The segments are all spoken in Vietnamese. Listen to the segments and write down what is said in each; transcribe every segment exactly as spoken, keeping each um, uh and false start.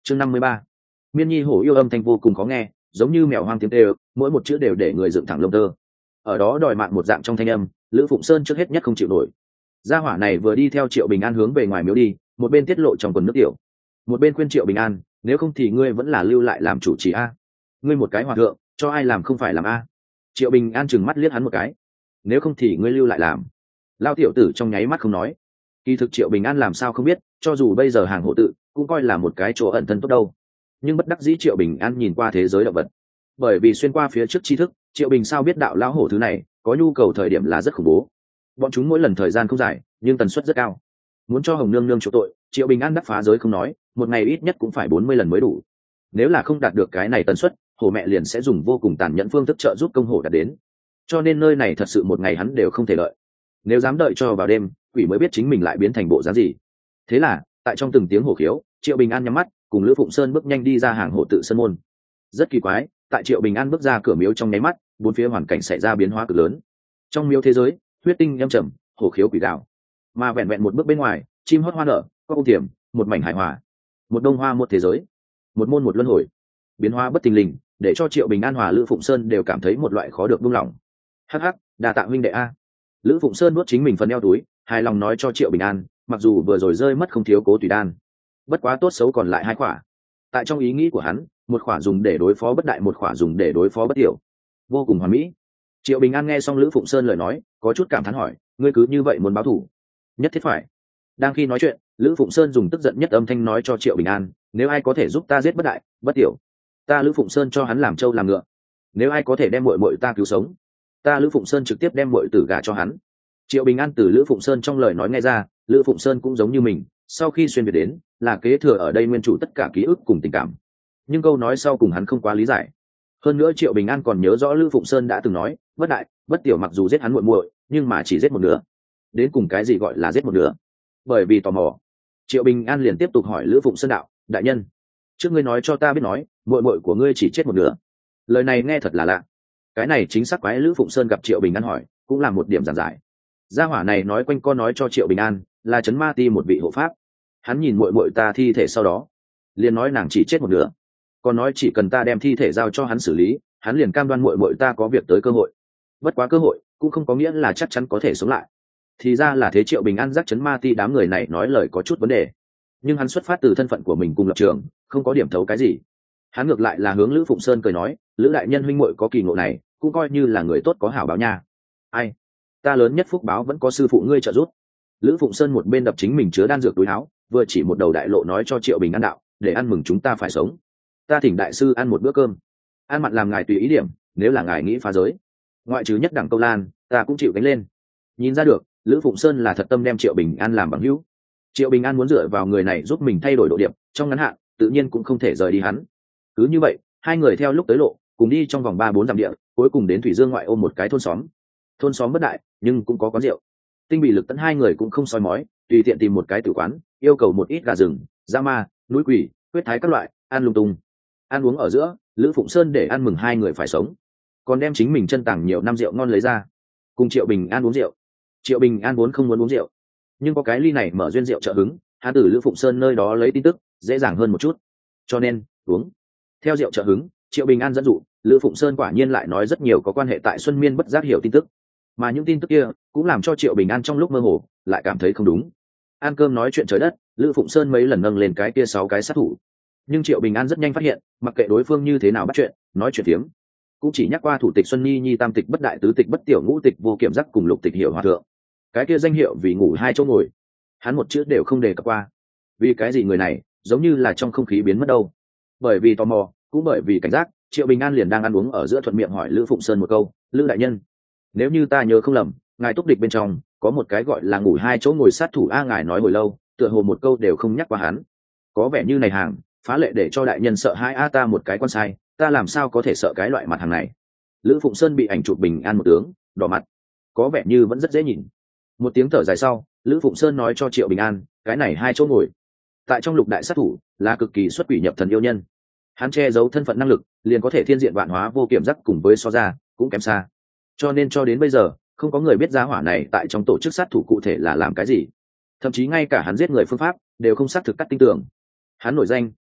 chương năm mươi ba, miên nhi hổ yêu âm thanh vô cùng khó nghe, giống như mèo hoang tiếng tê, mỗi một chữ đều để người dựng thẳng lông tơ. Ở đó đòi mạng một dạng trong thanh âm, Lữ Phụng Sơn trước hết nhất không chịu nổi. Gia hỏa này vừa đi theo Triệu Bình An hướng về ngoài miếu đi, một bên tiết lộ trong quần nước tiểu, một bên khuyên Triệu Bình An, nếu không thì ngươi vẫn là lưu lại làm chủ trì a. Ngươi một cái hòa thượng, cho ai làm không phải làm a. Triệu Bình An trừng mắt liếc hắn một cái, nếu không thì ngươi lưu lại làm. Lao tiểu tử trong nháy mắt không nói. Kỳ thực Triệu Bình An làm sao không biết, cho dù bây giờ hàng hộ tự cũng coi là một cái chỗ ẩn thân tốt đâu. Nhưng bất đắc dĩ Triệu Bình An nhìn qua thế giới động vật, bởi vì xuyên qua phía trước tri thức, Triệu Bình sao biết đạo lão hổ thứ này có nhu cầu thời điểm là rất khủng bố. Bọn chúng mỗi lần thời gian không dài nhưng tần suất rất cao. Muốn cho Hồng Nương Nương chỗ tội, Triệu Bình An đắc phá giới không nói, một ngày ít nhất cũng phải bốn mươi lần mới đủ. Nếu là không đạt được cái này tần suất, hổ mẹ liền sẽ dùng vô cùng tàn nhẫn phương thức trợ giúp công hổ đạt đến. Cho nên nơi này thật sự một ngày hắn đều không thể đợi. Nếu dám đợi cho vào đêm, quỷ mới biết chính mình lại biến thành bộ dáng gì. Thế là tại trong từng tiếng hổ khiếu, Triệu Bình An nhắm mắt cùng Lữ Phụng Sơn bước nhanh đi ra hàng hổ tự sân môn. Rất kỳ quái, tại Triệu Bình An bước ra cửa miếu trong nháy mắt, bốn phía hoàn cảnh xảy ra biến hóa cực lớn. Trong miếu thế giới, huyết tinh âm trầm, hổ khiếu quỷ gào, mà vẹn vẹn một bước bên ngoài, chim hót hoa nở, có ưu tiềm, một mảnh hài hòa, một đông hoa một thế giới, một môn một luân hồi, biến hóa bất thình lình, để cho Triệu Bình An hòa Lữ Phụng Sơn đều cảm thấy một loại khó được buông lỏng. Hắc hắc, đa tạ huynh đệ a. Lữ Phụng Sơn nuốt chính mình phần eo túi, hài lòng nói cho Triệu Bình An, mặc dù vừa rồi rơi mất không thiếu cố tùy đan, bất quá tốt xấu còn lại hai khỏa. Tại trong ý nghĩ của hắn, một khỏa dùng để đối phó bất đại, một khỏa dùng để đối phó bất tiểu, vô cùng hoàn mỹ. Triệu Bình An nghe xong Lữ Phụng Sơn lời nói, có chút cảm thán hỏi, ngươi cứ như vậy muốn báo thù? Nhất thiết phải. Đang khi nói chuyện, Lữ Phụng Sơn dùng tức giận nhất âm thanh nói cho Triệu Bình An, nếu ai có thể giúp ta giết bất đại, bất tiểu, ta Lữ Phụng Sơn cho hắn làm trâu làm ngựa. Nếu ai có thể đem muội muội ta cứu sống, ta Lữ Phụng Sơn trực tiếp đem muội tử gả cho hắn. Triệu Bình An từ Lữ Phụng Sơn trong lời nói nghe ra, Lữ Phụng Sơn cũng giống như mình, sau khi xuyên việt đến, là kế thừa ở đây nguyên chủ tất cả ký ức cùng tình cảm. Nhưng câu nói sau cùng hắn không quá lý giải. Hơn nữa Triệu Bình An còn nhớ rõ Lữ Phụng Sơn đã từng nói, bất đại, bất tiểu mặc dù giết hắn muội muội, nhưng mà chỉ giết một nửa. Đến cùng cái gì gọi là giết một nửa? Bởi vì tò mò, Triệu Bình An liền tiếp tục hỏi Lữ Phụng Sơn đạo, đại nhân, trước ngươi nói cho ta biết nói, muội muội của ngươi chỉ chết một nửa. Lời này nghe thật là lạ. Cái này chính xác quái Lữ Phụng Sơn gặp Triệu Bình An hỏi, cũng là một điểm giản giải. Gia hỏa này nói quanh co nói cho Triệu Bình An, là trấn ma ti một vị hộ pháp. Hắn nhìn muội muội ta thi thể sau đó, liền nói nàng chỉ chết một nửa. Còn nói chỉ cần ta đem thi thể giao cho hắn xử lý, hắn liền cam đoan muội muội ta có việc tới cơ hội. Bất quá cơ hội cũng không có nghĩa là chắc chắn có thể sống lại. Thì ra là thế. Triệu Bình An giác trấn ma ti đám người này nói lời có chút vấn đề, nhưng hắn xuất phát từ thân phận của mình cùng lập trường, không có điểm thấu cái gì. Hắn ngược lại là hướng Lữ Phụng Sơn cười nói, Lữ đại nhân huynh muội có kỳ ngộ này, cũng coi như là người tốt có hảo báo nha. Ai, ta lớn nhất phúc báo vẫn có sư phụ ngươi trợ giúp. Lữ Phụng Sơn một bên đập chính mình chứa đan dược túi áo, vừa chỉ một đầu đại lộ nói cho Triệu Bình An đạo, để ăn mừng chúng ta phải sống, ta thỉnh đại sư ăn một bữa cơm, ăn mặn làm ngài tùy ý điểm, nếu là ngài nghĩ phá giới, ngoại trừ nhất đẳng câu lan, ta cũng chịu gánh lên. Nhìn ra được, Lữ Phụng Sơn là thật tâm đem Triệu Bình An làm bằng hữu. Triệu Bình An muốn dựa vào người này giúp mình thay đổi độ điểm, trong ngắn hạn tự nhiên cũng không thể rời đi hắn. Cứ như vậy, hai người theo lúc tới lộ, cùng đi trong vòng ba bốn dặm địa, cuối cùng đến thủy dương ngoại ô một cái thôn xóm. Thôn xóm bất đại, nhưng cũng có quán rượu. Tinh Bị Lực Tấn hai người cũng không soi mói, tùy tiện tìm một cái tử quán, yêu cầu một ít gà rừng, dã ma, núi quỷ, huyết thái các loại, ăn lung tung. Ăn uống ở giữa, Lữ Phụng Sơn để ăn mừng hai người phải sống, còn đem chính mình chân tàng nhiều năm rượu ngon lấy ra, cùng Triệu Bình An uống rượu. Triệu Bình An vốn không muốn uống rượu, nhưng có cái ly này mở duyên rượu trợ hứng, hắn từ Lữ Phụng Sơn nơi đó lấy tin tức dễ dàng hơn một chút, cho nên uống. Theo rượu trợ hứng, Triệu Bình An dẫn dụ, Lữ Phụng Sơn quả nhiên lại nói rất nhiều có quan hệ tại Xuân Miên bất giác hiểu tin tức, mà những tin tức kia cũng làm cho Triệu Bình An trong lúc mơ hồ lại cảm thấy không đúng. Ăn cơm nói chuyện trời đất, Lữ Phụng Sơn mấy lần nâng lên cái kia sáu cái sát thủ, nhưng Triệu Bình An rất nhanh phát hiện, mặc kệ đối phương như thế nào bắt chuyện, nói chuyện tiếm, cũng chỉ nhắc qua thủ tịch Xuân Nhi Nhi, tam tịch bất đại, tứ tịch bất tiểu, ngũ tịch vô kiểm giác cùng lục tịch hiểu hòa thượng. Cái kia danh hiệu vì ngủ hai chỗ ngồi, hắn một chữ đều không đề cập qua. Vì cái gì người này giống như là trong không khí biến mất đâu? Bởi vì tò mò, cũng bởi vì cảnh giác, Triệu Bình An liền đang ăn uống ở giữa thuận miệng hỏi Lữ Phụng Sơn một câu, Lữ đại nhân, nếu như ta nhớ không lầm, ngài túc địch bên trong có một cái gọi là ngủ hai chỗ ngồi sát thủ a, ngài nói hồi lâu, tựa hồ một câu đều không nhắc qua hắn. Có vẻ như này hàng phá lệ để cho đại nhân sợ hai a, ta một cái con sai, ta làm sao có thể sợ cái loại mặt hàng này. Lữ Phụng Sơn bị ảnh chụp Bình An một tướng, đỏ mặt, có vẻ như vẫn rất dễ nhìn. Một tiếng thở dài sau, Lữ Phụng Sơn nói cho Triệu Bình An, cái này hai chỗ ngồi tại trong lục đại sát thủ là cực kỳ xuất quỷ nhập thần yêu nhân, hắn che giấu thân phận năng lực liền có thể thiên diện vạn hóa vô kiểm giác, cùng với so ra cũng kém xa, cho nên cho đến bây giờ không có người biết giá hỏa này tại trong tổ chức sát thủ cụ thể là làm cái gì, thậm chí ngay cả hắn giết người phương pháp đều không xác thực cắt tinh tưởng. Hắn nổi danh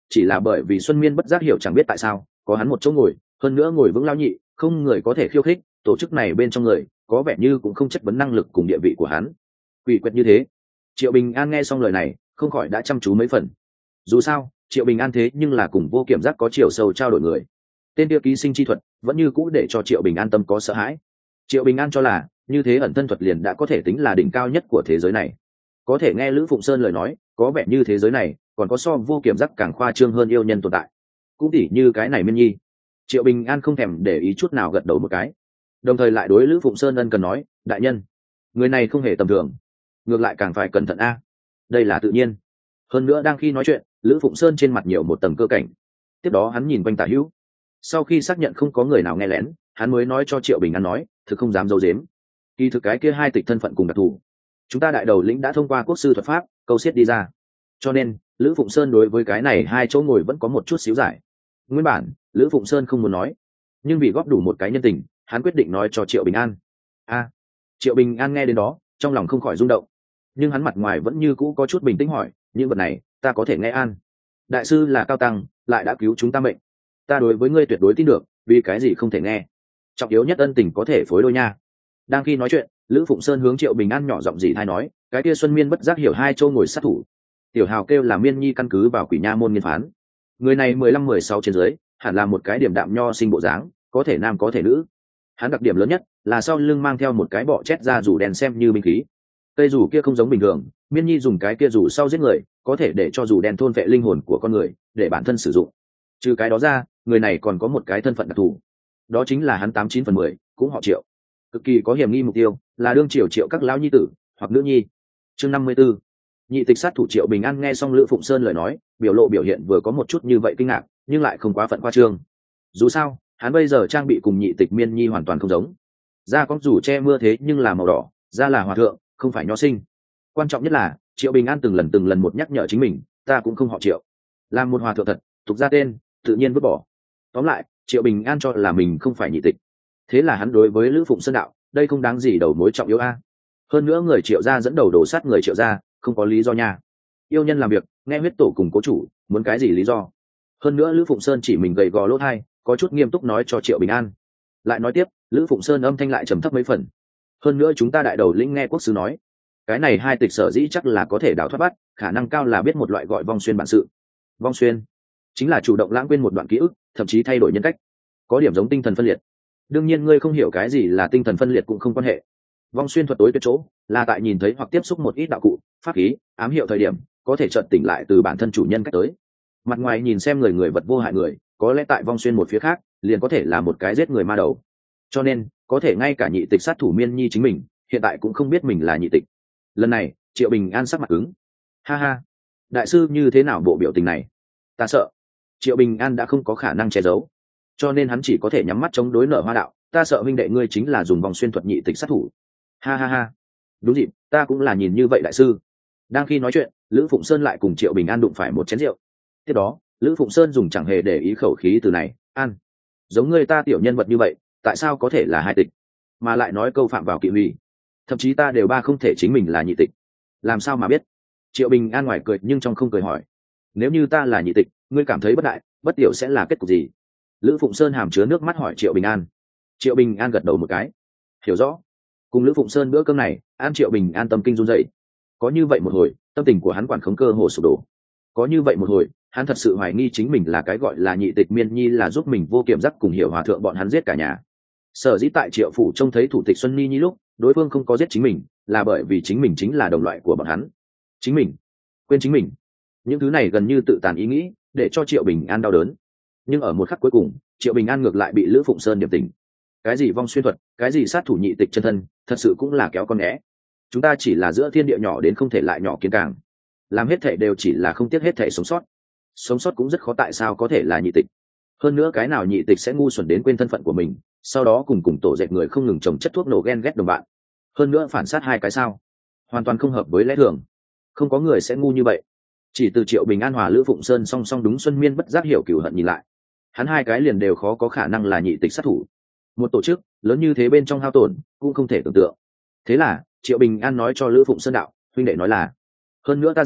chỉ là bởi vì Xuân Miên bất giác hiểu chẳng biết tại sao có hắn một chỗ ngồi, hơn nữa ngồi vững lao nhị, không người có thể khiêu khích. Tổ chức này bên trong người có vẻ như cũng không chất vấn năng lực cùng địa vị của hắn. Quỷ quyệt như thế. Triệu Bình An nghe xong lời này không khỏi đã chăm chú mấy phần. Dù sao Triệu Bình An thế nhưng là cùng Vô Kiểm Giác có chiều sâu trao đổi người, tên kia ký sinh chi thuật vẫn như cũ để cho Triệu Bình An tâm có sợ hãi. Triệu Bình An cho là như thế ẩn thân thuật liền đã có thể tính là đỉnh cao nhất của thế giới này. Có thể nghe Lữ Phụng Sơn lời nói, có vẻ như thế giới này còn có so Vô Kiểm Giác càng khoa trương hơn yêu nhân tồn tại, cũng tỉ như cái này Miên Nhi. Triệu Bình An không thèm để ý chút nào gật đầu một cái, đồng thời lại đối Lữ Phụng Sơn ân cần nói, đại nhân, người này không hề tầm thường, ngược lại càng phải cẩn thận a. Đây là tự nhiên. Hơn nữa đang khi nói chuyện, Lữ Phụng Sơn trên mặt nhiều một tầng cơ cảnh. Tiếp đó hắn nhìn quanh tả hữu, sau khi xác nhận không có người nào nghe lén, hắn mới nói cho Triệu Bình An nói, thực không dám giấu giếm, kỳ thực cái kia hai tịch thân phận cùng đặc thù, chúng ta đại đầu lĩnh đã thông qua quốc sư thuật pháp câu xiết đi ra, cho nên Lữ Phụng Sơn đối với cái này hai chỗ ngồi vẫn có một chút xíu giải. Nguyên bản Lữ Phụng Sơn không muốn nói, nhưng vì góp đủ một cái nhân tình, hắn quyết định nói cho Triệu Bình An. A. Triệu Bình An nghe đến đó trong lòng không khỏi rung động, nhưng hắn mặt ngoài vẫn như cũ có chút bình tĩnh hỏi, những vật này ta có thể nghe an. Đại sư là cao tăng, lại đã cứu chúng ta mệnh, ta đối với ngươi tuyệt đối tin được, vì cái gì không thể nghe. Trọng yếu nhất ân tình có thể phối đôi nha. Đang khi nói chuyện, Lữ Phụng Sơn hướng Triệu Bình An nhỏ giọng dị thai nói, cái kia Xuân Miên bất giác hiểu hai châu ngồi sát thủ, tiểu hào kêu là Miên Nhi căn cứ vào Quỷ Nha môn nghiên phán, người này mười lăm mười sáu trên dưới, hẳn là một cái điểm đạm nho sinh bộ dáng, có thể nam có thể nữ. Hắn đặc điểm lớn nhất là sau lưng mang theo một cái bọ chét ra dù đèn xem như binh khí. Cây dù kia không giống bình thường, Miên Nhi dùng cái kia dù sau giết người, có thể để cho dù đèn thôn vệ linh hồn của con người để bản thân sử dụng. Trừ cái đó ra, người này còn có một cái thân phận đặc thù, đó chính là hắn tám chín phần mười cũng họ Triệu, cực kỳ có hiểm nghi mục tiêu là đương triều Triệu các lão nhi tử hoặc nữ nhi. Chương năm mươi 54. Nhị tịch sát thủ Triệu Bình An nghe xong Lữ Phụng Sơn lời nói, biểu lộ biểu hiện vừa có một chút như vậy kinh ngạc, nhưng lại không quá phận khoa trương. Dù sao hắn bây giờ trang bị cùng nhị tịch Miên Nhi hoàn toàn không giống. Da con dù che mưa thế nhưng là màu đỏ, da là hòa thượng, không phải nho sinh. Quan trọng nhất là Triệu Bình An từng lần từng lần một nhắc nhở chính mình, ta cũng không họ Triệu, làm một hòa thượng thật, tục ra tên tự nhiên vứt bỏ. Tóm lại Triệu Bình An cho là mình không phải nhị tịch, thế là hắn đối với Lữ Phụng Sơn đạo, đây không đáng gì đầu mối trọng yếu a. Hơn nữa người Triệu gia dẫn đầu đổ sát người Triệu gia, không có lý do nha. Yêu nhân làm việc nghe huyết tổ cùng cố chủ, muốn cái gì lý do. Hơn nữa Lữ Phụng Sơn chỉ mình gầy gò lỗ thai, có chút nghiêm túc nói cho Triệu Bình An. Lại nói tiếp, Lữ Phụng Sơn âm thanh lại trầm thấp mấy phần. Hơn nữa chúng ta đại đầu lĩnh nghe quốc sứ nói, cái này hai tịch sở dĩ chắc là có thể đào thoát bắt, khả năng cao là biết một loại gọi vong xuyên bản sự. Vong xuyên chính là chủ động lãng quên một đoạn ký ức, thậm chí thay đổi nhân cách, có điểm giống tinh thần phân liệt. Đương nhiên ngươi không hiểu cái gì là tinh thần phân liệt cũng không quan hệ. Vong xuyên thuật tối tuyệt chỗ là tại nhìn thấy hoặc tiếp xúc một ít đạo cụ, pháp khí, ám hiệu thời điểm, có thể chợt tỉnh lại từ bản thân chủ nhân cách tới. Mặt ngoài nhìn xem người người vật vô hại người, có lẽ tại vong xuyên một phía khác, liền có thể là một cái giết người ma đầu. Cho nên, có thể ngay cả nhị tịch sát thủ Miên Nhi chính mình, hiện tại cũng không biết mình là nhị tịch. Lần này, Triệu Bình An sắc mặt cứng. Ha ha, đại sư như thế nào bộ biểu tình này? Ta sợ. Triệu Bình An đã không có khả năng che giấu, cho nên hắn chỉ có thể nhắm mắt chống đối Nở Hoa đạo, ta sợ huynh đệ ngươi chính là dùng vòng xuyên thuật nhị tịch sát thủ. Ha ha ha, đúng dịp, ta cũng là nhìn như vậy đại sư. Đang khi nói chuyện, Lữ Phụng Sơn lại cùng Triệu Bình An đụng phải một chén rượu. Tiếp đó Lữ Phụng Sơn dùng chẳng hề để ý khẩu khí từ này, an, giống người ta tiểu nhân vật như vậy, tại sao có thể là hai tịch, mà lại nói câu phạm vào kỵ huy, thậm chí ta đều ba không thể chính mình là nhị tịch, làm sao mà biết? Triệu Bình An ngoài cười nhưng trong không cười hỏi, nếu như ta là nhị tịch, ngươi cảm thấy bất đại bất tiểu sẽ là kết cục gì? Lữ Phụng Sơn hàm chứa nước mắt hỏi Triệu Bình An. Triệu Bình An gật đầu một cái, hiểu rõ. Cùng Lữ Phụng Sơn bữa cơm này, An Triệu Bình An tâm kinh run dậy. Có như vậy một hồi, tâm tình của hắn quản khống cơ hồ sụp đổ. Có như vậy một hồi, hắn thật sự hoài nghi chính mình là cái gọi là nhị tịch Miên Nhi là giúp mình vô kiểm giác cùng Hiểu Hòa thượng bọn hắn giết cả nhà. Sở dĩ tại Triệu phủ trông thấy thủ tịch Xuân Ni Nhi lúc, đối phương không có giết chính mình, là bởi vì chính mình chính là đồng loại của bọn hắn. Chính mình quên chính mình, những thứ này gần như tự tàn ý nghĩ, để cho Triệu Bình An đau đớn. Nhưng ở một khắc cuối cùng, Triệu Bình An ngược lại bị Lữ Phụng Sơn điểm tình. Cái gì vong xuyên thuật, cái gì sát thủ nhị tịch chân thân, thật sự cũng là kéo con né. Chúng ta chỉ là giữa thiên địa nhỏ đến không thể lại nhỏ kiến càng, làm hết thể đều chỉ là không tiếc hết thể sống sót. Sống sót cũng rất khó, tại sao có thể là nhị tịch? Hơn nữa cái nào nhị tịch sẽ ngu xuẩn đến quên thân phận của mình, sau đó cùng cùng tổ dệt người không ngừng trồng chất thuốc nổ ghen ghét đồng bạn, hơn nữa phản sát hai cái sao? Hoàn toàn không hợp với lẽ thường. Không có người sẽ ngu như vậy. Chỉ từ Triệu Bình An hòa Lữ Phụng Sơn song song đúng Xuân Miên bất giác hiểu cửu hận nhìn lại, hắn hai cái liền đều khó có khả năng là nhị tịch sát thủ. Một tổ chức lớn như thế bên trong hao tổn cũng không thể tưởng tượng. Thế là Triệu Bình An nói cho Lữ Phụng Sơn đạo, huynh đệ nói là, hơn nữa ta giác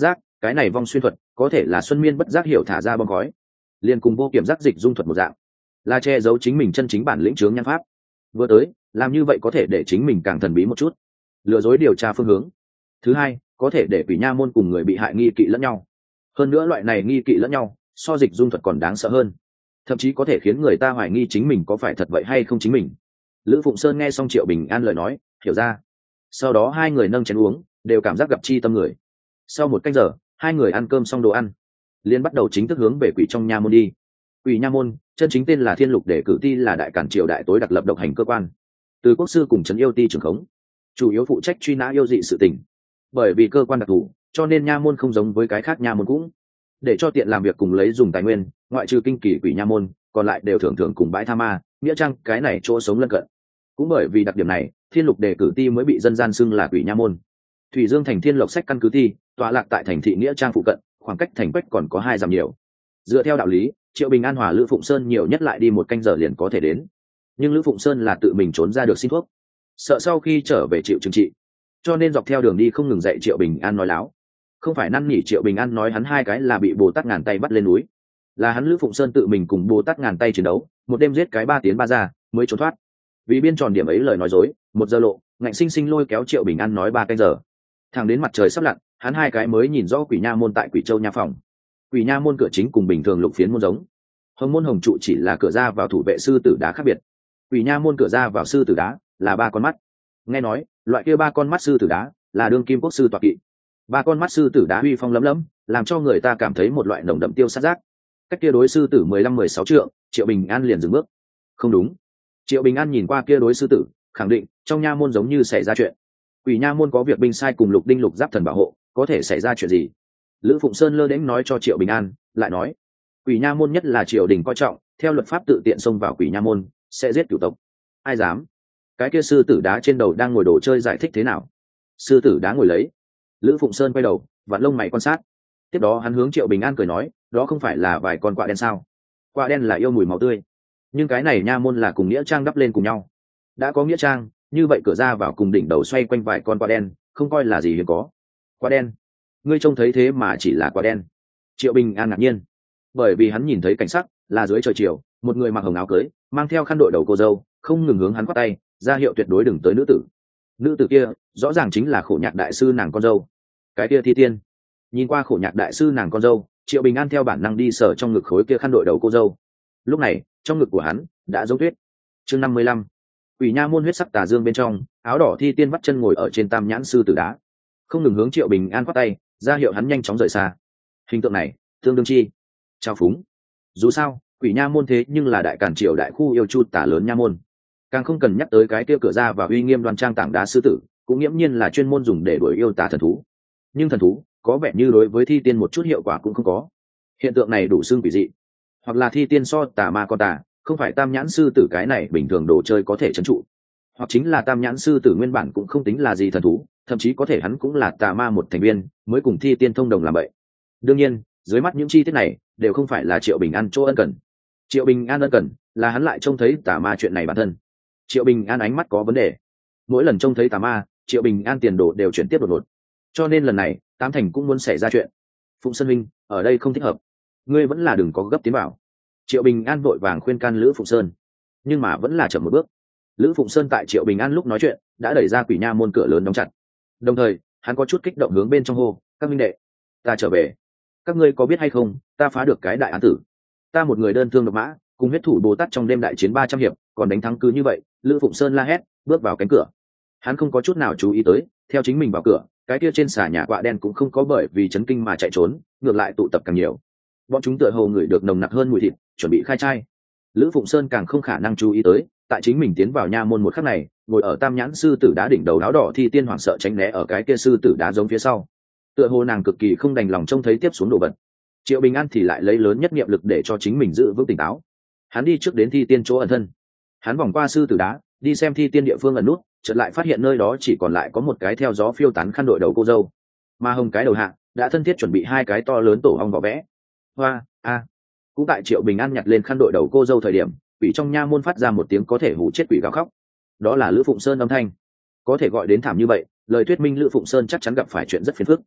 cái này vong xuyên thuật có thể là Xuân Miên bất giác hiểu thả ra bom khói, liền cùng vô kiểm giác dịch dung thuật một dạng, là che giấu chính mình chân chính bản lĩnh chướng nhan pháp. Vừa tới làm như vậy có thể để chính mình càng thần bí một chút, lừa dối điều tra phương hướng. Thứ hai, có thể để quỷ nha môn cùng người bị hại nghi kỵ lẫn nhau. Hơn nữa loại này nghi kỵ lẫn nhau so dịch dung thuật còn đáng sợ hơn, thậm chí có thể khiến người ta hoài nghi chính mình có phải thật vậy hay không chính mình. Lữ Phụng Sơn nghe xong Triệu Bình An lời nói, hiểu ra. Sau đó hai người nâng chén uống, đều cảm giác gặp chi tâm người. Sau một canh giờ, hai người ăn cơm xong đồ ăn, liền bắt đầu chính thức hướng về quỷ trong nha môn đi. Quỷ nha môn chân chính tên là Thiên Lục Để Cử Ti, là đại cản triều đại tối đặc lập độc hành cơ quan, từ quốc sư cùng trấn yêu ti trưởng khống, chủ yếu phụ trách truy nã yêu dị sự tình. Bởi vì cơ quan đặc thù, cho nên nha môn không giống với cái khác nha môn cũng, để cho tiện làm việc cùng lấy dùng tài nguyên, ngoại trừ kinh kỳ quỷ nha môn, còn lại đều thường thường cùng bãi tha ma, nghĩa trang cái này chỗ sống lân cận. Cũng bởi vì đặc điểm này, Thiên Lục Đề Cử Ti mới bị dân gian xưng là quỷ nha môn. Thủy Dương thành Thiên Lộc Sách căn cứ ti, tọa lạc tại thành thị nghĩa trang phụ cận, khoảng cách thành Quách còn có hai dặm nhiều. Dựa theo đạo lý, Triệu Bình An hòa Lữ Phụng Sơn nhiều nhất lại đi một canh giờ liền có thể đến, nhưng Lữ Phụng Sơn là tự mình trốn ra được xin thuốc, sợ sau khi trở về chịu trừng trị, cho nên dọc theo đường đi không ngừng dạy Triệu Bình An nói láo. Không phải năn nỉ Triệu Bình An nói hắn hai cái là bị Bồ Tát ngàn tay bắt lên núi, là hắn Lữ Phụng Sơn tự mình cùng Bồ Tát ngàn tay chiến đấu, một đêm giết cái ba tiến ba ra mới trốn thoát. Vì biên tròn điểm ấy lời nói dối, một giờ lộ, ngạnh sinh sinh lôi kéo Triệu Bình An nói ba canh giờ. Thẳng đến mặt trời sắp lặn, hắn hai cái mới nhìn rõ quỷ nha môn tại Quỷ Châu nha phòng. Quỷ nha môn cửa chính cùng bình thường lục phiến môn giống, hồng môn hồng trụ chỉ là cửa ra vào thủ vệ sư tử đá khác biệt. Quỷ nha môn cửa ra vào sư tử đá là ba con mắt. Nghe nói loại kia ba con mắt sư tử đá là đương kim quốc sư tọa kỵ. Ba con mắt sư tử đá uy phong lấm lấm, làm cho người ta cảm thấy một loại nồng đậm tiêu sát giác. Cách kia đối sư tử mười lăm mười sáu trượng, Triệu Bình An liền dừng bước. Không đúng. Triệu Bình An nhìn qua kia đối sư tử, khẳng định trong nha môn giống như xảy ra chuyện. Quỷ nha môn có việc binh sai cùng lục đinh lục giáp thần bảo hộ, có thể xảy ra chuyện gì? Lữ Phụng Sơn lơ đễnh nói cho Triệu Bình An, lại nói quỷ nha môn nhất là triều đình coi trọng, theo luật pháp tự tiện xông vào quỷ nha môn sẽ giết cửu tộc. Ai dám? Cái kia sư tử đá trên đầu đang ngồi đồ chơi giải thích thế nào? Sư tử đá ngồi lấy. Lữ Phụng Sơn quay đầu, vặn lông mày quan sát. Tiếp đó hắn hướng Triệu Bình An cười nói, đó không phải là vài con quạ đen sao? Quạ đen là yêu mùi máu tươi, nhưng cái này nha môn là cùng nghĩa trang đắp lên cùng nhau. Đã có nghĩa trang, như vậy cửa ra vào cùng đỉnh đầu xoay quanh vài con quạ đen, không coi là gì hiếm có. Quạ đen? Ngươi trông thấy thế mà chỉ là quạ đen? Triệu Bình An ngạc nhiên, bởi vì hắn nhìn thấy cảnh sắc là dưới trời chiều, một người mặc hồng áo cưới, mang theo khăn đội đầu cô dâu, không ngừng hướng hắn quát tay, ra hiệu tuyệt đối đừng tới nữ tử. Nữ tử kia rõ ràng chính là Khổ Nhạc đại sư nàng con dâu. Cái kia Thi Tiên. Nhìn qua Khổ Nhạc đại sư nàng con dâu, Triệu Bình An theo bản năng đi sờ trong ngực khối kia khăn đội đầu cô dâu. Lúc này trong ngực của hắn đã giống tuyết. Chương năm mươi lăm. Quỷ nha môn huyết sắc tà dương bên trong, áo đỏ Thi Tiên vắt chân ngồi ở trên tam nhãn sư tử đá, không ngừng hướng Triệu Bình An quát tay, ra hiệu hắn nhanh chóng rời xa. Hình tượng này tương đương chi trao phúng. Dù sao quỷ nha môn thế nhưng là đại cản triều đại khu yêu chu tả lớn nha môn, càng không cần nhắc tới cái kia cửa ra và uy nghiêm đoan trang tảng đá sư tử, cũng nghiễm nhiên là chuyên môn dùng để đuổi yêu tả thần thú. Nhưng thần thú có vẻ như đối với Thi Tiên một chút hiệu quả cũng không có. Hiện tượng này đủ xương quỷ dị, hoặc là Thi Tiên so tà ma con tà, không phải tam nhãn sư tử cái này bình thường đồ chơi có thể trấn trụ, hoặc chính là tam nhãn sư tử nguyên bản cũng không tính là gì thần thú, thậm chí có thể hắn cũng là tà ma một thành viên, mới cùng Thi Tiên thông đồng làm vậy. Đương nhiên dưới mắt những chi tiết này đều không phải là Triệu Bình An chỗ ân cần. Triệu Bình An ân cần là hắn lại trông thấy tà ma chuyện này bản thân. Triệu Bình An ánh mắt có vấn đề, mỗi lần trông thấy tà ma, Triệu Bình An tiền đồ đều chuyển tiếp đột ngột, cho nên lần này tám thành cũng muốn xảy ra chuyện. Phụng Sơn huynh, ở đây không thích hợp, ngươi vẫn là đừng có gấp tiến vào. Triệu Bình An vội vàng khuyên can Lữ Phụng Sơn, nhưng mà vẫn là chậm một bước. Lữ Phụng Sơn tại Triệu Bình An lúc nói chuyện đã đẩy ra quỷ nha môn cửa lớn đóng chặt, đồng thời hắn có chút kích động hướng bên trong hô, các minh đệ, ta trở về. Các ngươi có biết hay không, ta phá được cái đại án tử. Ta một người đơn thương độc mã, cùng huyết thủ Bồ Tát trong đêm đại chiến ba trăm hiệp, còn đánh thắng cứ như vậy. Lữ Phụng Sơn la hét, bước vào cánh cửa. Hắn không có chút nào chú ý tới, theo chính mình vào cửa, cái kia trên xà nhà quạ đen cũng không có bởi vì chấn kinh mà chạy trốn, ngược lại tụ tập càng nhiều. Bọn chúng tựa hồ ngửi được nồng nặc hơn mùi thịt, chuẩn bị khai trai. Lữ Phụng Sơn càng không khả năng chú ý tới, tại chính mình tiến vào nha môn một khắc này, ngồi ở tam nhãn sư tử đá đỉnh đầu áo đỏ Thi Tiên hoảng sợ tránh né ở cái kia sư tử đá giống phía sau. Tựa hồ nàng cực kỳ không đành lòng trông thấy tiếp xuống đồ vật. Triệu Bình An thì lại lấy lớn nhất niệm lực để cho chính mình giữ vững tỉnh táo. Hắn đi trước đến Thi Tiên chỗ ẩn thân, hắn vòng qua sư tử đá, đi xem Thi Tiên địa phương ẩn nút, chợt lại phát hiện nơi đó chỉ còn lại có một cái theo gió phiêu tán khăn đội đầu cô dâu, mà hồng cái đầu hạ đã thân thiết chuẩn bị hai cái to lớn tổ ong vỏ vẽ. Hoa a! Cũng tại Triệu Bình An nhặt lên khăn đội đầu cô dâu thời điểm, quỷ trong nha môn phát ra một tiếng có thể hù chết quỷ gào khóc. Đó là Lữ Phụng Sơn âm thanh. Có thể gọi đến thảm như vậy, lời thuyết minh Lữ Phụng Sơn chắc chắn gặp phải chuyện rất phiền phức.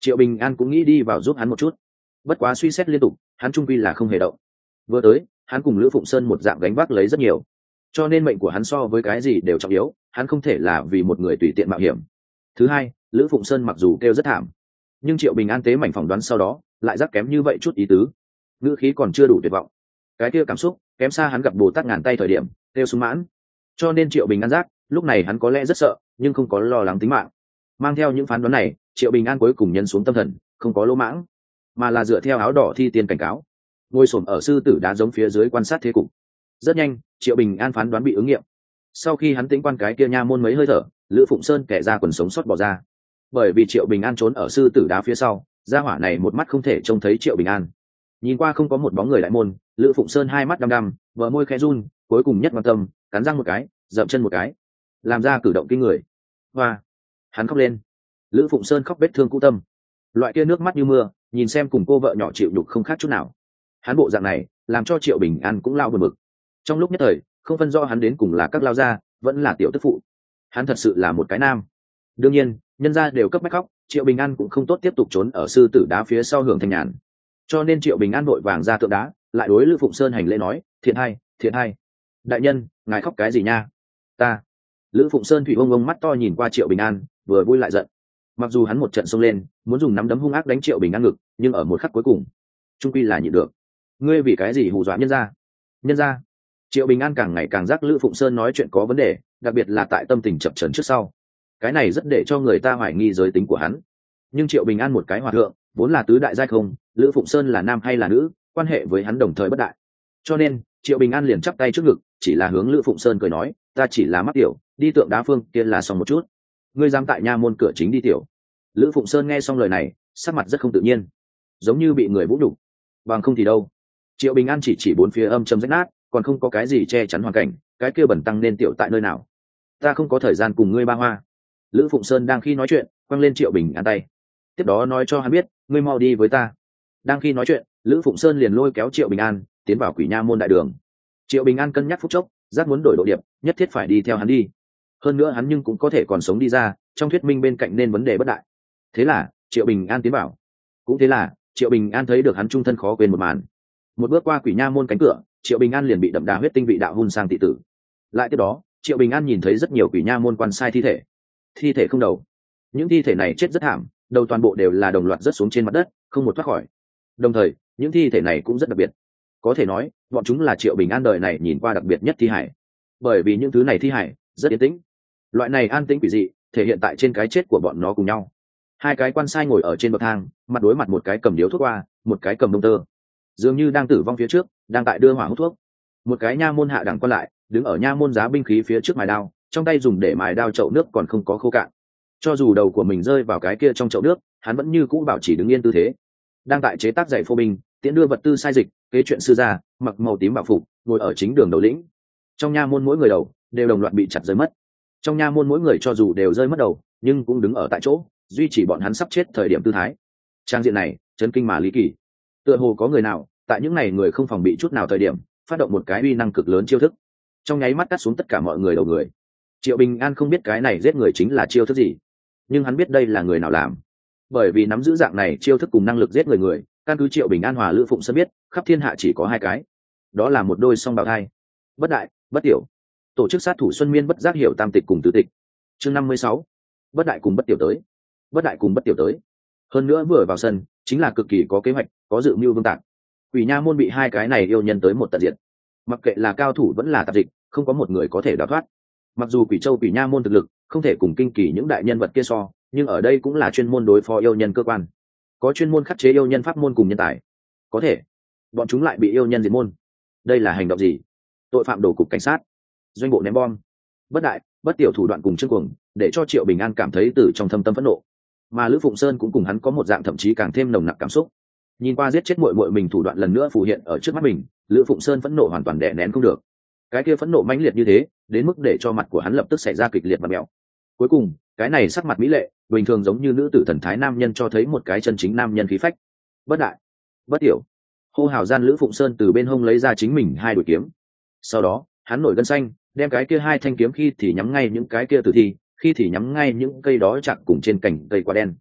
Triệu Bình An cũng nghĩ đi vào giúp hắn một chút, bất quá suy xét liên tục, hắn trung quy là không hề động. Vừa tới, hắn cùng Lữ Phụng Sơn một dạng gánh vác lấy rất nhiều, cho nên mệnh của hắn so với cái gì đều trọng yếu, hắn không thể là vì một người tùy tiện mạo hiểm. Thứ hai, Lữ Phụng Sơn mặc dù kêu rất thảm, nhưng Triệu Bình An tế mảnh phỏng đoán sau đó lại rắc kém như vậy chút ý tứ, ngữ khí còn chưa đủ tuyệt vọng. Cái kia cảm xúc kém xa hắn gặp Bồ Tát ngàn tay thời điểm kêu sung mãn. Cho nên Triệu Bình An giác lúc này hắn có lẽ rất sợ, nhưng không có lo lắng tính mạng. Mang theo những phán đoán này, Triệu Bình An cuối cùng nhân xuống tâm thần, không có lỗ mãng, mà là dựa theo áo đỏ thi tiên cảnh cáo, ngồi xổm ở sư tử đá giống phía dưới quan sát thế cục. Rất nhanh, Triệu Bình An phán đoán bị ứng nghiệm. Sau khi hắn tĩnh quan cái kia nha môn mấy hơi thở, Lữ Phụng Sơn kẻ ra quần sống sót bỏ ra. Bởi vì Triệu Bình An trốn ở sư tử đá phía sau, gia hỏa này một mắt không thể trông thấy Triệu Bình An. Nhìn qua không có một bóng người đại môn, Lữ Phụng Sơn hai mắt đăm đăm, vợ môi khẽ run, cuối cùng nhất quan tâm, cắn răng một cái, dậm chân một cái, làm ra cử động kinh người. Hoa, hắn khóc lên. Lữ Phụng Sơn khóc vết thương cũ tâm, loại kia nước mắt như mưa, nhìn xem cùng cô vợ nhỏ chịu nhục không khác chút nào. Hắn bộ dạng này làm cho Triệu Bình An cũng lao buồn bực. Trong lúc nhất thời không phân rõ hắn đến cùng là các lao gia vẫn là tiểu tức phụ, hắn thật sự là một cái nam. Đương nhiên nhân gia đều cấp bách khóc, Triệu Bình An cũng không tốt tiếp tục trốn ở sư tử đá phía sau hưởng thanh nhàn, cho nên Triệu Bình An vội vàng ra tượng đá, lại đối Lữ Phụng Sơn hành lễ nói, thiện hai thiện hai đại nhân, ngài khóc cái gì nha? Ta. Lữ Phụng Sơn thủy ông ông mắt to nhìn qua Triệu Bình An, vừa vui lại giận. Mặc dù hắn một trận xông lên muốn dùng nắm đấm hung ác đánh Triệu Bình An ngực, nhưng ở một khắc cuối cùng trung quy là nhịn được. Ngươi vì cái gì hù dọa nhân gia? Nhân gia. Triệu Bình An càng ngày càng giác Lữ Phụng Sơn nói chuyện có vấn đề, đặc biệt là tại tâm tình chập chờn trước sau, cái này rất để cho người ta hoài nghi giới tính của hắn. Nhưng Triệu Bình An một cái hòa thượng vốn là tứ đại giai không, Lữ Phụng Sơn là nam hay là nữ, quan hệ với hắn đồng thời bất đại, cho nên Triệu Bình An liền chắp tay trước ngực, chỉ là hướng Lữ Phụng Sơn cười nói, ta chỉ là mắc tiểu, đi tượng đá phương kia là xong một chút, ngươi dám tại nha môn cửa chính đi tiểu. Lữ Phụng Sơn nghe xong lời này sắc mặt rất không tự nhiên, giống như bị người vũ nhục. Bằng không thì đâu. Triệu Bình An chỉ chỉ bốn phía âm châm rách nát, còn không có cái gì che chắn hoàn cảnh, cái kia bẩn tăng nên tiểu tại nơi nào? Ta không có thời gian cùng ngươi ba hoa. Lữ Phụng Sơn đang khi nói chuyện quăng lên Triệu Bình An tay, tiếp đó nói cho hắn biết, ngươi mau đi với ta. Đang khi nói chuyện, Lữ Phụng Sơn liền lôi kéo Triệu Bình An tiến vào Quỷ Nha môn đại đường. Triệu Bình An cân nhắc phút chốc, giác muốn đổi độ điệp, nhất thiết phải đi theo hắn đi. Hơn nữa hắn nhưng cũng có thể còn sống đi ra, trong thuyết minh bên cạnh nên vấn đề bất đại. Thế là Triệu Bình An tiến vào. Cũng thế là Triệu Bình An thấy được hắn trung thân khó quên một màn. Một bước qua Quỷ Nha môn cánh cửa, Triệu Bình An liền bị đậm đà huyết tinh vị đạo hun sang tị tử. Lại tiếp đó Triệu Bình An nhìn thấy rất nhiều Quỷ Nha môn quan sai thi thể. Thi thể không đầu. Những thi thể này chết rất thảm, đầu toàn bộ đều là đồng loạt rớt xuống trên mặt đất, không một thoát khỏi. Đồng thời những thi thể này cũng rất đặc biệt, có thể nói bọn chúng là Triệu Bình An đời này nhìn qua đặc biệt nhất thi hải, bởi vì những thứ này thi hải rất yên tĩnh. Loại này an tĩnh quỷ dị thể hiện tại trên cái chết của bọn nó cùng nhau. Hai cái quan sai ngồi ở trên bậc thang, mặt đối mặt, một cái cầm điếu thuốc qua, một cái cầm đông tơ, dường như đang tử vong phía trước đang tại đưa hỏa hút thuốc. Một cái nha môn hạ đẳng quan lại đứng ở nha môn giá binh khí phía trước mài đao, trong tay dùng để mài đao chậu nước còn không có khô cạn, cho dù đầu của mình rơi vào cái kia trong chậu nước, hắn vẫn như cũ bảo trì đứng yên tư thế. Đang tại chế tác giày phô binh, tiễn đưa vật tư sai dịch, kế chuyện sư gia mặc màu tím bảo phục, ngồi ở chính đường đầu lĩnh. Trong nha môn mỗi người đầu đều đồng loạt bị chặt rơi mất. Trong nha môn mỗi người cho dù đều rơi mất đầu, nhưng cũng đứng ở tại chỗ, duy trì bọn hắn sắp chết thời điểm tư thái. Trang diện này chấn kinh mà lý kỳ, tựa hồ có người nào tại những ngày người không phòng bị chút nào thời điểm phát động một cái uy năng cực lớn chiêu thức, trong nháy mắt cắt xuống tất cả mọi người đầu người. Triệu Bình An không biết cái này giết người chính là chiêu thức gì, nhưng hắn biết đây là người nào làm, bởi vì nắm giữ dạng này chiêu thức cùng năng lực giết người người, căn cứ Triệu Bình An hòa Lữ Phụng Sơn biết, khắp thiên hạ chỉ có hai cái, đó là một đôi song bào thai, bất đại bất tiểu. Tổ chức sát thủ Xuân Miên bất giác hiểu tam tịch cùng tứ tịch. Chương năm mươi sáu, bất đại cùng bất tiểu tới. Bất đại cùng bất tiểu tới. Hơn nữa vừa vào sân chính là cực kỳ có kế hoạch, có dự mưu vương tạc. Quỷ Nha môn bị hai cái này yêu nhân tới một tận diệt, mặc kệ là cao thủ vẫn là tạp dịch, không có một người có thể đào thoát. Mặc dù Quỷ Châu Quỷ Nha môn thực lực không thể cùng kinh kỳ những đại nhân vật kia so, nhưng ở đây cũng là chuyên môn đối phó yêu nhân cơ quan, có chuyên môn khắc chế yêu nhân pháp môn cùng nhân tài. Có thể bọn chúng lại bị yêu nhân diệt môn, đây là hành động gì? Tội phạm đổ cục cảnh sát, doanh bộ ném bom, bất đại bất tiểu thủ đoạn cùng chương cuồng, để cho Triệu Bình An cảm thấy từ trong thâm tâm phẫn nộ. Mà Lữ Phụng Sơn cũng cùng hắn có một dạng thậm chí càng thêm nồng nặc cảm xúc. Nhìn qua giết chết muội muội mình thủ đoạn lần nữa phù hiện ở trước mắt mình, Lữ Phụng Sơn phẫn nộ hoàn toàn đè nén không được. Cái kia phẫn nộ mãnh liệt như thế, đến mức để cho mặt của hắn lập tức xảy ra kịch liệt và mèo. Cuối cùng, cái này sắc mặt mỹ lệ, bình thường giống như nữ tử thần thái nam nhân cho thấy một cái chân chính nam nhân khí phách. Bất đại, bất tiểu. Hô hào gian, Lữ Phụng Sơn từ bên hông lấy ra chính mình hai đuổi kiếm. Sau đó, hắn nổi gân xanh, đem cái kia hai thanh kiếm khi thì nhắm ngay những cái kia tử thi, khi thì nhắm ngay những cây đó chặt cùng trên cành cây quả đen.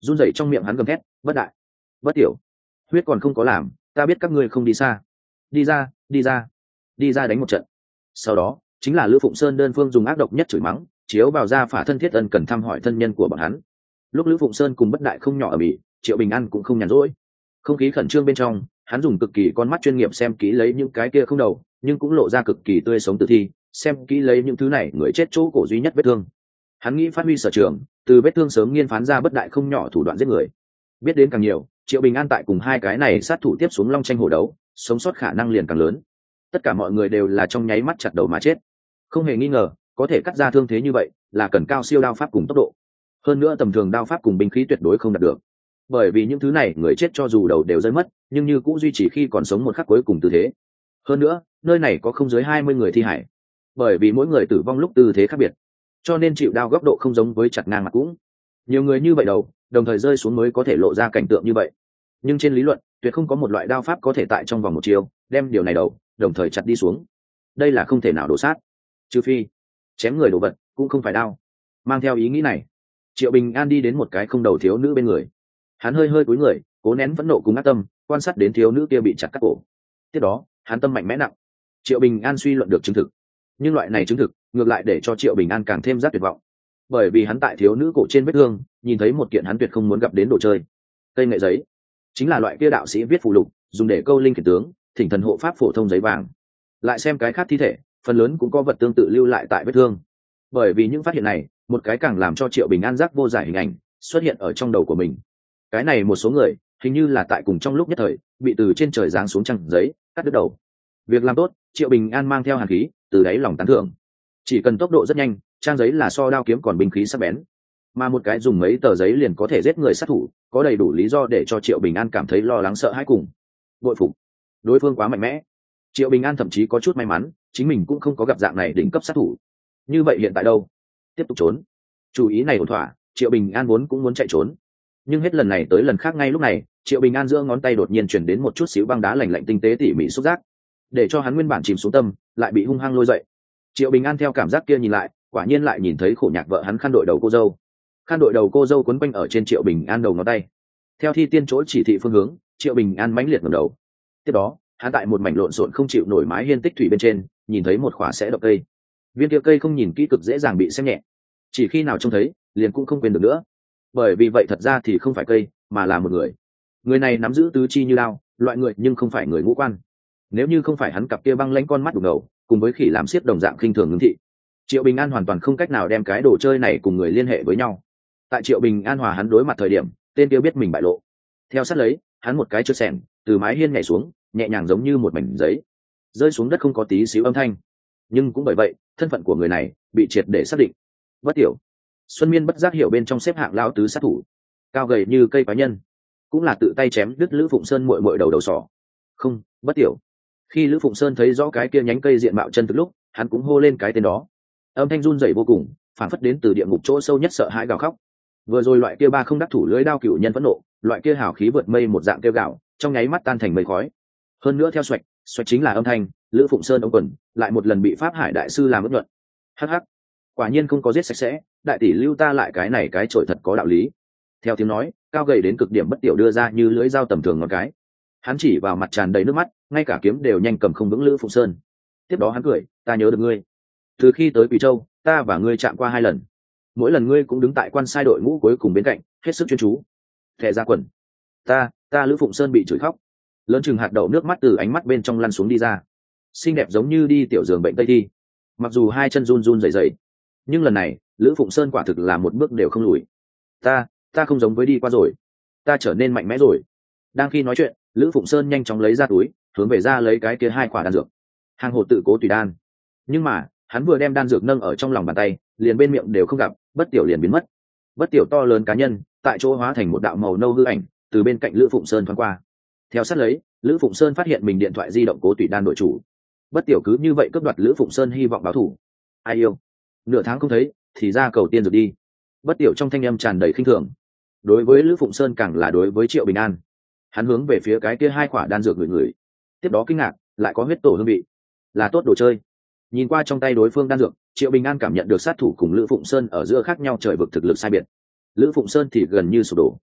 run rẩy trong miệng hắn gầm thét, bất đại, bất tiểu, huyết còn không có làm, ta biết các ngươi không đi xa, đi ra, đi ra, đi ra đánh một trận. Sau đó chính là Lữ Phụng Sơn đơn phương dùng ác độc nhất chửi mắng, chiếu vào ra phả thân thiết ân cần thăm hỏi thân nhân của bọn hắn. Lúc Lữ Phụng Sơn cùng bất đại không nhỏ ở bỉ, Triệu Bình An cũng không nhàn rỗi. Không khí khẩn trương bên trong, hắn dùng cực kỳ con mắt chuyên nghiệp xem kỹ lấy những cái kia không đầu, nhưng cũng lộ ra cực kỳ tươi sống tử thi, xem kỹ lấy những thứ này người chết chỗ cổ duy nhất vết thương. Hắn nghĩ phát huy sở trường, từ vết thương sớm nghiên phán ra bất đại không nhỏ thủ đoạn giết người. Biết đến càng nhiều, Triệu Bình An tại cùng hai cái này sát thủ tiếp xuống long tranh hổ đấu, sống sót khả năng liền càng lớn. Tất cả mọi người đều là trong nháy mắt chặt đầu mà chết. Không hề nghi ngờ, có thể cắt ra thương thế như vậy là cần cao siêu đao pháp cùng tốc độ. Hơn nữa tầm thường đao pháp cùng binh khí tuyệt đối không đạt được. Bởi vì những thứ này người chết cho dù đầu đều rơi mất, nhưng như cũng duy trì khi còn sống một khắc cuối cùng tư thế. Hơn nữa, nơi này có không dưới hai mươi người thi hải. Bởi vì mỗi người tử vong lúc tư thế khác biệt, cho nên chịu đao góc độ không giống với chặt ngang mặt cũng. Nhiều người như vậy đầu, đồng thời rơi xuống mới có thể lộ ra cảnh tượng như vậy. Nhưng trên lý luận, tuyệt không có một loại đao pháp có thể tại trong vòng một chiều đem điều này đầu, đồng thời chặt đi xuống. Đây là không thể nào đổ sát. Trừ phi chém người đồ vật cũng không phải đao. Mang theo ý nghĩ này, Triệu Bình An đi đến một cái không đầu thiếu nữ bên người. Hắn hơi hơi cúi người, cố nén phẫn nộ cùng ác tâm, quan sát đến thiếu nữ kia bị chặt cắt cổ. Tiếp đó, hắn tâm mạnh mẽ nặng. Triệu Bình An suy luận được chứng thực, nhưng loại này chứng thực ngược lại để cho Triệu Bình An càng thêm giác tuyệt vọng, bởi vì hắn tại thiếu nữ cổ trên vết thương nhìn thấy một kiện hắn tuyệt không muốn gặp đến đồ chơi. Cây nghệ giấy, chính là loại kia đạo sĩ viết phù lục dùng để câu linh khiển tướng, thỉnh thần hộ pháp phổ thông giấy vàng. Lại xem cái khác thi thể, phần lớn cũng có vật tương tự lưu lại tại vết thương. Bởi vì những phát hiện này, một cái càng làm cho Triệu Bình An giác vô giải hình ảnh xuất hiện ở trong đầu của mình. Cái này một số người hình như là tại cùng trong lúc nhất thời bị từ trên trời giáng xuống trang giấy cắt đứt đầu. Việc làm tốt, Triệu Bình An mang theo hàn khí từ đáy lòng tán thưởng. Chỉ cần tốc độ rất nhanh, trang giấy là so đao kiếm còn binh khí sắc bén, mà một cái dùng mấy tờ giấy liền có thể giết người sát thủ, có đầy đủ lý do để cho Triệu Bình An cảm thấy lo lắng sợ hãi cùng bội phục. Đối phương quá mạnh mẽ. Triệu Bình An thậm chí có chút may mắn, chính mình cũng không có gặp dạng này đỉnh cấp sát thủ. Như vậy hiện tại đâu? Tiếp tục trốn. Chủ ý này ổn thỏa, Triệu Bình An vốn cũng muốn chạy trốn, nhưng hết lần này tới lần khác ngay lúc này, Triệu Bình An giữa ngón tay đột nhiên chuyển đến một chút xíu băng đá lạnh lạnh tinh tế tỉ mỉ xúc giác, để cho hắn nguyên bản chìm xuống tâm lại bị hung hăng lôi dậy. Triệu Bình An theo cảm giác kia nhìn lại, quả nhiên lại nhìn thấy khổ nhạc vợ hắn khăn đội đầu cô dâu. Khăn đội đầu cô dâu quấn quanh ở trên Triệu Bình An đầu ngón tay. Theo thi tiên chỗ chỉ thị phương hướng, Triệu Bình An mãnh liệt ngẩng đầu. Tiếp đó, hắn tại một mảnh lộn xộn không chịu nổi mái hiên tích thủy bên trên, nhìn thấy một khỏa sẽ độc cây. Viên kia cây không nhìn kỹ cực dễ dàng bị xem nhẹ, chỉ khi nào trông thấy, liền cũng không quên được nữa. Bởi vì vậy thật ra thì không phải cây, mà là một người. Người này nắm giữ tứ chi như lao, loại người nhưng không phải người ngũ quan. Nếu như không phải hắn cặp kia băng lãnh con mắt đục ngầu, cùng với khỉ làm xiết đồng dạng khinh thường ngưng thị, Triệu Bình An hoàn toàn không cách nào đem cái đồ chơi này cùng người liên hệ với nhau. Tại Triệu Bình An hòa hắn đối mặt thời điểm, tên kia biết mình bại lộ. Theo sát lấy, hắn một cái chớp xẻng từ mái hiên nhảy xuống, nhẹ nhàng giống như một mảnh giấy, rơi xuống đất không có tí xíu âm thanh. Nhưng cũng bởi vậy, thân phận của người này bị triệt để xác định. Bất tiểu. Xuân Miên bất giác hiểu bên trong xếp hạng lao tứ sát thủ, cao gầy như cây quái nhân, cũng là tự tay chém đứt Lữ Phụng Sơn muội muội đầu đầu sỏ. Không, Bất tiểu. Khi Lữ Phụng Sơn thấy rõ cái kia nhánh cây diện mạo chân thực lúc, hắn cũng hô lên cái tên đó. Âm thanh run rẩy vô cùng, phản phất đến từ địa ngục chỗ sâu nhất sợ hãi gào khóc. Vừa rồi loại kia ba không đắc thủ lưới đao cựu nhân phẫn nộ, loại kia hào khí vượt mây một dạng kêu gạo, trong nháy mắt tan thành mây khói. Hơn nữa theo xoạch, xoạch chính là âm thanh, Lữ Phụng Sơn ống quần lại một lần bị Pháp Hải đại sư làm ướt nhuận. Hắc hắc, quả nhiên không có giết sạch sẽ, đại tỷ lưu ta lại cái này cái trội thật có đạo lý. Theo tiếng nói, cao gầy đến cực điểm Bất tiểu đưa ra như lưỡi dao tầm thường ngón cái. Hắn chỉ vào mặt tràn đầy nước mắt, ngay cả kiếm đều nhanh cầm không vững Lữ Phụng Sơn. Tiếp đó hắn cười, ta nhớ được ngươi. Từ khi tới Quỳ Châu, ta và ngươi chạm qua hai lần. Mỗi lần ngươi cũng đứng tại quan sai đội ngũ cuối cùng bên cạnh, hết sức chuyên chú. Thẻ ra quần. Ta, ta Lữ Phụng Sơn bị chửi khóc. Lớn chừng hạt đậu nước mắt từ ánh mắt bên trong lăn xuống đi ra. Xinh đẹp giống như đi tiểu giường bệnh tây thi. Mặc dù hai chân run run rẩy rẩy, nhưng lần này, Lữ Phụng Sơn quả thực là một bước đều không lùi. Ta, ta không giống với đi qua rồi. Ta trở nên mạnh mẽ rồi. Đang khi nói chuyện, Lữ Phụng Sơn nhanh chóng lấy ra túi, hướng về ra lấy cái kia hai quả đan dược. Hàng hồ tự cố tùy đan. Nhưng mà, hắn vừa đem đan dược nâng ở trong lòng bàn tay, liền bên miệng đều không gặp, Bất tiểu liền biến mất. Bất tiểu to lớn cá nhân, tại chỗ hóa thành một đạo màu nâu hư ảnh, từ bên cạnh Lữ Phụng Sơn thoáng qua. Theo sát lấy, Lữ Phụng Sơn phát hiện mình điện thoại di động cố tùy đan đội chủ. Bất tiểu cứ như vậy cướp đoạt Lữ Phụng Sơn hy vọng báo thù. Ai yêu? Nửa tháng không thấy, thì ra cầu tiên rồi đi. Bất tiểu trong thanh âm tràn đầy khinh thường. Đối với Lữ Phụng Sơn càng là đối với Triệu Bình An. Hắn hướng về phía cái kia hai quả đan dược người người. Tiếp đó kinh ngạc, lại có huyết tổ hương vị. Là tốt đồ chơi. Nhìn qua trong tay đối phương đan dược, Triệu Bình An cảm nhận được sát thủ cùng Lữ Phụng Sơn ở giữa khác nhau trời vực thực lực sai biệt. Lữ Phụng Sơn thì gần như sụp đổ,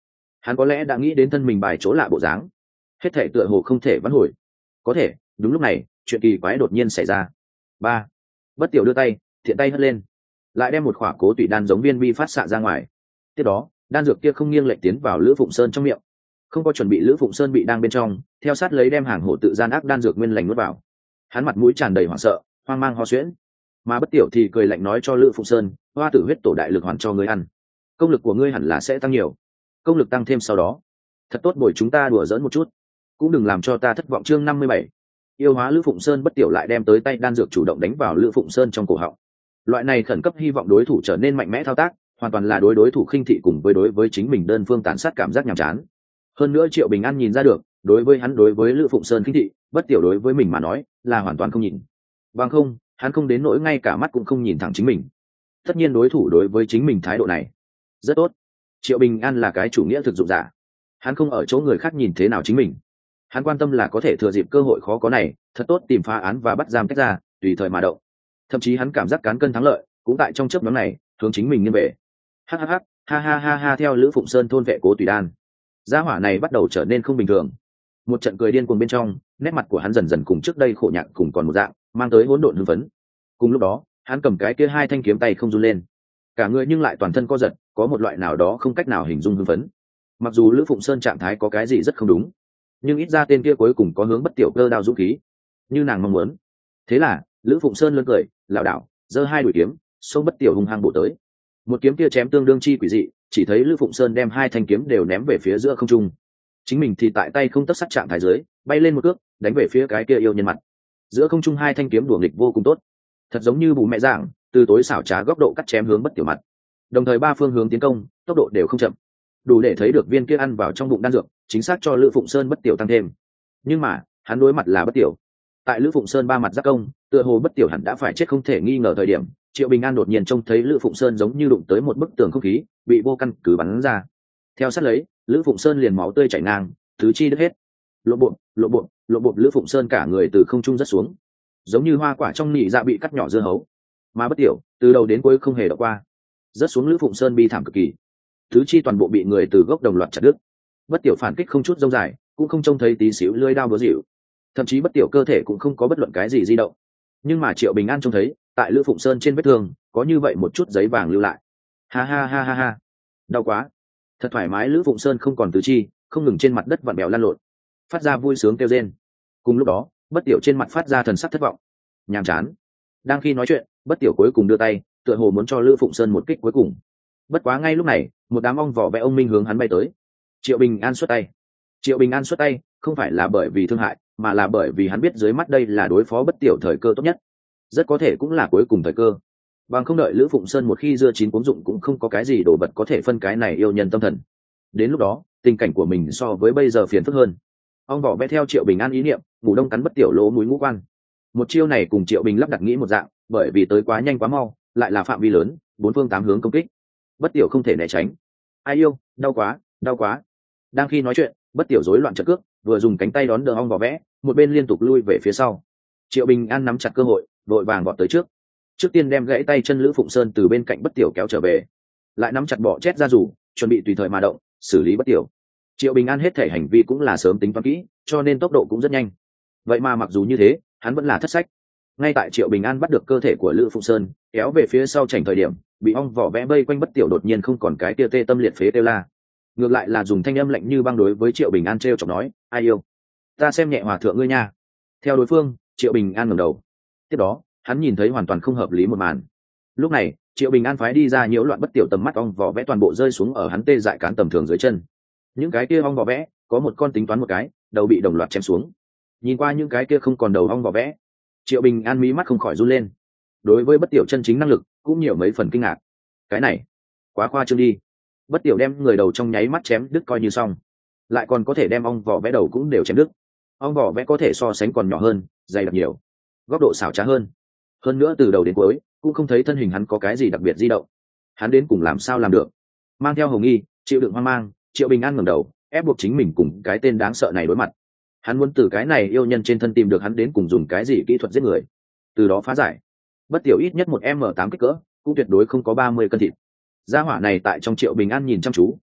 hắn có lẽ đã nghĩ đến thân mình bài chỗ lạ bộ dáng, hết thể tựa hồ không thể vãn hồi. Có thể đúng lúc này chuyện kỳ quái đột nhiên xảy ra. Ba. Bất Tiểu đưa tay thiện tay hất lên, lại đem một khỏa cố tủy đan giống viên bi phát xạ ra ngoài. Tiếp đó đan dược kia không nghiêng lệch tiến vào Lữ Phụng Sơn trong miệng. Không có chuẩn bị Lữ Phụng Sơn bị đang bên trong theo sát lấy đem hàng hộ tự gian ác đan dược nguyên lành nuốt vào. Hắn mặt mũi tràn đầy hoảng sợ, hoang mang ho suyễn. Mà Bất Tiểu thì cười lạnh nói cho Lữ Phụng Sơn, hoa tử huyết tổ đại lực hoàn cho ngươi ăn, công lực của ngươi hẳn là sẽ tăng nhiều. Công lực tăng thêm sau đó thật tốt bồi chúng ta đùa giỡn một chút, cũng đừng làm cho ta thất vọng. Chương năm mươi bảy, yêu hóa Lữ Phụng Sơn. Bất Tiểu lại đem tới tay đan dược chủ động đánh vào Lữ Phụng Sơn trong cổ họng. Loại này khẩn cấp hy vọng đối thủ trở nên mạnh mẽ thao tác, hoàn toàn là đối đối thủ khinh thị cùng với đối với chính mình đơn phương tàn sát cảm giác nhàm chán. Hơn nữa Triệu Bình An nhìn ra được, đối với hắn đối với Lữ Phụng Sơn khinh thị, Bất Tiểu đối với mình mà nói là hoàn toàn không nhìn. Bằng không, hắn không đến nỗi ngay cả mắt cũng không nhìn thẳng chính mình. Tất nhiên đối thủ đối với chính mình thái độ này rất tốt. Triệu Bình An là cái chủ nghĩa thực dụng giả, hắn không ở chỗ người khác nhìn thế nào chính mình, hắn quan tâm là có thể thừa dịp cơ hội khó có này thật tốt tìm phá án và bắt giam tách ra, tùy thời mà động. Thậm chí hắn cảm giác cán cân thắng lợi cũng tại trong chớp nhoáng này hướng chính mình nghiêng về. Hắc hắc hắc, ha ha ha ha. Theo Lữ Phụng Sơn thôn vệ cố tùy đan, gia hỏa này bắt đầu trở nên không bình thường. Một trận cười điên cuồng bên trong, nét mặt của hắn dần dần cùng trước đây khổ nhạc cùng còn một dạng, mang tới hỗn độn hưng phấn. Cùng lúc đó hắn cầm cái kia hai thanh kiếm tay không run lên, cả người nhưng lại toàn thân co giật, có một loại nào đó không cách nào hình dung hưng phấn. Mặc dù Lữ Phụng Sơn trạng thái có cái gì rất không đúng, nhưng ít ra tên kia cuối cùng có hướng Bất Tiểu cơ đao dũng khí như nàng mong muốn. Thế là Lữ Phụng Sơn lớn cười lảo đảo giơ hai đuổi kiếm xông Bất Tiểu hung hăng bổ tới. Một kiếm kia chém tương đương chi quỷ dị, chỉ thấy Lữ Phụng Sơn đem hai thanh kiếm đều ném về phía giữa không trung, chính mình thì tại tay không tấc sắt trạng thái dưới bay lên một cước đánh về phía cái kia yêu nhân mặt. Giữa không trung hai thanh kiếm đùa nghịch vô cùng tốt, thật giống như bù mẹ giảng từ tối xảo trá góc độ cắt chém hướng Bất Tiểu mặt, đồng thời ba phương hướng tiến công tốc độ đều không chậm, đủ để thấy được viên kia ăn vào trong bụng đan dược chính xác cho Lữ Phụng Sơn Bất Tiểu tăng thêm. Nhưng mà hắn đối mặt là Bất Tiểu, tại Lữ Phụng Sơn ba mặt giác công, tựa hồ Bất Tiểu hẳn đã phải chết không thể nghi ngờ thời điểm, Triệu Bình An đột nhiên trông thấy Lữ Phụng Sơn giống như đụng tới một bức tường không khí bị vô căn cứ bắn ra. Theo sát lấy Lữ Phụng Sơn liền máu tươi chảy ngang, tứ chi đứt hết, lộ bộ lộ bộ lộ bộ Lữ Phụng Sơn cả người từ không trung rớt xuống, giống như hoa quả trong nị dạ bị cắt nhỏ dưa hấu. Mà Bất Tiểu từ đầu đến cuối không hề đọc qua, rớt xuống Lữ Phụng Sơn bi thảm cực kỳ, tứ chi toàn bộ bị người từ gốc đồng loạt chặt đứt. Bất Tiểu phản kích không chút rông dài, cũng không trông thấy tí xíu lưỡi đao búa dịu, thậm chí Bất Tiểu cơ thể cũng không có bất luận cái gì di động. Nhưng mà Triệu Bình An trông thấy tại Lữ Phụng Sơn trên vết thương có như vậy một chút giấy vàng lưu lại. Ha ha ha ha ha, đau quá, thật thoải mái. Lữ Phụng Sơn không còn tứ chi, không ngừng trên mặt đất vặn bèo lăn lộn, phát ra vui sướng kêu rên. Cùng lúc đó Bất Tiểu trên mặt phát ra thần sắc thất vọng nhàm chán. Đang khi nói chuyện, Bất Tiểu cuối cùng đưa tay tựa hồ muốn cho Lữ Phụng Sơn một kích cuối cùng. Bất quá ngay lúc này một đám ong vỏ vẽ ông minh hướng hắn bay tới. Triệu Bình An xuất tay. Triệu Bình An xuất tay không phải là bởi vì thương hại, mà là bởi vì hắn biết dưới mắt đây là đối phó Bất Tiểu thời cơ tốt nhất, rất có thể cũng là cuối cùng thời cơ. Bằng không đợi Lữ Phụng Sơn một khi dưa chín cuống dụng cũng không có cái gì đồ vật có thể phân cái này yêu nhân tâm thần. Đến lúc đó tình cảnh của mình so với bây giờ phiền phức hơn. Ong vỏ vẽ theo Triệu Bình An ý niệm, ngủ đông cắn Bất Tiểu lỗ mũi ngũ quan. Một chiêu này cùng Triệu Bình lắp đặt nghĩ một dạng, bởi vì tới quá nhanh quá mau, lại là phạm vi lớn, bốn phương tám hướng công kích. Bất Tiểu không thể né tránh. Ai yêu, đau quá, đau quá. Đang khi nói chuyện, Bất Tiểu rối loạn trận cước, vừa dùng cánh tay đón đỡ ong vỏ vẽ, một bên liên tục lui về phía sau. Triệu Bình An nắm chặt cơ hội, vội vàng vọt tới trước. Trước tiên đem gãy tay chân Lữ Phụng Sơn từ bên cạnh Bất Tiểu kéo trở về, lại nắm chặt bọ chét ra rủ, chuẩn bị tùy thời mà động, xử lý Bất Tiểu. Triệu Bình An hết thể hành vi cũng là sớm tính toán kỹ, cho nên tốc độ cũng rất nhanh. Vậy mà mặc dù như thế, hắn vẫn là thất sách. Ngay tại Triệu Bình An bắt được cơ thể của Lữ Phụng Sơn, kéo về phía sau chảnh thời điểm, bị ong vỏ vẽ vây quanh Bất Tiểu đột nhiên không còn cái tia tê tâm liệt phế kêu la, ngược lại là dùng thanh âm lạnh như băng đối với Triệu Bình An trêu chọc nói: ai yêu, ta xem nhẹ hòa thượng ngươi nha. Theo đối phương, Triệu Bình An ngẩng đầu, tiếp đó hắn nhìn thấy hoàn toàn không hợp lý một màn. Lúc này Triệu Bình An phái đi ra nhiễu loạn Bất Tiểu tầm mắt ong vỏ vẽ toàn bộ rơi xuống ở hắn tê dại cán tầm thường dưới chân. Những cái kia ong vỏ vẽ có một con tính toán một cái, đầu bị đồng loạt chém xuống. Nhìn qua những cái kia không còn đầu ong vỏ vẽ, Triệu Bình An mí mắt không khỏi run lên. Đối với Bất Tiểu chân chính năng lực cũng nhiều mấy phần kinh ngạc. Cái này quá khoa trương đi. Bất Tiểu đem người đầu trong nháy mắt chém đứt coi như xong, lại còn có thể đem ong vỏ vẽ đầu cũng đều chém đứt. Ong vỏ vẽ có thể so sánh còn nhỏ hơn, dày đặc nhiều, góc độ xảo trá hơn. Hơn nữa từ đầu đến cuối cũng không thấy thân hình hắn có cái gì đặc biệt di động. Hắn đến cùng làm sao làm được? Mang theo hồng nghi, chịu đựng hoang mang, Triệu Bình An ngẩng đầu, ép buộc chính mình cùng cái tên đáng sợ này đối mặt. Hắn muốn từ cái này yêu nhân trên thân tìm được hắn đến cùng dùng cái gì kỹ thuật giết người, từ đó phá giải. Bất Tiểu ít nhất một m tám kích cỡ, cũng tuyệt đối không có ba mươi cân thịt. Gia hỏa này tại trong Triệu Bình An nhìn chăm chú,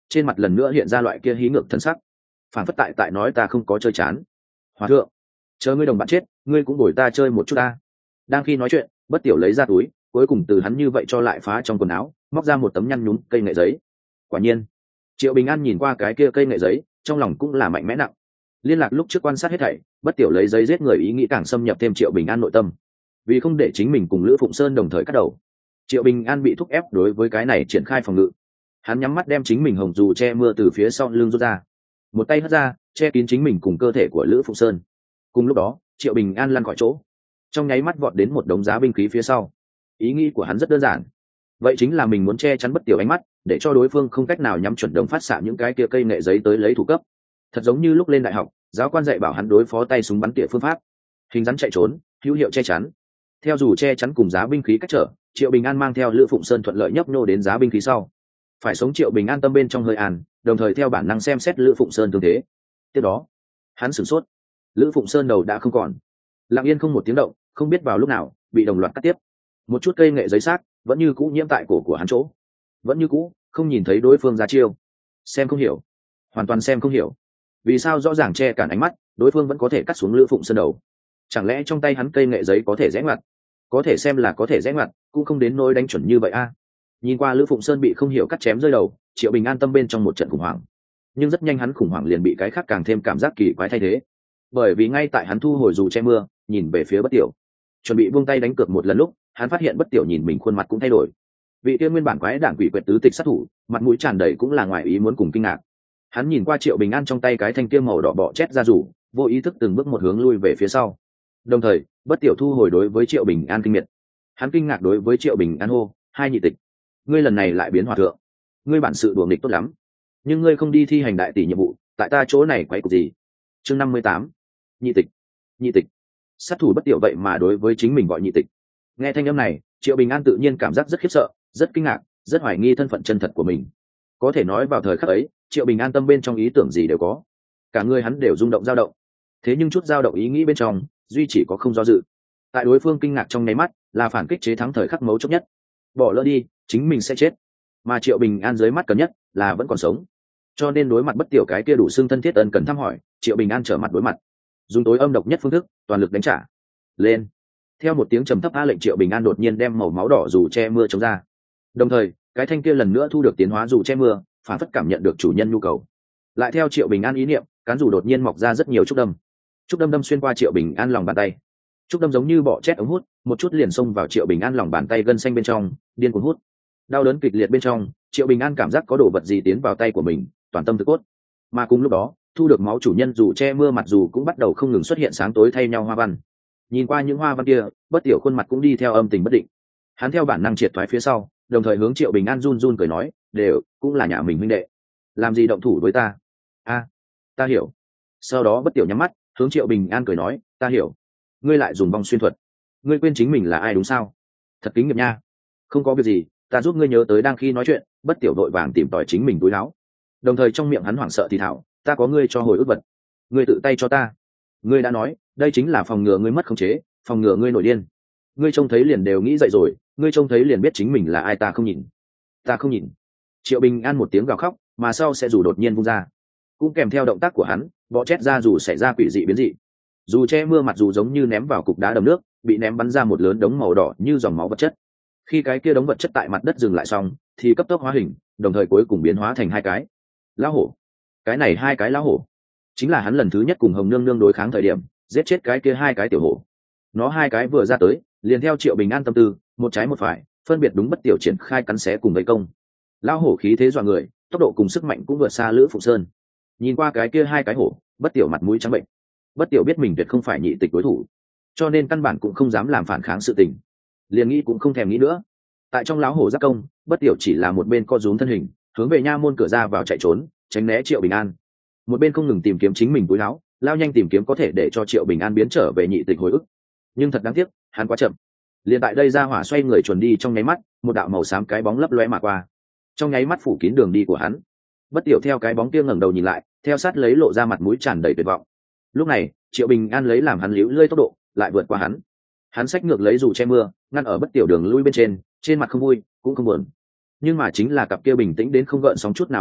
trên mặt lần nữa hiện ra loại kia hí ngược thân sắc, phản phất tại tại nói ta không có chơi chán. Hòa thượng, chờ ngươi đồng bạn chết, ngươi cũng đổi ta chơi một chút ta. Đang khi nói chuyện, Bất Tiểu lấy ra túi, cuối cùng từ hắn như vậy cho lại phá trong quần áo, móc ra một tấm nhăn nhúm cây nghệ giấy. Quả nhiên, Triệu Bình An nhìn qua cái kia cây nghệ giấy, trong lòng cũng là mạnh mẽ nặng. Liên lạc lúc trước quan sát hết thảy, Bất Tiểu lấy giấy giết người ý nghĩ càng xâm nhập thêm Triệu Bình An nội tâm. Vì không để chính mình cùng Lữ Phụng Sơn đồng thời cắt đầu, Triệu Bình An bị thúc ép đối với cái này triển khai phòng ngự. Hắn nhắm mắt đem chính mình hồng dù che mưa từ phía sau lưng rút ra, một tay hất ra che kín chính mình cùng cơ thể của Lữ Phụng Sơn. Cùng lúc đó, Triệu Bình An lăn khỏi chỗ, trong nháy mắt vọt đến một đống giá binh khí phía sau. Ý nghĩ của hắn rất đơn giản, vậy chính là mình muốn che chắn Bất Tiểu ánh mắt, để cho đối phương không cách nào nhắm chuẩn đồng phát xạ những cái kia cây nghệ giấy tới lấy thủ cấp. Thật giống như lúc lên đại học, giáo quan dạy bảo hắn đối phó tay súng bắn tỉa phương pháp, hình rắn chạy trốn, hữu hiệu che chắn. Theo dù che chắn cùng giá binh khí cách trở, Triệu Bình An mang theo Lữ Phụng Sơn thuận lợi nhấp nhô đến giá binh khí sau. Phải sống Triệu Bình An tâm bên trong hơi an, đồng thời theo bản năng xem xét Lữ Phụng Sơn tương thế. Tiếp đó, hắn sửng sốt. Lữ Phụng Sơn đầu đã không còn, lặng yên không một tiếng động, không biết vào lúc nào bị đồng loạt cắt tiếp. Một chút cây nghệ giấy xác vẫn như cũ nhiễm tại cổ của hắn chỗ, vẫn như cũ không nhìn thấy đối phương ra chiêu. Xem không hiểu, hoàn toàn xem không hiểu, vì sao rõ ràng che cản ánh mắt, đối phương vẫn có thể cắt xuống Lữ Phụng Sơn đầu. Chẳng lẽ trong tay hắn cây nghệ giấy có thể rẽ ngoặt? Có thể xem là có thể rẽ ngoặt, cũng không đến nỗi đánh chuẩn như vậy a. À. Nhìn qua Lữ Phụng Sơn bị không hiểu cắt chém rơi đầu, Triệu Bình An tâm bên trong một trận khủng hoảng. Nhưng rất nhanh hắn khủng hoảng liền bị cái khác càng thêm cảm giác kỳ quái thay thế. Bởi vì ngay tại hắn thu hồi dù che mưa, nhìn về phía Bất Tiểu, chuẩn bị buông tay đánh cược một lần lúc, hắn phát hiện Bất Tiểu nhìn mình khuôn mặt cũng thay đổi. Vị kia nguyên bản quái đản quỷ quyệt tứ tịch sát thủ, mặt mũi tràn đầy cũng là ngoài ý muốn cùng kinh ngạc. Hắn nhìn qua Triệu Bình An trong tay cái thanh kia màu đỏ bọ chét ra rủ, vô ý thức từng bước một hướng lui về phía sau. Đồng thời, Bất Tiểu thu hồi đối với Triệu Bình An kinh miệt. Hắn kinh ngạc đối với Triệu Bình An hô, hai nhị tịch, ngươi lần này lại biến hòa thượng, ngươi bản sự đùa nghịch tốt lắm, nhưng ngươi không đi thi hành đại tỷ nhiệm vụ, tại ta chỗ này quấy cục gì? Chương năm mươi tám, nhị tịch, nhị tịch. Sát thủ Bất Tiểu vậy mà đối với chính mình gọi nhị tịch. Nghe thanh âm này, Triệu Bình An tự nhiên cảm giác rất khiếp sợ, rất kinh ngạc, rất hoài nghi thân phận chân thật của mình. Có thể nói vào thời khắc ấy, Triệu Bình An tâm bên trong ý tưởng gì đều có, cả người hắn đều rung động dao động. Thế nhưng chút dao động ý nghĩ bên trong, duy chỉ có không do dự. Tại đối phương kinh ngạc trong nháy mắt, là phản kích chế thắng thời khắc mấu chốt nhất. Bỏ lỡ đi, chính mình sẽ chết. Mà Triệu Bình An dưới mắt cần nhất là vẫn còn sống. Cho nên đối mặt Bất Tiểu cái kia đủ xương thân thiết ân cần thăm hỏi, Triệu Bình An trở mặt đối mặt, dùng tối âm độc nhất phương thức, toàn lực đánh trả. Lên. Theo một tiếng trầm thấp a lệnh, Triệu Bình An đột nhiên đem màu máu đỏ dù che mưa chống ra. Đồng thời, cái thanh kia lần nữa thu được tiến hóa dù che mưa, phản phất cảm nhận được chủ nhân nhu cầu. Lại theo Triệu Bình An ý niệm, cán dù đột nhiên mọc ra rất nhiều trúc đâm. Trúc đâm đâm xuyên qua Triệu Bình An lòng bàn tay. Trúc đâm giống như bọ chét ống hút, một chút liền xông vào Triệu Bình An lòng bàn tay gân xanh bên trong, điên cuồng hút. Đau đớn kịch liệt bên trong, Triệu Bình An cảm giác có đồ vật gì tiến vào tay của mình, toàn tâm thực cốt. Mà cùng lúc đó, thu được máu chủ nhân dù che mưa mặt dù cũng bắt đầu không ngừng xuất hiện sáng tối thay nhau hoa văn. Nhìn qua những hoa văn kia, Bất Tiểu khuôn mặt cũng đi theo âm tình bất định. Hắn theo bản năng triệt thoái phía sau, đồng thời hướng Triệu Bình An run run cười nói, đều cũng là nhà mình huynh đệ, làm gì động thủ với ta? A, ta hiểu. Sau đó Bất Tiểu nhắm mắt, hướng Triệu Bình An cười nói, ta hiểu. Ngươi lại dùng vong xuyên thuật, ngươi quên chính mình là ai đúng sao? Thật kính nghiệp nha. Không có việc gì, ta giúp ngươi nhớ tới đang khi nói chuyện. Bất Tiểu đội vàng tìm tòi chính mình túi áo, đồng thời trong miệng hắn hoảng sợ thì thảo, ta có ngươi cho hồi ức vật, ngươi tự tay cho ta. Ngươi đã nói, đây chính là phòng ngừa ngươi mất khống chế, phòng ngừa ngươi nổi điên. Ngươi trông thấy liền đều nghĩ dậy rồi, ngươi trông thấy liền biết chính mình là ai. Ta không nhìn, ta không nhìn. Triệu Bình An một tiếng gào khóc, mà sau sẽ dù đột nhiên vung ra, cũng kèm theo động tác của hắn, bọ chét ra dù xảy ra quỷ dị biến dị. Dù che mưa mặt dù giống như ném vào cục đá đầm nước, bị ném bắn ra một lớn đống màu đỏ như dòng máu vật chất. Khi cái kia đống vật chất tại mặt đất dừng lại xong, thì cấp tốc hóa hình, đồng thời cuối cùng biến hóa thành hai cái lão hổ. Cái này hai cái lão hổ chính là hắn lần thứ nhất cùng Hồng Nương Nương đối kháng thời điểm giết chết cái kia hai cái tiểu hổ. Nó hai cái vừa ra tới, liền theo Triệu Bình An tâm tư, một trái một phải, phân biệt đúng Bất Tiểu triển khai cắn xé cùng vây công. Lão hổ khí thế dọa người, tốc độ cùng sức mạnh cũng vượt xa Lữ Phụng Sơn. Nhìn qua cái kia hai cái hổ, Bất Tiểu mặt mũi trắng bệnh. Bất Tiểu biết mình tuyệt không phải nhị tịch đối thủ, cho nên căn bản cũng không dám làm phản kháng sự tình, liền nghĩ cũng không thèm nghĩ nữa. Tại trong lão hổ giác công, Bất Tiểu chỉ là một bên co rúm thân hình, hướng về nha môn cửa ra vào chạy trốn, tránh né Triệu Bình An, một bên không ngừng tìm kiếm chính mình túi áo, lao nhanh tìm kiếm có thể để cho Triệu Bình An biến trở về nhị tịch hồi ức. Nhưng thật đáng tiếc, hắn quá chậm. Liền tại đây ra hỏa xoay người chuẩn đi trong nháy mắt, một đạo màu xám cái bóng lấp lóe mà qua, trong nháy mắt phủ kín đường đi của hắn. Bất Tiểu theo cái bóng kia ngẩng đầu nhìn lại, theo sát lấy lộ ra mặt mũi tràn đầy tuyệt vọng. Lúc này, Triệu Bình An lấy làm hắn liễu lơi tốc độ, lại vượt qua hắn. Hắn xách ngược lấy dù che mưa, ngăn ở Bất Tiểu đường lui bên trên, trên mặt không vui, cũng không buồn. Nhưng mà chính là cặp kia bình tĩnh đến không gợn sóng chút nào ánh mắt,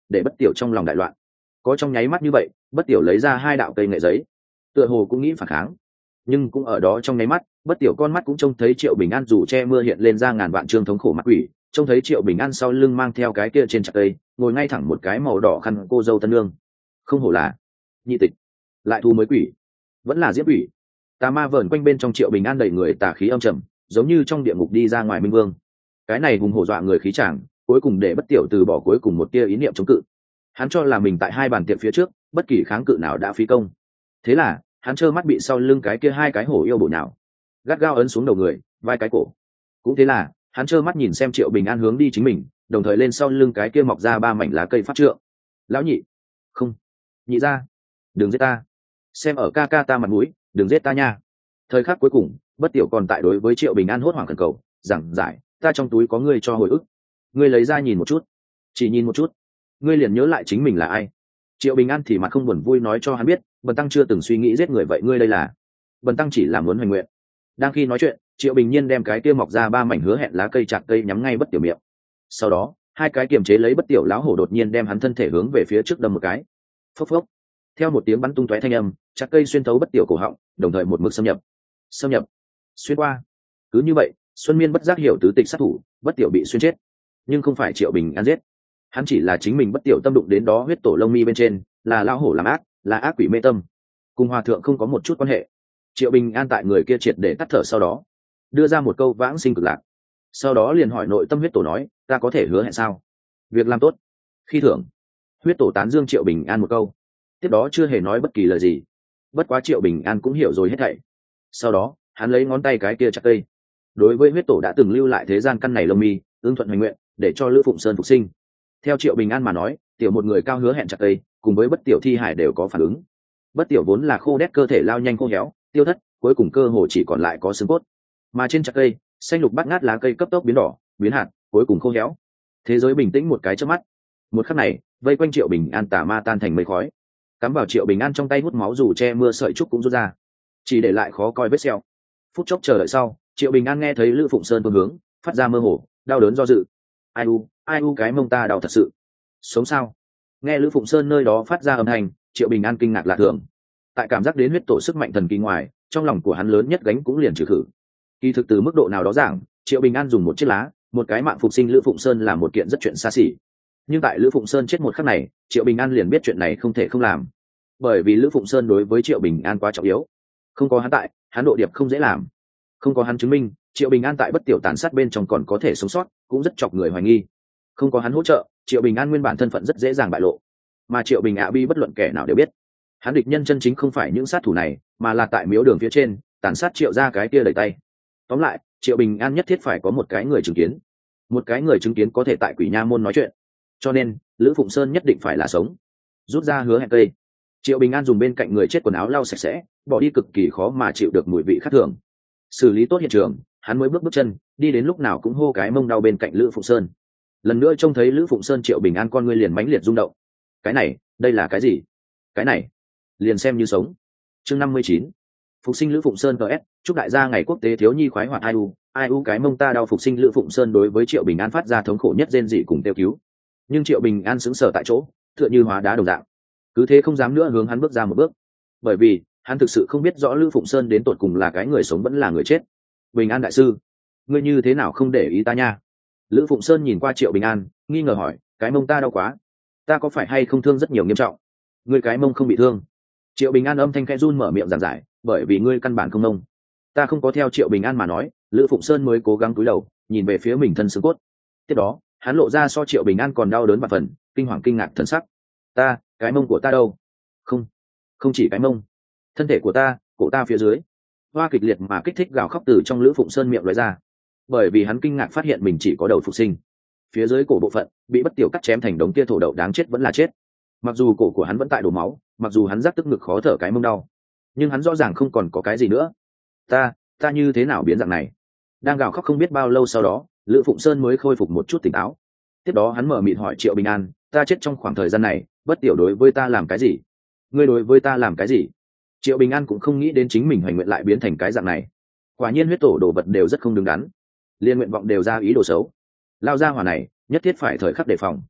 để bất tiểu trong lòng đại loạn. Có trong nháy mắt như vậy, bất tiểu lấy ra hai đạo cây nghệ giấy, tựa hồ cũng nghĩ phản kháng, nhưng cũng ở đó trong nháy mắt, bất tiểu con mắt cũng trông thấy Triệu Bình An dù che mưa hiện lên ra ngàn vạn trương thống khổ mặt quỷ, trông thấy Triệu Bình An sau lưng mang theo cái kia trên chặt cây, ngồi ngay thẳng một cái màu đỏ khăn cô dâu tân nương. Không hổ là nhị tịch, lại thu mới quỷ, vẫn là diễm quỷ. Tà ma vờn quanh bên trong Triệu Bình An đầy người tà khí âm trầm, giống như trong địa ngục đi ra ngoài minh vương. Cái này hùng hổ dọa người khí chàng, cuối cùng để bất tiểu từ bỏ cuối cùng một tia ý niệm chống cự. Hắn cho là mình tại hai bàn tiệm phía trước, bất kỳ kháng cự nào đã phí công. Thế là hắn trơ mắt bị sau lưng cái kia hai cái hổ yêu bổ nhào, gắt gao ấn xuống đầu người, vai cái cổ. Cũng thế là hắn trơ mắt nhìn xem Triệu Bình An hướng đi chính mình, đồng thời lên sau lưng cái kia mọc ra ba mảnh lá cây phát trượng. Lão nhị, không, nhị ra, đừng giết ta, xem ở ca ca ta mặt mũi, đừng giết ta nha. Thời khắc cuối cùng, bất tiểu còn tại đối với Triệu Bình An hốt hoảng khẩn cầu, giảng giải, ta trong túi có ngươi cho hồi ức, ngươi lấy ra nhìn một chút, chỉ nhìn một chút, ngươi liền nhớ lại chính mình là ai. Triệu Bình An thì mặt không buồn vui nói cho hắn biết, bần tăng chưa từng suy nghĩ giết người, vậy ngươi đây là? Bần tăng chỉ là muốn hoành nguyện. Đang khi nói chuyện, Triệu Bình Nhiên đem cái kia mọc ra ba mảnh hứa hẹn lá cây chạc cây nhắm ngay bất tiểu miệng. Sau đó hai cái kiềm chế lấy bất tiểu lão hổ đột nhiên đem hắn thân thể hướng về phía trước đâm một cái. Phốc phốc, theo một tiếng bắn tung tóe thanh âm, chạc cây xuyên thấu bất tiểu cổ họng, đồng thời một mực xâm nhập xâm nhập xuyên qua. Cứ như vậy, Xuân Miên bất giác hiểu tứ tịch sát thủ, bất tiểu bị xuyên chết, nhưng không phải Triệu Bình An giết. Hắn chỉ là chính mình bất tiểu tâm đụng đến đó huyết tổ lông mi bên trên, là lão hổ làm ác, là ác quỷ mê tâm, cùng hòa thượng không có một chút quan hệ. Triệu Bình An tại người kia triệt để tắt thở sau đó, đưa ra một câu vãng sinh cực lạc, sau đó liền hỏi nội tâm huyết tổ nói, ta có thể hứa hẹn sao? Việc làm tốt, khi thưởng. Huyết tổ tán dương Triệu Bình An một câu, tiếp đó chưa hề nói bất kỳ lời gì. Bất quá Triệu Bình An cũng hiểu rồi hết thảy. Sau đó hắn lấy ngón tay cái kia chặt cây, đối với huyết tổ đã từng lưu lại thế gian căn này lông mi, ưng thuận hoành nguyện, để cho Lữ Phụng Sơn phục sinh. Theo Triệu Bình An mà nói, tiểu một người cao hứa hẹn chặt cây, cùng với bất tiểu thi hải đều có phản ứng. Bất tiểu vốn là khô đét cơ thể lao nhanh khô héo, tiêu thất, cuối cùng cơ hồ chỉ còn lại có xương cốt. Mà trên chặt cây, xanh lục bát ngát lá cây cấp tốc biến đỏ, biến hạt, cuối cùng khô héo. Thế giới bình tĩnh một cái chớp mắt. Một khắc này, vây quanh Triệu Bình An tà ma tan thành mây khói. Cắm vào Triệu Bình An trong tay hút máu dù che mưa sợi trúc cũng rút ra, chỉ để lại khó coi vết sẹo. Phút chốc chờ đợi sau, Triệu Bình An nghe thấy Lữ Phụng Sơn phương hướng phát ra mơ hồ, đau đớn do dự. Ai u, ai u cái mông ta đau thật sự. Sống sao? Nghe Lữ Phụng Sơn nơi đó phát ra âm thanh, Triệu Bình An kinh ngạc lạ thường. Tại cảm giác đến huyết tổ sức mạnh thần kỳ ngoài, trong lòng của hắn lớn nhất gánh cũng liền trừ khử. Kỳ thực từ mức độ nào đó giảng, Triệu Bình An dùng một chiếc lá, một cái mạng phục sinh Lữ Phụng Sơn là một kiện rất chuyện xa xỉ. Nhưng tại Lữ Phụng Sơn chết một khắc này, Triệu Bình An liền biết chuyện này không thể không làm. Bởi vì Lữ Phụng Sơn đối với Triệu Bình An quá trọng yếu. Không có hắn tại, hắn độ điệp không dễ làm. Không có hắn chứng minh, Triệu Bình An tại bất tiểu tàn sát bên trong còn có thể sống sót, cũng rất chọc người hoài nghi. Không có hắn hỗ trợ, Triệu Bình An nguyên bản thân phận rất dễ dàng bại lộ. Mà Triệu Bình ạ bi bất luận kẻ nào đều biết, hắn địch nhân chân chính không phải những sát thủ này, mà là tại miếu đường phía trên tàn sát Triệu ra cái kia đẩy tay. Tóm lại, Triệu Bình An nhất thiết phải có một cái người chứng kiến, một cái người chứng kiến có thể tại Quỷ Nha môn nói chuyện. Cho nên Lữ Phụng Sơn nhất định phải là sống. Rút ra hứa hẹn cây, Triệu Bình An dùng bên cạnh người chết quần áo lau sạch sẽ, bỏ đi cực kỳ khó mà chịu được mùi vị khác thường. Xử lý tốt hiện trường, hắn mới bước bước chân đi đến lúc nào cũng hô cái mông đau bên cạnh Lữ Phụng Sơn. Lần nữa trông thấy Lữ Phụng Sơn, Triệu Bình An con ngươi liền mãnh liệt rung động. Cái này, đây là cái gì? Cái này, liền xem như sống. Chương năm mươi chín, phục sinh Lữ Phụng Sơn. ps chúc đại gia ngày quốc tế thiếu nhi khoái hoạt. Ai u, ai u cái mông ta đau. Phục sinh Lữ Phụng Sơn đối với Triệu Bình An phát ra thống khổ nhất rên rỉ cùng kêu cứu. Nhưng Triệu Bình An sững sờ tại chỗ, tựa như hóa đá đồng dạng, cứ thế không dám nữa hướng hắn bước ra một bước, bởi vì hắn thực sự không biết rõ Lữ Phụng Sơn đến tột cùng là cái người sống vẫn là người chết. Bình An đại sư, ngươi như thế nào không để ý ta nha? Lữ Phụng Sơn nhìn qua Triệu Bình An, nghi ngờ hỏi, cái mông ta đau quá, ta có phải hay không thương rất nhiều nghiêm trọng? Ngươi cái mông không bị thương. Triệu Bình An âm thanh khẽ run mở miệng giảng giải, bởi vì ngươi căn bản không nông. Ta không có. Theo Triệu Bình An mà nói, Lữ Phụng Sơn mới cố gắng cúi đầu nhìn về phía mình thân xương cốt. Tiếp đó hắn lộ ra so Triệu Bình An còn đau đớn và phần kinh hoàng kinh ngạc thần sắc. Ta, cái mông của ta đâu? Không, không chỉ cái mông, thân thể của ta, cổ ta phía dưới. Hoa kịch liệt mà kích thích gào khóc từ trong Lữ Phụng Sơn miệng lóe ra, bởi vì hắn kinh ngạc phát hiện mình chỉ có đầu phục sinh, phía dưới cổ bộ phận bị bất tiểu cắt chém thành đống kia thổ đậu đáng chết vẫn là chết. Mặc dù cổ của hắn vẫn tại đổ máu, mặc dù hắn giác tức ngực khó thở cái mông đau, nhưng hắn rõ ràng không còn có cái gì nữa. Ta, ta như thế nào biến dạng này? Đang gào khóc không biết bao lâu sau đó, Lữ Phụng Sơn mới khôi phục một chút tỉnh táo. Tiếp đó hắn mở miệng hỏi Triệu Bình An, ta chết trong khoảng thời gian này, bất tiểu đối với ta làm cái gì? Ngươi đối với ta làm cái gì? Triệu Bình An cũng không nghĩ đến chính mình hoành nguyện lại biến thành cái dạng này. Quả nhiên huyết tổ đồ vật đều rất không đứng đắn, liên nguyện vọng đều ra ý đồ xấu. Lao ra hỏa này nhất thiết phải thời khắc đề phòng.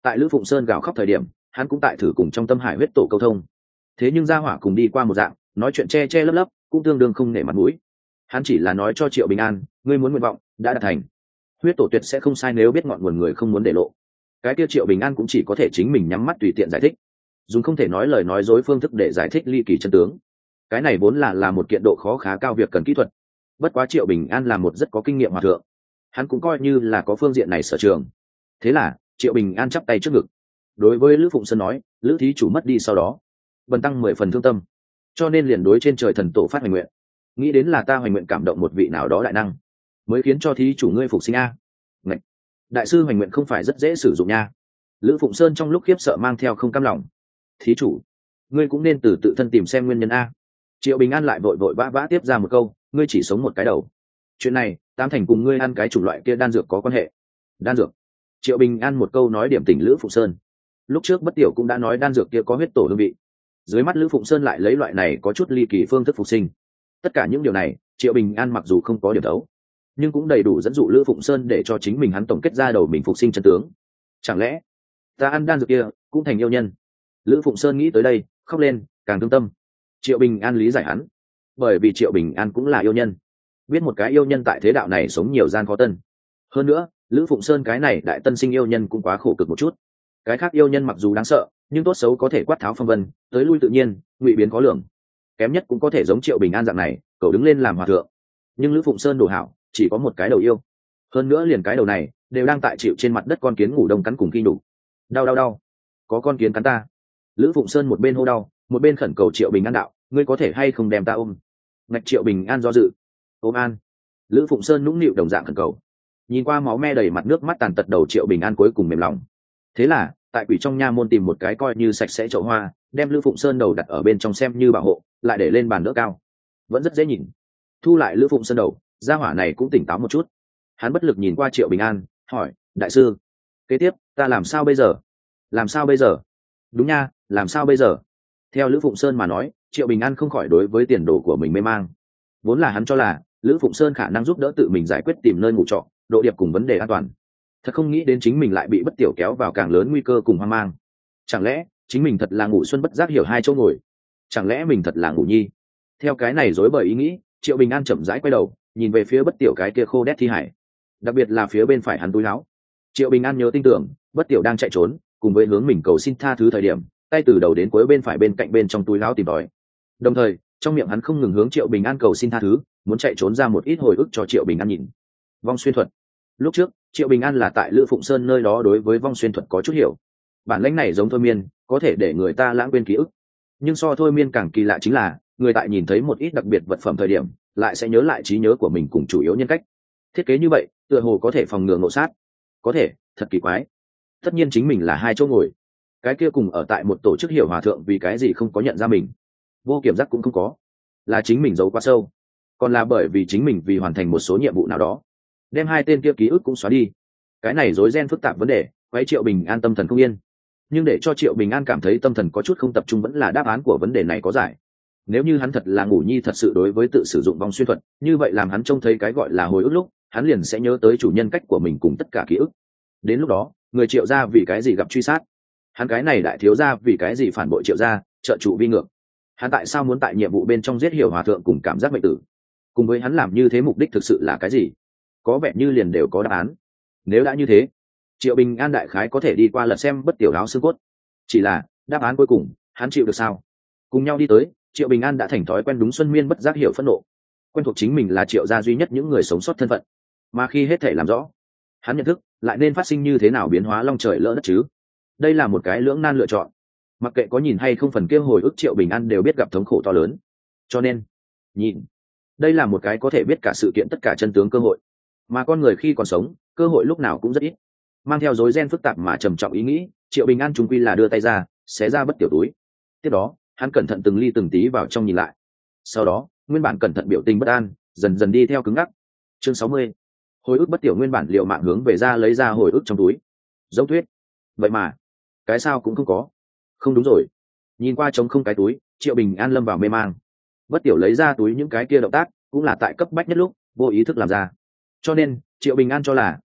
tại Lữ Phụng Sơn gào khóc thời điểm hắn cũng tại thử cùng trong tâm hải huyết tổ câu thông, thế nhưng gia hỏa cùng đi qua một dạng nói chuyện che che lấp lấp, cũng tương đương không nể mặt mũi. Hắn chỉ là nói cho Triệu Bình An, ngươi muốn nguyện vọng đã đạt thành, huyết tổ tuyệt sẽ không sai nếu biết ngọn nguồn người không muốn để lộ. Cái kia Triệu Bình An cũng chỉ có thể chính mình nhắm mắt tùy tiện giải thích, dùng không thể nói lời nói dối phương thức để giải thích ly kỳ chân tướng. Cái này vốn là là một kiện độ khó khá cao việc cần kỹ thuật. Bất quá Triệu Bình An là một rất có kinh nghiệm hòa thượng, hắn cũng coi như là có phương diện này sở trường. Thế là Triệu Bình An chắp tay trước ngực, đối với Lữ Phụng Sơn nói, Lữ thí chủ mất đi sau đó bần tăng mười phần thương tâm, cho nên liền đối trên trời thần tổ phát hoành nguyện, nghĩ đến là ta hoành nguyện cảm động một vị nào đó đại năng, mới khiến cho thí chủ ngươi phục sinh a. Ngạch, đại sư hoành nguyện không phải rất dễ sử dụng nha. Lữ Phụng Sơn trong lúc khiếp sợ mang theo không cam lòng, thí chủ ngươi cũng nên từ tự thân tìm xem nguyên nhân a. Triệu Bình An lại vội vội vã vã tiếp ra một câu, ngươi chỉ sống một cái đầu, chuyện này tám thành cùng ngươi ăn cái chủng loại kia đan dược có quan hệ. Đan dược? Triệu Bình An một câu nói điểm tỉnh Lữ Phụng Sơn. Lúc trước Bất Tiểu cũng đã nói đan dược kia có huyết tổ hương vị, dưới mắt Lữ Phụng Sơn lại lấy loại này có chút ly kỳ phương thức phục sinh. Tất cả những điều này Triệu Bình An mặc dù không có điểm đấu, nhưng cũng đầy đủ dẫn dụ Lữ Phụng Sơn để cho chính mình hắn tổng kết ra đầu mình phục sinh chân tướng. Chẳng lẽ ta ăn đan dược kia cũng thành yêu nhân? Lữ Phụng Sơn nghĩ tới đây khóc lên, càng thương tâm. Triệu Bình An lý giải hắn, bởi vì Triệu Bình An cũng là yêu nhân, biết một cái yêu nhân tại thế đạo này sống nhiều gian khó tân. Hơn nữa Lữ Phụng Sơn cái này đại tân sinh yêu nhân cũng quá khổ cực một chút. Cái khác yêu nhân mặc dù đáng sợ, nhưng tốt xấu có thể quát tháo phong vân, tới lui tự nhiên, ngụy biến khó lường. Kém nhất cũng có thể giống Triệu Bình An dạng này, cậu đứng lên làm hòa thượng. Nhưng Lữ Phụng Sơn đồ hảo, chỉ có một cái đầu yêu. Hơn nữa liền cái đầu này đều đang tại chịu trên mặt đất con kiến ngủ đông cắn cùng khi đủ. Đau đau đau, có con kiến cắn ta. Lữ Phụng Sơn một bên hô đau, một bên khẩn cầu Triệu Bình An đạo, ngươi có thể hay không đem ta ôm? Ngạch Triệu Bình An do dự. Ôm an. Lữ Phụng Sơn nũng nịu đồng dạng khẩn cầu. Nhìn qua máu me đầy mặt nước mắt tàn tật đầu Triệu Bình An cuối cùng mềm lòng. Thế là tại quỷ trong nha môn tìm một cái coi như sạch sẽ chậu hoa, đem Lữ Phụng Sơn đầu đặt ở bên trong xem như bảo hộ, lại để lên bàn đỡ cao, vẫn rất dễ nhìn. Thu lại Lữ Phụng Sơn đầu, gia hỏa này cũng tỉnh táo một chút. Hắn bất lực nhìn qua Triệu Bình An, hỏi, đại sư, kế tiếp ta làm sao bây giờ? Làm sao bây giờ? Đúng nha, làm sao bây giờ? Theo Lữ Phụng Sơn mà nói, Triệu Bình An không khỏi đối với tiền đồ của mình mê mang. Vốn là hắn cho là Lữ Phụng Sơn khả năng giúp đỡ tự mình giải quyết tìm nơi ngủ trọ, độ điệp cùng vấn đề an toàn. Thật không nghĩ đến chính mình lại bị Bất Tiểu kéo vào càng lớn nguy cơ cùng hoang mang. Chẳng lẽ chính mình thật là ngủ xuân bất giác hiểu hai chỗ ngồi? Chẳng lẽ mình thật là ngủ nhi? Theo cái này rối bời ý nghĩ, Triệu Bình An chậm rãi quay đầu, nhìn về phía Bất Tiểu cái kia khô đét thi hải, đặc biệt là phía bên phải hắn túi áo. Triệu Bình An nhớ tin tưởng, Bất Tiểu đang chạy trốn, cùng với hướng mình cầu xin tha thứ thời điểm, tay từ đầu đến cuối bên phải bên cạnh bên trong túi áo tìm tòi. Đồng thời, trong miệng hắn không ngừng hướng Triệu Bình An cầu xin tha thứ, muốn chạy trốn ra một ít hồi ức cho Triệu Bình An nhìn. Vong xuyên thuật. Lúc trước Triệu Bình An là tại Lữ Phụng Sơn nơi đó đối với vong xuyên thuật có chút hiểu. Bản lĩnh này giống thôi miên, có thể để người ta lãng quên ký ức. Nhưng so thôi miên càng kỳ lạ chính là, người tại nhìn thấy một ít đặc biệt vật phẩm thời điểm, lại sẽ nhớ lại trí nhớ của mình cùng chủ yếu nhân cách. Thiết kế như vậy, tựa hồ có thể phòng ngừa ngộ sát. Có thể, thật kỳ quái. Tất nhiên chính mình là hai chỗ ngồi. Cái kia cùng ở tại một tổ chức hiểu hòa thượng vì cái gì không có nhận ra mình. Vô kiểm giác cũng không có. Là chính mình giấu quá sâu. Còn là bởi vì chính mình vì hoàn thành một số nhiệm vụ nào đó, đem hai tên kia ký ức cũng xóa đi. Cái này rối ren phức tạp vấn đề, quấy Triệu Bình An tâm thần không yên. Nhưng để cho Triệu Bình An cảm thấy tâm thần có chút không tập trung vẫn là đáp án của vấn đề này có giải. Nếu như hắn thật là ngủ nhi thật sự đối với tự sử dụng vong xuyên thuật, như vậy làm hắn trông thấy cái gọi là hồi ức lúc, hắn liền sẽ nhớ tới chủ nhân cách của mình cùng tất cả ký ức. Đến lúc đó, người Triệu gia vì cái gì gặp truy sát? Hắn cái này đại thiếu gia vì cái gì phản bội Triệu gia, trợ trụ vi ngược? Hắn tại sao muốn tại nhiệm vụ bên trong giết hiểu hòa thượng cùng cảm giác mệnh tử? Cùng với hắn làm như thế mục đích thực sự là cái gì? Có vẻ như liền đều có đáp án. Nếu đã như thế, Triệu Bình An đại khái có thể đi qua lật xem Bất Tiểu áo xương cốt. Chỉ là đáp án cuối cùng hắn chịu được sao? Cùng nhau đi tới, Triệu Bình An đã thành thói quen đúng xuân miên bất giác hiểu phẫn nộ, quen thuộc chính mình là Triệu gia duy nhất những người sống sót thân phận. Mà khi hết thể làm rõ, hắn nhận thức lại nên phát sinh như thế nào biến hóa long trời lỡ đất chứ? Đây là một cái lưỡng nan lựa chọn. Mặc kệ có nhìn hay không phần kia hồi ức Triệu Bình An đều biết gặp thống khổ to lớn. Cho nên, nhìn, đây là một cái có thể biết cả sự kiện tất cả chân tướng cơ hội. Mà con người khi còn sống, cơ hội lúc nào cũng rất ít. Mang theo rối ren phức tạp mà trầm trọng ý nghĩ, Triệu Bình An trung quy là đưa tay ra, xé ra Bất Tiểu túi. Tiếp đó, hắn cẩn thận từng ly từng tí vào trong nhìn lại. Sau đó, nguyên bản cẩn thận biểu tình bất an, dần dần đi theo cứng ngắc. Chương sáu mươi. Hồi ức Bất Tiểu nguyên bản liệu mạng hướng về ra lấy ra hồi ức trong túi. Giống tuyết. Vậy mà, cái sao cũng không có. Không đúng rồi. Nhìn qua trống không cái túi, Triệu Bình An lâm vào mê mang. Bất Tiểu lấy ra túi những cái kia động tác, cũng là tại cấp bách nhất lúc, vô ý thức làm ra. Cho nên, Triệu Bình An cho là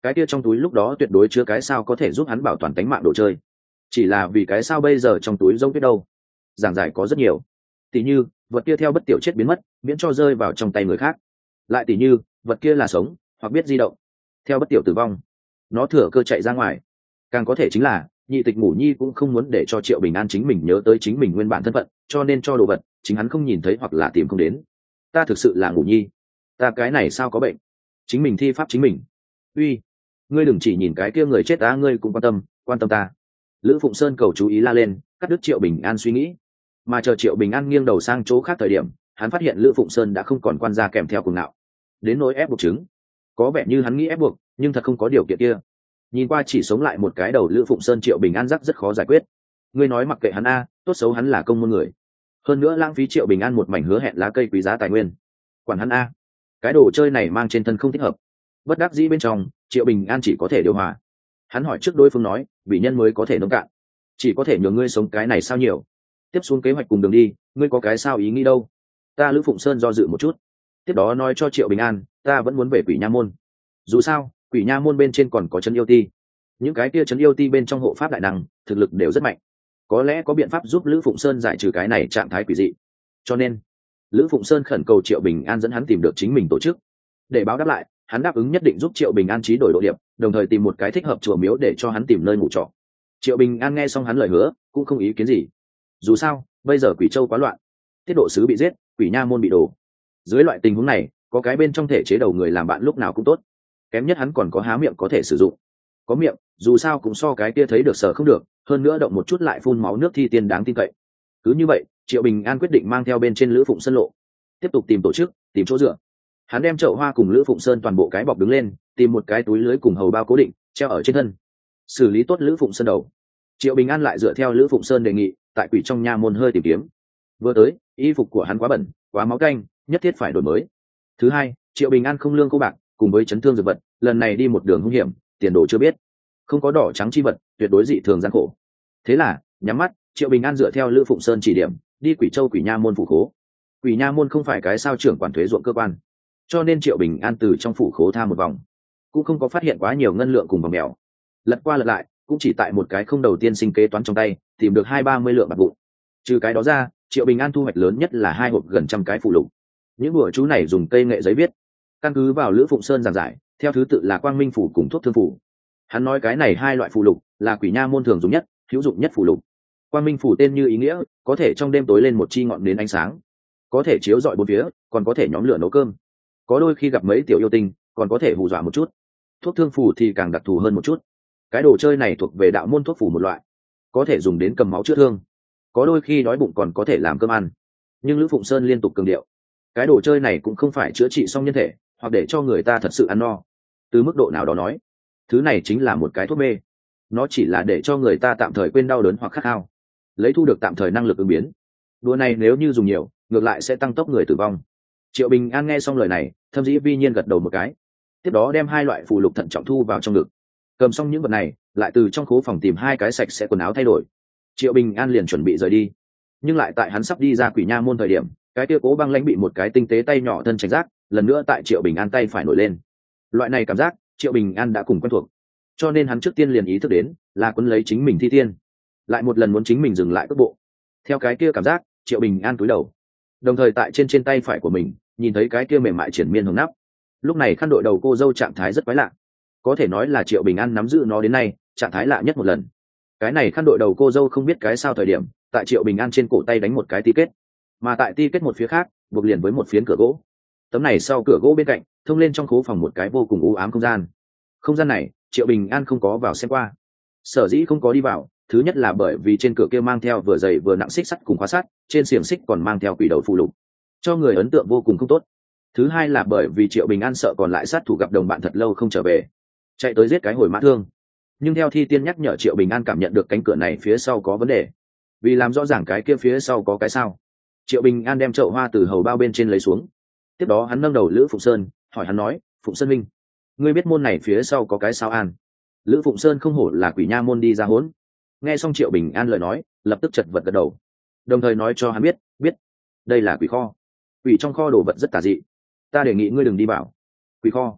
cái kia trong túi lúc đó tuyệt đối chứa cái sao có thể giúp hắn bảo toàn tính mạng đồ chơi. Chỉ là vì cái sao bây giờ trong túi rông tuyết đâu? Giảng giải có rất nhiều. Tỷ như vật kia theo bất tiểu chết biến mất, miễn cho rơi vào trong tay người khác. Lại tỷ như vật kia là sống hoặc biết di động, theo bất tiểu tử vong, nó thừa cơ chạy ra ngoài. Càng có thể chính là nhị tịch ngủ nhi cũng không muốn để cho Triệu Bình An chính mình nhớ tới chính mình nguyên bản thân phận, cho nên cho đồ vật chính hắn không nhìn thấy hoặc là tìm không đến. Ta thực sự là ngủ nhi, ta cái này sao có bệnh, chính mình thi pháp chính mình. Uy, ngươi đừng chỉ nhìn cái kia người chết ta, ngươi cũng quan tâm quan tâm ta. Lữ Phụng Sơn cầu chú ý la lên, cắt đứt Triệu Bình An suy nghĩ. Mà chờ Triệu Bình An nghiêng đầu sang chỗ khác thời điểm, hắn phát hiện Lữ Phụng Sơn đã không còn quan gia kèm theo cùng nào, đến nỗi ép buộc chứng. Có vẻ như hắn nghĩ ép buộc, nhưng thật không có điều kiện kia. Nhìn qua chỉ sống lại một cái đầu Lữ Phụng Sơn, Triệu Bình An rắc rất khó giải quyết. Ngươi nói mặc kệ hắn a, tốt xấu hắn là công môn người, hơn nữa lãng phí Triệu Bình An một mảnh hứa hẹn lá cây quý giá tài nguyên. Quản hắn a, cái đồ chơi này mang trên thân không thích hợp. Bất đắc dĩ bên trong, Triệu Bình An chỉ có thể điều hòa. Hắn hỏi trước đối phương nói, bị nhân mới có thể nông cạn, chỉ có thể nhường ngươi sống cái này sao nhiều. Tiếp xuống kế hoạch cùng đường đi, ngươi có cái sao ý nghĩ đâu? Ta Lữ Phụng Sơn do dự một chút, tiếp đó nói cho Triệu Bình An, ta vẫn muốn về Quỷ Nha môn. Dù sao Quỷ Nha môn bên trên còn có trấn yêu ti, những cái kia trấn yêu ti bên trong hộ pháp đại năng thực lực đều rất mạnh, có lẽ có biện pháp giúp Lữ Phụng Sơn giải trừ cái này trạng thái quỷ dị. Cho nên Lữ Phụng Sơn khẩn cầu Triệu Bình An dẫn hắn tìm được chính mình tổ chức. Để báo đáp lại, hắn đáp ứng nhất định giúp Triệu Bình An trí đổi độ điệp, đồng thời tìm một cái thích hợp chùa miếu để cho hắn tìm nơi ngủ trọ. Triệu Bình An nghe xong hắn lời hứa cũng không ý kiến gì. Dù sao bây giờ Quỷ Châu quá loạn, tiết độ sứ bị giết, Quỷ Nha môn bị đổ. Dưới loại tình huống này, có cái bên trong thể chế đầu người làm bạn lúc nào cũng tốt. Kém nhất hắn còn có há miệng có thể sử dụng. Có miệng dù sao cũng so cái kia thấy được sở không được, hơn nữa động một chút lại phun máu nước thi tiên đáng tin cậy. Cứ như vậy, Triệu Bình An quyết định mang theo bên trên Lữ Phụng Sơn lộ, tiếp tục tìm tổ chức, tìm chỗ dựa. Hắn đem chậu hoa cùng Lữ Phụng Sơn toàn bộ cái bọc đứng lên, tìm một cái túi lưới cùng hầu bao cố định treo ở trên thân. Xử lý tốt Lữ Phụng Sơn đầu, Triệu Bình An lại dựa theo Lữ Phụng Sơn đề nghị, tại Quỷ trong nha môn hơi tìm kiếm. Vừa tới, y phục của hắn quá bẩn, quá máu canh, nhất thiết phải đổi mới. Thứ hai, Triệu Bình An không lương cô bạc, cùng với chấn thương dược vật, lần này đi một đường hung hiểm, tiền đồ chưa biết, không có đỏ trắng chi vật, tuyệt đối dị thường gian khổ. Thế là nhắm mắt, Triệu Bình An dựa theo Lữ Phụng Sơn chỉ điểm, đi Quỷ Châu Quỷ Nha môn phủ khố. Quỷ Nha môn không phải cái sao trưởng quản thuế ruộng cơ quan, cho nên Triệu Bình An từ trong phủ khố tha một vòng, cũng không có phát hiện quá nhiều ngân lượng cùng vòng mèo. Lật qua lật lại, cũng chỉ tại một cái không đầu tiên sinh kế toán trong tay tìm được hai ba mươi lượng bạc vụn. Trừ cái đó ra, Triệu Bình An thu hoạch lớn nhất là hai hộp gần trăm cái phụ lục. Những bùa chú này dùng cây nghệ giấy viết, căn cứ vào Lữ Phụng Sơn giảng giải, theo thứ tự là Quang Minh phủ cùng Thuốc Thương phủ. Hắn nói cái này hai loại phụ lục là Quỷ Nha môn thường dùng nhất, hữu dụng nhất phụ lục. Quang Minh phủ tên như ý nghĩa, có thể trong đêm tối lên một chi ngọn nến ánh sáng, có thể chiếu rọi bốn phía, còn có thể nhóm lửa nấu cơm. Có đôi khi gặp mấy tiểu yêu tinh, còn có thể hù dọa một chút. Thuốc Thương phủ thì càng đặc thù hơn một chút. Cái đồ chơi này thuộc về đạo môn thuốc phủ một loại, có thể dùng đến cầm máu chữa thương, có đôi khi đói bụng còn có thể làm cơm ăn. Nhưng Lữ Phụng Sơn liên tục cường điệu, cái đồ chơi này cũng không phải chữa trị xong nhân thể, hoặc để cho người ta thật sự ăn no. Từ mức độ nào đó nói, thứ này chính là một cái thuốc mê, nó chỉ là để cho người ta tạm thời quên đau đớn hoặc khát khao, lấy thu được tạm thời năng lực ứng biến. Đùa này nếu như dùng nhiều, ngược lại sẽ tăng tốc người tử vong. Triệu Bình An nghe xong lời này, thâm dĩ vi nhiên gật đầu một cái, tiếp đó đem hai loại phù lục thận trọng thu vào trong ngực. Cầm xong những vật này, lại từ trong khố phòng tìm hai cái sạch sẽ quần áo thay đổi. Triệu Bình An liền chuẩn bị rời đi, nhưng lại tại hắn sắp đi ra Quỷ Nha môn thời điểm, cái kia cố băng lãnh bị một cái tinh tế tay nhỏ thân tránh giác, lần nữa tại Triệu Bình An tay phải nổi lên. Loại này cảm giác Triệu Bình An đã cùng quen thuộc, cho nên hắn trước tiên liền ý thức đến là quấn lấy chính mình thi tiên, lại một lần muốn chính mình dừng lại cước bộ. Theo cái kia cảm giác, Triệu Bình An cúi đầu, đồng thời tại trên trên tay phải của mình nhìn thấy cái kia mềm mại triển miên hồng nắp. Lúc này khăn đội đầu cô dâu trạng thái rất quái lạ, có thể nói là Triệu Bình An nắm giữ nó đến nay trạng thái lạ nhất một lần. Cái này khăn đội đầu cô dâu không biết cái sao thời điểm tại Triệu Bình An trên cổ tay đánh một cái ti kết, mà tại ti kết một phía khác buộc liền với một phiến cửa gỗ. Tấm này sau cửa gỗ bên cạnh thông lên trong khố phòng một cái vô cùng u ám không gian. Không gian này Triệu Bình An không có vào xem qua. Sở dĩ không có đi vào, thứ nhất là bởi vì trên cửa kia mang theo vừa dày vừa nặng xích sắt cùng khóa sắt, trên xiềng xích còn mang theo quỷ đầu phù lục, cho người ấn tượng vô cùng không tốt. Thứ hai là bởi vì Triệu Bình An sợ còn lại sát thủ gặp đồng bạn thật lâu không trở về, chạy tới giết cái hồi mã thương. Nhưng theo thi tiên nhắc nhở, Triệu Bình An cảm nhận được cánh cửa này phía sau có vấn đề. Vì làm rõ ràng cái kia phía sau có cái sao, Triệu Bình An đem chậu hoa từ hầu bao bên trên lấy xuống. Tiếp đó hắn nâng đầu Lữ Phụng Sơn, hỏi hắn nói, Phụng Sơn minh, ngươi biết môn này phía sau có cái sao an? Lữ Phụng Sơn không hổ là Quỷ Nha môn đi ra hỗn. Nghe xong Triệu Bình An lời nói, lập tức chật vật gật đầu, đồng thời nói cho hắn biết, biết, đây là quỷ kho. Quỷ trong kho đồ vật rất tà dị, ta đề nghị ngươi đừng đi vào. Quỷ kho?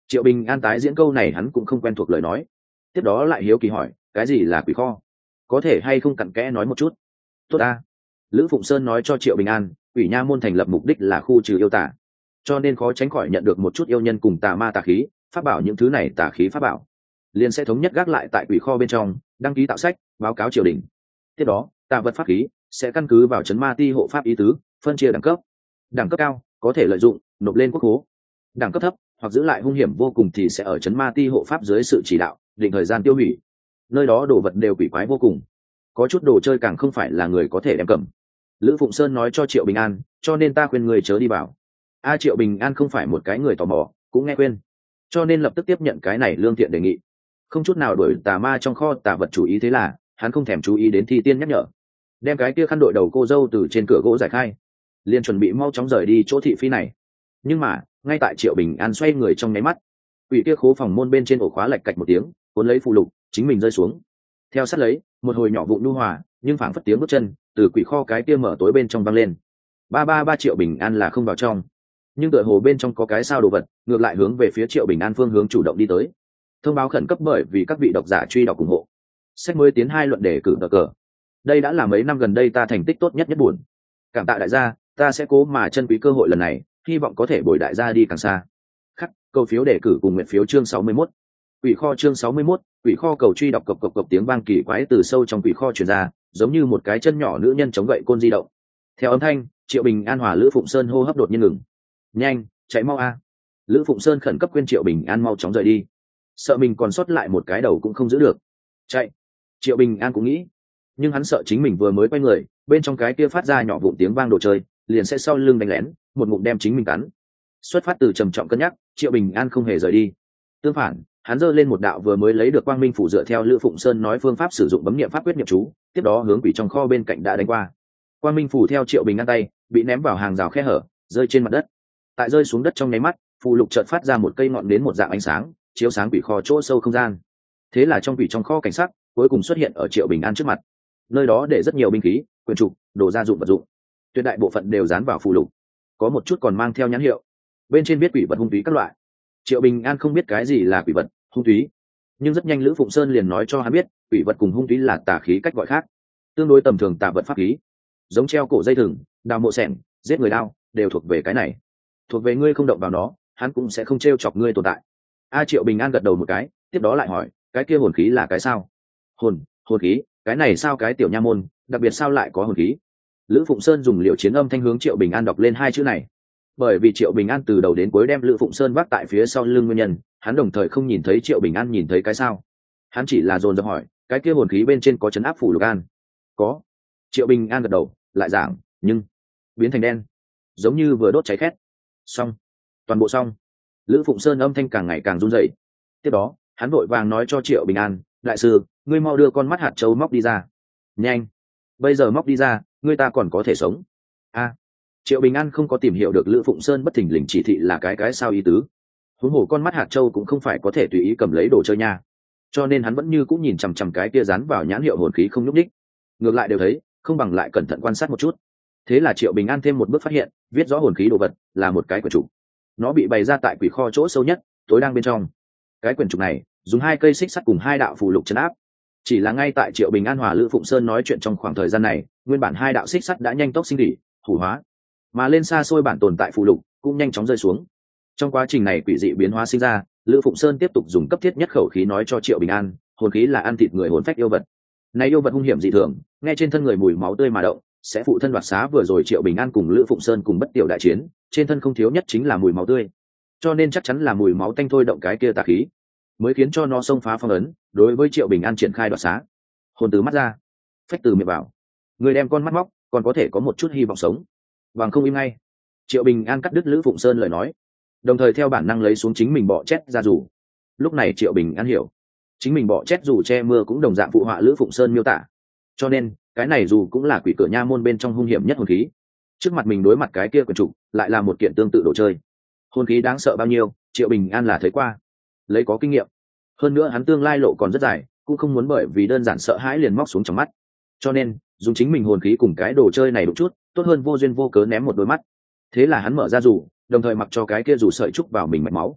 Triệu Bình An tái diễn câu này hắn cũng không quen thuộc lời nói, tiếp đó lại hiếu kỳ hỏi cái gì là quỷ kho, có thể hay không cặn kẽ nói một chút. Tốt ta. Lữ Phụng Sơn nói cho Triệu Bình An, quỷ nha môn thành lập mục đích là khu trừ yêu tà, cho nên khó tránh khỏi nhận được một chút yêu nhân cùng tà ma tà khí pháp bảo, những thứ này tà khí pháp bảo liền sẽ thống nhất gác lại tại quỷ kho bên trong, đăng ký tạo sách báo cáo triều đình. Tiếp đó tà vật pháp khí sẽ căn cứ vào chấn ma ti hộ pháp ý tứ phân chia đẳng cấp, đẳng cấp cao có thể lợi dụng nộp lên quốc khố, đẳng cấp thấp hoặc giữ lại hung hiểm vô cùng thì sẽ ở chấn ma ti hộ pháp dưới sự chỉ đạo định thời gian tiêu hủy. Nơi đó đồ vật đều quỷ quái vô cùng, có chút đồ chơi càng không phải là người có thể đem cầm. Lữ Phụng Sơn nói cho Triệu Bình An, cho nên ta khuyên người chớ đi vào. A Triệu Bình An không phải một cái người tò mò, cũng nghe khuyên, cho nên lập tức tiếp nhận cái này lương thiện đề nghị, không chút nào đuổi tà ma trong kho tà vật chủ ý. Thế là hắn không thèm chú ý đến thi tiên nhắc nhở, đem cái kia khăn đội đầu cô dâu từ trên cửa gỗ giải khai, liền chuẩn bị mau chóng rời đi chỗ thị phi này. Nhưng mà ngay tại Triệu Bình An xoay người trong nháy mắt, quỷ kia khố phòng môn bên trên ổ khóa lạch cạch một tiếng, cuốn lấy phụ lục chính mình rơi xuống. Theo sát lấy một hồi nhỏ vụn nhu hòa nhưng phảng phất tiếng bước chân từ quỷ kho cái kia mở tối bên trong vang lên. Ba ba ba Triệu Bình An là không vào trong, nhưng tựa hồ bên trong có cái sao đồ vật ngược lại hướng về phía Triệu Bình An phương hướng chủ động đi tới. Thông báo khẩn cấp bởi vì các vị độc giả truy đọc ủng hộ, sách mới tiến hai luận đề cử cờ cờ. Đây đã là mấy năm gần đây ta thành tích tốt nhất nhất buồn. Cảm tạ đại gia, ta sẽ cố mà chân quý cơ hội lần này, hy vọng có thể bồi đại gia đi càng xa. Khắc, câu phiếu đề cử cùng nguyện phiếu chương sáu mươi mốt. Quỷ kho chương sáu mươi mốt, quỷ kho cầu truy đọc cộc cộc cộc tiếng vang kỳ quái từ sâu trong quỷ kho truyền ra, giống như một cái chân nhỏ nữ nhân chống gậy côn di động. Theo âm thanh, Triệu Bình An hòa Lữ Phụng Sơn hô hấp đột nhiên ngừng. Nhanh, chạy mau a. Lữ Phụng Sơn khẩn cấp khuyên Triệu Bình An mau chóng rời đi, sợ mình còn sót lại một cái đầu cũng không giữ được. Chạy. Triệu Bình An cũng nghĩ, nhưng hắn sợ chính mình vừa mới quay người, bên trong cái kia phát ra nhỏ vụn tiếng vang đồ chơi, liền sẽ sau lưng đánh lén, một ngụm đem chính mình cắn. Xuất phát từ trầm trọng cân nhắc, Triệu Bình An không hề rời đi. Tương phản, hắn giơ lên một đạo vừa mới lấy được quang minh phủ dựa theo Lữ Phụng Sơn nói phương pháp sử dụng bấm niệm pháp quyết niệm chú, tiếp đó hướng quỷ trong kho bên cạnh đã đánh qua. Quang minh phủ theo Triệu Bình An tay bị ném vào hàng rào khe hở, rơi trên mặt đất. Tại rơi xuống đất trong nháy mắt, phù lục chợt phát ra một cây ngọn đến một dạng ánh sáng, chiếu sáng quỷ kho chỗ sâu không gian. Thế là trong quỷ trong kho cảnh sắc cuối cùng xuất hiện ở Triệu Bình An trước mặt. Nơi đó để rất nhiều binh khí, quyền trục, đồ gia dụng vật dụng, tuyệt đại bộ phận đều dán vào phù lục, có một chút còn mang theo nhãn hiệu, bên trên viết quỷ vật hung túy các loại. Triệu Bình An không biết cái gì là quỷ vật hung túy, nhưng rất nhanh Lữ Phụng Sơn liền nói cho hắn biết quỷ vật cùng hung túy là tà khí cách gọi khác, tương đối tầm thường tà vật pháp khí, giống treo cổ dây thừng, đào mộ xẻng, giết người đao, đều thuộc về cái này. Thuộc về ngươi không động vào nó, hắn cũng sẽ không t chọc ngươi tồn tại. A Triệu Bình An gật đầu một cái, tiếp đó lại hỏi, cái kia hồn khí là cái sao? Hồn, hồn khí, cái này sao cái tiểu nha môn, đặc biệt sao lại có hồn khí? Lữ Phụng Sơn dùng liệu chiến âm thanh hướng Triệu Bình An đọc lên hai chữ này. Bởi vì Triệu Bình An từ đầu đến cuối đem Lữ Phụng Sơn vác tại phía sau lưng nguyên nhân, hắn đồng thời không nhìn thấy Triệu Bình An nhìn thấy cái sao. Hắn chỉ là dồn dập hỏi, cái kia hồn khí bên trên có chấn áp phủ lục an? Có. Triệu Bình An gật đầu, lại giảng, nhưng biến thành đen, giống như vừa đốt cháy khét. Xong, toàn bộ xong. Lữ Phụng Sơn âm thanh càng ngày càng run rẩy. Tiếp đó hắn vội vàng nói cho Triệu Bình An, đại sư, ngươi mau đưa con mắt hạt châu móc đi ra. Nhanh, bây giờ móc đi ra, ngươi ta còn có thể sống. A. Triệu Bình An không có tìm hiểu được Lữ Phụng Sơn bất thình lình chỉ thị là cái cái sao ý tứ. Huống hồ con mắt hạt châu cũng không phải có thể tùy ý cầm lấy đồ chơi nha, cho nên hắn vẫn như cũng nhìn chằm chằm cái kia dán vào nhãn hiệu hồn khí không nhúc nhích, ngược lại đều thấy, không bằng lại cẩn thận quan sát một chút. Thế là Triệu Bình An thêm một bước phát hiện, viết rõ hồn khí đồ vật là một cái quyển trục, nó bị bày ra tại quỷ kho chỗ sâu nhất, tối đang bên trong. Cái quyển trục này dùng hai cây xích sắt cùng hai đạo phù lục trấn áp. Chỉ là ngay tại Triệu Bình An hòa Lữ Phụng Sơn nói chuyện trong khoảng thời gian này, nguyên bản hai đạo xích sắt đã nhanh tốc sinh rỉ, hủ hóa, mà lên xa xôi bản tồn tại phù lục cũng nhanh chóng rơi xuống. Trong quá trình này quỷ dị biến hóa sinh ra, Lữ Phụng Sơn tiếp tục dùng cấp thiết nhất khẩu khí nói cho Triệu Bình An, hồn khí là ăn thịt người hồn phách yêu vật. Này yêu vật hung hiểm dị thường, nghe trên thân người mùi máu tươi mà động, sẽ phụ thân đoạt xá. Vừa rồi Triệu Bình An cùng Lữ Phụng Sơn cùng bất tiểu đại chiến, trên thân không thiếu nhất chính là mùi máu tươi, cho nên chắc chắn là mùi máu tanh thôi động cái kia tà khí, mới khiến cho nó xông phá phong ấn, đối với Triệu Bình An triển khai đoạt xá. Hồn từ mắt ra, phách từ miệng vào, người đem con mắt móc, còn có thể có một chút hy vọng sống. Vàng không im ngay. Triệu Bình An cắt đứt Lữ Phụng Sơn lời nói, đồng thời theo bản năng lấy xuống chính mình bọ chét ra dù. Lúc này Triệu Bình An hiểu, chính mình bọ chét dù che mưa cũng đồng dạng phụ họa Lữ Phụng Sơn miêu tả, cho nên cái này dù cũng là quỷ cửa nha môn bên trong hung hiểm nhất hồn khí. Trước mặt mình đối mặt cái kia quyển trục lại là một kiện tương tự đồ chơi. Hồn khí đáng sợ bao nhiêu, Triệu Bình An là thấy qua, lấy có kinh nghiệm. Hơn nữa hắn tương lai lộ còn rất dài, cũng không muốn bởi vì đơn giản sợ hãi liền móc xuống trong mắt, cho nên dùng chính mình hồn khí cùng cái đồ chơi này đụng chút, tốt hơn vô duyên vô cớ ném một đôi mắt. Thế là hắn mở ra dù, đồng thời mặc cho cái kia dù sợi trúc vào mình mạch máu.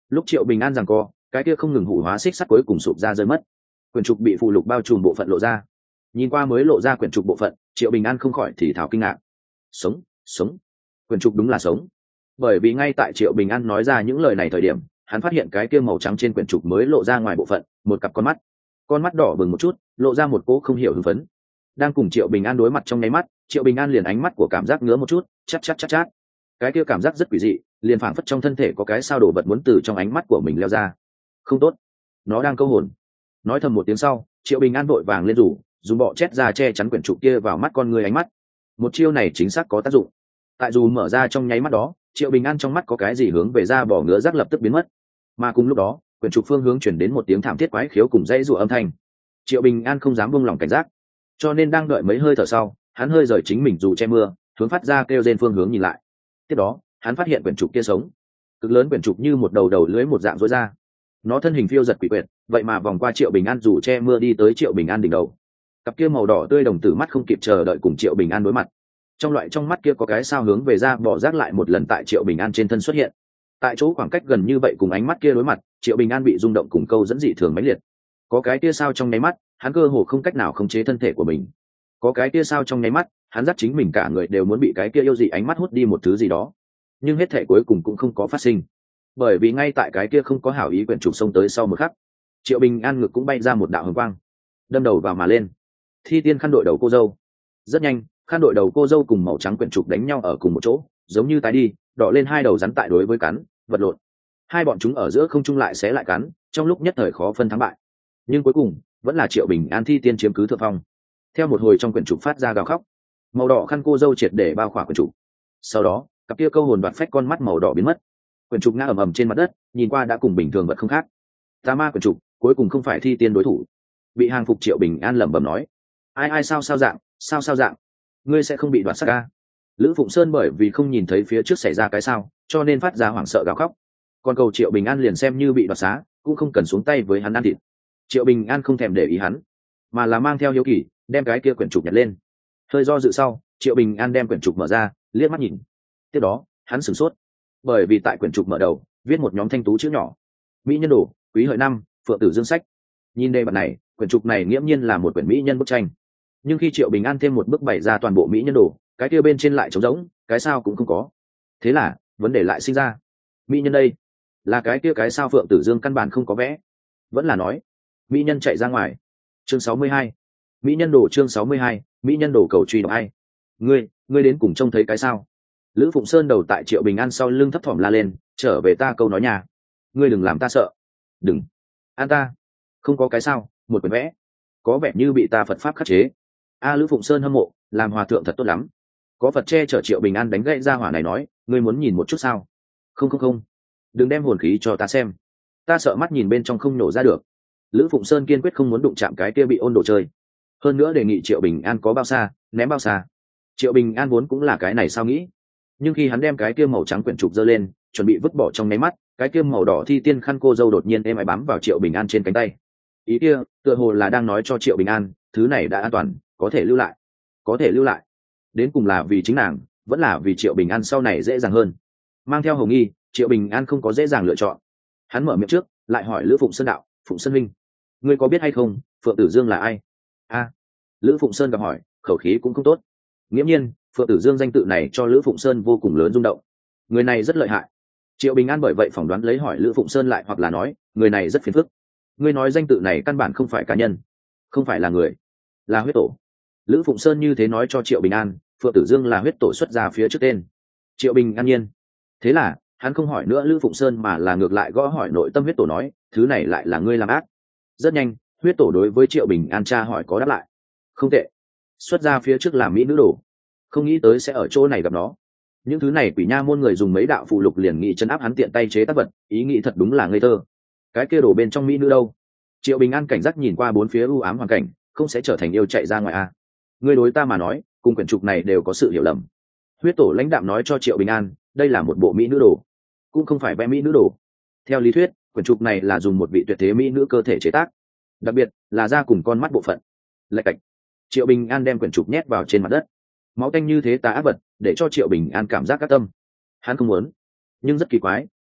lúc Triệu Bình An giằng co, cái kia không ngừng hủ hóa xích sắt cuối cùng sụp ra rơi mất, quyển trục bị phụ lục bao trùm bộ phận lộ ra. Nhìn qua mới lộ ra quyển trục bộ phận, Triệu Bình An không khỏi thì thào kinh ngạc. Sống, sống, quyển trục đúng là sống. Bởi vì ngay tại Triệu Bình An nói ra những lời này thời điểm, hắn phát hiện cái kia màu trắng trên quyển trục mới lộ ra ngoài bộ phận, một cặp con mắt. Con mắt đỏ bừng một chút, lộ ra một cỗ không hiểu hưng phấn. Đang cùng Triệu Bình An đối mặt trong nháy mắt, Triệu Bình An liền ánh mắt của cảm giác ngứa một chút, chát chát chát chát. Cái kia cảm giác rất quỷ dị, liền phảng phất trong thân thể có cái sao đổ vật muốn từ trong ánh mắt của mình leo ra. Không tốt, nó đang câu hồn. Nói thầm một tiếng sau, Triệu Bình An vội vàng lên rủ, dùng bọ chét ra che chắn quyển trục kia vào mắt con người ánh mắt. Một chiêu này chính xác có tác dụng. Tại dù mở ra trong nháy mắt đó, Triệu Bình An trong mắt có cái gì hướng về ra bỏ ngứa rác lập tức biến mất. Mà cùng lúc đó, quyển trục phương hướng chuyển đến một tiếng thảm thiết quái khiếu cùng dãy rủa âm thanh. Triệu Bình An không dám buông lỏng cảnh giác, cho nên đang đợi mấy hơi thở sau, hắn hơi rời chính mình dù che mưa, hướng phát ra kêu rên phương hướng nhìn lại. Tiếp đó, hắn phát hiện quyển trục kia sống, cực lớn quyển trục như một đầu đầu lưới một dạng rối ra. Nó thân hình phiêu giật quỷ quyệt, vậy mà vòng qua Triệu Bình An dù che mưa đi tới Triệu Bình An đỉnh đầu. Cặp kia màu đỏ tươi đồng tử mắt không kịp chờ đợi cùng Triệu Bình An đối mặt. Trong loại trong mắt kia có cái sao hướng về ra bỏ rác lại một lần tại Triệu Bình An trên thân xuất hiện. Tại chỗ khoảng cách gần như vậy cùng ánh mắt kia đối mặt, Triệu Bình An bị rung động cùng câu dẫn dị thường mãnh liệt. Có cái kia sao trong nháy mắt, hắn cơ hồ không cách nào khống chế thân thể của mình. Có cái kia sao trong nháy mắt, hắn dắt chính mình cả người đều muốn bị cái kia yêu dị ánh mắt hút đi một thứ gì đó. Nhưng hết thể cuối cùng cũng không có phát sinh, bởi vì ngay tại cái kia không có hảo ý quyển trục xông tới sau một khắc, Triệu Bình An ngực cũng bay ra một đạo hồng quang, đâm đầu vào mà lên. Thi tiên khăn đội đầu cô dâu. Rất nhanh, khăn đội đầu cô dâu cùng màu trắng quyển trục đánh nhau ở cùng một chỗ, giống như tái đi đỏ lên hai đầu rắn tại đối với cắn vật lộn. Hai bọn chúng ở giữa không trung lại xé lại cắn, trong lúc nhất thời khó phân thắng bại. Nhưng cuối cùng vẫn là Triệu Bình An thi tiên chiếm cứ thượng phong. Theo một hồi trong quyển trục phát ra gào khóc, màu đỏ khăn cô dâu triệt để bao khỏa quyển trục. Sau đó, cặp kia câu hồn đoạt phách con mắt màu đỏ biến mất. Quyển trục ngã ầm ầm trên mặt đất, nhìn qua đã cùng bình thường vật không khác. Tà ma quyển trục cuối cùng không phải thi tiên đối thủ. Bị hàng phục Triệu Bình An lẩm bẩm nói: ai ai sao sao dạng sao sao dạng ngươi sẽ không bị đoạt xác ca? Lữ Phụng Sơn bởi vì không nhìn thấy phía trước xảy ra cái sao, cho nên phát ra hoảng sợ gào khóc. Còn cầu Triệu Bình An liền xem như bị đoạt xá, cũng không cần xuống tay với hắn ăn thịt. Triệu Bình An không thèm để ý hắn, mà là mang theo hiếu kỳ đem cái kia quyển trục nhặt lên. Hơi do dự sau, Triệu Bình An đem quyển trục mở ra, liếc mắt nhìn. Tiếp đó hắn sửng sốt, bởi vì tại quyển trục mở đầu viết một nhóm thanh tú chữ nhỏ: mỹ nhân đồ, quý hợi năm, phượng tử dương sách. Nhìn đề bản này, quyển trục này nghiễm nhiên là một quyển mỹ nhân bức tranh. Nhưng khi Triệu Bình An thêm một bước bày ra toàn bộ mỹ nhân đồ, cái kia bên trên lại trống rỗng, cái sao cũng không có. Thế là vấn đề lại sinh ra: mỹ nhân đây là cái kia cái sao phượng tử dương căn bản không có vẽ, vẫn là nói mỹ nhân chạy ra ngoài? Chương sáu mươi hai, mỹ nhân đồ. Chương sáu mươi hai, mỹ nhân đồ cầu truy đọc. Ai? Ngươi, ngươi đến cùng trông thấy cái sao? Lữ Phụng Sơn đầu tại Triệu Bình An sau lưng thấp thỏm la lên: trở về ta câu nói nhà, ngươi đừng làm ta sợ, đừng an ta. Không có cái sao, một quyển vẽ, có vẻ như bị ta Phật pháp khắc chế. A Lữ Phụng Sơn hâm mộ, làm hòa thượng thật tốt lắm. Có Phật che chở Triệu Bình An đánh gãy ra hỏa này nói: ngươi muốn nhìn một chút sao? Không không không, đừng đem hồn khí cho ta xem, ta sợ mắt nhìn bên trong không nổ ra được. Lữ Phụng Sơn kiên quyết không muốn đụng chạm cái kia bị ôn đồ chơi, hơn nữa đề nghị Triệu Bình An có bao xa ném bao xa. Triệu Bình An vốn cũng là cái này sao nghĩ, nhưng khi hắn đem cái kia màu trắng quyển trục giơ lên chuẩn bị vứt bỏ trong nháy mắt, cái kia màu đỏ thi tiên khăn cô dâu đột nhiên êm ái bám vào Triệu Bình An trên cánh tay. Ý kia tựa hồ là đang nói cho Triệu Bình An, thứ này đã an toàn, có thể lưu lại. Có thể lưu lại đến cùng là vì chính nàng, vẫn là vì Triệu Bình An sau này dễ dàng hơn. Mang theo hồng nghi, Triệu Bình An không có dễ dàng lựa chọn. Hắn mở miệng trước, lại hỏi Lữ Phụng Sơn đạo: Phụng Sơn huynh, ngươi có biết hay không Phượng Tử Dương là ai? A. Lữ Phụng Sơn gặp hỏi, khẩu khí cũng không tốt. Nghiễm nhiên Phượng Tử Dương danh tự này cho Lữ Phụng Sơn vô cùng lớn rung động. Người này rất lợi hại. Triệu Bình An bởi vậy phỏng đoán lấy hỏi Lữ Phụng Sơn lại hoặc là nói, người này rất phiền phức. Ngươi nói danh tự này căn bản không phải cá nhân, không phải là người, là huyết tổ. Lữ Phụng Sơn như thế nói cho Triệu Bình An, Phượng Tử Dương là huyết tổ xuất ra phía trước tên. Triệu Bình An nhiên. Thế là hắn không hỏi nữa Lữ Phụng Sơn, mà là ngược lại gõ hỏi nội tâm huyết tổ nói: thứ này lại là ngươi làm ác? Rất nhanh, huyết tổ đối với Triệu Bình An tra hỏi có đáp lại. Không tệ, xuất ra phía trước làm mỹ nữ đồ, không nghĩ tới sẽ ở chỗ này gặp nó. Những thứ này quỷ nha môn người dùng mấy đạo phụ lục liền nghĩ chân áp hắn tiện tay chế tác vật, ý nghĩ thật đúng là ngây thơ. Cái kia đổ bên trong mỹ nữ đâu? Triệu Bình An cảnh giác nhìn qua bốn phía u ám hoàn cảnh, không sẽ trở thành yêu chạy ra ngoài à? Ngươi đối ta mà nói, cùng quyển trục này đều có sự hiểu lầm. Huyết tổ lãnh đạm nói cho Triệu Bình An, đây là một bộ mỹ nữ đồ, cũng không phải vẽ mỹ nữ đồ. Theo lý thuyết, quyển trục này là dùng một vị tuyệt thế mỹ nữ cơ thể chế tác, đặc biệt là da cùng con mắt bộ phận. Lạch cạch. Triệu Bình An đem quyển trục nhét vào trên mặt đất. Máu tanh như thế tà ác vật, để cho Triệu Bình An cảm giác các tâm. Hắn không muốn, nhưng rất kỳ quái,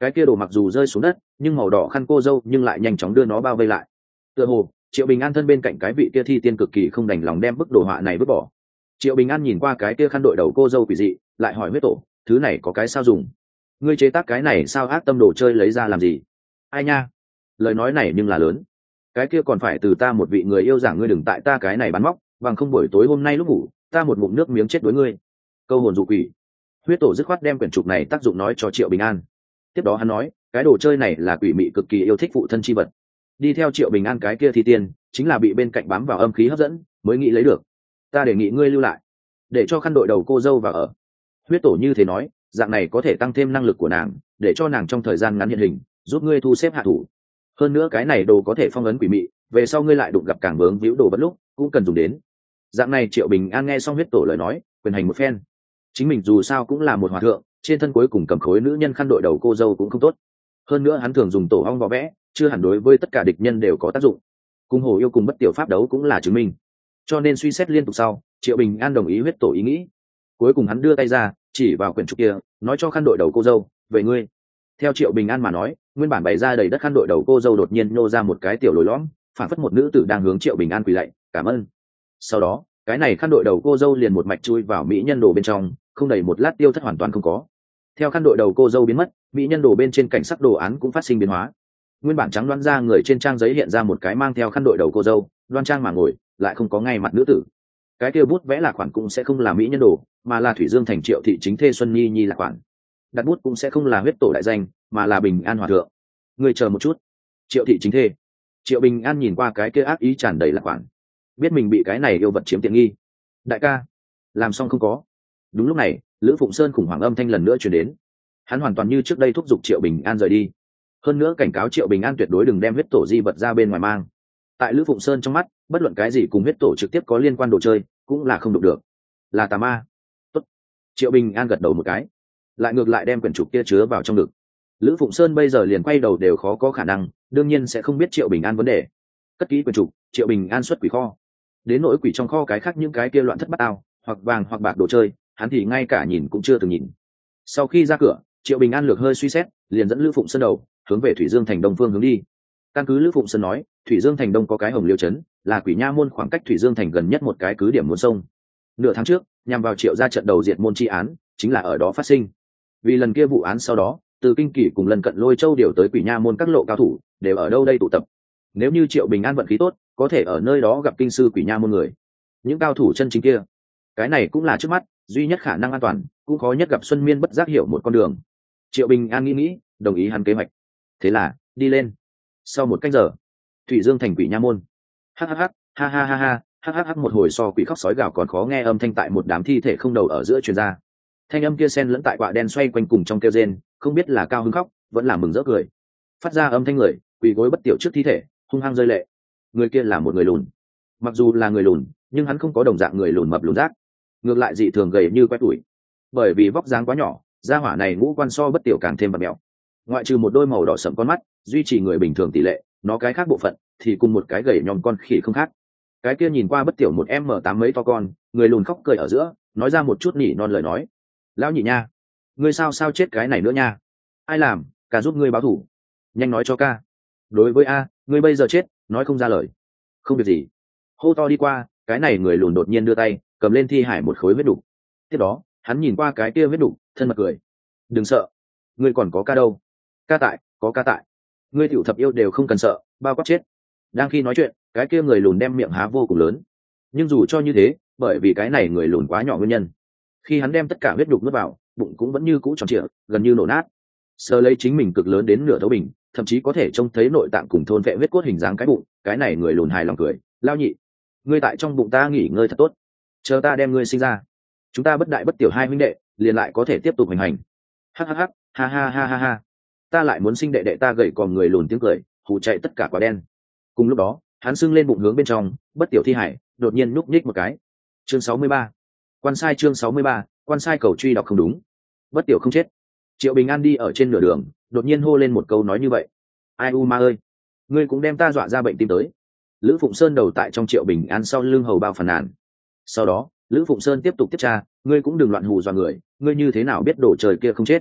cái kia đồ mặc dù rơi xuống đất nhưng màu đỏ khăn cô dâu nhưng lại nhanh chóng đưa nó bao vây lại. Tựa hồ Triệu Bình An thân bên cạnh cái vị kia thi tiên cực kỳ không đành lòng đem bức đồ họa này vứt bỏ. Triệu Bình An nhìn qua cái kia khăn đội đầu cô dâu quỷ dị, lại hỏi huyết tổ, thứ này có cái sao dùng? Ngươi chế tác cái này sao ác tâm đồ chơi lấy ra làm gì? Ai nha, lời nói này nhưng là lớn. Cái kia còn phải từ ta một vị người yêu giảng ngươi đừng tại ta cái này bắn móc, bằng không buổi tối hôm nay lúc ngủ, ta một ngụm nước miếng chết đối ngươi. Câu hồn dụ quỷ. Huyết tổ dứt khoát đem quyển trục này tác dụng nói cho Triệu Bình An. Tiếp đó hắn nói, cái đồ chơi này là quỷ mị cực kỳ yêu thích phụ thân chi vật. Đi theo Triệu Bình An cái kia thi tiên, chính là bị bên cạnh bám vào âm khí hấp dẫn, mới nghĩ lấy được. Ta đề nghị ngươi lưu lại, để cho khăn đội đầu cô dâu vào ở. Huyết tổ như thế nói, dạng này có thể tăng thêm năng lực của nàng, để cho nàng trong thời gian ngắn hiện hình, giúp ngươi thu xếp hạ thủ. Hơn nữa cái này đồ có thể phong ấn quỷ mị, về sau ngươi lại đụng gặp càng vướng víu đồ bất lúc cũng cần dùng đến. Dạng này Triệu Bình An nghe xong huyết tổ lời nói, quyền hành một phen. Chính mình dù sao cũng là một hòa thượng, trên thân cuối cùng cầm khối nữ nhân khăn đội đầu cô dâu cũng không tốt. Hơn nữa hắn thường dùng tổ ong vỏ vẽ, chưa hẳn đối với tất cả địch nhân đều có tác dụng. Cung hồ yêu cùng bất tiểu pháp đấu cũng là chứng minh. Cho nên suy xét liên tục sau, Triệu Bình An đồng ý huyết tổ ý nghĩ. Cuối cùng hắn đưa tay ra, chỉ vào quyển trục kia, nói cho khăn đội đầu cô dâu, về ngươi. Theo Triệu Bình An mà nói, nguyên bản bày ra đầy đất khăn đội đầu cô dâu đột nhiên nhô ra một cái tiểu lồi lõm, phản phất một nữ tử đang hướng Triệu Bình An quỳ lạy, cảm ơn. Sau đó, cái này khăn đội đầu cô dâu liền một mạch chui vào mỹ nhân đồ bên trong, không đầy một lát tiêu thất hoàn toàn không có. Theo khăn đội đầu cô dâu biến mất, mỹ nhân đồ bên trên cảnh sắc đồ án cũng phát sinh biến hóa. Nguyên bản trắng đoán ra người trên trang giấy hiện ra một cái mang theo khăn đội đầu cô dâu, đoan trang mà ngồi, lại không có ngay mặt nữ tử. Cái kia bút vẽ là khoản cũng sẽ không là mỹ nhân đồ, mà là Thủy Dương thành Triệu thị chính thê Xuân Nhi Nhi là khoản. Đặt bút cũng sẽ không là huyết tổ đại danh, mà là Bình An hòa thượng. Người chờ một chút. Triệu thị chính thê. Triệu Bình An nhìn qua cái kia ác ý tràn đầy là khoản, biết mình bị cái này yêu vật chiếm tiện nghi. Đại ca, làm xong không có? Đúng lúc này, Lữ Phụng Sơn khủng hoảng âm thanh lần nữa truyền đến. Hắn hoàn toàn như trước đây thúc giục Triệu Bình An rời đi, hơn nữa cảnh cáo Triệu Bình An tuyệt đối đừng đem huyết tổ di vật ra bên ngoài mang. Tại Lữ Phụng Sơn trong mắt, bất luận cái gì cùng huyết tổ trực tiếp có liên quan đồ chơi cũng là không đụng được, là tà ma. Tốt. Triệu Bình An gật đầu một cái, lại ngược lại đem quyển trục kia chứa vào trong ngực. Lữ Phụng Sơn bây giờ liền quay đầu đều khó có khả năng, đương nhiên sẽ không biết Triệu Bình An vấn đề. Cất kỹ quyển trục, Triệu Bình An xuất quỷ kho. Đến nỗi quỷ trong kho cái khác những cái kia loạn thất bát ao, hoặc vàng hoặc bạc đồ chơi, hắn thì ngay cả nhìn cũng chưa từng nhìn. Sau khi ra cửa, Triệu Bình An lược hơi suy xét, liền dẫn Lữ Phụng Sơn đầu hướng về Thủy Dương thành đông phương hướng đi. Căn cứ Lữ Phụng Sơn nói, Thủy Dương thành đông có cái Hồng Liêu trấn, là quỷ nha môn khoảng cách Thủy Dương thành gần nhất một cái cứ điểm muôn sông. Nửa tháng trước, nhằm vào Triệu gia trận đầu diệt môn chi án, chính là ở đó phát sinh. Vì lần kia vụ án sau đó, từ Kinh Kỳ cùng lần cận Lôi Châu điều tới quỷ nha môn các lộ cao thủ, đều ở đâu đây tụ tập. Nếu như Triệu Bình An vận khí tốt, có thể ở nơi đó gặp kinh sư quỷ nha môn người. Những cao thủ chân chính kia, cái này cũng là trước mắt duy nhất khả năng an toàn, cũng khó nhất gặp Xuân Miên bất giác hiểu một con đường. Triệu Bình An nghĩ nghĩ, đồng ý hắn kế hoạch. Thế là đi lên. Sau một canh giờ, Thủy Dương thành quỷ nha môn. Hắc hắc hắc, ha ha ha ha, hắc hắc hắc, một hồi so quỷ khóc sói gào còn khó nghe âm thanh tại một đám thi thể không đầu ở giữa truyền ra. Thanh âm kia xen lẫn tại quạ đen xoay quanh cùng trong kêu rên, không biết là cao hứng khóc, vẫn là mừng rỡ cười. Phát ra âm thanh người, quỳ gối bất tiểu trước thi thể, hung hăng rơi lệ. Người kia là một người lùn. Mặc dù là người lùn, nhưng hắn không có đồng dạng người lùn mập lùn rác, ngược lại dị thường gầy như quét tuổi. Bởi vì vóc dáng quá nhỏ, gia hỏa này ngũ quan so bất tiểu càng thêm bật mèo. Ngoại trừ một đôi màu đỏ sẫm con mắt duy trì người bình thường tỷ lệ, nó cái khác bộ phận thì cùng một cái gầy nhom con khỉ không khác. Cái kia nhìn qua bất tiểu một m tám mấy to con, người lùn khóc cười ở giữa, nói ra một chút nỉ non lời nói. Lão nhị nha, ngươi sao sao chết cái này nữa nha? Ai làm? Ca giúp ngươi báo thủ. Nhanh nói cho ca. Đối với a, ngươi bây giờ chết, nói không ra lời. Không việc gì. Hô to đi qua, cái này người lùn đột nhiên đưa tay cầm lên thi hải một khối huyết đục. Tiếp đó hắn nhìn qua cái kia huyết đục, thân mật cười. Đừng sợ, ngươi còn có ca đâu. Ca tại, có ca tại. Ngươi tiểu thập yêu đều không cần sợ, bao quát chết. Đang khi nói chuyện, cái kia người lùn đem miệng há vô cùng lớn. Nhưng dù cho như thế, bởi vì cái này người lùn quá nhỏ nguyên nhân, khi hắn đem tất cả huyết đục nuốt vào, bụng cũng vẫn như cũ tròn trịa, gần như nổ nát. Sờ lấy chính mình cực lớn đến nửa thấu bình, thậm chí có thể trông thấy nội tạng cùng thôn vệ huyết cốt hình dáng cái bụng. Cái này người lùn hài lòng cười. Lao nhị, ngươi tại trong bụng ta nghỉ ngơi thật tốt, chờ ta đem ngươi sinh ra, chúng ta bất đại bất tiểu hai huynh đệ liền lại có thể tiếp tục hành hành. Hắc hắc hắc, ha ha ha ha ha, ta lại muốn sinh đệ đệ. Ta gầy còm người lùn tiếng cười hù chạy tất cả quả đen. Cùng lúc đó hắn sưng lên bụng hướng bên trong, bất tiểu thi hải đột nhiên núp nhích một cái. Chương sáu mươi ba, quan sai. Chương sáu mươi ba, quan sai cầu truy đọc không đúng. Bất tiểu không chết. Triệu Bình An đi ở trên nửa đường, đột nhiên hô lên một câu nói như vậy. Ai u ma ơi, ngươi cũng đem ta dọa ra bệnh tim tới. Lữ Phụng Sơn đầu tại trong Triệu Bình An sau lưng hầu bao phàn nàn. Sau đó Lữ Phụng Sơn tiếp tục tiếp tra, ngươi cũng đừng loạn hù dọa người, ngươi như thế nào biết đổ trời kia không chết?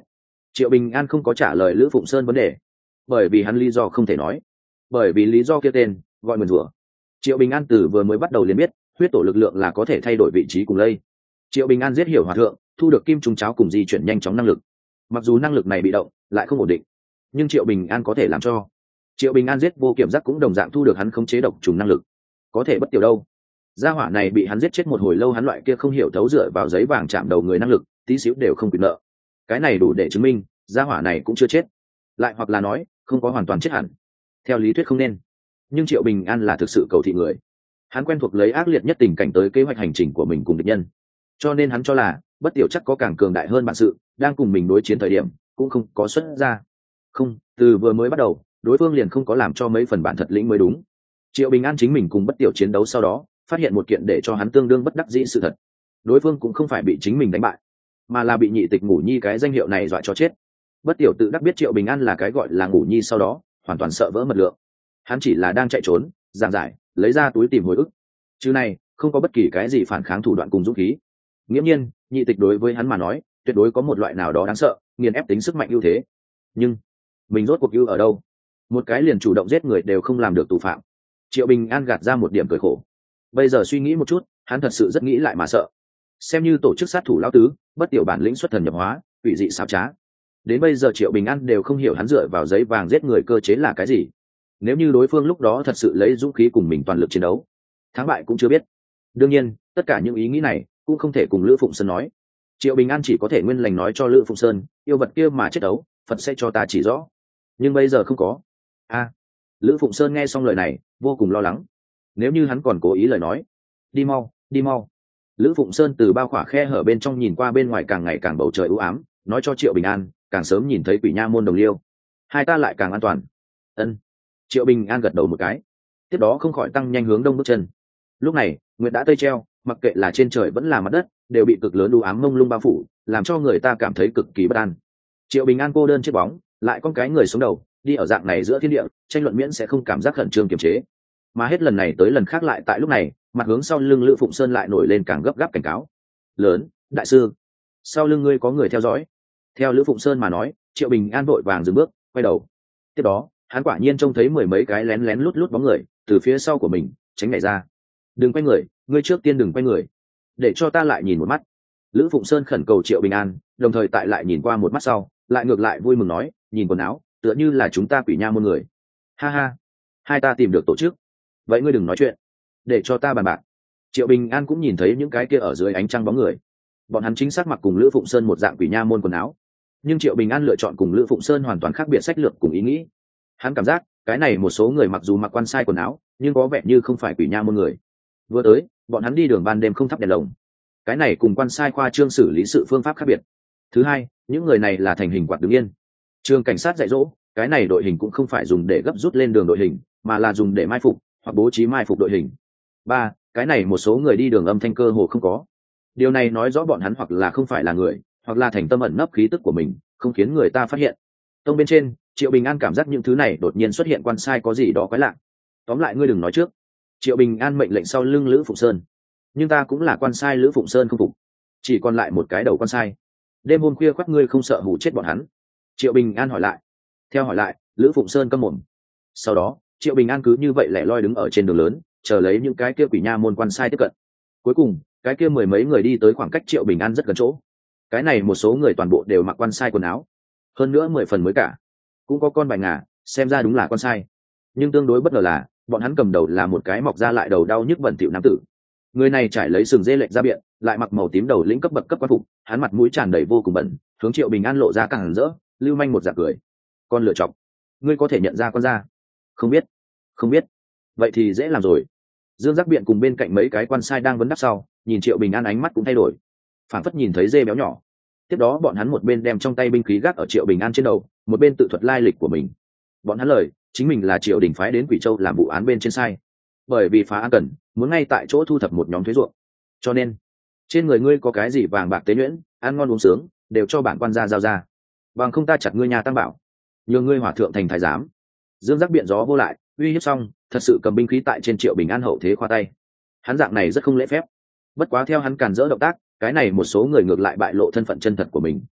Triệu Bình An không có trả lời Lữ Phụng Sơn vấn đề, bởi vì hắn lý do không thể nói, bởi vì lý do kia tên gọi nguyền rủa. Triệu Bình An từ vừa mới bắt đầu liền biết huyết tổ lực lượng là có thể thay đổi vị trí cùng lây. Triệu Bình An giết hiểu hòa thượng, thu được kim trùng cháo cùng di chuyển nhanh chóng năng lực. Mặc dù năng lực này bị động, lại không ổn định, nhưng Triệu Bình An có thể làm cho. Triệu Bình An giết vô kiểm giác cũng đồng dạng thu được hắn khống chế độc trùng năng lực, có thể bất tiểu đâu. Gia hỏa này bị hắn giết chết một hồi lâu, hắn loại kia không hiểu thấu dựa vào giấy vàng chạm đầu người năng lực, tí xíu đều không quyền nợ. Cái này đủ để chứng minh, gia hỏa này cũng chưa chết, lại hoặc là nói, không có hoàn toàn chết hẳn. Theo lý thuyết không nên, nhưng Triệu Bình An là thực sự cầu thị người. Hắn quen thuộc lấy ác liệt nhất tình cảnh tới kế hoạch hành trình của mình cùng địch nhân, cho nên hắn cho là bất tiểu chắc có càng cường đại hơn bản sự, đang cùng mình đối chiến thời điểm cũng không có xuất ra. Không, từ vừa mới bắt đầu, đối phương liền không có làm cho mấy phần bản thật lĩnh mới đúng. Triệu Bình An chính mình cùng bất tiểu chiến đấu sau đó, phát hiện một kiện để cho hắn tương đương bất đắc dĩ sự thật. Đối phương cũng không phải bị chính mình đánh bại, mà là bị nhị tịch ngủ nhi cái danh hiệu này dọa cho chết. Bất tiểu tự đắc biết Triệu Bình An là cái gọi là ngủ nhi sau đó, hoàn toàn sợ vỡ mật lượng. Hắn chỉ là đang chạy trốn, giảng giải, lấy ra túi tìm hồi ức. Chứ này, không có bất kỳ cái gì phản kháng thủ đoạn cùng dũng khí. Nghiễm nhiên, nhị tịch đối với hắn mà nói, tuyệt đối có một loại nào đó đáng sợ, nghiền ép tính sức mạnh ưu thế. Nhưng, mình rốt cuộc ưu ở đâu? Một cái liền chủ động giết người đều không làm được tù phạm. Triệu Bình An gạt ra một điểm cười khổ. Bây giờ suy nghĩ một chút, hắn thật sự rất nghĩ lại mà sợ. Xem như tổ chức sát thủ lão tứ, bất tiểu bản lĩnh xuất thần nhập hóa, quỷ dị xảo trá. Đến bây giờ Triệu Bình An đều không hiểu hắn dựa vào giấy vàng giết người cơ chế là cái gì. Nếu như đối phương lúc đó thật sự lấy dũng khí cùng mình toàn lực chiến đấu, thắng bại cũng chưa biết. Đương nhiên, tất cả những ý nghĩ này cũng không thể cùng Lữ Phụng Sơn nói. Triệu Bình An chỉ có thể nguyên lành nói cho Lữ Phụng Sơn, yêu vật kia mà chết đấu, Phật sẽ cho ta chỉ rõ. Nhưng bây giờ không có. A, à, Lữ Phụng Sơn nghe xong lời này, vô cùng lo lắng. Nếu như hắn còn cố ý lời nói, đi mau, đi mau. Lữ Phụng Sơn từ bao khỏa khe hở bên trong nhìn qua bên ngoài càng ngày càng bầu trời u ám, nói cho Triệu Bình An, càng sớm nhìn thấy quỷ nha môn đồng liêu, hai ta lại càng an toàn. Ân. Triệu Bình An gật đầu một cái, tiếp đó không khỏi tăng nhanh hướng đông bước chân. Lúc này, nguyệt đã tây treo, mặc kệ là trên trời vẫn là mặt đất, đều bị cực lớn u ám mông lung bao phủ, làm cho người ta cảm thấy cực kỳ bất an. Triệu Bình An cô đơn trên bóng, lại con cái người sống đầu, đi ở dạng này giữa thiên địa, tranh luận miễn sẽ không cảm giác khẩn trương kiềm chế. Mà hết lần này tới lần khác lại tại lúc này, mặt hướng sau lưng Lữ Phụng Sơn lại nổi lên càng gấp gáp cảnh cáo. Lớn, đại sư, sau lưng ngươi có người theo dõi. Theo Lữ Phụng Sơn mà nói, Triệu Bình An vội vàng dừng bước, quay đầu. Tiếp đó, hắn quả nhiên trông thấy mười mấy cái lén lén lút lút bóng người từ phía sau của mình tránh nhảy ra. Đừng quay người, ngươi trước tiên đừng quay người, để cho ta lại nhìn một mắt. Lữ Phụng Sơn khẩn cầu Triệu Bình An, đồng thời tại lại nhìn qua một mắt sau, lại ngược lại vui mừng nói, nhìn quần áo, tựa như là chúng ta quỷ nha môn người. Ha ha, hai ta tìm được tổ chức. Vậy ngươi đừng nói chuyện, để cho ta bàn bạc. Triệu Bình An cũng nhìn thấy những cái kia ở dưới ánh trăng bóng người, bọn hắn chính xác mặc cùng Lữ Phụng Sơn một dạng quỷ nha môn quần áo, nhưng Triệu Bình An lựa chọn cùng Lữ Phụng Sơn hoàn toàn khác biệt sách lược cùng ý nghĩ. Hắn cảm giác cái này một số người mặc dù mặc quan sai quần áo, nhưng có vẻ như không phải quỷ nha môn người. Vừa tới, bọn hắn đi đường ban đêm không thắp đèn lồng, cái này cùng quan sai khoa trương xử lý sự phương pháp khác biệt. Thứ hai, những người này là thành hình quạt đứng yên. Trường cảnh sát dạy dỗ, cái này đội hình cũng không phải dùng để gấp rút lên đường đội hình, mà là dùng để mai phục hoặc bố trí mai phục đội hình. Ba, cái này một số người đi đường âm thanh cơ hồ không có. Điều này nói rõ bọn hắn hoặc là không phải là người, hoặc là thành tâm ẩn nấp khí tức của mình, không khiến người ta phát hiện. Tông bên trên, Triệu Bình An cảm giác những thứ này đột nhiên xuất hiện quan sai có gì đó quái lạ. Tóm lại ngươi đừng nói trước. Triệu Bình An mệnh lệnh sau lưng Lữ Phụng Sơn. Nhưng ta cũng là quan sai Lữ Phụng Sơn không phục. Chỉ còn lại một cái đầu quan sai. Đêm hôm khuya khoắt ngươi không sợ hù chết bọn hắn? Triệu Bình An hỏi lại. Theo hỏi lại, Lữ Phụng Sơn câm mồm. Sau đó, Triệu Bình An cứ như vậy lẻ loi đứng ở trên đường lớn, chờ lấy những cái kia quỷ nha môn quan sai tiếp cận. Cuối cùng, cái kia mười mấy người đi tới khoảng cách Triệu Bình An rất gần chỗ. Cái này một số người toàn bộ đều mặc quan sai quần áo, hơn nữa mười phần mới cả, cũng có con bài ngà, xem ra đúng là quan sai. Nhưng tương đối bất ngờ là, bọn hắn cầm đầu là một cái mọc ra lại đầu đau nhức bẩn thỉu nam tử. Người này trải lấy sừng dê lệch ra biện, lại mặc màu tím đầu lĩnh cấp bậc cấp quan phục, hắn mặt mũi tràn đầy vô cùng bẩn, hướng Triệu Bình An lộ ra càng rỡ, lưu manh một dạng cười. Con lựa chọc, ngươi có thể nhận ra con ra? Không biết, không biết. Vậy thì dễ làm rồi. Dương Giác Biện cùng bên cạnh mấy cái quan sai đang vấn đáp sau, nhìn Triệu Bình An ánh mắt cũng thay đổi, phản phất nhìn thấy dê béo nhỏ. Tiếp đó bọn hắn một bên đem trong tay binh khí gác ở Triệu Bình An trên đầu, một bên tự thuật lai lịch của mình. Bọn hắn lời, chính mình là Triệu Đình phái đến Quỷ Châu làm vụ án bên trên sai, bởi vì phá án cần muốn ngay tại chỗ thu thập một nhóm thuế ruộng, cho nên trên người ngươi có cái gì vàng bạc tế nhuyễn, ăn ngon uống sướng, đều cho bản quan gia giao ra, bằng không ta chặt ngươi nhà tăng bảo, nhường ngươi hỏa thượng thành thái giám. Dương Giác Biện gió vô lại, uy hiếp xong, thật sự cầm binh khí tại trên Triệu Bình An hậu thế khoa tay. Hắn dạng này rất không lễ phép, bất quá theo hắn càn rỡ động tác, cái này một số người ngược lại bại lộ thân phận chân thật của mình.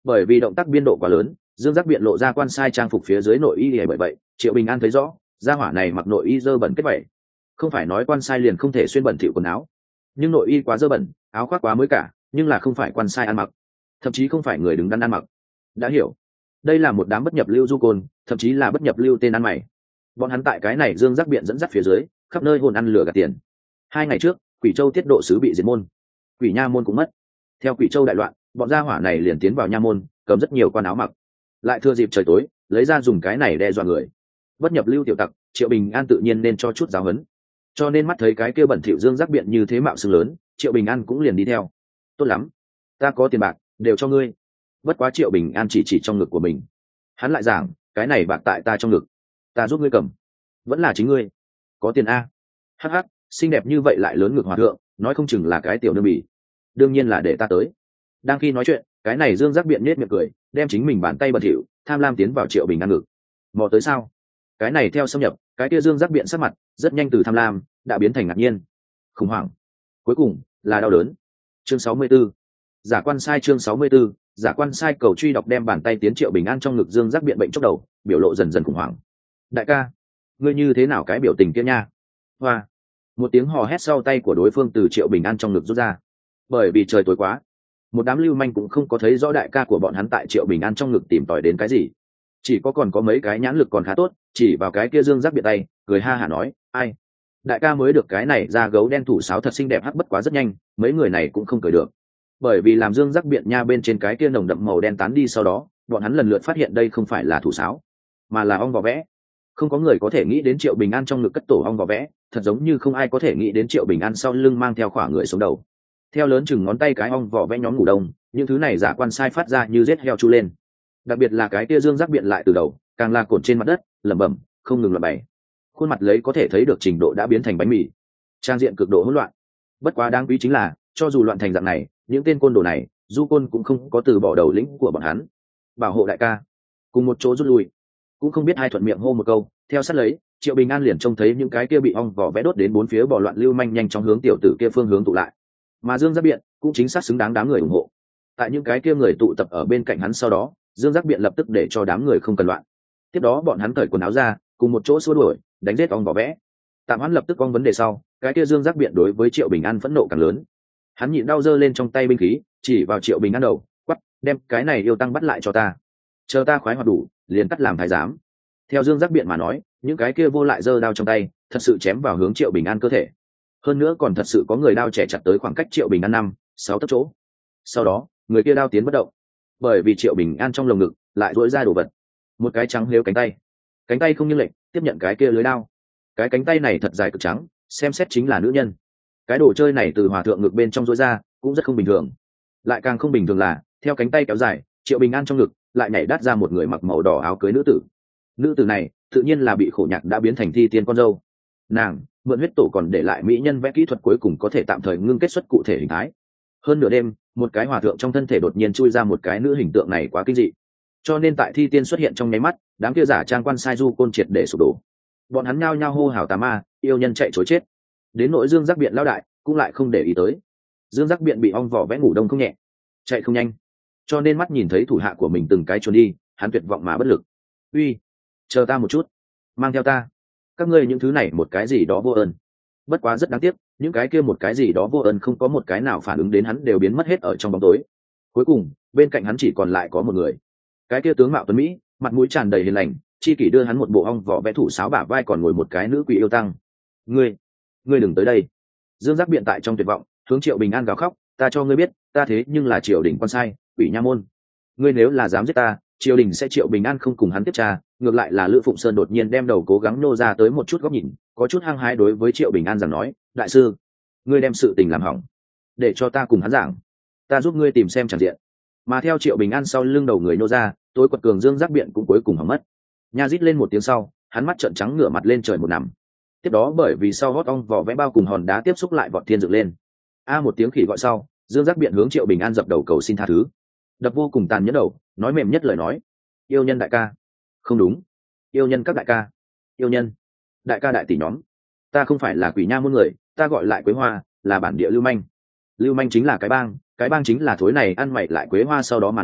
bởi vì động tác biên độ quá lớn, dương giác biện lộ ra quan sai trang phục phía dưới nội y thì bởi vậy Triệu Bình An thấy rõ gia hỏa này mặc nội y dơ bẩn kết vẩy. Không phải nói quan sai liền không thể xuyên bẩn thỉu quần áo, nhưng nội y quá dơ bẩn, áo khoác quá mới cả, nhưng là không phải quan sai ăn mặc, thậm chí không phải người đứng đắn ăn mặc. Đã hiểu, đây là một đám bất nhập lưu du côn, thậm chí là bất nhập lưu tên ăn mày. Bọn hắn tại cái này dương giác biện dẫn dắt phía dưới khắp nơi hồn ăn lửa gạt tiền. Hai ngày trước Quỷ Châu tiết độ sứ bị diệt môn, Quỷ Nha môn cũng mất. Theo Quỷ Châu đại loạn, bọn gia hỏa này liền tiến vào nha môn, cầm rất nhiều quan áo mặc, lại thừa dịp trời tối lấy ra dùng cái này đe dọa người. Bất nhập lưu tiểu tặc, Triệu Bình An tự nhiên nên cho chút giáo huấn. Cho nên mắt thấy cái kia bẩn thỉu dương giác biện như thế mạo xưng lớn, Triệu Bình An cũng liền đi theo. Tốt lắm, ta có tiền bạc đều cho ngươi. Bất quá Triệu Bình An chỉ chỉ trong ngực của mình, hắn lại giảng, cái này bạc tại ta trong ngực, ta giúp ngươi cầm. Vẫn là chính ngươi có tiền a. Hắc hắc, xinh đẹp như vậy lại lớn ngực hòa thượng, nói không chừng là cái tiểu nương bỉ. Đương nhiên là để ta tới. Đang khi nói chuyện, cái này dương giác biện nhếch miệng cười, đem chính mình bàn tay bẩn thỉu tham lam tiến vào Triệu Bình An ngực. Mò tới sao? Cái này theo xâm nhập, cái kia dương giác biện sắc mặt rất nhanh từ tham lam đã biến thành ngạc nhiên, khủng hoảng, cuối cùng là đau đớn. Chương sáu mươi 64. Giả quan sai chương sáu mươi 64. Giả quan sai cầu truy đọc đem bàn tay tiến Triệu Bình An trong ngực dương giác biện bệnh chốc đầu, biểu lộ dần dần khủng hoảng. Đại ca, ngươi như thế nào cái biểu tình kia nha? Hoa. Một tiếng hò hét sau tay của đối phương từ Triệu Bình An trong ngực rút ra. Bởi vì trời tối quá, một đám lưu manh cũng không có thấy rõ đại ca của bọn hắn tại Triệu Bình An trong ngực tìm tòi đến cái gì, chỉ có còn có mấy cái nhãn lực còn khá tốt, chỉ vào cái kia dương giác biện tay cười ha hả nói, ai, đại ca mới được cái này ra gấu đen thủ sáo thật xinh đẹp, hắc bất quá rất nhanh mấy người này cũng không cười được, bởi vì làm dương giác biện nha bên trên cái kia nồng đậm màu đen tán đi sau đó, bọn hắn lần lượt phát hiện đây không phải là thủ sáo mà là ong vỏ vẽ. Không có người có thể nghĩ đến Triệu Bình An trong ngực cất tổ ong vỏ vẽ, thật giống như không ai có thể nghĩ đến Triệu Bình An sau lưng mang theo khỏa người xuống đầu, theo lớn chừng ngón tay cái ong vỏ vẽ nhóm ngủ đông. Những thứ này giả quan sai phát ra như rết heo chu lên, đặc biệt là cái kia dương giác biện lại từ đầu càng là cồn trên mặt đất lẩm bẩm không ngừng lẩm bẩm, khuôn mặt lấy có thể thấy được trình độ đã biến thành bánh mì, trang diện cực độ hỗn loạn. Bất quá đáng quý chính là cho dù loạn thành dạng này, những tên côn đồ này du côn cũng không có từ bỏ đầu lĩnh của bọn hắn, bảo hộ đại ca, cùng một chỗ rút lui. Cũng không biết hai thuận miệng hô một câu, theo sát lấy Triệu Bình An liền trông thấy những cái kia bị ong vỏ vẽ đốt đến bốn phía bỏ loạn lưu manh nhanh chóng hướng tiểu tử kia phương hướng tụ lại, mà dương giác biện cũng chính xác xứng đáng đám người ủng hộ. Tại những cái kia người tụ tập ở bên cạnh hắn sau đó, dương giác biện lập tức để cho đám người không cần loạn. Tiếp đó bọn hắn cởi quần áo ra, cùng một chỗ xua đuổi đánh giết ong vỏ vẽ. Tạm hoãn lập tức vong vấn đề sau, cái kia dương giác biện đối với Triệu Bình An phẫn nộ càng lớn. Hắn nhịn đau giơ lên trong tay binh khí, chỉ vào Triệu Bình An đầu, quát, đem cái này yêu tăng bắt lại cho ta, chờ ta khoái hoạt đủ liền cắt làm thái giám. Theo dương giác biện mà nói, những cái kia vô lại giơ đao trong tay thật sự chém vào hướng Triệu Bình An cơ thể, hơn nữa còn thật sự có người đao trẻ chặt tới khoảng cách Triệu Bình An năm sáu tấc chỗ. Sau đó người kia đao tiến bất động, bởi vì Triệu Bình An trong lồng ngực lại duỗi ra đồ vật, một cái trắng lếu cánh tay. Cánh tay không như lệnh tiếp nhận cái kia lưới đao, cái cánh tay này thật dài cực trắng, xem xét chính là nữ nhân. Cái đồ chơi này từ hòa thượng ngực bên trong duỗi ra cũng rất không bình thường, lại càng không bình thường là theo cánh tay kéo dài, Triệu Bình An trong ngực lại nhảy đắt ra một người mặc màu đỏ áo cưới nữ tử. Nữ tử này tự nhiên là bị khổ nhạc đã biến thành thi tiên con dâu. Nàng mượn huyết tổ còn để lại mỹ nhân vẽ kỹ thuật cuối cùng có thể tạm thời ngưng kết xuất cụ thể hình thái. Hơn nửa đêm, một cái hòa thượng trong thân thể đột nhiên chui ra một cái nữ hình tượng này quá kinh dị, cho nên tại thi tiên xuất hiện trong nháy mắt, đám kia giả trang quan sai du côn triệt để sụp đổ. Bọn hắn nhao nhao hô hào tà ma, yêu nhân chạy chối chết. Đến nỗi dương giác biện lao đại cũng lại không để ý tới. Dương giác biện bị ong vỏ vẽ ngủ đông không nhẹ, chạy không nhanh, cho nên mắt nhìn thấy thủ hạ của mình từng cái trốn đi, hắn tuyệt vọng mà bất lực. Uy, chờ ta một chút, mang theo ta, các ngươi những thứ này một cái gì đó vô ơn. Bất quá rất đáng tiếc, những cái kia một cái gì đó vô ơn không có một cái nào phản ứng đến hắn, đều biến mất hết ở trong bóng tối. Cuối cùng bên cạnh hắn chỉ còn lại có một người, cái kia tướng mạo tuấn mỹ, mặt mũi tràn đầy hiền lành, chi kỷ đưa hắn một bộ ong vỏ vẽ thủ sáo bả vai còn ngồi một cái nữ quỷ yêu tăng. Ngươi, ngươi đừng tới đây. Dương giác biện tại trong tuyệt vọng hướng Triệu Bình An gào khóc, ta cho ngươi biết, ta thế nhưng là triều đình quan sai, quỷ nha môn. Ngươi nếu là dám giết ta, triều đình sẽ Triệu Bình An không cùng hắn tiếp tra. Ngược lại là Lữ Phụng Sơn đột nhiên đem đầu cố gắng nô ra tới một chút góc nhìn, có chút hăng hái đối với Triệu Bình An rằng nói, đại sư, ngươi đem sự tình làm hỏng, để cho ta cùng hắn giảng, ta giúp ngươi tìm xem tràng diện. Mà theo Triệu Bình An sau lưng đầu người nô ra, tối quật cường Dương giác biện cũng cuối cùng hỏng mất. Nha rít lên một tiếng sau, hắn mắt trợn trắng ngửa mặt lên trời một nằm. Tiếp đó bởi vì sau hót ong vỏ vẽ bao cùng hòn đá tiếp xúc lại vọt thiên dựng lên. A một tiếng khỉ gọi sau, Dương giác biện hướng Triệu Bình An dập đầu cầu xin tha thứ, đập vô cùng tàn nhẫn đầu, nói mềm nhất lời nói, yêu nhân đại ca, không đúng, yêu nhân các đại ca, yêu nhân đại ca đại tỷ nhóm, ta không phải là quỷ nha môn người, ta gọi lại Quế Hoa, là bản địa lưu manh. Lưu manh chính là cái bang, cái bang chính là thối này ăn mày lại Quế Hoa sau đó mà nói,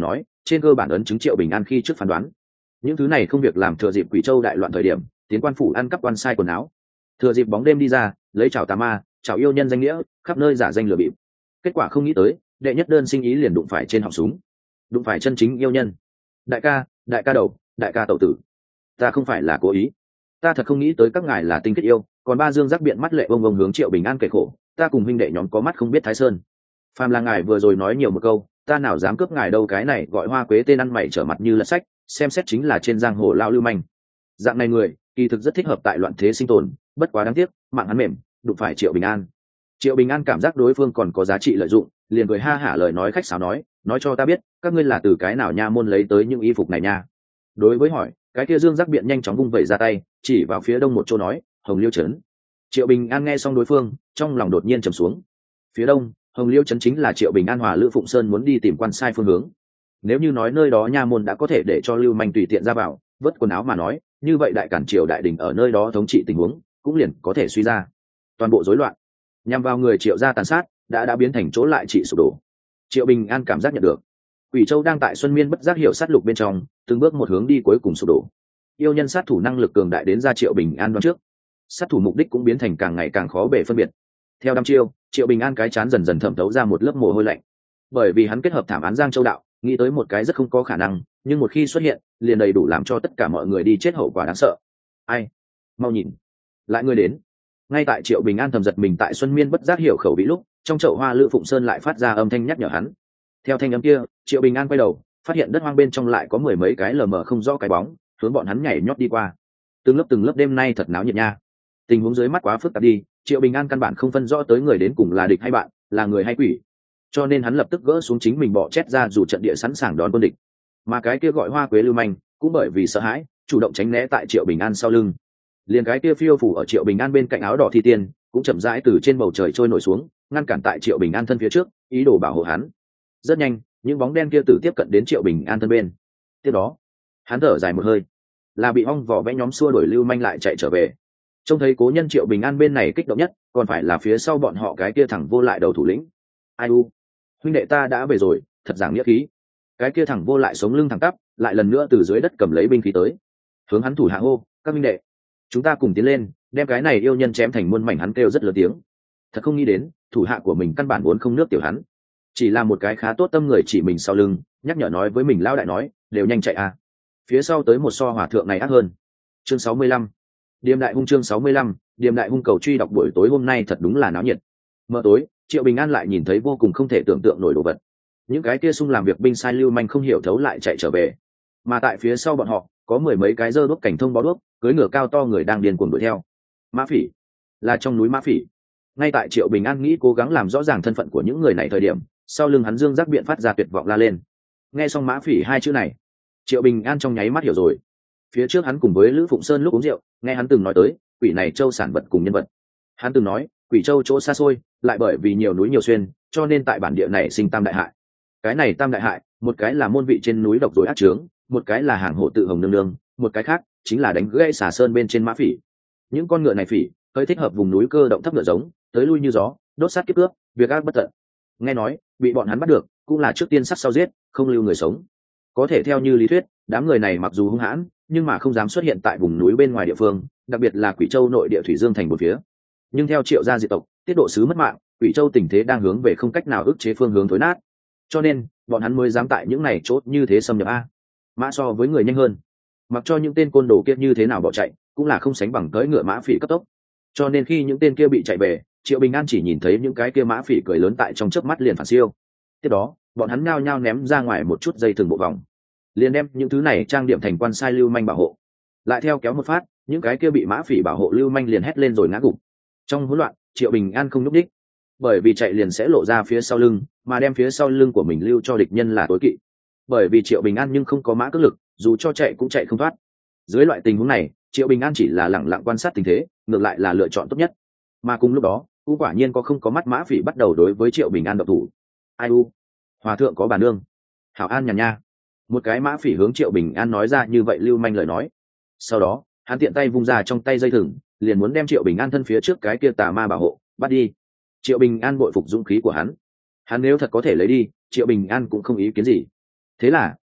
trên cơ bản ấn chứng Triệu Bình An khi trước phán đoán. Những thứ này không việc làm thừa dịp Quỷ Châu đại loạn thời điểm tiến quan phủ ăn cắp quan sai quần áo, thừa dịp bóng đêm đi ra lấy chào tà ma chào yêu nhân danh nghĩa khắp nơi giả danh lừa bịp. Kết quả không nghĩ tới đệ nhất đơn sinh ý liền đụng phải trên họng súng, đụng phải chân chính yêu nhân. Đại ca, đại ca đầu, đại ca tẩu tử, ta không phải là cố ý, ta thật không nghĩ tới các ngài là tinh kết yêu. Còn ba dương giác biện mắt lệ bông bông hướng Triệu Bình An kể khổ, ta cùng huynh đệ nhóm có mắt không biết Thái Sơn. Phàm là ngài vừa rồi nói nhiều một câu, ta nào dám cướp ngài đâu. Cái này gọi Hoa Quế tên ăn mày trở mặt như lật sách, xem xét chính là trên giang hồ lao lưu manh. Dạng này người kỳ thực rất thích hợp tại loạn thế sinh tồn, bất quá đáng tiếc mạng hắn mềm, đụng phải Triệu Bình An. Triệu Bình An cảm giác đối phương còn có giá trị lợi dụng, liền cười ha hả lời nói khách sáo nói, nói cho ta biết các ngươi là từ cái nào nha môn lấy tới những y phục này nha. Đối với hỏi, cái kia dương giác biện nhanh chóng vung vẩy ra tay, chỉ vào phía đông một chỗ nói, Hồng Liêu trấn. Triệu Bình An nghe xong đối phương, trong lòng đột nhiên trầm xuống. Phía đông, Hồng Liêu trấn chính là Triệu Bình An hòa Lữ Phụng Sơn muốn đi tìm quan sai phương hướng. Nếu như nói nơi đó nha môn đã có thể để cho lưu manh tùy tiện ra vào vớt quần áo mà nói, như vậy đại cản triều đại đình ở nơi đó thống trị tình huống cũng liền có thể suy ra. Toàn bộ rối loạn nhằm vào người Triệu gia tàn sát đã đã biến thành chỗ lại trị sụp đổ. Triệu Bình An cảm giác nhận được Quỷ Châu đang tại xuân miên bất giác hiểu sát lục bên trong từng bước một hướng đi cuối cùng sụp đổ. Yêu nhân sát thủ năng lực cường đại đến ra Triệu Bình An đoán trước, sát thủ mục đích cũng biến thành càng ngày càng khó bề phân biệt. Theo đăm chiêu, Triệu Bình An cái chán dần dần thẩm thấu ra một lớp mồ hôi lạnh, bởi vì hắn kết hợp thảm án Giang Châu đạo, nghĩ tới một cái rất không có khả năng, nhưng một khi xuất hiện liền đầy đủ làm cho tất cả mọi người đi chết hậu quả đáng sợ. Ai? Mau nhìn, lại người đến. Ngay tại Triệu Bình An thầm giật mình tại xuân miên bất giác hiểu khẩu vị lúc, trong chậu hoa Lữ Phụng Sơn lại phát ra âm thanh nhắc nhở hắn. Theo thanh âm kia, Triệu Bình An quay đầu, phát hiện đất hoang bên trong lại có mười mấy cái lờ mờ không rõ cái bóng hướng bọn hắn nhảy nhót đi qua. Từng lớp từng lớp đêm nay thật náo nhiệt nha. Tình huống dưới mắt quá phức tạp đi, Triệu Bình An căn bản không phân rõ tới người đến cùng là địch hay bạn, là người hay quỷ, cho nên hắn lập tức gỡ xuống chính mình bỏ chết ra dù trận địa sẵn sàng đón quân địch. Mà cái kia gọi Hoa Quế lưu manh cũng bởi vì sợ hãi chủ động tránh né tại Triệu Bình An sau lưng. Liền cái kia phiêu phủ ở Triệu Bình An bên cạnh áo đỏ thi tiên cũng chậm rãi từ trên bầu trời trôi nổi xuống, ngăn cản tại Triệu Bình An thân phía trước, ý đồ bảo hộ hắn. Rất nhanh, những bóng đen kia tử tiếp cận đến Triệu Bình An thân bên. Tiếp đó, hắn thở dài một hơi, là bị ong vỏ vẽ nhóm xua đuổi lưu manh lại chạy trở về. Trông thấy cố nhân Triệu Bình An bên này kích động nhất, còn phải là phía sau bọn họ cái kia thẳng vô lại đầu thủ lĩnh. Ai u, huynh đệ ta đã về rồi, thật giảng nghĩa khí. Cái kia thẳng vô lại sống lưng thẳng tắp, lại lần nữa từ dưới đất cầm lấy binh khí tới, hướng hắn thủ hạ hô, các huynh đệ, chúng ta cùng tiến lên, đem cái này yêu nhân chém thành muôn mảnh. Hắn kêu rất lớn tiếng, thật không nghĩ đến thủ hạ của mình căn bản muốn không nước tiểu hắn, chỉ là một cái khá tốt tâm người chỉ mình sau lưng, nhắc nhở nói với mình lao đại nói, đều nhanh chạy à. Phía sau tới một so hòa thượng này ác hơn. Chương sáu mươi lăm, Điềm đại hung. Chương sáu mươi lăm, Điềm đại hung. Cầu truy đọc buổi tối hôm nay thật đúng là náo nhiệt. Mờ tối, Triệu Bình An lại nhìn thấy vô cùng không thể tưởng tượng nổi đồ vật. Những cái kia sung làm việc binh sai lưu manh không hiểu thấu lại chạy trở về, mà tại phía sau bọn họ có mười mấy cái dơ đuốc cảnh thông bó đuốc, cưỡi ngựa cao to người đang điên cuồng đuổi theo. Mã Phỉ, là trong núi Mã Phỉ. Ngay tại Triệu Bình An nghĩ cố gắng làm rõ ràng thân phận của những người này thời điểm, sau lưng hắn dương giác biện phát ra tuyệt vọng la lên. Nghe xong Mã Phỉ hai chữ này, Triệu Bình An trong nháy mắt hiểu rồi. Phía trước hắn cùng với Lữ Phụng Sơn lúc uống rượu, nghe hắn từng nói tới quỷ này châu sản vật cùng nhân vật. Hắn từng nói quỷ châu chỗ xa xôi, lại bởi vì nhiều núi nhiều xuyên, cho nên tại bản địa này sinh tam đại hại. Cái này tam đại hại, một cái là môn vị trên núi độc rồi ác trướng, một cái là hàng hộ tự hồng nương nương, một cái khác chính là đánh gãy xà sơn bên trên Mã Phỉ. Những con ngựa này phỉ hơi thích hợp vùng núi cơ động thấp ngựa giống, tới lui như gió, đốt sát kiếp cướp, việc ác bất tận. Nghe nói bị bọn hắn bắt được cũng là trước tiên sát sau giết, không lưu người sống. Có thể theo như lý thuyết, đám người này mặc dù hung hãn, nhưng mà không dám xuất hiện tại vùng núi bên ngoài địa phương, đặc biệt là Quỷ Châu nội địa thủy dương thành một phía. Nhưng theo Triệu gia diệt tộc, tiết độ sứ mất mạng, Quỷ Châu tình thế đang hướng về không cách nào ức chế phương hướng thối nát, cho nên bọn hắn mới dám tại những này chốt như thế xâm nhập a. Mã so với người nhanh hơn, mặc cho những tên côn đồ kia như thế nào bỏ chạy, cũng là không sánh bằng tới ngựa Mã Phỉ cấp tốc. Cho nên khi những tên kia bị chạy về, Triệu Bình An chỉ nhìn thấy những cái kia Mã Phỉ cười lớn tại trong chớp mắt liền phản siêu. Tiếp đó, bọn hắn nhao nhao ném ra ngoài một chút dây thừng bộ vòng, liền đem những thứ này trang điểm thành quan sai lưu manh bảo hộ. Lại theo kéo một phát, những cái kia bị Mã Phỉ bảo hộ lưu manh liền hét lên rồi ngã gục. Trong hỗn loạn, Triệu Bình An không nhúc đích, bởi vì chạy liền sẽ lộ ra phía sau lưng, mà đem phía sau lưng của mình lưu cho địch nhân là tối kỵ. Bởi vì Triệu Bình An nhưng không có mã cước lực, dù cho chạy cũng chạy không thoát. Dưới loại tình huống này, Triệu Bình An chỉ là lẳng lặng quan sát tình thế, ngược lại là lựa chọn tốt nhất. Mà cùng lúc đó, cũng quả nhiên có không có mắt Mã Phỉ bắt đầu đối với Triệu Bình An độc thủ. Ai u, hòa thượng có bà nương, hảo an nhàn nha. Một cái Mã Phỉ hướng Triệu Bình An nói ra như vậy lưu manh lời nói. Sau đó, hắn tiện tay vung ra trong tay dây thừng, liền muốn đem Triệu Bình An thân phía trước cái kia tà ma bảo hộ bắt đi. Triệu Bình An bội phục dũng khí của hắn, hắn nếu thật có thể lấy đi, Triệu Bình An cũng không ý kiến gì. Thế là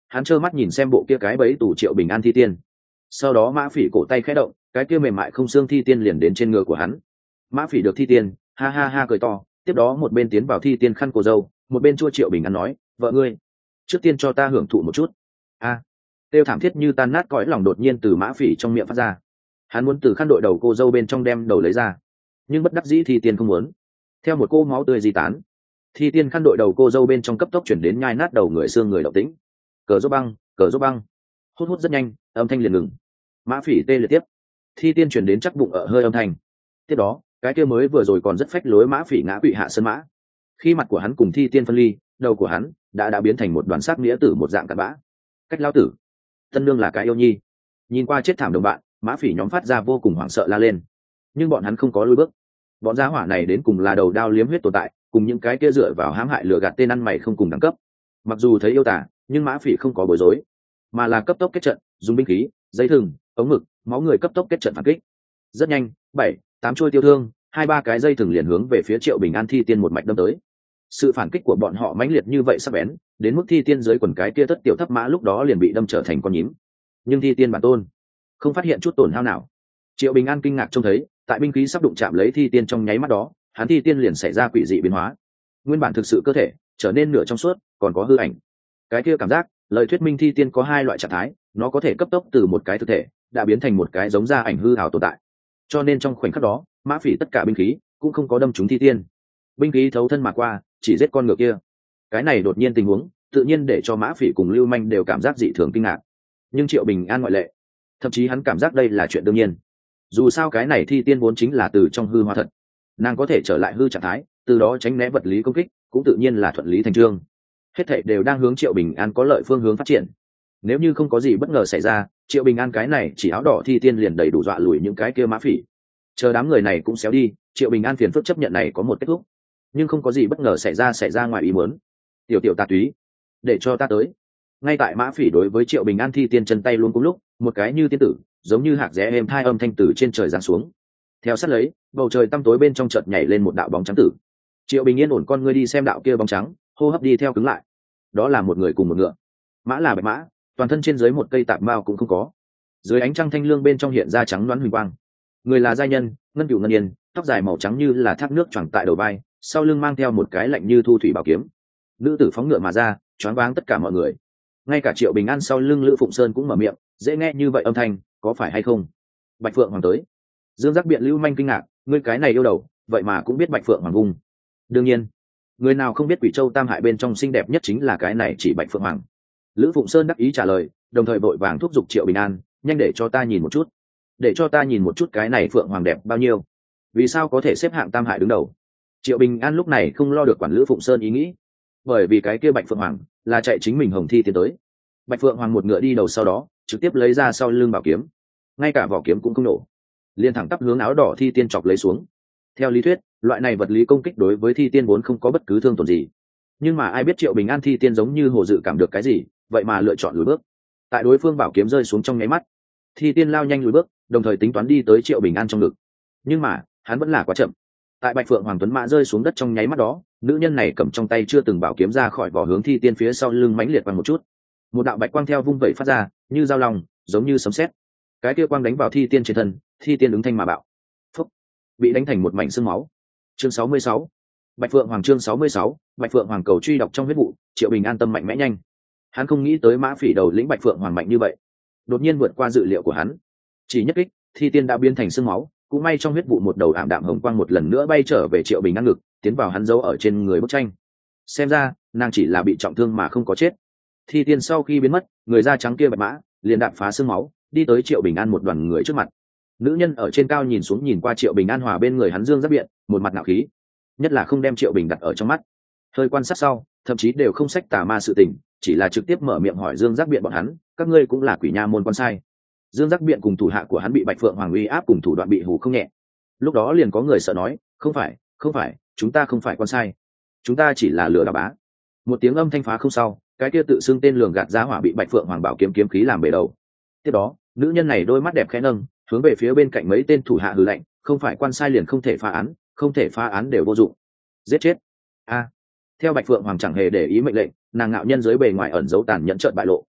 hắn trơ mắt nhìn xem bộ kia cái bẫy tù Triệu Bình An thi tiên. Sau đó Mã Phỉ cổ tay khẽ động, cái kia mềm mại không xương thi tiên liền đến trên ngựa của hắn. Mã Phỉ được thi tiên, ha ha ha cười to, tiếp đó một bên tiến vào thi tiên khăn cô dâu, một bên chua Triệu Bình An nói, vợ ngươi, trước tiên cho ta hưởng thụ một chút. A, à, tiêu thảm thiết như tan nát cõi lòng đột nhiên từ Mã Phỉ trong miệng phát ra. Hắn muốn từ khăn đội đầu cô dâu bên trong đem đầu lấy ra, nhưng bất đắc dĩ thi tiên không muốn. Theo một cô máu tươi di tán, thi tiên khăn đội đầu cô dâu bên trong cấp tốc chuyển đến nhai nát đầu người xương người động tĩnh. Cờ rốt băng, cờ rốt băng, hút hút rất nhanh, âm thanh liền ngừng. Mã Phỉ tê liệt tiếp, thi tiên chuyển đến chắc bụng ở hơi âm thanh. Tiếp đó, cái kia mới vừa rồi còn rất phách lối Mã Phỉ ngã quỵ hạ sân mã. Khi mặt của hắn cùng thi tiên phân ly, đầu của hắn đã đã biến thành một đoàn xác nghĩa tử một dạng cặn bã. Cách lao tử, tân nương là cái yêu nhi. Nhìn qua chết thảm đồng bạn, Mã Phỉ nhóm phát ra vô cùng hoảng sợ la lên, nhưng bọn hắn không có lùi bước. Bọn gia hỏa này đến cùng là đầu đao liếm huyết tồn tại, cùng những cái kia dựa vào hãm hại lừa gạt tên ăn mày không cùng đẳng cấp. Mặc dù thấy yêu tả, nhưng Mã Phỉ không có bối rối, mà là cấp tốc kết trận, dùng binh khí, dây thừng, ống mực, máu người cấp tốc kết trận phản kích. Rất nhanh, bảy, tám trôi tiêu thương, hai ba cái dây thừng liền hướng về phía Triệu Bình An thi tiên một mạch đâm tới. Sự phản kích của bọn họ mãnh liệt như vậy sắc bén, đến mức thi tiên dưới quần cái kia tất tiểu thấp mã lúc đó liền bị đâm trở thành con nhím. Nhưng thi tiên bản tôn không phát hiện chút tổn hao nào. Triệu Bình An kinh ngạc trông thấy, tại binh khí sắp đụng chạm lấy thi tiên trong nháy mắt đó, hắn thi tiên liền xảy ra quỷ dị biến hóa. Nguyên bản thực sự cơ thể trở nên nửa trong suốt, còn có hư ảnh. Cái kia cảm giác, lời thuyết minh thi tiên có hai loại trạng thái, nó có thể cấp tốc từ một cái thực thể đã biến thành một cái giống ra ảnh hư ảo tồn tại. Cho nên trong khoảnh khắc đó, Mã Phỉ tất cả binh khí cũng không có đâm trúng thi tiên. Binh khí thấu thân mà qua, chỉ giết con ngựa kia. Cái này đột nhiên tình huống, tự nhiên để cho Mã Phỉ cùng Lưu Manh đều cảm giác dị thường kinh ngạc. Nhưng Triệu Bình An ngoại lệ, thậm chí hắn cảm giác đây là chuyện đương nhiên. Dù sao cái này thi tiên vốn chính là từ trong hư hóa thật, nàng có thể trở lại hư trạng thái, từ đó tránh né vật lý công kích, cũng tự nhiên là thuận lý thành chương. Hết thảy đều đang hướng Triệu Bình An có lợi phương hướng phát triển. Nếu như không có gì bất ngờ xảy ra, Triệu Bình An cái này chỉ áo đỏ thi tiên liền đầy đủ dọa lùi những cái kia Mã Phỉ. Chờ đám người này cũng xéo đi, Triệu Bình An phiền phức chấp nhận này có một kết thúc. Nhưng không có gì bất ngờ xảy ra xảy ra ngoài ý muốn. Tiểu tiểu tà túy, để cho ta tới. Ngay tại Mã Phỉ đối với Triệu Bình An thi tiên chân tay luôn cùng lúc, một cái như tiên tử, giống như hạc rẽ êm thai âm thanh từ trên trời giáng xuống. Theo sát lấy, bầu trời tăm tối bên trong chợt nhảy lên một đạo bóng trắng tử. Triệu Bình Yên ổn con ngươi đi xem đạo kia bóng trắng, hô hấp đi theo cứng lại. Đó là một người cùng một ngựa. Mã là bạch mã, toàn thân trên dưới một cây tạp mao cũng không có. Dưới ánh trăng thanh lương bên trong hiện ra trắng đoán huỳnh quang. Người là giai nhân, ngân cửu ngân yên, tóc dài màu trắng như là thác nước choàng tại đầu vai, sau lưng mang theo một cái lạnh như thu thủy bảo kiếm. Nữ tử phóng ngựa mà ra, choáng váng tất cả mọi người. Ngay cả Triệu Bình An sau lưng Lữ Phụng Sơn cũng mở miệng, dễ nghe như vậy âm thanh, có phải hay không? Bạch Phượng Hoàng tới. Dương Giác Biện Lưu Manh kinh ngạc, ngươi cái này yêu đầu, vậy mà cũng biết Bạch Phượng Hoàng vùng. Đương nhiên, người nào không biết Quỷ Châu Tam Hại bên trong xinh đẹp nhất chính là cái này chỉ Bạch Phượng Hoàng. Lữ Phụng Sơn đắc ý trả lời, đồng thời vội vàng thúc giục Triệu Bình An, nhanh để cho ta nhìn một chút, để cho ta nhìn một chút cái này Phượng Hoàng đẹp bao nhiêu, vì sao có thể xếp hạng Tam Hại đứng đầu. Triệu Bình An lúc này không lo được quản Lữ Phụng Sơn ý nghĩ, bởi vì cái kia Bạch Phượng Hoàng là chạy chính mình Hồng Thi tiến tới. Bạch Phượng Hoàng một ngựa đi đầu, sau đó trực tiếp lấy ra sau lưng bảo kiếm, ngay cả vỏ kiếm cũng không nổ, liền thẳng tắp hướng áo đỏ thi tiên chọc lấy xuống. Theo lý thuyết, loại này vật lý công kích đối với thi tiên vốn không có bất cứ thương tổn gì, nhưng mà ai biết Triệu Bình An thi tiên giống như hồ dự cảm được cái gì, vậy mà lựa chọn lùi bước. Tại đối phương bảo kiếm rơi xuống trong nháy mắt, thi tiên lao nhanh lùi bước, đồng thời tính toán đi tới Triệu Bình An trong ngực, nhưng mà hắn vẫn là quá chậm. Tại Bạch Phượng Hoàng tuấn mã rơi xuống đất trong nháy mắt đó, nữ nhân này cầm trong tay chưa từng bảo kiếm ra khỏi vỏ, hướng thi tiên phía sau lưng mãnh liệt văng một chút. Một đạo bạch quang theo vung vẩy phát ra, như dao lòng, giống như sấm sét. Cái kia quang đánh vào thi tiên trên thân, thi tiên ứng thanh mà bạo, phúc, bị đánh thành một mảnh xương máu. Chương sáu mươi sáu, Bạch Phượng Hoàng. Chương sáu mươi sáu, Bạch Phượng Hoàng cầu truy đọc trong huyết vụ. Triệu Bình An tâm mạnh mẽ nhanh, hắn không nghĩ tới Mã Phỉ đầu lĩnh Bạch Phượng Hoàng mạnh như vậy, đột nhiên vượt qua dự liệu của hắn. Chỉ nhất kích, thi tiên đã biến thành xương máu, cũng may trong huyết vụ một đầu ảm đạm hồng quang một lần nữa bay trở về Triệu Bình An ngực, tiến vào hắn giấu ở trên người bức tranh. Xem ra nàng chỉ là bị trọng thương mà không có chết. Thi tiên sau khi biến mất, người da trắng kia bạch mã liền đạp phá xương máu, đi tới Triệu Bình An một đoàn người trước mặt. Nữ nhân ở trên cao nhìn xuống nhìn qua Triệu Bình An hòa bên người hắn Dương Giác Biện, một mặt ngạo khí, nhất là không đem Triệu Bình đặt ở trong mắt. Hơi quan sát sau, thậm chí đều không sách tà ma sự tình, chỉ là trực tiếp mở miệng hỏi Dương Giác Biện bọn hắn, các ngươi cũng là quỷ nha môn quan sai. Dương Giác Biện cùng thủ hạ của hắn bị Bạch Phượng Hoàng uy áp cùng thủ đoạn bị hù không nhẹ. Lúc đó liền có người sợ nói, không phải, không phải, chúng ta không phải quan sai, chúng ta chỉ là lừa đảo bá. Một tiếng âm thanh phá không sau, cái kia tự xưng tên lường gạt giá hỏa bị Bạch Phượng Hoàng bảo kiếm kiếm khí làm bể đầu. Tiếp đó, nữ nhân này đôi mắt đẹp khẽ nâng, hướng về phía bên cạnh mấy tên thủ hạ hừ lạnh, không phải quan sai liền không thể phá án, không thể phá án đều vô dụng, giết chết. A. Theo Bạch Phượng Hoàng chẳng hề để ý mệnh lệnh, nàng ngạo nhân dưới bề ngoài ẩn giấu tàn nhẫn trợn bại lộ,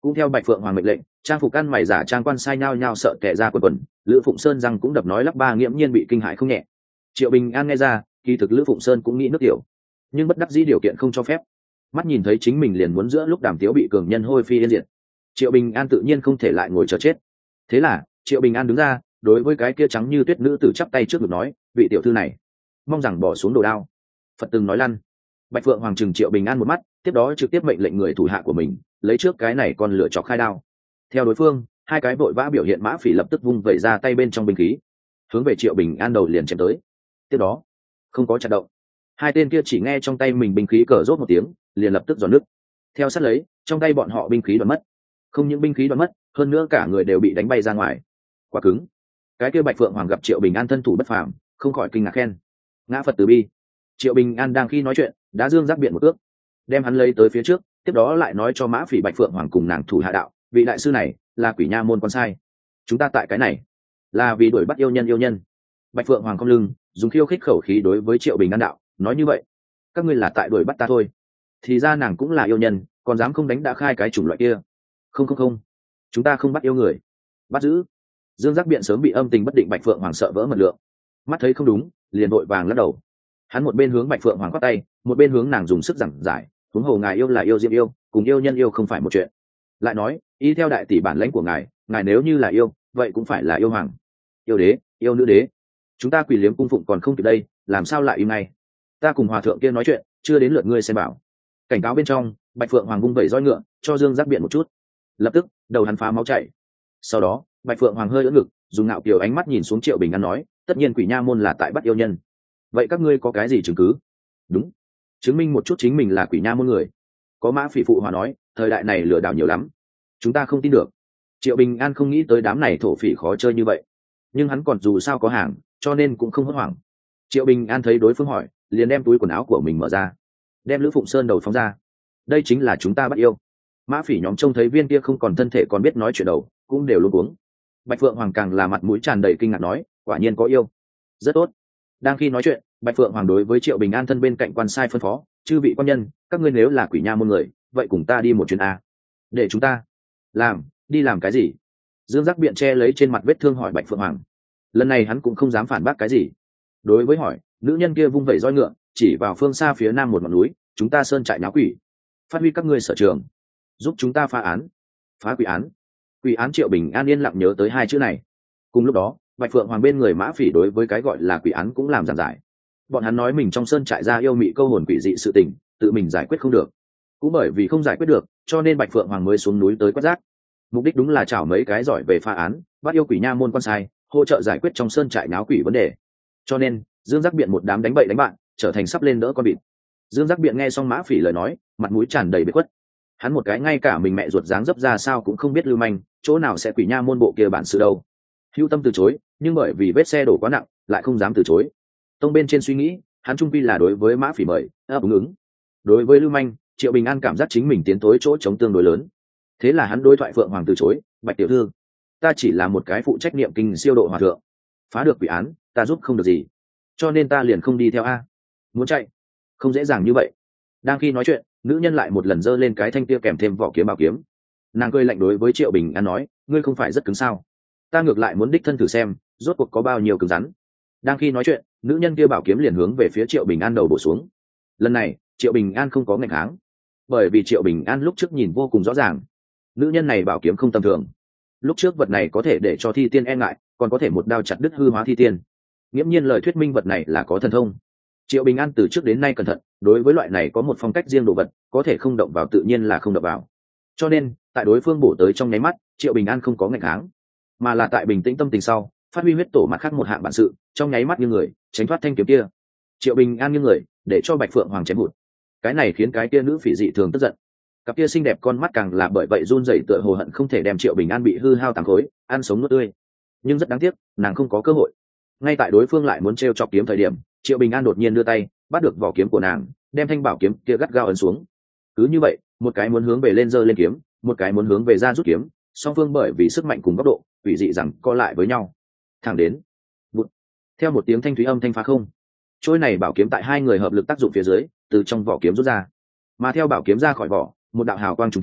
Cũng theo Bạch Phượng Hoàng mệnh lệnh, trang phục ăn mày giả trang quan sai nhao nhao sợ kẻ ra quần quần, Lữ Phụng Sơn răng cũng đập nói lắp ba, nghiễm nhiên bị kinh hãi không nhẹ. Triệu Bình An nghe ra, kỳ thực Lữ Phụng Sơn cũng nghĩ nước tiểu, nhưng bất đắc dĩ điều kiện không cho phép. Mắt nhìn thấy chính mình liền muốn giữa lúc Đàm Tiếu bị cường nhân hôi phi yên diệt, Triệu Bình An tự nhiên không thể lại ngồi chờ chết. Thế là Triệu Bình An đứng ra, đối với cái kia trắng như tuyết nữ tử chắp tay trước ngực nói, vị tiểu thư này, mong rằng bỏ xuống đồ đao. Phật từng nói lăn. Bạch Phượng Hoàng trừng Triệu Bình An một mắt, tiếp đó trực tiếp mệnh lệnh người thủ hạ của mình lấy trước cái này còn lựa chọc khai đao. Theo đối phương, hai cái vội vã biểu hiện mã phỉ lập tức vung vẩy ra tay bên trong binh khí, hướng về Triệu Bình An đầu liền chém tới. Tiếp đó không có chặt động, hai tên kia chỉ nghe trong tay mình binh khí cờ rốt một tiếng, liền lập tức giòn nứt. Theo sát lấy, trong tay bọn họ binh khí đoạn mất. Không những binh khí đoạn mất, hơn nữa cả người đều bị đánh bay ra ngoài. Quá cứng. Cái kia Bạch Phượng Hoàng gặp Triệu Bình An thân thủ bất phàm, không khỏi kinh ngạc khen: ngã Phật từ bi. Triệu Bình An đang khi nói chuyện, đã dương giác biện một ước, đem hắn lấy tới phía trước, tiếp đó lại nói cho mã phỉ Bạch Phượng Hoàng cùng nàng thủ hạ đạo: vị đại sư này là Quỷ Nha môn con sai, chúng ta tại cái này là vì đuổi bắt yêu nhân yêu nhân. Bạch Phượng Hoàng cong lưng, dùng khiêu khích khẩu khí đối với Triệu Bình An đạo: nói như vậy, các ngươi là tại đuổi bắt ta thôi? Thì ra nàng cũng là yêu nhân, còn dám không đánh đã khai cái chủng loại kia. Không không không, chúng ta không bắt yêu người, bắt giữ. Dương giác biện sớm bị âm tình bất định Bạch Phượng Hoàng sợ vỡ mật lượng, mắt thấy không đúng, liền vội vàng lắc đầu. Hắn một bên hướng Bạch Phượng Hoàng quát tay, một bên hướng nàng dùng sức giảng giải: huống hồ ngài yêu là yêu diệm yêu, cùng yêu nhân yêu không phải một chuyện. Lại nói, y theo đại tỷ bản lãnh của ngài, ngài nếu như là yêu, vậy cũng phải là yêu hoàng, yêu đế, yêu nữ đế. Chúng ta Quỷ Liếm cung phụng còn không kịp đây, làm sao lại im ngay? Ta cùng hòa thượng kia nói chuyện, chưa đến lượt ngươi xem bảo. Cảnh cáo bên trong, Bạch Phượng Hoàng vung vẩy roi ngựa cho Dương giác biện một chút, lập tức đầu hắn phá máu chảy. Sau đó Bạch Phượng Hoàng hơi ưỡn ngực, dùng ngạo kiều ánh mắt nhìn xuống Triệu Bình An nói: tất nhiên Quỷ Nha môn là tại bắt yêu nhân, vậy các ngươi có cái gì chứng cứ? Đúng, chứng minh một chút chính mình là Quỷ Nha môn người. Có mã phỉ phụ hòa nói: thời đại này lừa đảo nhiều lắm, chúng ta không tin được. Triệu Bình An không nghĩ tới đám này thổ phỉ khó chơi như vậy, nhưng hắn còn dù sao có hàng, cho nên cũng không hốt hoảng. Triệu Bình An thấy đối phương hỏi, liền đem túi quần áo của mình mở ra, đem Lữ Phụng Sơn đầu phóng ra. Đây chính là chúng ta bắt yêu. Mã phỉ nhóm trông thấy viên kia không còn thân thể còn biết nói chuyện đầu, cũng đều luống cuống. Bạch Phượng Hoàng càng là mặt mũi tràn đầy kinh ngạc nói: quả nhiên có yêu, rất tốt. Đang khi nói chuyện, Bạch Phượng Hoàng đối với Triệu Bình An thân bên cạnh quan sai phân phó: chư vị quan nhân, các ngươi nếu là Quỷ Nha môn người, vậy cùng ta đi một chuyến a. Để chúng ta làm, đi làm cái gì? Dương giác biện che lấy trên mặt vết thương hỏi Bạch Phượng Hoàng. Lần này hắn cũng không dám phản bác cái gì. Đối với hỏi, nữ nhân kia vung vẩy roi ngựa chỉ vào phương xa phía nam một ngọn núi: chúng ta sơn trại náo quỷ, phát huy các ngươi sở trường, giúp chúng ta phá án. Phá quỷ án? Quỷ án? Triệu Bình An yên lặng nhớ tới hai chữ này. Cùng lúc đó, Bạch Phượng Hoàng bên người mã phỉ đối với cái gọi là quỷ án cũng làm giảng giải. Bọn hắn nói mình trong sơn trại ra yêu mị câu hồn quỷ dị sự tình, tự mình giải quyết không được, cũng bởi vì không giải quyết được, cho nên Bạch Phượng Hoàng mới xuống núi tới quét rác. Mục đích đúng là chảo mấy cái giỏi về phá án, bắt yêu Quỷ Nha môn quan sai, hỗ trợ giải quyết trong sơn trại náo quỷ vấn đề. Cho nên Dương giác biện một đám đánh bậy đánh bạn, trở thành sắp lên đỡ con vịt. Dương giác biện nghe xong mã phỉ lời nói, mặt mũi tràn đầy bế khuất. Hắn một cái ngay cả mình mẹ ruột dáng dấp ra sao cũng không biết lưu manh, chỗ nào sẽ Quỷ Nha môn bộ kia bản sự đâu. Hữu tâm từ chối, nhưng bởi vì vết xe đổ quá nặng, lại không dám từ chối. Tông bên trên suy nghĩ, hắn trung quy là đối với mã phỉ mời ấp ứng ứng. Đối với lưu manh, Triệu Bình An cảm giác chính mình tiến tối chỗ chống tương đối lớn. Thế là hắn đối thoại Phượng Hoàng từ chối: Bạch tiểu thư, ta chỉ là một cái phụ trách niệm kinh siêu độ hòa thượng, phá được quỷ án ta giúp không được gì, cho nên ta liền không đi theo a. Muốn chạy không dễ dàng như vậy. Đang khi nói chuyện, nữ nhân lại một lần giơ lên cái thanh kia kèm thêm vỏ kiếm bảo kiếm. Nàng cười lạnh đối với Triệu Bình An nói: ngươi không phải rất cứng sao? Ta ngược lại muốn đích thân thử xem rốt cuộc có bao nhiêu cứng rắn. Đang khi nói chuyện, nữ nhân kia bảo kiếm liền hướng về phía Triệu Bình An đầu bổ xuống. Lần này Triệu Bình An không có nghênh kháng, bởi vì Triệu Bình An lúc trước nhìn vô cùng rõ ràng, nữ nhân này bảo kiếm không tầm thường. Lúc trước vật này có thể để cho thi tiên e ngại, còn có thể một đao chặt đứt hư hóa thi tiên, nghiễm nhiên lời thuyết minh vật này là có thần thông. Triệu Bình An từ trước đến nay cẩn thận, đối với loại này có một phong cách riêng đồ vật, có thể không động vào tự nhiên là không động vào. Cho nên tại đối phương bổ tới trong nháy mắt, Triệu Bình An không có nghênh kháng, mà là tại bình tĩnh tâm tình sau, phát huy huyết tổ mặt khác một hạng bản sự, trong nháy mắt như người tránh thoát thanh kiếm kia. Triệu Bình An như người để cho Bạch Phượng Hoàng chém hụt. Cái này khiến cái kia nữ phỉ dị thường tức giận, cặp kia xinh đẹp con mắt càng là bởi vậy run rẩy, tựa hồ hận không thể đem Triệu Bình An bị hư hao tàng khối ăn sống nuốt tươi. Nhưng rất đáng tiếc, nàng không có cơ hội. Ngay tại đối phương lại muốn treo chọc kiếm thời điểm, Triệu Bình An đột nhiên đưa tay bắt được vỏ kiếm của nàng, đem thanh bảo kiếm kia gắt gao ấn xuống. Cứ như vậy, một cái muốn hướng về lên giơ lên kiếm, một cái muốn hướng về ra rút kiếm, song phương bởi vì sức mạnh cùng góc độ quỷ dị rằng co lại với nhau, thẳng đến bụt. Theo một tiếng thanh thúy âm thanh phá không, trôi này bảo kiếm tại hai người hợp lực tác dụng phía dưới từ trong vỏ kiếm rút ra, mà theo bảo kiếm ra khỏi vỏ, một đạo hào quang trùng tiên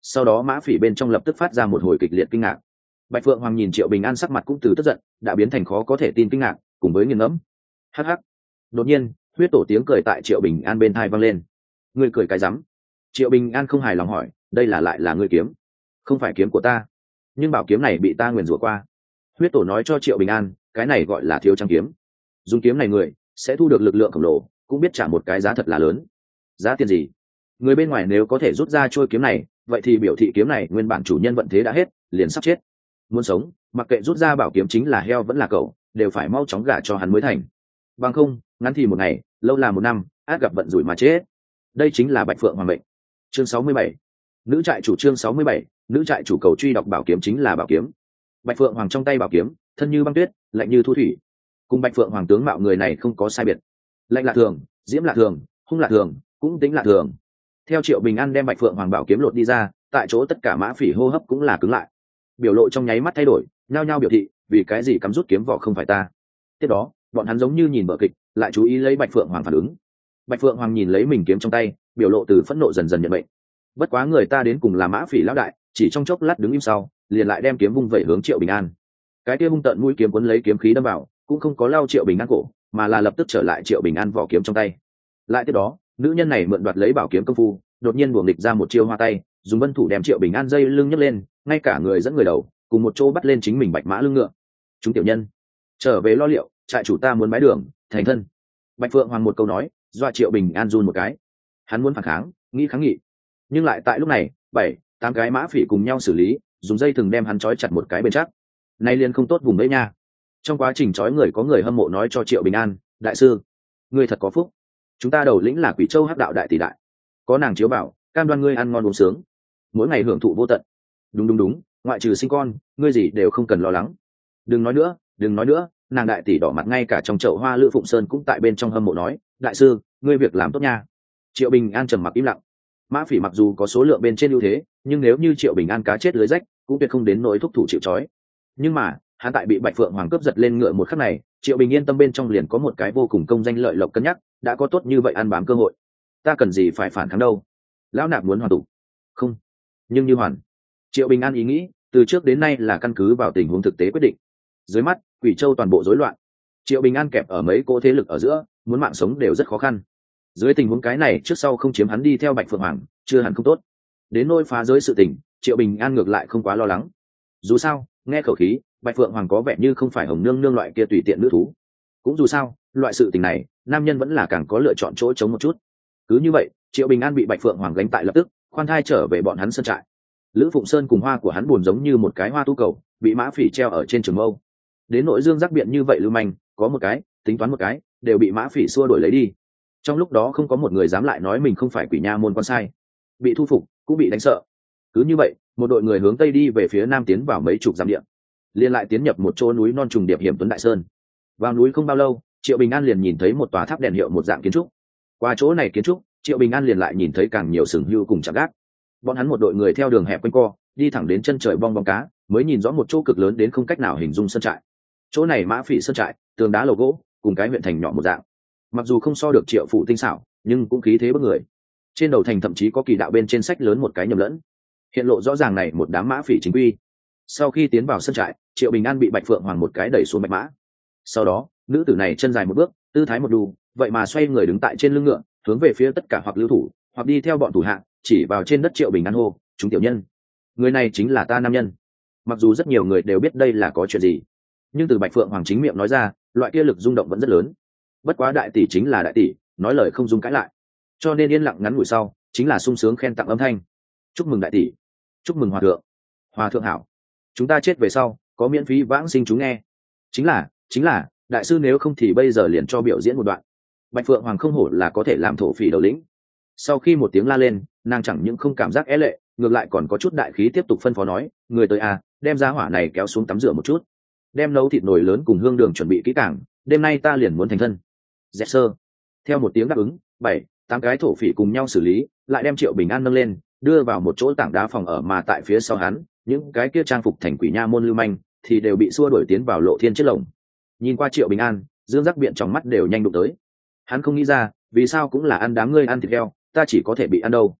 sau đó mã phỉ bên trong lập tức phát ra một hồi kịch liệt kinh ngạc. Bạch Phượng Hoàng nhìn Triệu Bình An sắc mặt cũng từ tức giận đã biến thành khó có thể tin kinh ngạc cùng với nghiền ngẫm. Hắc hắc. Đột nhiên huyết tổ tiếng cười tại Triệu Bình An bên tai vang lên. Ngươi cười cái rắm? Triệu Bình An không hài lòng hỏi, đây là lại là ngươi kiếm? Không phải kiếm của ta, nhưng bảo kiếm này bị ta nguyền rủa qua. Huyết tổ nói cho Triệu Bình An, cái này gọi là thiếu trang kiếm. Dùng kiếm này người sẽ thu được lực lượng khổng lồ, cũng biết trả một cái giá thật là lớn. Giá tiền gì? Người bên ngoài nếu có thể rút ra trôi kiếm này, vậy thì biểu thị kiếm này nguyên bản chủ nhân vận thế đã hết, liền sắp chết. Muốn sống, mặc kệ rút ra bảo kiếm chính là heo vẫn là cậu, đều phải mau chóng gả cho hắn mới thành. Bằng không, ngắn thì một ngày, lâu là một năm, át gặp vận rủi mà chết. Đây chính là Bạch Phượng Hoàng mệnh. Chương sáu mươi bảy. Nữ trại chủ. Chương sáu mươi bảy. Nữ trại chủ cầu truy đọc bảo kiếm chính là bảo kiếm. Bạch Phượng Hoàng trong tay bảo kiếm, thân như băng tuyết, lạnh như thu thủy. Cùng Bạch Phượng Hoàng tướng mạo người này không có sai biệt. Lạnh lạ thường, diễm lạ thường, hung lạ thường, cũng tính lạ thường. Theo Triệu Bình An đem Bạch Phượng Hoàng bảo kiếm lột đi ra, tại chỗ tất cả mã phỉ hô hấp cũng là cứng lại, biểu lộ trong nháy mắt thay đổi, nhao nhao biểu thị, vì cái gì cắm rút kiếm vỏ không phải ta. Tiếp đó, bọn hắn giống như nhìn vở kịch, lại chú ý lấy Bạch Phượng Hoàng phản ứng. Bạch Phượng Hoàng nhìn lấy mình kiếm trong tay, biểu lộ từ phẫn nộ dần dần nhận mệnh. Bất quá người ta đến cùng là mã phỉ lão đại, chỉ trong chốc lát đứng im sau, liền lại đem kiếm vung vẩy hướng Triệu Bình An. Cái kia hung tợn mũi kiếm cuốn lấy kiếm khí đâm vào, cũng không có lao Triệu Bình An cổ, mà là lập tức trở lại Triệu Bình An vỏ kiếm trong tay. Lại tiếp đó, nữ nhân này mượn đoạt lấy bảo kiếm công phu, đột nhiên buồng địch ra một chiêu hoa tay, dùng vân thủ đem Triệu Bình An dây lưng nhấc lên, ngay cả người dẫn người đầu, cùng một chỗ bắt lên chính mình bạch mã lưng ngựa. Chúng tiểu nhân, trở về lo liệu, trại chủ ta muốn bái đường, thành thân. Bạch Phượng Hoàng một câu nói, dọa Triệu Bình An run một cái. Hắn muốn phản kháng, nghĩ kháng nghị, nhưng lại tại lúc này, bảy, tám cái mã phỉ cùng nhau xử lý, dùng dây thừng đem hắn trói chặt một cái bên chắc. Nay liền không tốt vùng đấy nha. Trong quá trình trói người có người hâm mộ nói cho Triệu Bình An, đại sư, ngươi thật có phúc. Chúng ta đầu lĩnh là Quỷ Châu Hắc đạo đại tỷ đại, có nàng chiếu bảo, cam đoan ngươi ăn ngon uống sướng, mỗi ngày hưởng thụ vô tận. Đúng đúng đúng, ngoại trừ sinh con, ngươi gì đều không cần lo lắng. Đừng nói nữa, đừng nói nữa, nàng đại tỷ đỏ mặt ngay cả trong chậu hoa Lữ Phụng Sơn cũng tại bên trong hâm mộ nói, đại sư, ngươi việc làm tốt nha. Triệu Bình An trầm mặc im lặng. Mã phỉ mặc dù có số lượng bên trên ưu thế, nhưng nếu như Triệu Bình An cá chết lưới rách, cũng tuyệt không đến nỗi thúc thủ chịu trói. Nhưng mà, hắn tại bị Bạch Phượng Hoàng cướp giật lên ngựa một khắc này, Triệu Bình Yên tâm bên trong liền có một cái vô cùng công danh lợi lộc cân nhắc, đã có tốt như vậy ăn bám cơ hội, ta cần gì phải phản kháng đâu. Lão nạp muốn hoàn tụ, không, nhưng như hoàn. Triệu Bình An ý nghĩ từ trước đến nay là căn cứ vào tình huống thực tế quyết định. Dưới mắt Quỷ Châu toàn bộ rối loạn, Triệu Bình An kẹp ở mấy cỗ thế lực ở giữa, muốn mạng sống đều rất khó khăn. Dưới tình huống cái này trước sau không chiếm hắn đi theo Bạch Phượng Hoàng, chưa hẳn không tốt. Đến nôi phá giới sự tình, Triệu Bình An ngược lại không quá lo lắng. Dù sao, nghe khẩu khí, Bạch Phượng Hoàng có vẻ như không phải hồng nương nương loại kia tùy tiện nữ thú. Cũng dù sao, loại sự tình này, nam nhân vẫn là càng có lựa chọn chỗ trống một chút. Cứ như vậy, Triệu Bình An bị Bạch Phượng Hoàng gánh tại lập tức, khoan thai trở về bọn hắn sân trại. Lữ Phụng Sơn cùng hoa của hắn buồn giống như một cái hoa tu cầu, bị mã phỉ treo ở trên trường mâu. Đến nội dương giác biện như vậy lưu manh, có một cái, tính toán một cái, đều bị mã phỉ xua đuổi lấy đi. Trong lúc đó không có một người dám lại nói mình không phải quỷ nha môn con sai. Bị thu phục, cũng bị đánh sợ. Cứ như vậy, một đội người hướng tây đi về phía nam tiến vào mấy chục dặm địa, liên lại tiến nhập một chỗ núi non trùng điệp hiểm tuấn đại sơn. Vào núi không bao lâu, Triệu Bình An liền nhìn thấy một tòa tháp đèn hiệu một dạng kiến trúc. Qua chỗ này kiến trúc, Triệu Bình An liền lại nhìn thấy càng nhiều sừng hưu cùng chạm gác. Bọn hắn một đội người theo đường hẹp quanh co, đi thẳng đến chân trời bong bóng cá, mới nhìn rõ một chỗ cực lớn đến không cách nào hình dung sơn trại. Chỗ này mã phỉ sơn trại, tường đá lầu gỗ, cùng cái huyện thành nhỏ một dạng. Mặc dù không so được Triệu phủ tinh xảo, nhưng cũng khí thế bức người. Trên đầu thành thậm chí có kỳ đạo bên trên sách lớn một cái nhầm lẫn, hiện lộ rõ ràng này một đám mã phỉ chính quy. Sau khi tiến vào sân trại, Triệu Bình An bị Bạch Phượng Hoàng một cái đẩy xuống bạch mã. Sau đó, nữ tử này chân dài một bước, tư thái một đu, vậy mà xoay người đứng tại trên lưng ngựa, hướng về phía tất cả hoặc lưu thủ, hoặc đi theo bọn thủ hạ, chỉ vào trên đất Triệu Bình An hô, "Chúng tiểu nhân, người này chính là ta nam nhân." Mặc dù rất nhiều người đều biết đây là có chuyện gì, nhưng từ Bạch Phượng Hoàng chính miệng nói ra, loại kia lực rung động vẫn rất lớn. Bất quá đại tỷ chính là đại tỷ, nói lời không dung cãi lại, cho nên yên lặng ngắn ngủi sau, chính là sung sướng khen tặng âm thanh. "Chúc mừng đại tỷ, chúc mừng hòa thượng, hòa thượng hảo. Chúng ta chết về sau, có miễn phí vãng sinh chúng nghe." Chính là, chính là, đại sư nếu không thì bây giờ liền cho biểu diễn một đoạn. Bạch Phượng Hoàng không hổ là có thể làm thổ phỉ đầu lĩnh. Sau khi một tiếng la lên, nàng chẳng những không cảm giác é lệ, ngược lại còn có chút đại khí tiếp tục phân phó nói, "Người tới à, đem giá hỏa này kéo xuống tắm rửa một chút, đem nấu thịt nồi lớn cùng hương đường chuẩn bị kỹ càng, đêm nay ta liền muốn thành thân." Dạ sơ. Theo một tiếng đáp ứng, bảy, tám cái thổ phỉ cùng nhau xử lý, lại đem Triệu Bình An nâng lên, đưa vào một chỗ tảng đá phòng ở mà tại phía sau hắn, những cái kia trang phục thành quỷ nha môn lưu manh thì đều bị xua đuổi tiến vào lộ thiên chiếc lồng. Nhìn qua Triệu Bình An, Dương Giác Biện trong mắt đều nhanh đụng tới. Hắn không nghĩ ra, vì sao cũng là ăn đám ngươi ăn thịt heo, ta chỉ có thể bị ăn đâu.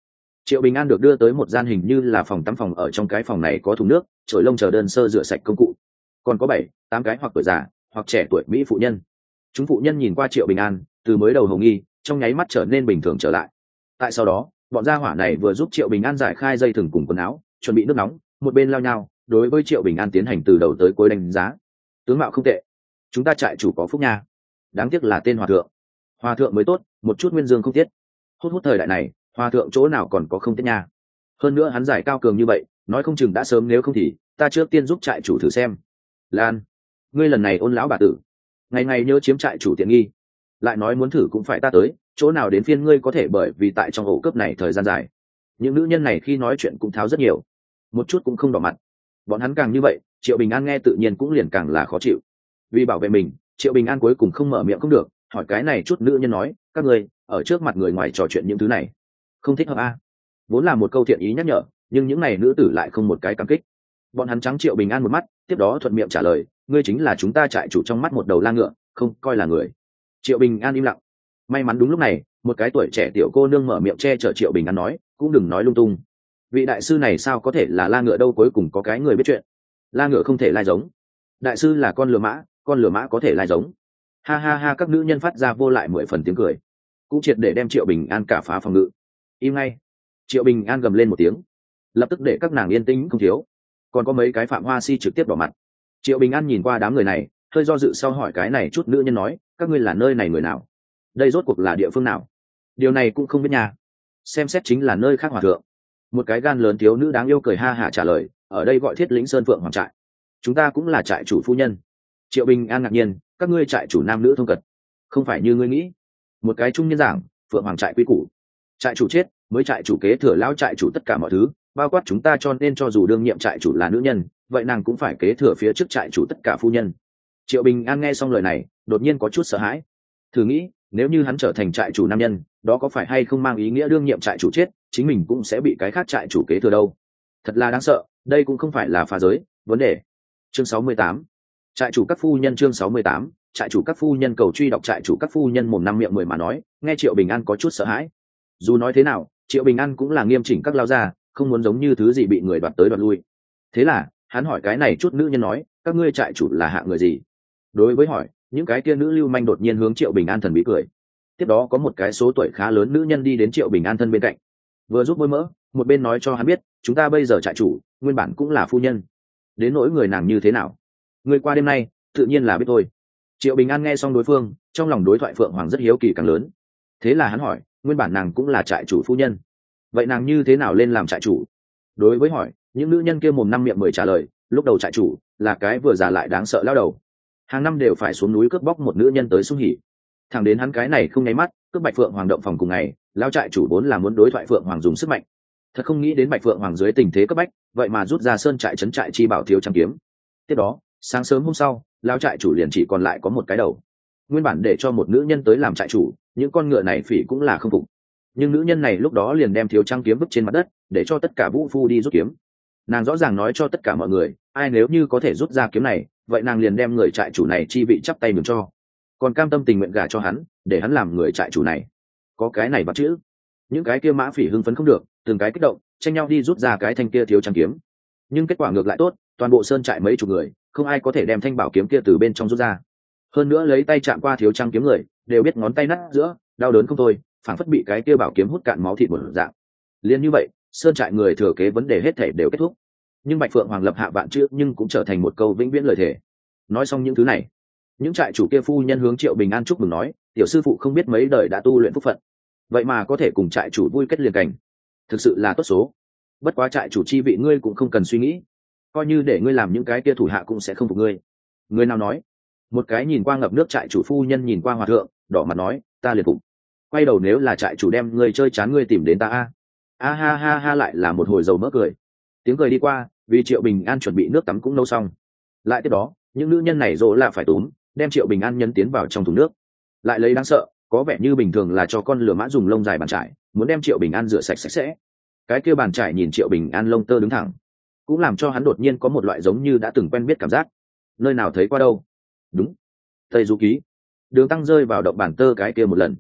Triệu Bình An được đưa tới một gian hình như là phòng tắm phòng, ở trong cái phòng này có thùng nước, chổi lông chờ đơn sơ rửa sạch công cụ, còn có bảy tám cái hoặc tuổi già hoặc trẻ tuổi mỹ phụ nhân. Chúng phụ nhân nhìn qua Triệu Bình An, từ mới đầu hồng nghi trong nháy mắt trở nên bình thường trở lại. Tại sau đó bọn gia hỏa này vừa giúp Triệu Bình An giải khai dây thừng cùng quần áo, chuẩn bị nước nóng, một bên lao nhau đối với Triệu Bình An tiến hành từ đầu tới cuối đánh giá. Tướng mạo không tệ, chúng ta trại chủ có phúc nha. Đáng tiếc là tên hòa thượng. Hòa thượng mới tốt, một chút nguyên dương không tiết. Hút hút thời đại này, hòa thượng chỗ nào còn có không tiết nha. Hơn nữa hắn giải cao cường như vậy, nói không chừng đã sớm, nếu không thì ta trước tiên giúp trại chủ thử xem. Lan, ngươi lần này ôn lão bà tử, ngày ngày nhớ chiếm trại chủ tiện nghi, lại nói muốn thử cũng phải ta tới, chỗ nào đến phiên ngươi có thể, bởi vì tại trong ổ cướp này thời gian dài, những nữ nhân này khi nói chuyện cũng tháo rất nhiều, một chút cũng không đỏ mặt. Bọn hắn càng như vậy, Triệu Bình An nghe tự nhiên cũng liền càng là khó chịu. Vì bảo vệ mình, Triệu Bình An cuối cùng không mở miệng không được, hỏi cái này chút nữ nhân nói, các ngươi ở trước mặt người ngoài trò chuyện những thứ này không thích hợp a. Vốn là một câu thiện ý nhắc nhở, nhưng những này nữ tử lại không một cái cảm kích. Bọn hắn trắng Triệu Bình An một mắt, tiếp đó thuận miệng trả lời, ngươi chính là chúng ta trại chủ trong mắt một đầu la ngựa, không coi là người. Triệu Bình An im lặng. May mắn đúng lúc này, một cái tuổi trẻ tiểu cô nương mở miệng che chở Triệu Bình An nói, cũng đừng nói lung tung. Vị đại sư này sao có thể là la ngựa đâu, cuối cùng có cái người biết chuyện. La ngựa không thể lai giống. Đại sư là con lừa mã, con lừa mã có thể lai giống. Ha ha ha, các nữ nhân phát ra vô lại mười phần tiếng cười, cũng triệt để đem Triệu Bình An cả phá phòng ngự. Im ngay. Triệu Bình An gầm lên một tiếng, lập tức để các nàng yên tĩnh không thiếu. Còn có mấy cái phạm hoa si trực tiếp đỏ mặt. Triệu Bình An nhìn qua đám người này, hơi do dự sau hỏi cái này chút nữ nhân nói, các ngươi là nơi này người nào, đây rốt cuộc là địa phương nào? Điều này cũng không biết nhà. Xem xét chính là nơi khác hòa thượng. Một cái gan lớn thiếu nữ đáng yêu cười ha hả trả lời, ở đây gọi Thiết Lĩnh Sơn Phượng Hoàng trại, chúng ta cũng là trại chủ phu nhân. Triệu Bình An ngạc nhiên, các ngươi trại chủ nam nữ thông cật, không phải như ngươi nghĩ. Một cái trung nhân giảng, Phượng Hoàng trại quy củ, trại chủ chết mới trại chủ kế thừa lão trại chủ tất cả mọi thứ, bao quát chúng ta, cho nên cho dù đương nhiệm trại chủ là nữ nhân, vậy nàng cũng phải kế thừa phía trước trại chủ tất cả phu nhân. Triệu Bình An nghe xong lời này, đột nhiên có chút sợ hãi. Thử nghĩ, nếu như hắn trở thành trại chủ nam nhân, đó có phải hay không mang ý nghĩa đương nhiệm trại chủ chết, chính mình cũng sẽ bị cái khác trại chủ kế thừa đâu? Thật là đáng sợ, đây cũng không phải là phá giới vấn đề. Chương sáu mươi tám, trại chủ các phu nhân. Chương sáu mươi tám, trại chủ các phu nhân. Cầu truy đọc. Trại chủ các phu nhân mồm năm miệng mười mà nói, nghe Triệu Bình An có chút sợ hãi. Dù nói thế nào, Triệu Bình An cũng là nghiêm chỉnh các lao gia, không muốn giống như thứ gì bị người đoạt tới đoạt lui. Thế là hắn hỏi cái này chút nữ nhân nói, các ngươi trại chủ là hạ người gì? Đối với hỏi, những cái kia nữ lưu manh đột nhiên hướng Triệu Bình An thần bí cười. Tiếp đó có một cái số tuổi khá lớn nữ nhân đi đến Triệu Bình An thân bên cạnh, vừa giúp bôi mỡ, một bên nói cho hắn biết, chúng ta bây giờ trại chủ nguyên bản cũng là phu nhân. Đến nỗi người nàng như thế nào, người qua đêm nay tự nhiên là biết thôi. Triệu Bình An nghe xong đối phương, trong lòng đối thoại Phượng Hoàng rất hiếu kỳ càng lớn. Thế là hắn hỏi, nguyên bản nàng cũng là trại chủ phu nhân, vậy nàng như thế nào lên làm trại chủ? Đối với hỏi, những nữ nhân kia mồm năm miệng mười trả lời, lúc đầu trại chủ là cái vừa già lại đáng sợ lao đầu, hàng năm đều phải xuống núi cướp bóc một nữ nhân tới sung hỉ. Thằng đến hắn cái này không nháy mắt cướp Bạch Phượng Hoàng động phòng cùng ngày, lao trại chủ vốn là muốn đối thoại Phượng Hoàng dùng sức mạnh, thật không nghĩ đến Bạch Phượng Hoàng dưới tình thế cấp bách, vậy mà rút ra sơn trại trấn trại chi bảo thiếu trăm kiếm. Tiếp đó sáng sớm hôm sau, lao trại chủ liền chỉ còn lại có một cái đầu. Nguyên bản để cho một nữ nhân tới làm trại chủ, những con ngựa này phỉ cũng là không phục, nhưng nữ nhân này lúc đó liền đem thiếu trang kiếm vứt trên mặt đất, để cho tất cả vũ phu đi rút kiếm. Nàng rõ ràng nói cho tất cả mọi người, ai nếu như có thể rút ra kiếm này, vậy nàng liền đem người trại chủ này chi vị chắp tay mừng cho, còn cam tâm tình nguyện gả cho hắn, để hắn làm người trại chủ này. Có cái này bắt chữ, những cái kia mã phỉ hưng phấn không được, từng cái kích động tranh nhau đi rút ra cái thanh kia thiếu trang kiếm. Nhưng kết quả ngược lại tốt, toàn bộ sơn trại mấy chục người, không ai có thể đem thanh bảo kiếm kia từ bên trong rút ra. Hơn nữa lấy tay chạm qua thiếu trang kiếm người, đều biết ngón tay nát giữa, đau đớn không thôi, phảng phất bị cái kia bảo kiếm hút cạn máu thịt một dạng. Liên như vậy, sơn trại người thừa kế vấn đề hết thể đều kết thúc. Nhưng Bạch Phượng Hoàng lập hạ vạn chữ nhưng cũng trở thành một câu vĩnh viễn lời thề. Nói xong những thứ này, những trại chủ kia phu nhân hướng Triệu Bình An chúc mừng nói, tiểu sư phụ không biết mấy đời đã tu luyện phúc phận, vậy mà có thể cùng trại chủ vui kết liền cảnh, thực sự là tốt số. Bất quá trại chủ chi vị ngươi cũng không cần suy nghĩ, coi như để ngươi làm những cái kia thủ hạ cũng sẽ không phục ngươi. Người nào nói? Một cái nhìn qua ngập nước trại chủ phu nhân nhìn qua hòa thượng, đỏ mặt nói, ta liền phục. Quay đầu nếu là trại chủ đem ngươi chơi chán, ngươi tìm đến ta a. A ha ha ha, lại là một hồi dầu mỡ cười. Tiếng cười đi qua, vì Triệu Bình An chuẩn bị nước tắm cũng nấu xong. Lại tiếp đó, những nữ nhân này rỗ là phải túm, đem Triệu Bình An nhấn tiến vào trong thùng nước. Lại lấy đáng sợ, có vẻ như bình thường là cho con lừa mã dùng lông dài bàn trải, muốn đem Triệu Bình An rửa sạch sạch sẽ. Cái kia bàn trải nhìn Triệu Bình An lông tơ đứng thẳng, cũng làm cho hắn đột nhiên có một loại giống như đã từng quen biết cảm giác. Nơi nào thấy qua đâu? Đúng, Tây Du Ký. Đường Tăng rơi vào động bản tơ cái kia một lần.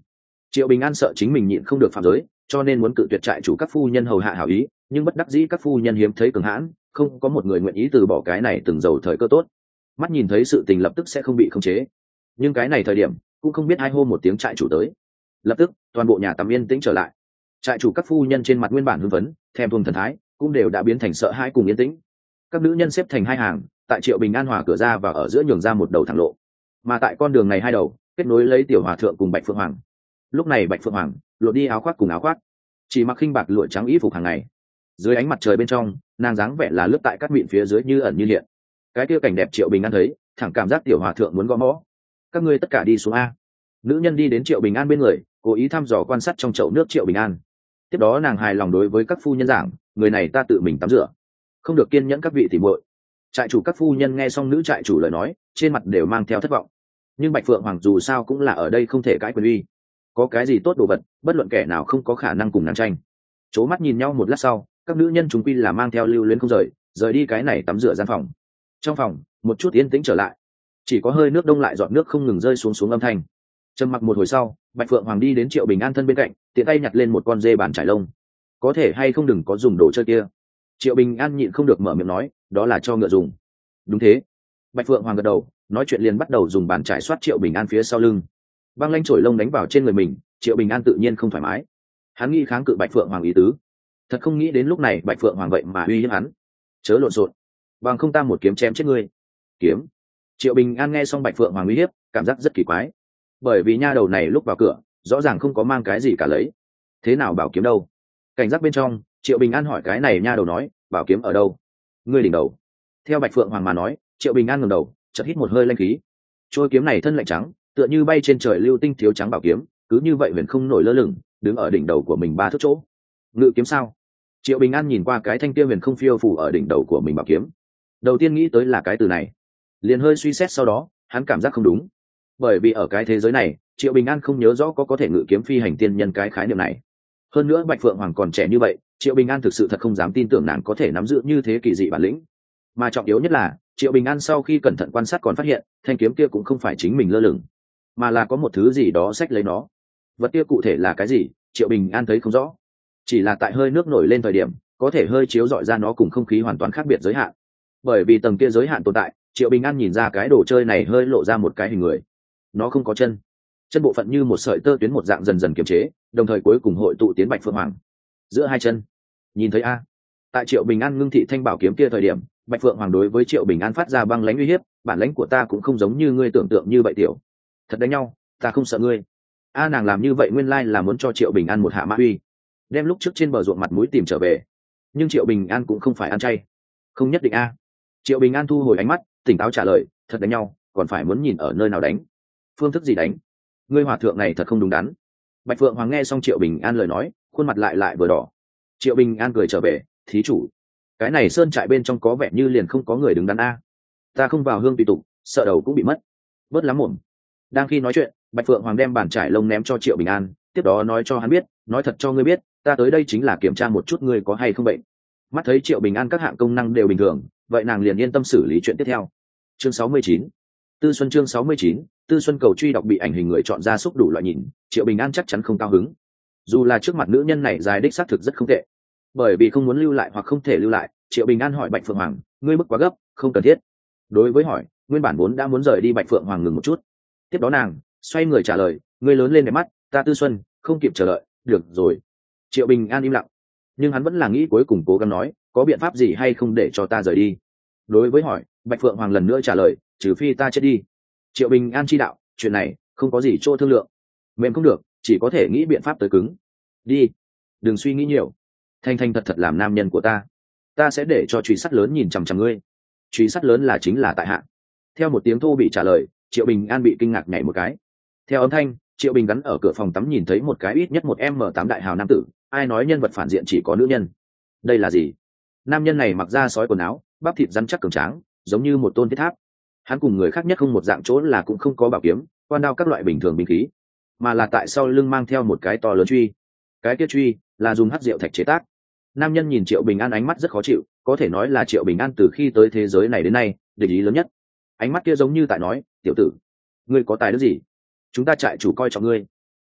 Triệu Bình An sợ chính mình nhịn không được phạm giới, cho nên muốn cự tuyệt trại chủ các phu nhân hầu hạ hảo ý, nhưng bất đắc dĩ các phu nhân hiếm thấy cường hãn, không có một người nguyện ý từ bỏ cái này từng giàu thời cơ tốt. Mắt nhìn thấy sự tình lập tức sẽ không bị khống chế, nhưng cái này thời điểm cũng không biết ai hô một tiếng trại chủ tới. Lập tức toàn bộ nhà tắm yên tĩnh trở lại. Trại chủ các phu nhân trên mặt nguyên bản hưng phấn thèm thuồng thần thái cũng đều đã biến thành sợ hãi cùng yên tĩnh. Các nữ nhân xếp thành hai hàng tại Triệu Bình An hòa cửa ra và ở giữa nhường ra một đầu thẳng lộ, mà tại con đường này hai đầu kết nối lấy tiểu hòa thượng cùng Bạch Phượng Hoàng. Lúc này Bạch Phượng Hoàng lột đi áo khoác cùng áo khoác, chỉ mặc khinh bạc lụa trắng y phục hàng ngày. Dưới ánh mặt trời bên trong, nàng dáng vẻ là lướt tại các mịn phía dưới như ẩn như hiện. Cái kia cảnh đẹp Triệu Bình An thấy thẳng cảm giác tiểu hòa thượng muốn gõ mõ. Các ngươi tất cả đi xuống a. Nữ nhân đi đến Triệu Bình An bên người, cố ý thăm dò quan sát trong chậu nước Triệu Bình An. Tiếp đó nàng hài lòng đối với các phu nhân giảng, người này ta tự mình tắm rửa, không được kiên nhẫn các vị tỉ muội. Trại chủ các phu nhân nghe xong nữ trại chủ lời nói, trên mặt đều mang theo thất vọng. Nhưng Bạch Phượng Hoàng dù sao cũng là ở đây không thể cãi quyền uy, có cái gì tốt đồ vật, bất luận kẻ nào không có khả năng cùng nàng tranh. Chố mắt nhìn nhau một lát sau, các nữ nhân chúng quy là mang theo lưu luyến không rời, rời đi cái này tắm rửa gian phòng. Trong phòng một chút yên tĩnh trở lại, chỉ có hơi nước đông lại giọt nước không ngừng rơi xuống xuống âm thanh. Trầm mặc một hồi sau, Bạch Phượng Hoàng đi đến Triệu Bình An thân bên cạnh, tiện tay nhặt lên một con dê bàn trải lông. Có thể hay không đừng có dùng đồ chơi kia. Triệu Bình An nhịn không được mở miệng nói, đó là cho ngựa dùng. Đúng thế. Bạch Phượng Hoàng gật đầu, nói chuyện liền bắt đầu dùng bàn trải xoát Triệu Bình An phía sau lưng. Băng lanh chổi lông đánh vào trên người mình, Triệu Bình An tự nhiên không thoải mái. Hắn nghĩ kháng cự Bạch Phượng Hoàng ý tứ, thật không nghĩ đến lúc này Bạch Phượng Hoàng vậy mà uy hiếp hắn. Chớ lộn xộn, bằng không ta một kiếm chém chết ngươi. Kiếm. Triệu Bình An nghe xong Bạch Phượng Hoàng uy hiếp, cảm giác rất kỳ quái, bởi vì nha đầu này lúc vào cửa rõ ràng không có mang cái gì cả lấy, thế nào bảo kiếm đâu? Cảnh giác bên trong, Triệu Bình An hỏi cái này nha đầu nói, bảo kiếm ở đâu? Ngươi đỉnh đầu. Theo Bạch Phượng Hoàng mà nói, Triệu Bình An ngẩng đầu, chợt hít một hơi lanh khí. Trôi kiếm này thân lạnh trắng, tựa như bay trên trời lưu tinh thiếu trắng bảo kiếm, cứ như vậy huyền không nổi lơ lửng, đứng ở đỉnh đầu của mình ba thước chỗ. Ngự kiếm sao? Triệu Bình An nhìn qua cái thanh kia huyền không phiêu phủ ở đỉnh đầu của mình bảo kiếm, đầu tiên nghĩ tới là cái từ này, liền hơi suy xét sau đó, hắn cảm giác không đúng, bởi vì ở cái thế giới này, Triệu Bình An không nhớ rõ có có thể ngự kiếm phi hành tiên nhân cái khái niệm này. Hơn nữa Bạch Phượng Hoàng còn trẻ như vậy, Triệu Bình An thực sự thật không dám tin tưởng nàng có thể nắm giữ như thế kỳ dị bản lĩnh. Mà trọng yếu nhất là, Triệu Bình An sau khi cẩn thận quan sát còn phát hiện, thanh kiếm kia cũng không phải chính mình lơ lửng, mà là có một thứ gì đó xách lấy nó. Vật kia cụ thể là cái gì, Triệu Bình An thấy không rõ, chỉ là tại hơi nước nổi lên thời điểm, có thể hơi chiếu rọi ra nó cùng không khí hoàn toàn khác biệt giới hạn. Bởi vì tầng kia giới hạn tồn tại, Triệu Bình An nhìn ra cái đồ chơi này hơi lộ ra một cái hình người. Nó không có chân, chân bộ phận như một sợi tơ tuyến một dạng dần dần kiềm chế, đồng thời cuối cùng hội tụ tiến Bạch Phượng Hoàng giữa hai chân. Nhìn thấy a? Tại Triệu Bình An ngưng thị thanh bảo kiếm kia thời điểm, Bạch Phượng Hoàng đối với Triệu Bình An phát ra băng lãnh uy hiếp, bản lãnh của ta cũng không giống như ngươi tưởng tượng như vậy tiểu. Thật đánh nhau, ta không sợ ngươi. A nàng làm như vậy nguyên lai là muốn cho Triệu Bình An một hạ mã uy, đem lúc trước trên bờ ruộng mặt mũi tìm trở về. Nhưng Triệu Bình An cũng không phải ăn chay. Không nhất định a. Triệu Bình An thu hồi ánh mắt, tỉnh táo trả lời, thật đánh nhau, còn phải muốn nhìn ở nơi nào đánh, phương thức gì đánh. Ngươi hòa thượng này thật không đúng đắn. Bạch Phượng Hoàng nghe xong Triệu Bình An lời nói, khuôn mặt lại lại vừa đỏ. Triệu Bình An cười trở về, thí chủ, cái này sơn trại bên trong có vẻ như liền không có người đứng đắn a. Ta không vào hương tùy tục, sợ đầu cũng bị mất. Bớt lắm mồm. Đang khi nói chuyện, Bạch Phượng Hoàng đem bàn trải lông ném cho Triệu Bình An, tiếp đó nói cho hắn biết, nói thật cho ngươi biết, ta tới đây chính là kiểm tra một chút ngươi có hay không bệnh. Mắt thấy Triệu Bình An các hạng công năng đều bình thường, vậy nàng liền yên tâm xử lý chuyện tiếp theo. Chương sáu mươi chín, Tư Xuân chương sáu mươi chín, Tư Xuân cầu truy đọc bị ảnh hình người chọn ra xúc đủ loại nhìn, Triệu Bình An chắc chắn không cao hứng. Dù là trước mặt nữ nhân này dài đích xác thực rất không tệ, bởi vì không muốn lưu lại hoặc không thể lưu lại, Triệu Bình An hỏi Bạch Phượng Hoàng, ngươi bức quá gấp, không cần thiết. Đối với hỏi, nguyên bản vốn đã muốn rời đi Bạch Phượng Hoàng ngừng một chút. Tiếp đó nàng xoay người trả lời, ngươi lớn lên đẹp mắt, ta Tư Xuân không kịp chờ đợi, được rồi. Triệu Bình An im lặng, nhưng hắn vẫn là nghĩ cuối cùng cố gắng nói, có biện pháp gì hay không để cho ta rời đi. Đối với hỏi, Bạch Phượng Hoàng lần nữa trả lời, trừ phi ta chết đi. Triệu Bình An chi đạo, chuyện này không có gì chỗ thương lượng, mềm không được, chỉ có thể nghĩ biện pháp tới cứng. Đi, đừng suy nghĩ nhiều, thành thành thật thật làm nam nhân của ta, ta sẽ để cho truy sát lớn nhìn chằm chằm ngươi. Truy sát lớn là chính là tại hạ. Theo một tiếng thô bị trả lời, Triệu Bình An bị kinh ngạc nhảy một cái. Theo âm thanh, Triệu Bình gắn ở cửa phòng tắm nhìn thấy một cái ít nhất một m tám đại hào nam tử. Ai nói nhân vật phản diện chỉ có nữ nhân? Đây là gì? Nam nhân này mặc da sói quần áo, bắp thịt rắn chắc cường tráng, giống như một tôn thiết tháp. Hắn cùng người khác nhất không một dạng chỗ là cũng không có bảo kiếm, quan đao các loại bình thường binh khí, mà là tại sau lưng mang theo một cái to lớn truy. Cái kia truy là dùng hắc rượu thạch chế tác. Nam nhân nhìn Triệu Bình An ánh mắt rất khó chịu, có thể nói là Triệu Bình An từ khi tới thế giới này đến nay địch ý lớn nhất. Ánh mắt kia giống như tại nói, tiểu tử, ngươi có tài đức gì, chúng ta trại chủ coi trọng ngươi.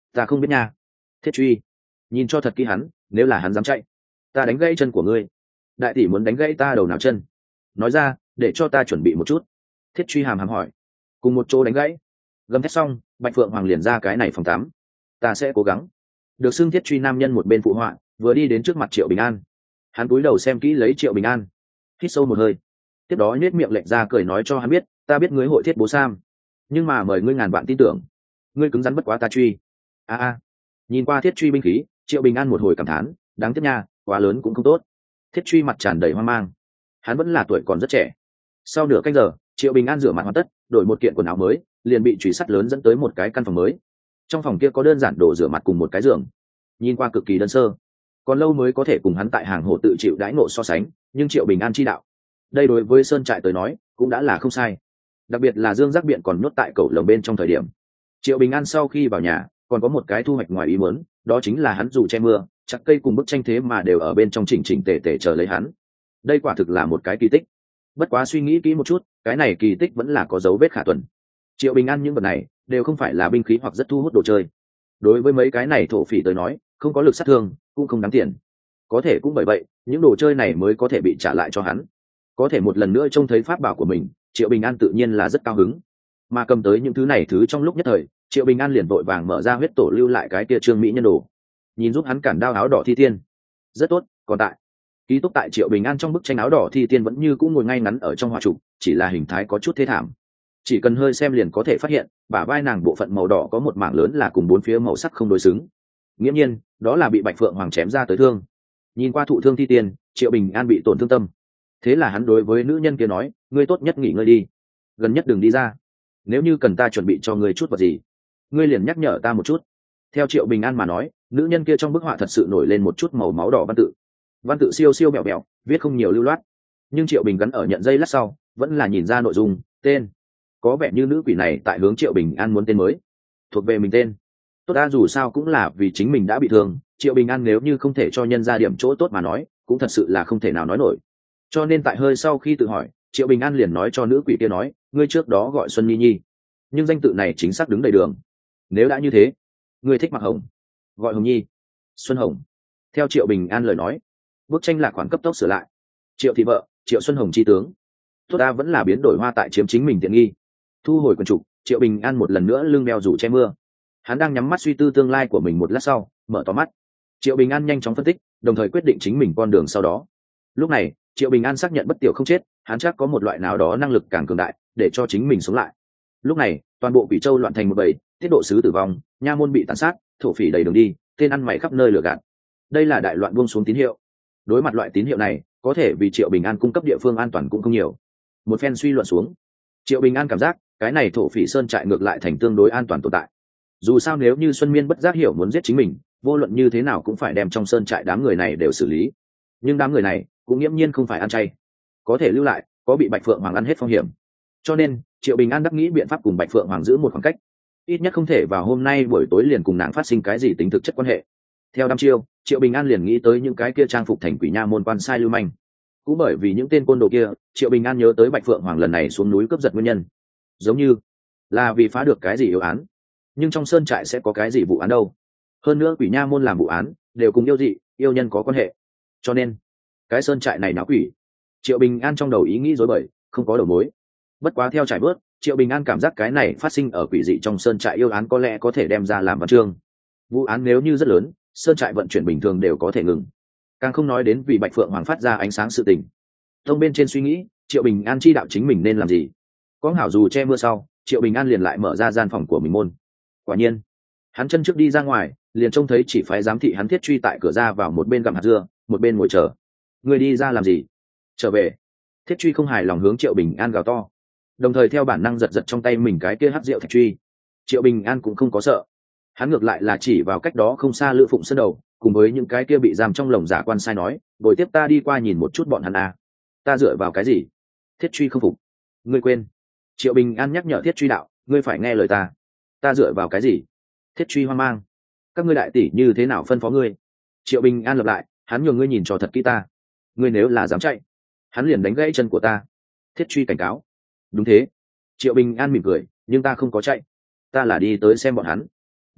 Ta không biết nha. Thiết truy, nhìn cho thật kỹ hắn, nếu là hắn dám chạy, ta đánh gãy chân của ngươi. Đại tỷ muốn đánh gãy ta đầu nào chân? Nói ra, để cho ta chuẩn bị một chút. Thiết truy hàm hàm hỏi. Cùng một chỗ đánh gãy. Gầm thét xong, Bạch Phượng Hoàng liền ra cái này phòng tắm. Ta sẽ cố gắng. Được xưng Thiết truy nam nhân một bên phụ họa, vừa đi đến trước mặt Triệu Bình An. Hắn cúi đầu xem kỹ lấy Triệu Bình An, hít sâu một hơi, tiếp đó nhếch miệng lệch ra cười nói cho hắn biết, ta biết ngươi hội thiết bố sam, nhưng mà mời ngươi ngàn vạn tin tưởng, ngươi cứng rắn bất quá ta truy. A a. Nhìn qua thiết truy binh khí, Triệu Bình An một hồi cảm thán, đáng tiếc nha, quá lớn cũng không tốt. Thiết truy mặt tràn đầy hoang mang, hắn vẫn là tuổi còn rất trẻ. Sau nửa canh giờ, Triệu Bình An rửa mặt hoàn tất, đổi một kiện quần áo mới, liền bị chùy sắt lớn dẫn tới một cái căn phòng mới. Trong phòng kia có đơn giản đồ rửa mặt cùng một cái giường, nhìn qua cực kỳ đơn sơ, còn lâu mới có thể cùng hắn tại hàng hồ tự chịu đãi ngộ so sánh, nhưng Triệu Bình An chi đạo, đây đối với sơn trại tới nói cũng đã là không sai, đặc biệt là Dương Giác Biện còn nhốt tại cẩu lồng bên trong thời điểm. Triệu Bình An sau khi vào nhà còn có một cái thu hoạch ngoài ý muốn, đó chính là hắn dù che mưa chặt cây cùng bức tranh thế mà đều ở bên trong chỉnh chỉnh tề tề chờ lấy hắn. Đây quả thực là một cái kỳ tích. Bất quá suy nghĩ kỹ một chút, cái này kỳ tích vẫn là có dấu vết khả tuần. Triệu Bình An những vật này đều không phải là binh khí hoặc rất thu hút đồ chơi, đối với mấy cái này thổ phỉ tới nói không có lực sát thương cũng không đáng tiền. Có thể cũng bởi vậy những đồ chơi này mới có thể bị trả lại cho hắn, có thể một lần nữa trông thấy pháp bảo của mình. Triệu Bình An tự nhiên là rất cao hứng, mà cầm tới những thứ này thứ trong lúc nhất thời, Triệu Bình An liền vội vàng mở ra huyết tổ lưu lại cái kia trương mỹ nhân đồ, nhìn giúp hắn cản đao áo đỏ thi tiên. Rất tốt, còn tại ký túc tại Triệu Bình An trong bức tranh áo đỏ thi tiên vẫn như cũng ngồi ngay ngắn ở trong hỏa trụ, chỉ là hình thái có chút thê thảm. Chỉ cần hơi xem liền có thể phát hiện bả vai nàng bộ phận màu đỏ có một mảng lớn là cùng bốn phía màu sắc không đối xứng, nghiễm nhiên đó là bị Bạch Phượng Hoàng chém ra tới thương. Nhìn qua thụ thương thi tiên, Triệu Bình An bị tổn thương tâm, thế là hắn đối với nữ nhân kia nói, ngươi tốt nhất nghỉ ngơi đi, gần nhất đừng đi ra, nếu như cần ta chuẩn bị cho ngươi chút vật gì, ngươi liền nhắc nhở ta một chút. Theo Triệu Bình An mà nói, nữ nhân kia trong bức họa thật sự nổi lên một chút màu máu đỏ văn tự, văn tự siêu siêu bẹo bẹo, viết không nhiều lưu loát, nhưng Triệu Bình gắn ở nhận dây lát sau vẫn là nhìn ra nội dung tên. Có vẻ như nữ quỷ này tại hướng Triệu Bình An muốn tên mới, thuộc về mình tên. Tốt ta, dù sao cũng là vì chính mình đã bị thương, Triệu Bình An nếu như không thể cho nhân ra điểm chỗ tốt mà nói cũng thật sự là không thể nào nói nổi. Cho nên tại hơi sau khi tự hỏi, Triệu Bình An liền nói cho nữ quỷ kia nói, ngươi trước đó gọi Xuân Nhi Nhi, nhưng danh tự này chính xác đứng đầy đường. Nếu đã như thế, ngươi thích mặc hồng, gọi Hồng Nhi, Xuân Hồng. Theo Triệu Bình An lời nói, bức tranh lạc khoản cấp tốc sửa lại. Triệu thị vợ, Triệu Xuân Hồng chi tướng. Tốt ta, vẫn là biến đổi hoa tại chiếm chính mình tiện nghi. Thu hồi quần trục, Triệu Bình An một lần nữa lưng đeo rủ che mưa. Hắn đang nhắm mắt suy tư tương lai của mình, một lát sau mở to mắt. Triệu Bình An nhanh chóng phân tích, đồng thời quyết định chính mình con đường sau đó. Lúc này Triệu Bình An xác nhận bất tiểu không chết, hắn chắc có một loại nào đó năng lực càng cường đại để cho chính mình sống lại. Lúc này toàn bộ Quỷ Châu loạn thành một bầy, tiết độ sứ tử vong, nha môn bị tàn sát, thổ phỉ đầy đường đi, tên ăn mày khắp nơi lừa gạt. Đây là đại loạn buông xuống tín hiệu. Đối mặt loại tín hiệu này, có thể vì Triệu Bình An cung cấp địa phương an toàn cũng không nhiều. Một phen suy luận xuống, Triệu Bình An cảm giác cái này thổ phỉ sơn trại ngược lại thành tương đối an toàn tồn tại. Dù sao nếu như Xuân Miên bất giác hiểu muốn giết chính mình, vô luận như thế nào cũng phải đem trong sơn trại đám người này đều xử lý. Nhưng đám người này cũng nghiễm nhiên không phải ăn chay, có thể lưu lại có bị Bạch Phượng Hoàng ăn hết phong hiểm. Cho nên Triệu Bình An đắc nghĩ biện pháp cùng Bạch Phượng Hoàng giữ một khoảng cách, ít nhất không thể vào hôm nay buổi tối liền cùng nàng phát sinh cái gì tính thực chất quan hệ. Theo đăm chiêu, Triệu Bình An liền nghĩ tới những cái kia trang phục thành quỷ nha môn quan sai lưu manh. Cũng bởi vì những tên côn đồ kia, Triệu Bình An nhớ tới Bạch Phượng Hoàng lần này xuống núi cướp giật nguyên nhân, giống như là vì phá được cái gì yêu án. Nhưng trong sơn trại sẽ có cái gì vụ án đâu? Hơn nữa quỷ nha môn làm vụ án đều cùng yêu dị yêu nhân có quan hệ, cho nên cái sơn trại này náo quỷ. Triệu Bình An trong đầu ý nghĩ rối bời, không có đầu mối. Bất quá theo trải bớt, Triệu Bình An cảm giác cái này phát sinh ở quỷ dị trong sơn trại yêu án có lẽ có thể đem ra làm văn chương. Vụ án nếu như rất lớn, sơn trại vận chuyển bình thường đều có thể ngừng, càng không nói đến vì Bạch Phượng Hoàng phát ra ánh sáng sự tình. Thông bên trên suy nghĩ, Triệu Bình An chi đạo chính mình nên làm gì. Có hảo dù che mưa sau, Triệu Bình An liền lại mở ra gian phòng của mình môn. Quả nhiên, hắn chân trước đi ra ngoài, liền trông thấy chỉ phái giám thị hắn Thiết Truy tại cửa ra vào một bên gặm hạt dưa, một bên ngồi chờ. Người đi ra làm gì? Trở về. Thiết Truy không hài lòng hướng Triệu Bình An gào to, đồng thời theo bản năng giật giật trong tay mình cái kia hắc rượu thạch truy. Triệu Bình An cũng không có sợ, hắn ngược lại là chỉ vào cách đó không xa Lữ Phụng Sơn đầu, cùng với những cái kia bị giam trong lồng giả quan sai nói, "Buổi tiếp ta đi qua nhìn một chút bọn hắn à." Ta dựa vào cái gì? Thiết Truy không phục. Ngươi quên. Triệu Bình An nhắc nhở Thiết Truy đạo, ngươi phải nghe lời ta. Ta dựa vào cái gì? Thiết Truy hoang mang. Các ngươi đại tỷ như thế nào phân phó ngươi? Triệu Bình An lập lại, hắn nhường ngươi nhìn cho thật kỹ ta. Ngươi nếu là dám chạy, hắn liền đánh gãy chân của ta. Thiết Truy cảnh cáo. Đúng thế. Triệu Bình An mỉm cười, nhưng ta không có chạy, ta là đi tới xem bọn hắn.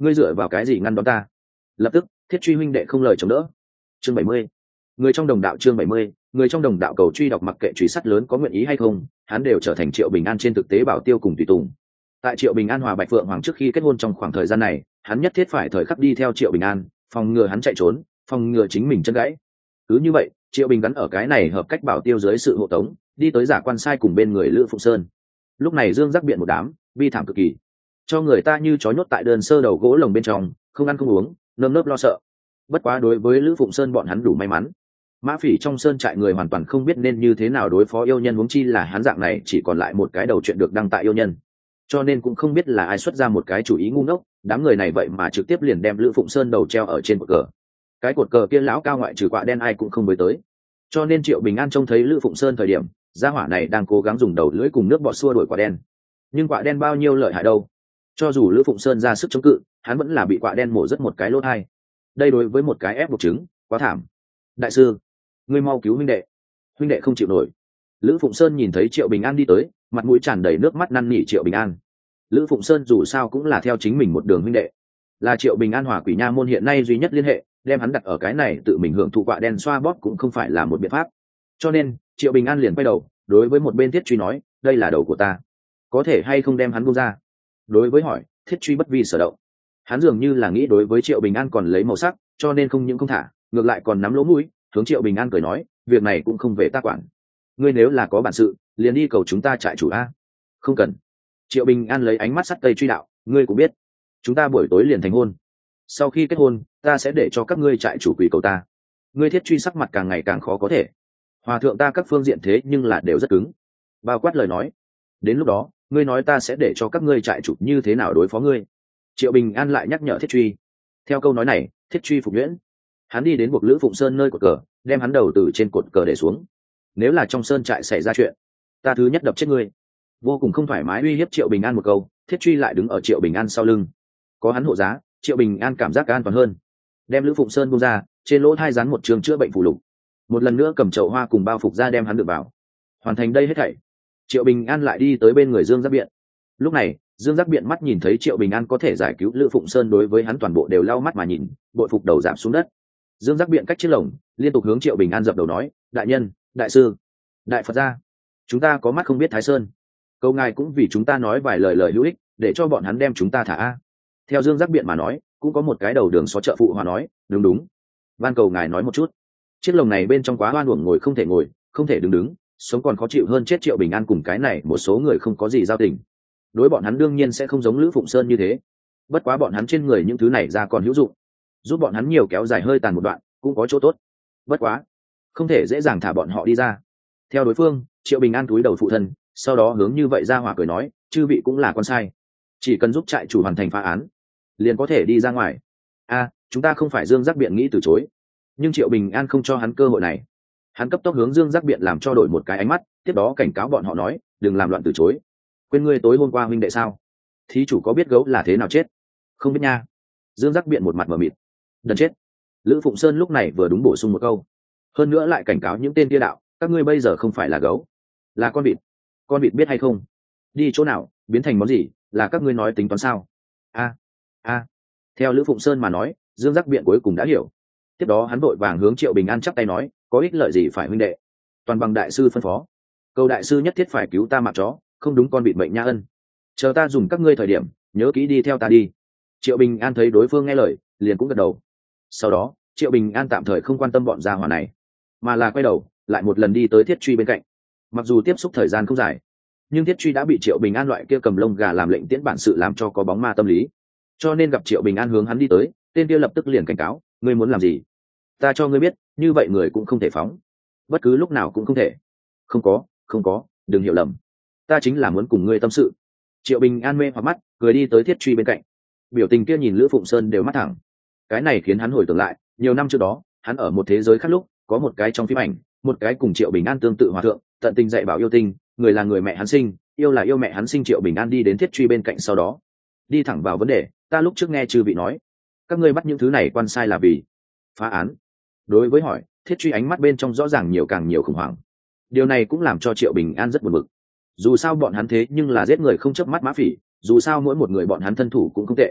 ngươi dựa vào cái gì ngăn đón ta? Lập tức thiết truy huynh đệ không lời chống đỡ. Chương bảy mươi, người trong đồng đạo. Chương bảy mươi, người trong đồng đạo. Cầu truy đọc mặc kệ truy sát lớn có nguyện ý hay không, hắn đều trở thành Triệu Bình An trên thực tế bảo tiêu cùng tùy tùng. Tại Triệu Bình An hòa Bạch Phượng Hoàng trước khi kết hôn trong khoảng thời gian này, hắn nhất thiết phải thời khắc đi theo Triệu Bình An, phòng ngừa hắn chạy trốn, phòng ngừa chính mình chân gãy. Cứ như vậy, Triệu Bình gắn ở cái này hợp cách bảo tiêu dưới sự hộ tống, đi tới giả quan sai cùng bên người Lữ Phụng Sơn. Lúc này Dương Giác Biện một đám, bi thảm cực kỳ, cho người ta như chó nhốt tại đơn sơ đầu gỗ lồng bên trong, không ăn không uống, nơm nớp lo sợ. Bất quá đối với Lữ Phụng Sơn bọn hắn đủ may mắn. Mã Phỉ trong sơn trại người hoàn toàn không biết nên như thế nào đối phó yêu nhân, huống chi là hắn dạng này chỉ còn lại một cái đầu chuyện được đăng tại yêu nhân, cho nên cũng không biết là ai xuất ra một cái chủ ý ngu ngốc, đám người này vậy mà trực tiếp liền đem Lữ Phụng Sơn đầu treo ở trên cột cờ. Cái cột cờ kia lão cao ngoại trừ quạ đen ai cũng không với tới, cho nên Triệu Bình An trông thấy Lữ Phụng Sơn thời điểm, gia hỏa này đang cố gắng dùng đầu lưỡi cùng nước bọt xua đuổi quạ đen. Nhưng quạ đen bao nhiêu lợi hại đâu, cho dù Lữ Phụng Sơn ra sức chống cự, hắn vẫn là bị quạ đen mổ rất một cái lỗ hai. Đây đối với một cái ép buộc trứng quá thảm. Đại sư, ngươi mau cứu huynh đệ, huynh đệ không chịu nổi. Lữ Phụng Sơn nhìn thấy Triệu Bình An đi tới, mặt mũi tràn đầy nước mắt năn nỉ Triệu Bình An. Lữ Phụng Sơn dù sao cũng là theo chính mình một đường huynh đệ, là Triệu Bình An hòa quỷ nha môn hiện nay duy nhất liên hệ, đem hắn đặt ở cái này tự mình hưởng thụ quạ đen xoa bóp cũng không phải là một biện pháp. Cho nên Triệu Bình An liền quay đầu đối với một bên Thiết Truy nói, đây là đầu của ta, có thể hay không đem hắn buông ra? Đối với hỏi, Thiết Truy bất vi sở động. Hắn dường như là nghĩ đối với Triệu Bình An còn lấy màu sắc, cho nên không những không thả, ngược lại còn nắm lỗ mũi, hướng Triệu Bình An cười nói, việc này cũng không về ta quản, ngươi nếu là có bản sự liền đi cầu chúng ta trại chủ a. Không cần. Triệu Bình An lấy ánh mắt sắt tây truy đạo, ngươi cũng biết chúng ta buổi tối liền thành hôn, sau khi kết hôn ta sẽ để cho các ngươi trại chủ quỷ cầu ta. Ngươi Thiết Truy sắc mặt càng ngày càng khó có thể, hòa thượng ta các phương diện thế nhưng là đều rất cứng, bao quát lời nói, đến lúc đó ngươi nói ta sẽ để cho các ngươi trại chủ như thế nào đối phó ngươi? Triệu Bình An lại nhắc nhở Thiết Truy. Theo câu nói này, Thiết Truy phục nhuyễn, hắn đi đến buộc Lữ Phụng Sơn nơi cột cờ, đem hắn đầu từ trên cột cờ để xuống. Nếu là trong sơn trại xảy ra chuyện, ta thứ nhất đập chết ngươi. Vô cùng không thoải mái uy hiếp Triệu Bình An một câu, Thiết Truy lại đứng ở Triệu Bình An sau lưng, có hắn hộ giá, Triệu Bình An cảm giác an toàn hơn. Đem Lữ Phụng Sơn buông ra, trên lỗ thai dán một trường chữa bệnh phù lục, một lần nữa cầm chậu hoa cùng bao phục ra đem hắn được vào. Hoàn thành đây hết thảy, Triệu Bình An lại đi tới bên người Dương Giác Biện. Lúc này Dương Giác Biện mắt nhìn thấy Triệu Bình An có thể giải cứu Lữ Phụng Sơn, đối với hắn toàn bộ đều lau mắt mà nhìn, bội phục đầu giảm xuống đất. Dương Giác Biện cách chiếc lồng, liên tục hướng Triệu Bình An dập đầu nói, đại nhân, đại sư, đại Phật gia, chúng ta có mắt không biết Thái Sơn, câu ngài cũng vì chúng ta nói vài lời lời hữu ích, để cho bọn hắn đem chúng ta thả a. Theo Dương Giác Biện mà nói, cũng có một cái đầu đường xó chợ phụ hòa nói, đúng đúng, van cầu ngài nói một chút, chiếc lồng này bên trong quá oan uổng, ngồi không thể ngồi, không thể đứng đứng, sống còn khó chịu hơn chết. Triệu Bình An cùng cái này một số người không có gì giao tình, đối bọn hắn đương nhiên sẽ không giống Lữ Phụng Sơn như thế, bất quá bọn hắn trên người những thứ này ra còn hữu dụng, giúp bọn hắn nhiều kéo dài hơi tàn một đoạn cũng có chỗ tốt, bất quá không thể dễ dàng thả bọn họ đi ra. Theo đối phương, Triệu Bình An cúi đầu phụ thân, sau đó hướng như vậy ra hòa cười nói, chư vị cũng là con sai, chỉ cần giúp trại chủ hoàn thành phá án liền có thể đi ra ngoài. A, chúng ta không phải. Dương Giác Biện nghĩ từ chối, nhưng Triệu Bình An không cho hắn cơ hội này, hắn cấp tốc hướng Dương Giác Biện làm cho đổi một cái ánh mắt, tiếp đó cảnh cáo bọn họ nói, đừng làm loạn từ chối. Quên ngươi tối hôm qua huynh đệ sao, thí chủ có biết gấu là thế nào chết? Không biết nha. Dương Giác Biện một mặt mờ mịt. Đần chết. Lữ Phụng Sơn lúc này vừa đúng bổ sung một câu, hơn nữa lại cảnh cáo những tên kia đạo, các ngươi bây giờ không phải là gấu, là con vịt. Con vịt biết hay không, đi chỗ nào biến thành món gì là các ngươi nói tính toán sao? A a. Theo Lữ Phụng Sơn mà nói, Dương Giác Biện cuối cùng đã hiểu. Tiếp đó hắn vội vàng hướng Triệu Bình An chắp tay nói, có ích lợi gì phải huynh đệ, toàn bằng đại sư phân phó. Câu đại sư nhất thiết phải cứu ta mạng chó, không đúng con vịt mệnh nha ân. Chờ ta dùng các ngươi thời điểm, nhớ kỹ đi theo ta đi. Triệu Bình An thấy đối phương nghe lời, liền cũng gật đầu. Sau đó Triệu Bình An tạm thời không quan tâm bọn gia hỏa này, mà là quay đầu lại một lần đi tới Thiết Truy bên cạnh. Mặc dù tiếp xúc thời gian không dài, nhưng Thiết Truy đã bị Triệu Bình An loại kia cầm lông gà làm lệnh tiễn bản sự làm cho có bóng ma tâm lý, cho nên gặp Triệu Bình An hướng hắn đi tới, tên kia lập tức liền cảnh cáo, ngươi muốn làm gì? Ta cho ngươi biết, như vậy người cũng không thể phóng, bất cứ lúc nào cũng không thể. Không có, không có, đừng hiểu lầm, ta chính là muốn cùng ngươi tâm sự. Triệu Bình An mê hoặc mắt, cười đi tới Thiết Truy bên cạnh, biểu tình kia nhìn Lữ Phụng Sơn đều mắt thẳng. Cái này khiến hắn hồi tưởng lại, nhiều năm trước đó, hắn ở một thế giới khác lúc, có một cái trong phim ảnh, một cái cùng Triệu Bình An tương tự hòa thượng, tận tình dạy bảo yêu tinh, người là người mẹ hắn sinh, yêu là yêu mẹ hắn sinh. Triệu Bình An đi đến Thiết Truy bên cạnh, sau đó đi thẳng vào vấn đề, ta lúc trước nghe chư vị nói, các ngươi bắt những thứ này quan sai là vì phá án. Đối với hỏi, Thiết Truy ánh mắt bên trong rõ ràng nhiều càng nhiều khủng hoảng. Điều này cũng làm cho Triệu Bình An rất buồn bực. Dù sao bọn hắn thế nhưng là giết người không chớp mắt Mã Phỉ, dù sao mỗi một người bọn hắn thân thủ cũng không tệ,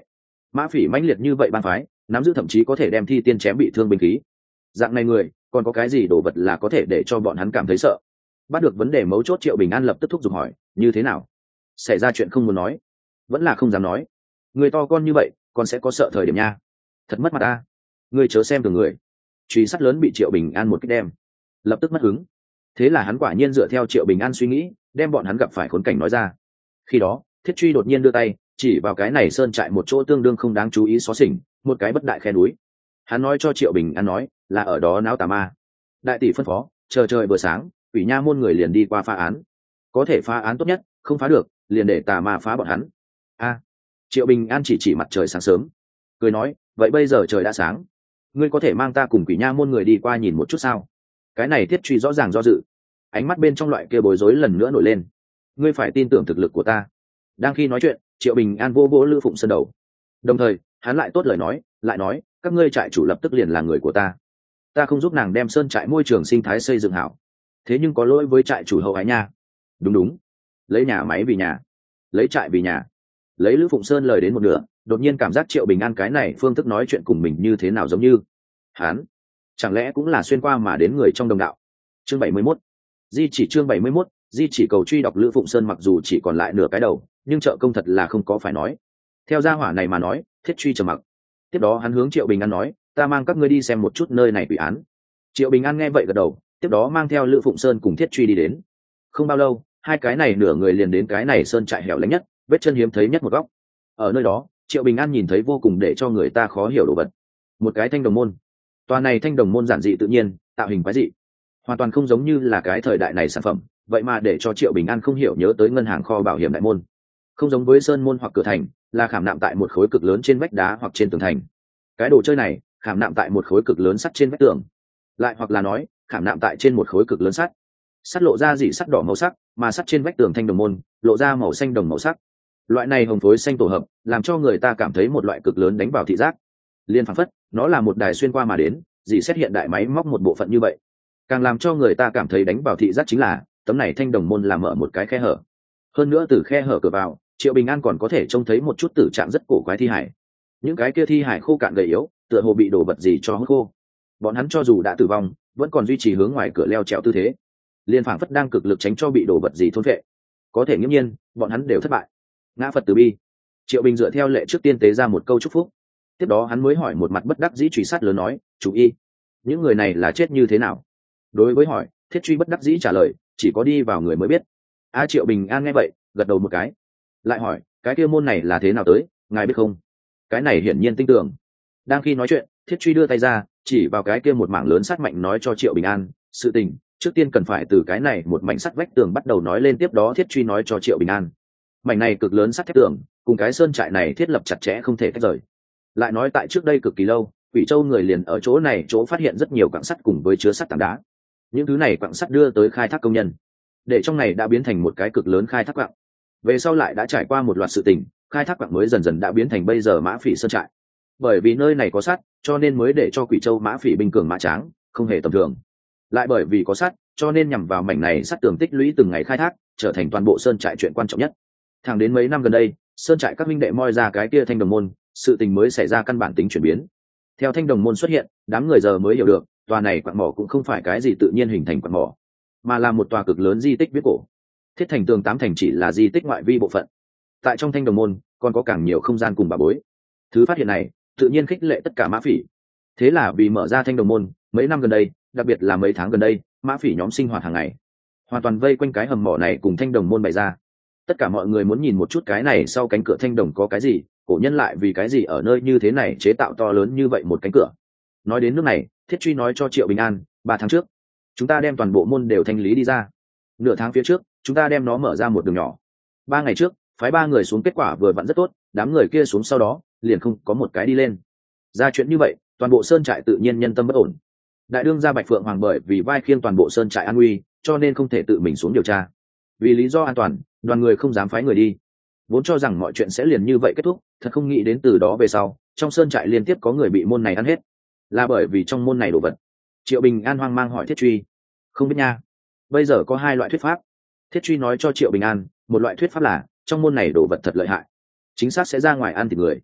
mã phỉ mãnh liệt như vậy bang phái nắm giữ thậm chí có thể đem thi tiên chém bị thương binh khí, dạng này người còn có cái gì đồ vật là có thể để cho bọn hắn cảm thấy sợ. Bắt được vấn đề mấu chốt, Triệu Bình An lập tức thúc giục hỏi, như thế nào, xảy ra chuyện không muốn nói, vẫn là không dám nói? Người to con như vậy còn sẽ có sợ thời điểm nha, thật mất mặt ta. Người chớ xem thường người. Truy sát lớn bị Triệu Bình An một kích đem, lập tức mất hứng. Thế là hắn quả nhiên dựa theo Triệu Bình An suy nghĩ, đem bọn hắn gặp phải khốn cảnh nói ra. Khi đó Thiết Truy đột nhiên đưa tay chỉ vào cái này sơn trại một chỗ tương đương không đáng chú ý xó xỉnh, một cái bất đại khe núi. Hắn nói cho Triệu Bình An nói là ở đó náo tà ma. Đại tỷ phân phó, chờ trời vừa sáng Quỷ Nha môn người liền đi qua phá án, có thể phá án tốt nhất, không phá được liền để tà ma phá bọn hắn. A. Triệu Bình An chỉ chỉ mặt trời sáng sớm, cười nói, vậy bây giờ trời đã sáng, ngươi có thể mang ta cùng Quỷ Nha môn người đi qua nhìn một chút sao? Cái này Thiết Truy rõ ràng do dự, ánh mắt bên trong loại kia bối rối lần nữa nổi lên. Ngươi phải tin tưởng thực lực của ta. Đang khi nói chuyện, Triệu Bình An vô vỗ Lữ Phụng Sơn đầu, đồng thời hắn lại tốt lời nói, lại nói, các ngươi trại chủ lập tức liền là người của ta, ta không giúp nàng đem sơn trại môi trường sinh thái xây dựng hảo, thế nhưng có lỗi với trại chủ hậu ái nha. Đúng đúng, lấy nhà máy vì nhà, lấy trại vì nhà. Lấy Lữ Phụng Sơn lời đến một nửa, đột nhiên cảm giác Triệu Bình An cái này phương thức nói chuyện cùng mình như thế nào giống như hắn, chẳng lẽ cũng là xuyên qua mà đến người trong đồng đạo. Chương bảy mươi mốt, di chỉ. Chương bảy mươi mốt, di chỉ. Cầu truy đọc. Lữ Phụng Sơn mặc dù chỉ còn lại nửa cái đầu, nhưng trợ công thật là không có phải nói. Theo gia hỏa này mà nói, Thiết Truy trầm mặc. Tiếp đó hắn hướng Triệu Bình An nói, ta mang các ngươi đi xem một chút nơi này quỷ án. Triệu Bình An nghe vậy gật đầu, tiếp đó mang theo Lữ Phụng Sơn cùng Thiết Truy đi đến. Không bao lâu, hai cái này nửa người liền đến cái này sơn trại hẻo lánh nhất, vết chân hiếm thấy nhất một góc. Ở nơi đó, Triệu Bình An nhìn thấy vô cùng để cho người ta khó hiểu đồ vật. Một cái thanh đồng môn. Tòa này thanh đồng môn giản dị tự nhiên, tạo hình quái dị, hoàn toàn không giống như là cái thời đại này sản phẩm, vậy mà để cho Triệu Bình An không hiểu nhớ tới ngân hàng kho bảo hiểm đại môn. Không giống với sơn môn hoặc cửa thành, là khảm nạm tại một khối cực lớn trên vách đá hoặc trên tường thành. Cái đồ chơi này khảm nạm tại một khối cực lớn sắt trên vách tường, lại hoặc là nói khảm nạm tại trên một khối cực lớn sắt. Sắt lộ ra dị sắt đỏ màu sắc, mà sắt trên vách tường thanh đồng môn lộ ra màu xanh đồng màu sắc. Loại này hồng phối xanh tổ hợp làm cho người ta cảm thấy một loại cực lớn đánh vào thị giác, liên phảng phất nó là một đài xuyên qua mà đến dị xét hiện đại máy móc một bộ phận như vậy. Càng làm cho người ta cảm thấy đánh vào thị giác chính là tấm này thanh đồng môn làm mở một cái khe hở. Hơn nữa từ khe hở cửa vào, Triệu Bình An còn có thể trông thấy một chút tử trạng rất cổ quái thi hải. Những cái kia thi hải khô cạn gầy yếu, tựa hồ bị đổ vật gì cho hút khô. Bọn hắn cho dù đã tử vong, vẫn còn duy trì hướng ngoài cửa leo trèo tư thế, liên phảng phất đang cực lực tránh cho bị đổ vật gì thôn phệ. Có thể nghiễm nhiên, bọn hắn đều thất bại. Ngã Phật từ bi. Triệu Bình dựa theo lệ trước tiên tế ra một câu chúc phúc. Tiếp đó hắn mới hỏi một mặt bất đắc dĩ truy sát lớn nói, chủ y, những người này là chết như thế nào? Đối với hỏi, Thiết Truy bất đắc dĩ trả lời, chỉ có đi vào người mới biết. A Triệu Bình An nghe vậy, gật đầu một cái. Lại hỏi, cái kia môn này là thế nào tới, ngài biết không? Cái này hiển nhiên tin tưởng. Đang khi nói chuyện, Thiết Truy đưa tay ra, chỉ vào cái kia một mảng lớn sắt mạnh nói cho Triệu Bình An, sự tình trước tiên cần phải từ cái này một mảnh sắt vách tường bắt đầu nói lên. Tiếp đó Thiết Truy nói cho Triệu Bình An, mảnh này cực lớn sắt thép tường cùng cái sơn trại này thiết lập chặt chẽ không thể tách rời. Lại nói tại trước đây cực kỳ lâu, Quỷ Châu người liền ở chỗ này chỗ phát hiện rất nhiều quặng sắt cùng với chứa sắt tảng đá. Những thứ này quặng sắt đưa tới khai thác công nhân, để trong này đã biến thành một cái cực lớn khai thác quặng. Về sau lại đã trải qua một loạt sự tình, khai thác quặng mới dần dần đã biến thành bây giờ Mã Phỉ sơn trại. Bởi vì nơi này có sắt, cho nên mới để cho Quỷ Châu Mã Phỉ binh cường mã tráng, không hề tầm thường. Lại bởi vì có sắt, cho nên nhằm vào mảnh này sắt tường tích lũy từng ngày khai thác, trở thành toàn bộ sơn trại chuyện quan trọng nhất. Thẳng đến mấy năm gần đây, sơn trại các minh đệ moi ra cái kia thanh đồng môn, sự tình mới xảy ra căn bản tính chuyển biến. Theo thanh đồng môn xuất hiện, đám người giờ mới hiểu được, tòa này quặng mỏ cũng không phải cái gì tự nhiên hình thành quặng mỏ, mà là một tòa cực lớn di tích viết cổ. Thiết thành tường tám thành chỉ là di tích ngoại vi bộ phận, tại trong thanh đồng môn còn có càng nhiều không gian cùng bà bối. Thứ phát hiện này tự nhiên khích lệ tất cả Mã Phỉ. Thế là vì mở ra thanh đồng môn, mấy năm gần đây, đặc biệt là mấy tháng gần đây, Mã Phỉ nhóm sinh hoạt hàng ngày hoàn toàn vây quanh cái hầm mỏ này cùng thanh đồng môn bày ra. Tất cả mọi người muốn nhìn một chút cái này sau cánh cửa thanh đồng có cái gì, cổ nhân lại vì cái gì ở nơi như thế này chế tạo to lớn như vậy một cánh cửa. Nói đến nước này, Thiết Truy nói cho Triệu Bình An, ba tháng trước chúng ta đem toàn bộ môn đều thanh lý đi ra, nửa tháng phía trước chúng ta đem nó mở ra một đường nhỏ, ba ngày trước phái ba người xuống, kết quả vừa vặn rất tốt, đám người kia xuống sau đó liền không có một cái đi lên. Ra chuyện như vậy, toàn bộ sơn trại tự nhiên nhân tâm bất ổn. Đại đương gia Bạch Phượng Hoàng bởi vì vai khiêng toàn bộ sơn trại an nguy, cho nên không thể tự mình xuống điều tra. Vì lý do an toàn, đoàn người không dám phái người đi, vốn cho rằng mọi chuyện sẽ liền như vậy kết thúc, thật không nghĩ đến từ đó về sau, trong sơn trại liên tiếp có người bị môn này ăn hết, là bởi vì trong môn này đồ vật. Triệu Bình An hoang mang hỏi Thiết Truy, không biết nha. Bây giờ có hai loại thuyết pháp. Thiết Truy nói cho Triệu Bình An, một loại thuyết pháp là trong môn này đồ vật thật lợi hại, chính xác sẽ ra ngoài ăn thịt người.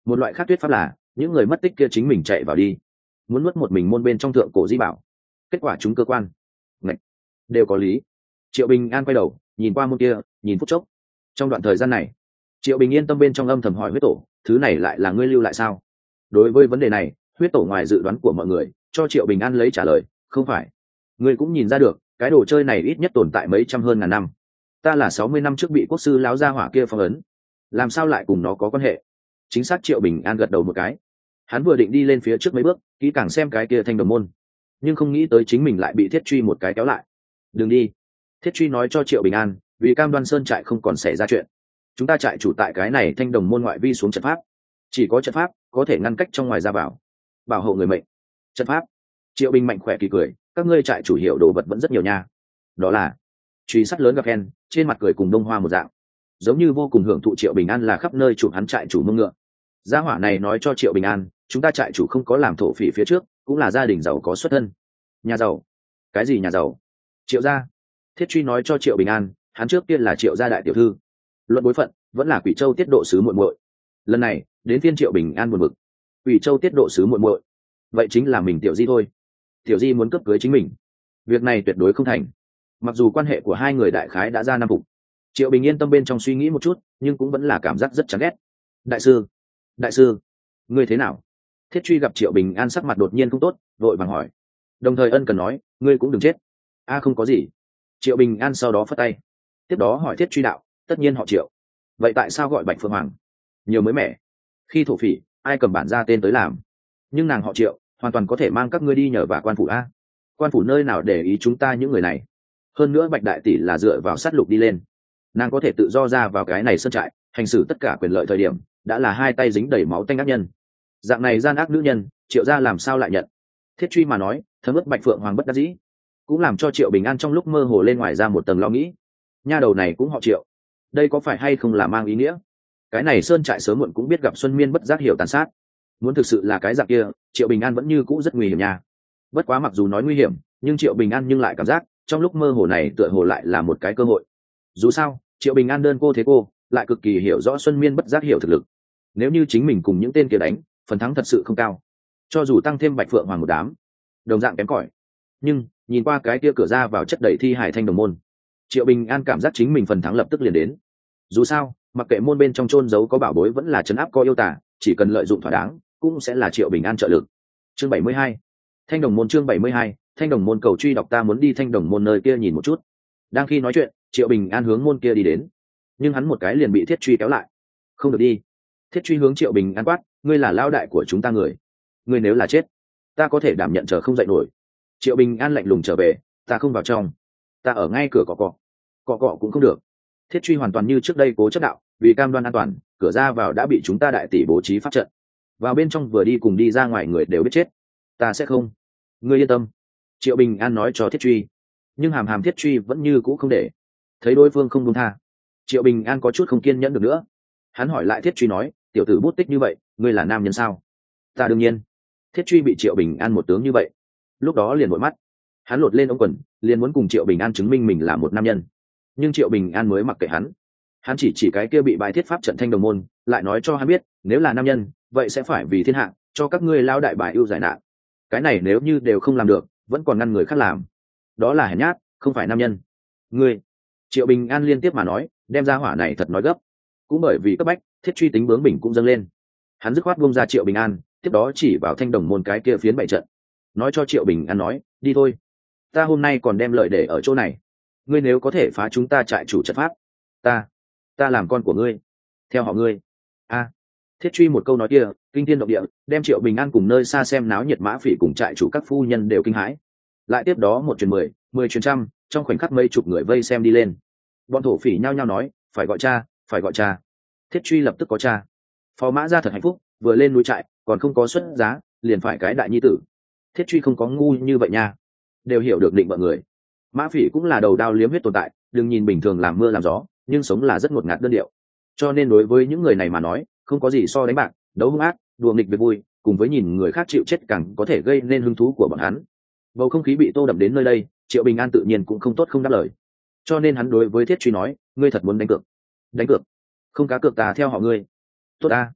Một loại khác thuyết pháp là những người mất tích kia chính mình chạy vào đi, muốn nuốt một mình môn bên trong thượng cổ di bảo, kết quả chúng cơ quan. Ngạch, đều có lý. Triệu Bình An quay đầu nhìn qua môn kia, nhìn phút chốc. Trong đoạn thời gian này, Triệu Bình yên tâm bên trong âm thầm hỏi huyết tổ, thứ này lại là ngươi lưu lại sao? Đối với vấn đề này, huyết tổ ngoài dự đoán của mọi người, cho Triệu Bình An lấy trả lời, không phải. Ngươi cũng nhìn ra được, cái đồ chơi này ít nhất tồn tại mấy trăm hơn ngàn năm. Ta là sáu mươi năm trước bị quốc sư láo gia hỏa kia phong ấn, làm sao lại cùng nó có quan hệ? Chính xác. Triệu Bình An gật đầu một cái. Hắn vừa định đi lên phía trước mấy bước, kỹ càng xem cái kia thanh đồng môn, nhưng không nghĩ tới chính mình lại bị thiết truy một cái kéo lại. Đừng đi. Thiết truy nói cho Triệu Bình An, vì cam đoan sơn trại không còn xảy ra chuyện, chúng ta trại chủ tại cái này thanh đồng môn ngoại vi xuống trận pháp, chỉ có trận pháp có thể ngăn cách trong ngoài ra vào, bảo hộ người mệnh. Trận pháp. Triệu Bình mạnh khỏe kỳ cười, các ngươi trại chủ hiểu đồ vật vẫn rất nhiều nha. Đó là truy sắt lớn gặp khen, trên mặt cười cùng đông hoa một dạng, giống như vô cùng hưởng thụ. Triệu Bình An là khắp nơi chủ hắn trại chủ mông ngựa. Gia hỏa này nói cho Triệu Bình An, chúng ta trại chủ không có làm thổ phỉ phía trước cũng là gia đình giàu có xuất thân. Nhà giàu? Cái gì nhà giàu? Triệu gia. Thiết truy nói cho Triệu Bình An, hắn trước tiên là Triệu gia đại tiểu thư, luận bối phận vẫn là Quỷ Châu tiết độ sứ muội muội. Lần này đến phiên Triệu Bình An buồn bực, Quỷ Châu tiết độ sứ muội muội, vậy chính là mình Tiểu Di thôi. Tiểu Di muốn cấp cưới chính mình, việc này tuyệt đối không thành. Mặc dù quan hệ của hai người đại khái đã ra năm phục, Triệu Bình yên tâm bên trong suy nghĩ một chút, nhưng cũng vẫn là cảm giác rất chán ghét. Đại sư, đại sư, ngươi thế nào? Thiết truy gặp Triệu Bình An sắc mặt đột nhiên không tốt, vội vàng hỏi, đồng thời ân cần nói, ngươi cũng đừng chết. A không có gì. Triệu Bình An sau đó phất tay, tiếp đó hỏi Thiết truy đạo, tất nhiên họ Triệu, vậy tại sao gọi Bạch Phượng Hoàng? Nhiều mới mẻ. Khi thổ phỉ ai cầm bản ra tên tới làm, nhưng nàng họ Triệu hoàn toàn có thể mang các ngươi đi nhờ và quan phủ. A quan phủ nơi nào để ý chúng ta những người này? Hơn nữa Bạch đại tỷ là dựa vào sát lục đi lên, nàng có thể tự do ra vào cái này sơn trại, hành xử tất cả quyền lợi thời điểm đã là hai tay dính đầy máu tanh ác nhân. Dạng này gian ác nữ nhân, Triệu gia làm sao lại nhận? Thiết truy mà nói thấm ướt Bạch Phượng Hoàng bất đắc dĩ, cũng làm cho Triệu Bình An trong lúc mơ hồ lên ngoài ra một tầng lo nghĩ. Nha đầu này cũng họ Triệu, đây có phải hay không là mang ý nghĩa cái này sơn trại sớm muộn cũng biết gặp Xuân Miên bất giác hiểu tàn sát? Muốn thực sự là cái dạng kia, Triệu Bình An vẫn như cũ rất nguy hiểm nha. Bất quá mặc dù nói nguy hiểm, nhưng Triệu Bình An nhưng lại cảm giác trong lúc mơ hồ này tựa hồ lại là một cái cơ hội. Dù sao Triệu Bình An đơn cô thế cô, lại cực kỳ hiểu rõ Xuân Miên bất giác hiểu thực lực. Nếu như chính mình cùng những tên kia đánh, phần thắng thật sự không cao. Cho dù tăng thêm Bạch Phượng Hoàng một đám, đồng dạng kém cỏi. Nhưng nhìn qua cái kia cửa ra vào chất đầy thi hải thanh đồng môn, Triệu Bình An cảm giác chính mình phần thắng lập tức liền đến. Dù sao mặc kệ môn bên trong chôn giấu có bảo bối vẫn là trấn áp có yêu tả, chỉ cần lợi dụng thỏa đáng cũng sẽ là Triệu Bình An trợ lực. Chương bảy mươi hai, thanh đồng môn. Chương bảy mươi hai, thanh đồng môn. Cầu truy đọc. Ta muốn đi thanh đồng môn nơi kia nhìn một chút. Đang khi nói chuyện, Triệu Bình An hướng môn kia đi đến, nhưng hắn một cái liền bị Thiết truy kéo lại. Không được đi. Thiết truy hướng Triệu Bình An quát, ngươi là lao đại của chúng ta người, ngươi nếu là chết ta có thể đảm nhận chờ không dậy nổi. Triệu Bình An lạnh lùng trở về, ta không vào trong, ta ở ngay cửa cọ cọ. Cọ cọ cũng không được. Thiết truy hoàn toàn như trước đây cố chấp đạo, vì cam đoan an toàn, cửa ra vào đã bị chúng ta đại tỷ bố trí pháp trận, vào bên trong vừa đi cùng đi ra ngoài người đều biết chết. Ta sẽ không. Ngươi yên tâm. Triệu Bình An nói cho Thiết truy, nhưng hàm hàm Thiết truy vẫn như cũ không để. Thấy đối phương không buông tha, Triệu Bình An có chút không kiên nhẫn được nữa. Hắn hỏi lại Thiết truy nói, tiểu tử bút tích như vậy, ngươi là nam nhân sao? Ta đương nhiên. Thiết truy bị Triệu Bình An một tướng như vậy, lúc đó liền vội mắt. Hắn lột lên ống quần, liền muốn cùng Triệu Bình An chứng minh mình là một nam nhân. Nhưng Triệu Bình An mới mặc kệ hắn. Hắn chỉ chỉ cái kia bị bài thiết pháp trận thanh đồng môn, lại nói cho hắn biết, nếu là nam nhân, vậy sẽ phải vì thiên hạ, cho các ngươi lao đại bài ưu giải nạn. Cái này nếu như đều không làm được, vẫn còn ngăn người khác làm, đó là hèn nhát, không phải nam nhân. Ngươi. Triệu Bình An liên tiếp mà nói, đem ra hỏa này thật nói gấp. Cũng bởi vì cấp bách, Thiết truy tính bướng bỉnh cũng dâng lên. Hắn dứt khoát buông ra Triệu Bình An, tiếp đó chỉ vào thanh đồng môn cái kia phiến bày trận, nói cho Triệu Bình An nói, đi thôi, ta hôm nay còn đem lợi để ở chỗ này, ngươi nếu có thể phá chúng ta trại chủ trận pháp, ta ta làm con của ngươi, theo họ ngươi. A. Thiết truy một câu nói kia kinh thiên động địa, đem Triệu Bình An cùng nơi xa xem náo nhiệt mã phỉ cùng trại chủ các phu nhân đều kinh hãi. Lại tiếp đó một truyền mười, mười truyền trăm, trong khoảnh khắc mấy chục người vây xem đi lên. Bọn thổ phỉ nhao nhao nói, phải gọi cha, phải gọi cha. Thiết truy lập tức có cha. Phó mã ra thật hạnh phúc, vừa lên núi trại còn không có xuất giá, liền phải cái đại nhi tử. Thiết truy không có ngu như vậy nha, đều hiểu được định mọi người. Mã phỉ cũng là đầu đao liếm huyết tồn tại, đừng nhìn bình thường làm mưa làm gió, nhưng sống là rất ngột ngạt đơn điệu. Cho nên đối với những người này mà nói, không có gì so đánh bạc, đấu hung ác, đùa nghịch về vui, cùng với nhìn người khác chịu chết càng có thể gây nên hứng thú của bọn hắn. Bầu không khí bị tô đậm đến nơi đây, Triệu Bình An tự nhiên cũng không tốt không đáp lời. Cho nên hắn đối với Thiết truy nói, ngươi thật muốn đánh cược? Đánh cược? Không cá cược ta theo họ ngươi. Tốt ta.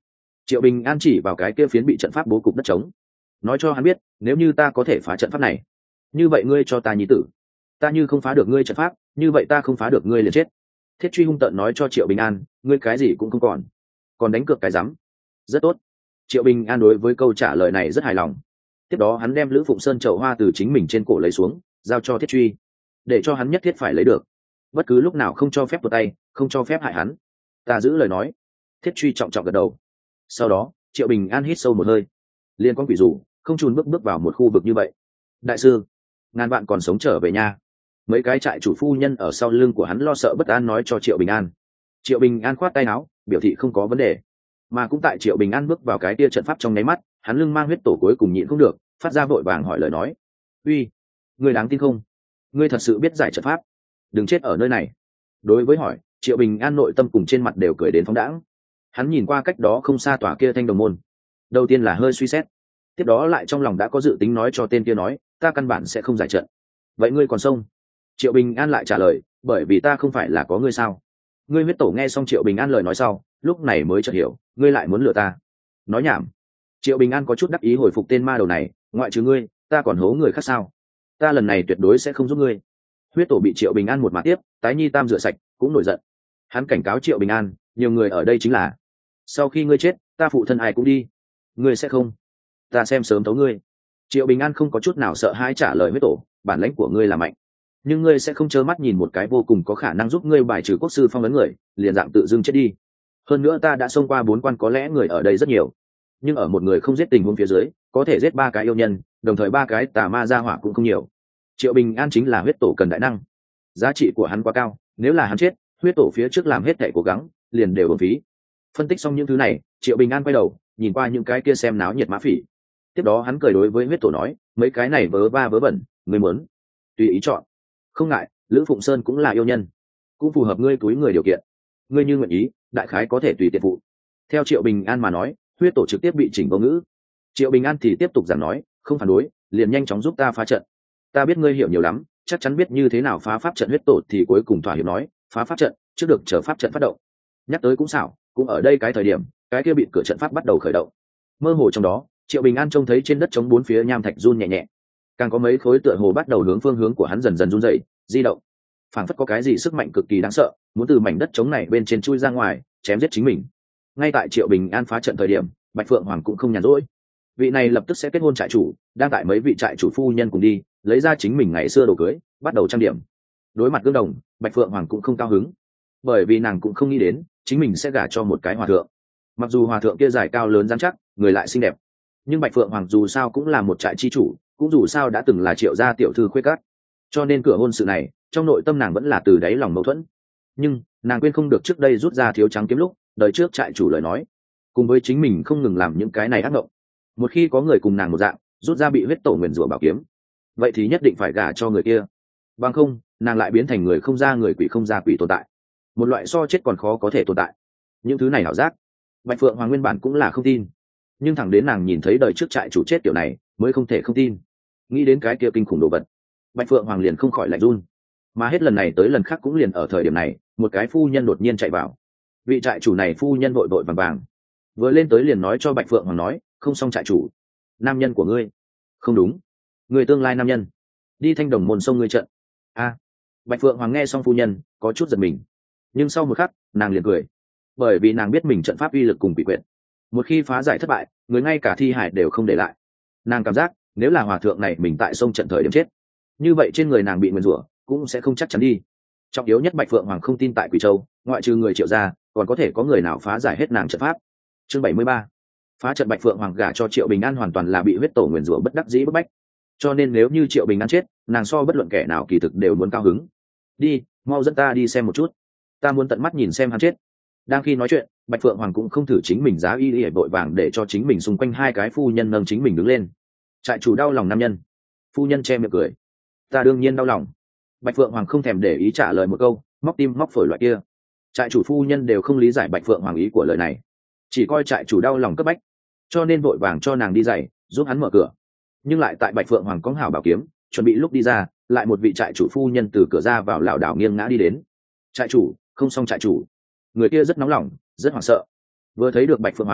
Triệu Bình An chỉ vào cái kia phiến bị trận pháp bố cục đất trống, nói cho hắn biết nếu như ta có thể phá trận pháp này, như vậy ngươi cho ta nhi tử, ta như không phá được ngươi trận pháp, như vậy ta không phá được ngươi liền chết. Thiết Truy hung tợn nói cho Triệu Bình An, ngươi cái gì cũng không còn, còn đánh cược cái rắm. Rất tốt. Triệu Bình An đối với câu trả lời này rất hài lòng. Tiếp đó hắn đem Lữ Phụng Sơn chậu hoa từ chính mình trên cổ lấy xuống, giao cho Thiết Truy, để cho hắn nhất thiết phải lấy được, bất cứ lúc nào không cho phép tuột tay, không cho phép hại hắn. Ta giữ lời nói. Thiết Truy trọng trọng gật đầu. Sau đó Triệu Bình An hít sâu một hơi, liền con quỷ rủ không chùn bước bước vào một khu vực như vậy. Đại sư, ngàn bạn còn sống trở về nha. Mấy cái trại chủ phu nhân ở sau lưng của hắn lo sợ bất an nói cho Triệu Bình An. Triệu Bình An khoát tay áo, biểu thị không có vấn đề. Mà cũng tại Triệu Bình An bước vào cái tia trận pháp trong nháy mắt, hắn lưng mang huyết tổ cuối cùng nhịn không được, phát ra vội vàng hỏi lời nói. Uy, ngươi đáng tin không? Ngươi thật sự biết giải trận pháp? Đừng chết ở nơi này. Đối với hỏi, Triệu Bình An nội tâm cùng trên mặt đều cười đến phóng đãng. Hắn nhìn qua cách đó không xa tòa kia thanh đồng môn, đầu tiên là hơi suy xét, tiếp đó lại trong lòng đã có dự tính nói cho tên kia nói, ta căn bản sẽ không giải trận. Vậy ngươi còn xông? Triệu Bình An lại trả lời, bởi vì ta không phải là có ngươi sao? Ngươi huyết tổ nghe xong Triệu Bình An lời nói sau, lúc này mới chợt hiểu, ngươi lại muốn lừa ta. Nói nhảm. Triệu Bình An có chút đắc ý hồi phục tên ma đầu này, ngoại trừ ngươi, ta còn hố người khác sao? Ta lần này tuyệt đối sẽ không giúp ngươi. Huyết tổ bị Triệu Bình An một mạt tiếp, tái nhi tam rửa sạch, cũng nổi giận. Hắn cảnh cáo Triệu Bình An, nhiều người ở đây chính là, sau khi ngươi chết, ta phụ thân ai cũng đi. Ngươi sẽ không? Ta xem sớm thấu ngươi. Triệu Bình An không có chút nào sợ hãi trả lời huyết tổ, bản lãnh của ngươi là mạnh, nhưng ngươi sẽ không trơ mắt nhìn một cái vô cùng có khả năng giúp ngươi bài trừ quốc sư phong ấn người liền dạng tự dưng chết đi. Hơn nữa ta đã xông qua bốn quan, có lẽ người ở đây rất nhiều, nhưng ở một người không giết tình huống phía dưới, có thể giết ba cái yêu nhân, đồng thời ba cái tà ma gia hỏa cũng không nhiều. Triệu Bình An chính là huyết tổ cần đại năng, giá trị của hắn quá cao, nếu là hắn chết, huyết tổ phía trước làm hết thảy cố gắng liền đều uổng phí. Phân tích xong những thứ này, Triệu Bình An quay đầu nhìn qua những cái kia xem náo nhiệt mã phỉ, tiếp đó hắn cười đối với huyết tổ nói, mấy cái này vớ va vớ vẩn, ngươi muốn tùy ý chọn. Không ngại, Lữ Phụng Sơn cũng là yêu nhân, cũng phù hợp ngươi túi người điều kiện, ngươi như nguyện ý, đại khái có thể tùy tiện phụ. Theo Triệu Bình An mà nói, huyết tổ trực tiếp bị chỉnh vô ngữ. Triệu Bình An thì tiếp tục giảng nói, không phản đối, liền nhanh chóng giúp ta phá trận. Ta biết ngươi hiểu nhiều lắm, chắc chắn biết như thế nào phá pháp trận. Huyết tổ thì cuối cùng thỏa hiệp nói, phá pháp trận trước được chờ pháp trận phát động. Nhắc tới cũng xảo, cũng ở đây cái thời điểm, cái kia bị cửa trận pháp bắt đầu khởi động. Mơ hồ trong đó, Triệu Bình An trông thấy trên đất trống bốn phía nham thạch run nhẹ nhẹ, càng có mấy khối tựa hồ bắt đầu hướng phương hướng của hắn dần dần run dậy, di động, phảng phất có cái gì sức mạnh cực kỳ đáng sợ muốn từ mảnh đất trống này bên trên chui ra ngoài chém giết chính mình. Ngay tại Triệu Bình An phá trận thời điểm, Bạch Phượng Hoàng cũng không nhàn rỗi. Vị này lập tức sẽ kết hôn trại chủ đang tại mấy vị trại chủ phu nhân cùng đi lấy ra chính mình ngày xưa đồ cưới, bắt đầu trang điểm. Đối mặt gương đồng, Bạch Phượng Hoàng cũng không cao hứng, bởi vì nàng cũng không nghĩ đến chính mình sẽ gả cho một cái hòa thượng. Mặc dù hòa thượng kia dài cao lớn rắn chắc, người lại xinh đẹp, nhưng Bạch Phượng Hoàng dù sao cũng là một trại chi chủ, cũng dù sao đã từng là Triệu gia tiểu thư khuê cát, cho nên cửa hôn sự này trong nội tâm nàng vẫn là từ đáy lòng mâu thuẫn. Nhưng nàng quên không được trước đây rút ra thiếu trắng kiếm lúc đời trước trại chủ lời nói, cùng với chính mình không ngừng làm những cái này ác mộng. Một khi có người cùng nàng một dạng rút ra bị huyết tổ nguyền rủa bảo kiếm, vậy thì nhất định phải gả cho người kia, bằng không nàng lại biến thành người không ra người, quỷ không ra quỷ tồn tại, một loại so chết còn khó có thể tồn tại. Những thứ này ảo giác, Bạch Phượng Hoàng nguyên bản cũng là không tin, nhưng thẳng đến nàng nhìn thấy đời trước trại chủ chết kiểu này mới không thể không tin. Nghĩ đến cái kia kinh khủng đồ vật, Bạch Phượng Hoàng liền không khỏi lạnh run. Mà hết lần này tới lần khác cũng liền ở thời điểm này, một cái phu nhân đột nhiên chạy vào. Vị trại chủ này phu nhân vội vội vàng vàng vừa lên tới liền nói cho Bạch Phượng Hoàng nói, không xong trại chủ, nam nhân của ngươi không đúng, người tương lai nam nhân đi thanh đồng môn sông ngươi trận. A. Bạch Phượng Hoàng nghe xong phu nhân có chút giật mình, nhưng sau một khắc nàng liền cười, bởi vì nàng biết mình trận pháp uy lực cùng bị quyệt, một khi phá giải thất bại, người ngay cả thi hải đều không để lại. Nàng cảm giác nếu là hòa thượng này mình tại sông trận thời điểm chết, như vậy trên người nàng bị nguyền rủa cũng sẽ không chắc chắn đi. Trọng yếu nhất, Bạch Phượng Hoàng không tin tại Quỷ Châu ngoại trừ người Triệu gia còn có thể có người nào phá giải hết nàng trận pháp. Chương bảy mươi ba, phá trận. Bạch Phượng Hoàng gả cho Triệu Bình An hoàn toàn là bị huyết tổ nguyền rủa bất đắc dĩ bức bách, cho nên nếu như Triệu Bình An chết, nàng so bất luận kẻ nào kỳ thực đều muốn cao hứng. Đi, mau dẫn ta đi xem một chút, ta muốn tận mắt nhìn xem hắn chết. Đang khi nói chuyện, Bạch Phượng Hoàng cũng không thử chính mình giá y y vội vàng để cho chính mình xung quanh hai cái phu nhân nâng chính mình đứng lên. Trại chủ đau lòng nam nhân. Phu nhân che miệng cười, ta đương nhiên đau lòng. Bạch Phượng Hoàng không thèm để ý trả lời một câu, móc tim móc phổi loại kia. Trại chủ phu nhân đều không lý giải Bạch Phượng Hoàng ý của lời này, chỉ coi trại chủ đau lòng cấp bách, cho nên vội vàng cho nàng đi giày, giúp hắn mở cửa. Nhưng lại tại Bạch Phượng Hoàng có hảo bảo kiếm chuẩn bị lúc đi ra, lại một vị trại chủ phu nhân từ cửa ra vào lảo đảo nghiêng ngã đi đến. Trại chủ, không xong trại chủ. Người kia rất nóng lòng, rất hoảng sợ, vừa thấy được Bạch Phượng Hoàng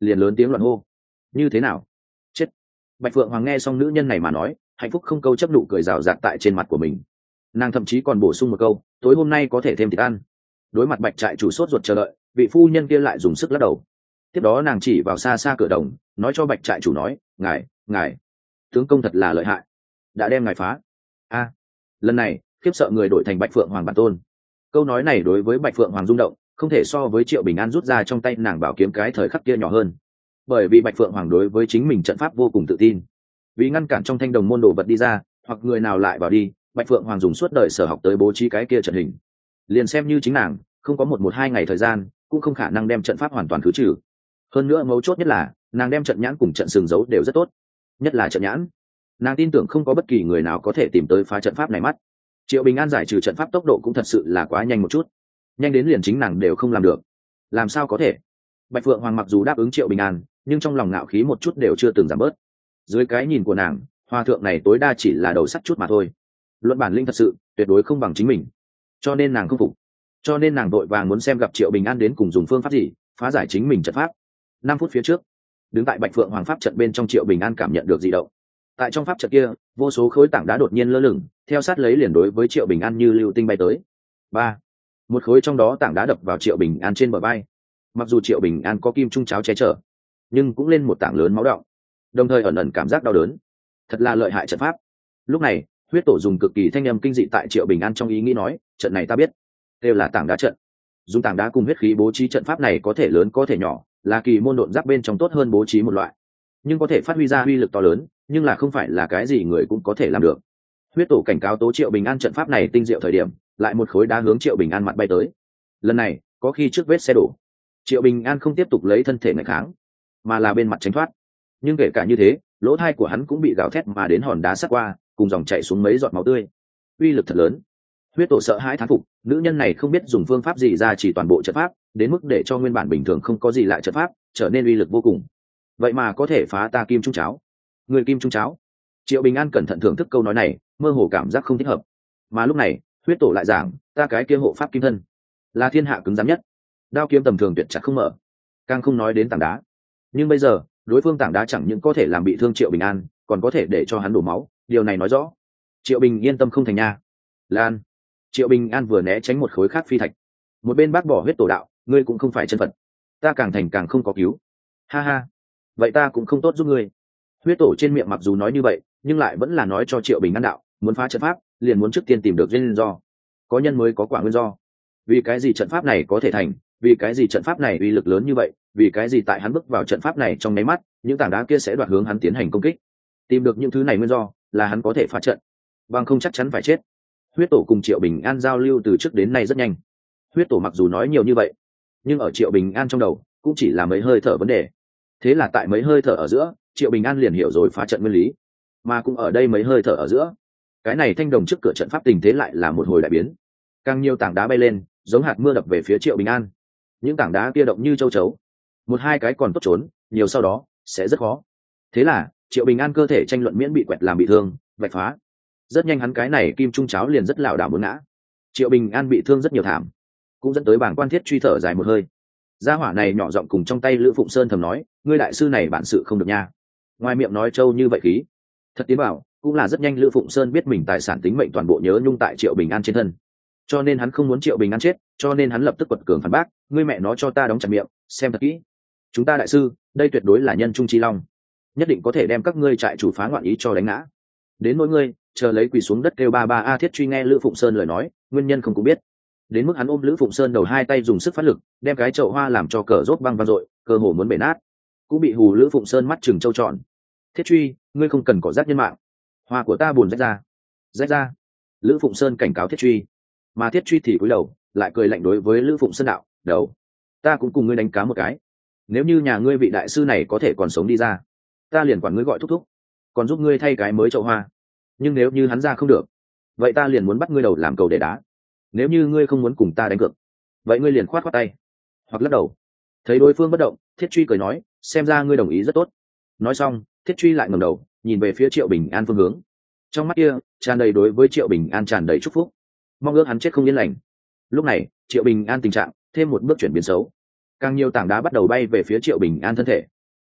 liền lớn tiếng loạn hô. Như thế nào? Chết! Bạch Phượng Hoàng nghe xong nữ nhân này mà nói, hạnh phúc không câu chấp nụ cười rào rạt tại trên mặt của mình. Nàng thậm chí còn bổ sung một câu, tối hôm nay có thể thêm thịt ăn. Đối mặt Bạch trại chủ sốt ruột chờ đợi, vị phu nhân kia lại dùng sức lắc đầu. Tiếp đó nàng chỉ vào xa xa cửa đồng, nói cho Bạch trại chủ nói, ngài ngài tướng công thật là lợi hại, đã đem ngài phá. A, lần này khiếp sợ người đổi thành Bạch Phượng Hoàng bản tôn. Câu nói này đối với Bạch Phượng Hoàng rung động, không thể so với Triệu Bình An rút ra trong tay nàng bảo kiếm cái thời khắc kia nhỏ hơn. Bởi vì Bạch Phượng Hoàng đối với chính mình trận pháp vô cùng tự tin. Vì ngăn cản trong thanh đồng môn đồ vật đi ra, hoặc người nào lại vào đi, Bạch Phượng Hoàng dùng suốt đời sở học tới bố trí cái kia trận hình. Liền xem như chính nàng, không có một một hai ngày thời gian, cũng không khả năng đem trận pháp hoàn toàn khứ trừ. Hơn nữa mấu chốt nhất là, nàng đem trận nhãn cùng trận sừng giấu đều rất tốt. Nhất là trận nhãn, nàng tin tưởng không có bất kỳ người nào có thể tìm tới phá trận pháp này mắt. Triệu Bình An giải trừ trận pháp tốc độ cũng thật sự là quá nhanh một chút, nhanh đến liền chính nàng đều không làm được. Làm sao có thể? Bạch Phượng Hoàng mặc dù đáp ứng Triệu Bình An, nhưng trong lòng ngạo khí một chút đều chưa từng giảm bớt. Dưới cái nhìn của nàng, hòa thượng này tối đa chỉ là đầu sắt chút mà thôi. Luận bản lĩnh thật sự, tuyệt đối không bằng chính mình. Cho nên nàng không phục. Cho nên nàng vội vàng muốn xem gặp Triệu Bình An đến cùng dùng phương pháp gì phá giải chính mình trận pháp. Năm phút phía trước, đứng tại Bạch Phượng Hoàng pháp trận bên trong Triệu Bình An cảm nhận được dị động. Tại trong pháp trận kia, vô số khối tảng đá đột nhiên lơ lửng, theo sát lấy liền đối với Triệu Bình An như lưu tinh bay tới. Ba, một khối trong đó tảng đá đập vào Triệu Bình An trên bờ vai. Mặc dù Triệu Bình An có kim trung cháo che chở, nhưng cũng lên một tảng lớn máu đọng, đồng thời ẩn ẩn cảm giác đau đớn. Thật là lợi hại trận pháp. Lúc này, huyết tổ dùng cực kỳ thanh âm kinh dị tại Triệu Bình An trong ý nghĩ nói, trận này ta biết, đều là tảng đá trận. Dùng tảng đá cùng huyết khí bố trí trận pháp này có thể lớn có thể nhỏ, là kỳ môn độn giáp bên trong tốt hơn bố trí một loại, nhưng có thể phát huy ra uy lực to lớn, nhưng là không phải là cái gì người cũng có thể làm được. Huyết tổ cảnh cáo tố Triệu Bình An trận pháp này tinh diệu thời điểm, lại một khối đá hướng Triệu Bình An mặt bay tới. Lần này, có khi trước vết xe đổ, Triệu Bình An không tiếp tục lấy thân thể ngày kháng, mà là bên mặt tránh thoát. Nhưng kể cả như thế, lỗ thai của hắn cũng bị gào thét mà đến hòn đá sắt qua, cùng dòng chảy xuống mấy giọt máu tươi. Uy lực thật lớn. Huyết tổ sợ hãi thán phục, nữ nhân này không biết dùng phương pháp gì ra chỉ toàn bộ trận pháp, đến mức để cho nguyên bản bình thường không có gì lại trận pháp trở nên uy lực vô cùng. Vậy mà có thể phá ta kim trung cháo. Người kim trung cháo. Triệu Bình An cẩn thận thưởng thức câu nói này, mơ hồ cảm giác không thích hợp. Mà lúc này, huyết tổ lại giảng, ta cái kia hộ pháp kim thân, là thiên hạ cứng rắn nhất. Đao kiếm tầm thường tuyệt chặt không mở, càng không nói đến tảng đá. Nhưng bây giờ, đối phương tảng đá chẳng những có thể làm bị thương Triệu Bình An, còn có thể để cho hắn đổ máu, điều này nói rõ Triệu Bình yên tâm không thành nha. Lan. Triệu Bình An vừa né tránh một khối khác phi thạch, một bên bác bỏ huyết tổ đạo, ngươi cũng không phải chân phật, ta càng thành càng không có cứu. Ha ha, vậy ta cũng không tốt giúp ngươi. Huyết tổ trên miệng mặc dù nói như vậy, nhưng lại vẫn là nói cho Triệu Bình An đạo, muốn phá trận pháp, liền muốn trước tiên tìm được nguyên do. Có nhân mới có quả nguyên do. Vì cái gì trận pháp này có thể thành, vì cái gì trận pháp này uy lực lớn như vậy, vì cái gì tại hắn bước vào trận pháp này trong nháy mắt, những tảng đá kia sẽ đoạt hướng hắn tiến hành công kích. Tìm được những thứ này nguyên do, là hắn có thể phá trận, bằng không chắc chắn phải chết. Huyết tổ cùng Triệu Bình An giao lưu từ trước đến nay rất nhanh. Huyết tổ mặc dù nói nhiều như vậy, nhưng ở Triệu Bình An trong đầu cũng chỉ là mấy hơi thở vấn đề. Thế là tại mấy hơi thở ở giữa, Triệu Bình An liền hiểu rồi phá trận nguyên lý. Mà cũng ở đây mấy hơi thở ở giữa, cái này thanh đồng trước cửa trận pháp tình thế lại là một hồi đại biến. Càng nhiều tảng đá bay lên, giống hạt mưa đập về phía Triệu Bình An. Những tảng đá kia động như châu chấu, một hai cái còn tốt trốn, nhiều sau đó sẽ rất khó. Thế là Triệu Bình An cơ thể tranh luận miễn bị quẹt làm bị thương, vạch phá. Rất nhanh hắn cái này kim trung cháo liền rất lảo đảo muốn ngã. Triệu Bình An bị thương rất nhiều thảm, cũng dẫn tới bảng quan thiết truy thở dài một hơi. Gia hỏa này nhỏ giọng cùng trong tay Lữ Phụng Sơn thầm nói, ngươi đại sư này bản sự không được nha. Ngoài miệng nói trâu như vậy khí, thật tiến bảo, cũng là rất nhanh Lữ Phụng Sơn biết mình tài sản tính mệnh toàn bộ nhớ nhung tại Triệu Bình An trên thân, cho nên hắn không muốn Triệu Bình An chết, cho nên hắn lập tức quật cường phản bác, ngươi mẹ nó cho ta đóng chặt miệng, xem thật kỹ. Chúng ta đại sư, đây tuyệt đối là nhân trung chi long, nhất định có thể đem các ngươi trại chủ phá ngoạn ý cho đánh ngã. Đến nỗi ngươi, chờ lấy quỳ xuống đất kêu ba ba a. Thiết truy nghe Lữ Phụng Sơn lời nói, nguyên nhân không cũng biết, đến mức hắn ôm Lữ Phụng Sơn đầu hai tay dùng sức phát lực, đem cái chậu hoa làm cho cờ rốt băng vang dội, cơ hồ muốn bể nát. Cũng bị hù Lữ Phụng Sơn mắt chừng trâu tròn. Thiết truy, ngươi không cần cỏ rác nhân mạng, hoa của ta buồn rách ra, rách ra. Lữ Phụng Sơn cảnh cáo Thiết truy, mà Thiết truy thì cúi đầu, lại cười lạnh đối với Lữ Phụng Sơn đạo, đầu, ta cũng cùng ngươi đánh cá một cái. Nếu như nhà ngươi vị đại sư này có thể còn sống đi ra, ta liền quản ngươi gọi thúc thúc, còn giúp ngươi thay cái mới chậu hoa. Nhưng nếu như hắn ra không được, vậy ta liền muốn bắt ngươi đầu làm cầu để đá. Nếu như ngươi không muốn cùng ta đánh cược, vậy ngươi liền khoát khoát tay hoặc lắc đầu. Thấy đối phương bất động, Thiết truy cười nói, xem ra ngươi đồng ý rất tốt. Nói xong, Thiết truy lại ngẩng đầu nhìn về phía Triệu Bình An phương hướng, trong mắt kia tràn đầy đối với Triệu Bình An tràn đầy chúc phúc, mong ước hắn chết không yên lành. Lúc này Triệu Bình An tình trạng thêm một bước chuyển biến xấu, càng nhiều tảng đá bắt đầu bay về phía Triệu Bình An thân thể,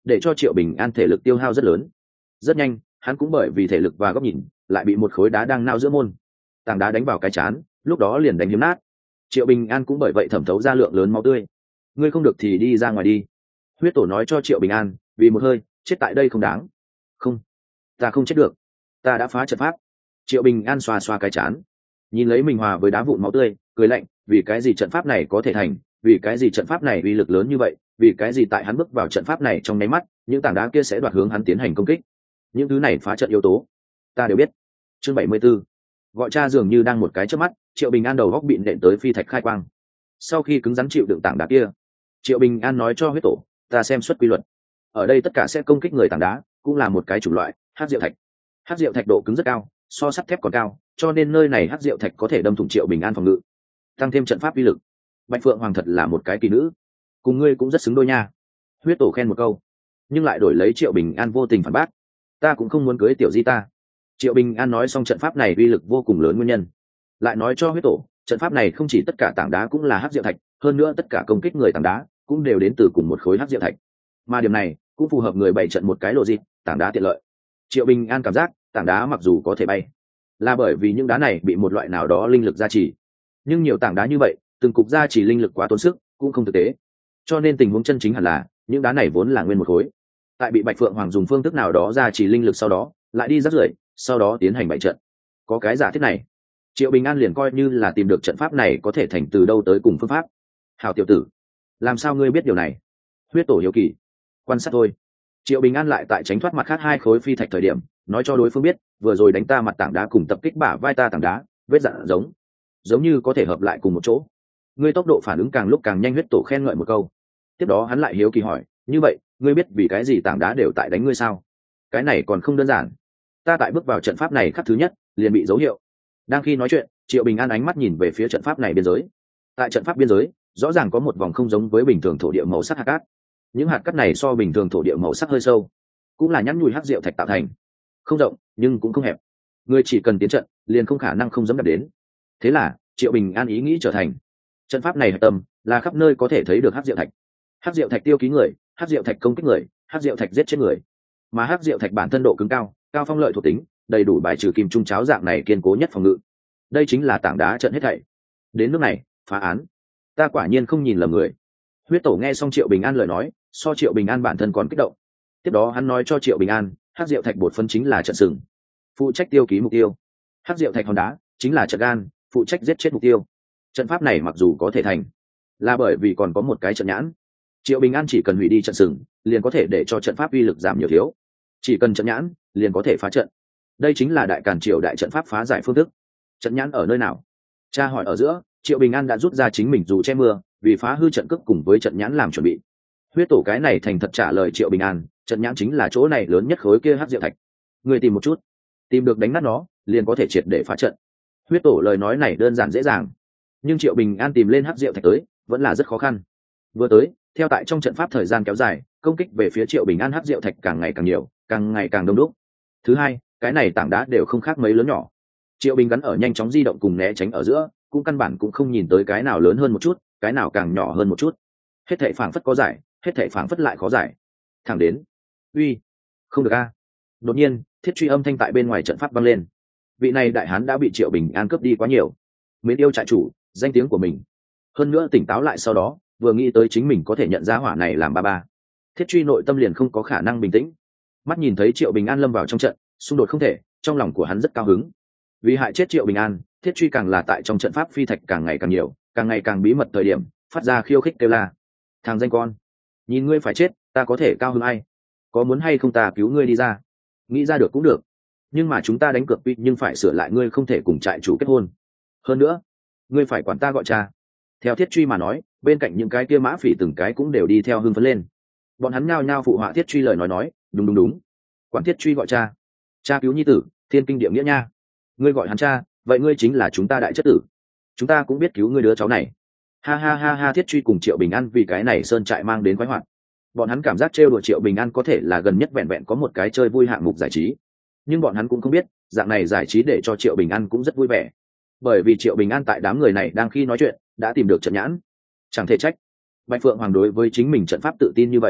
để cho Triệu Bình An thể lực tiêu hao rất lớn. Rất nhanh, hắn cũng bởi vì thể lực và góc nhìn, lại bị một khối đá đang nao giữa môn. Tảng đá đánh vào cái chán, lúc đó liền đánh hiếm nát. Triệu Bình An cũng bởi vậy thẩm thấu ra lượng lớn máu tươi. Ngươi không được thì đi ra ngoài đi. Huyết tổ nói cho Triệu Bình An, vì một hơi, chết tại đây không đáng. Không, ta không chết được, ta đã phá trận pháp. Triệu Bình An xoa xoa cái chán, nhìn lấy mình hòa với đá vụn máu tươi, cười lạnh, vì cái gì trận pháp này có thể thành, vì cái gì trận pháp này uy lực lớn như vậy, vì cái gì tại hắn bước vào trận pháp này trong nháy mắt, những tảng đá kia sẽ đoạt hướng hắn tiến hành công kích. Những thứ này phá trận yếu tố, ta đều biết. Chương bảy mươi 74. Gọi cha dường như đang một cái chớp mắt, Triệu Bình An đầu góc bị nện tới phi thạch khai quang. Sau khi cứng rắn chịu đựng tảng đá kia, Triệu Bình An nói cho huyết tổ, ta xem xuất quy luật. Ở đây tất cả sẽ công kích người tảng đá, cũng là một cái chủng loại, hắc diệu thạch. Hắc diệu thạch độ cứng rất cao, so sắt thép còn cao, cho nên nơi này hắc diệu thạch có thể đâm thủng Triệu Bình An phòng ngự, tăng thêm trận pháp uy lực. Bạch Phượng Hoàng thật là một cái kỳ nữ, cùng ngươi cũng rất xứng đôi nha. Huyết tổ khen một câu, nhưng lại đổi lấy Triệu Bình An vô tình phản bác, ta cũng không muốn cưới tiểu di ta. Triệu Bình An nói xong trận pháp này uy lực vô cùng lớn nguyên nhân, lại nói cho huyết tổ, trận pháp này không chỉ tất cả tảng đá cũng là hắc diệu thạch, hơn nữa tất cả công kích người tảng đá cũng đều đến từ cùng một khối hắc diệu thạch, mà điểm này cũng phù hợp người bày trận một cái lộ dịp, tảng đá tiện lợi. Triệu Bình An cảm giác tảng đá mặc dù có thể bay, là bởi vì những đá này bị một loại nào đó linh lực gia trì, nhưng nhiều tảng đá như vậy, từng cục gia trì linh lực quá tốn sức, cũng không thực tế. Cho nên tình huống chân chính hẳn là những đá này vốn là nguyên một khối, tại bị Bạch Phượng Hoàng dùng phương thức nào đó gia trì linh lực, sau đó lại đi rắc rưởi, sau đó tiến hành bày trận. Có cái giả thiết này, Triệu Bình An liền coi như là tìm được trận pháp này có thể thành từ đâu tới cùng phương pháp. Hảo tiểu tử, làm sao ngươi biết điều này? Huyết tổ hiếu kỳ, quan sát thôi. Triệu Bình An lại tại tránh thoát mặt khác hai khối phi thạch thời điểm, nói cho đối phương biết, vừa rồi đánh ta mặt tảng đá cùng tập kích bả vai ta tảng đá, vết dạn giống, giống như có thể hợp lại cùng một chỗ. Ngươi tốc độ phản ứng càng lúc càng nhanh. Huyết tổ khen ngợi một câu. Tiếp đó hắn lại hiếu kỳ hỏi, như vậy, ngươi biết vì cái gì tảng đá đều tại đánh ngươi sao? Cái này còn không đơn giản. Ta tại bước vào trận pháp này khắc thứ nhất, liền bị dấu hiệu. Đang khi nói chuyện, Triệu Bình An ánh mắt nhìn về phía trận pháp này biên giới. Tại trận pháp biên giới, rõ ràng có một vòng không giống với bình thường thổ địa màu sắc hạt cát. Những hạt cát này so bình thường thổ địa màu sắc hơi sâu, cũng là nhăn nhùi hắc diệu thạch tạo thành, không rộng nhưng cũng không hẹp. Ngươi chỉ cần tiến trận, liền không khả năng không dám đặt đến. Thế là Triệu Bình An ý nghĩ trở thành, trận pháp này hạch tâm là khắp nơi có thể thấy được hắc diệu thạch. Hắc diệu thạch tiêu ký người, hắc diệu thạch công kích người, hắc diệu thạch giết chết người. Mà hắc diệu thạch bản thân độ cứng cao, cao phong lợi thuộc tính, đầy đủ bài trừ kim trung cháo dạng này kiên cố nhất phòng ngự. Đây chính là tảng đá trận hết thảy. Đến nước này, phá án. Ta quả nhiên không nhìn lầm người. Huyết tổ nghe xong Triệu Bình An lời nói, so Triệu Bình An bản thân còn kích động. Tiếp đó hắn nói cho Triệu Bình An, hắc diệu thạch bột phân chính là trận sừng, phụ trách tiêu ký mục tiêu. Hắc diệu thạch hòn đá chính là trận gan, phụ trách giết chết mục tiêu. Trận pháp này mặc dù có thể thành, là bởi vì còn có một cái trận nhãn. Triệu Bình An chỉ cần hủy đi trận sừng, liền có thể để cho trận pháp uy lực giảm nhiều thiếu. Chỉ cần trận nhãn, liền có thể phá trận. Đây chính là đại càn triều đại trận pháp phá giải phương thức. Trận nhãn ở nơi nào? Cha hỏi ở giữa, Triệu Bình An đã rút ra chính mình dù che mưa, vì phá hư trận cước cùng với trận nhãn làm chuẩn bị. Huyết tổ cái này thành thật trả lời Triệu Bình An, trận nhãn chính là chỗ này lớn nhất khối kia hắc diệu thạch. Người tìm một chút, tìm được đánh nát nó, liền có thể triệt để phá trận. Huyết tổ lời nói này đơn giản dễ dàng, nhưng Triệu Bình An tìm lên hắc diệu thạch tới, vẫn là rất khó khăn. Vừa tới, theo tại trong trận pháp thời gian kéo dài, công kích về phía Triệu Bình An hắc diệu thạch càng ngày càng nhiều, càng ngày càng đông đúc. Thứ hai, cái này tảng đá đều không khác mấy lớn nhỏ. Triệu Bình gắn ở nhanh chóng di động cùng né tránh ở giữa, cũng căn bản cũng không nhìn tới cái nào lớn hơn một chút, cái nào càng nhỏ hơn một chút. Hết thảy phảng phất có giải, hết thảy phảng phất lại khó giải. Thẳng đến, uy, không được a! Đột nhiên, thiết truy âm thanh tại bên ngoài trận pháp vang lên. Vị này đại hán đã bị Triệu Bình An cướp đi quá nhiều. Mến yêu trại chủ, danh tiếng của mình. Hơn nữa tỉnh táo lại sau đó, vừa nghĩ tới chính mình có thể nhận ra hỏa này làm ba ba. Thiết truy nội tâm liền không có khả năng bình tĩnh. Mắt nhìn thấy Triệu Bình An lâm vào trong trận, xung đột không thể, trong lòng của hắn rất cao hứng. Vì hại chết Triệu Bình An, thiết truy càng là tại trong trận pháp phi thạch càng ngày càng nhiều, càng ngày càng bí mật thời điểm, phát ra khiêu khích kêu la. Thằng danh con, nhìn ngươi phải chết, ta có thể cao hơn ai? Có muốn hay không ta cứu ngươi đi ra? Nghĩ ra được cũng được, nhưng mà chúng ta đánh cược quy nhưng phải sửa lại, ngươi không thể cùng trại chủ kết hôn. Hơn nữa, ngươi phải quản ta gọi cha. Theo thiết truy mà nói, bên cạnh những cái kia mã phỉ từng cái cũng đều đi theo hưng phấn lên. Bọn hắn nhao nhao phụ họa thiết truy lời nói nói, đúng đúng đúng, quản thiết truy gọi cha, cha cứu nhi tử, thiên kinh địa nghĩa nha. Ngươi gọi hắn cha, vậy ngươi chính là chúng ta đại chất tử, chúng ta cũng biết cứu ngươi đứa cháu này. Ha ha ha ha. Thiết truy cùng Triệu Bình An vì cái này sơn trại mang đến khoái hoạt. Bọn hắn cảm giác trêu đùa Triệu Bình An có thể là gần nhất vẹn vẹn có một cái chơi vui hạng mục giải trí, nhưng bọn hắn cũng không biết dạng này giải trí để cho Triệu Bình An cũng rất vui vẻ, bởi vì Triệu Bình An tại đám người này đang khi nói chuyện đã tìm được trận nhãn. Chẳng thể trách Bạch Phượng Hoàng đối với chính mình trận pháp tự tin như vậy.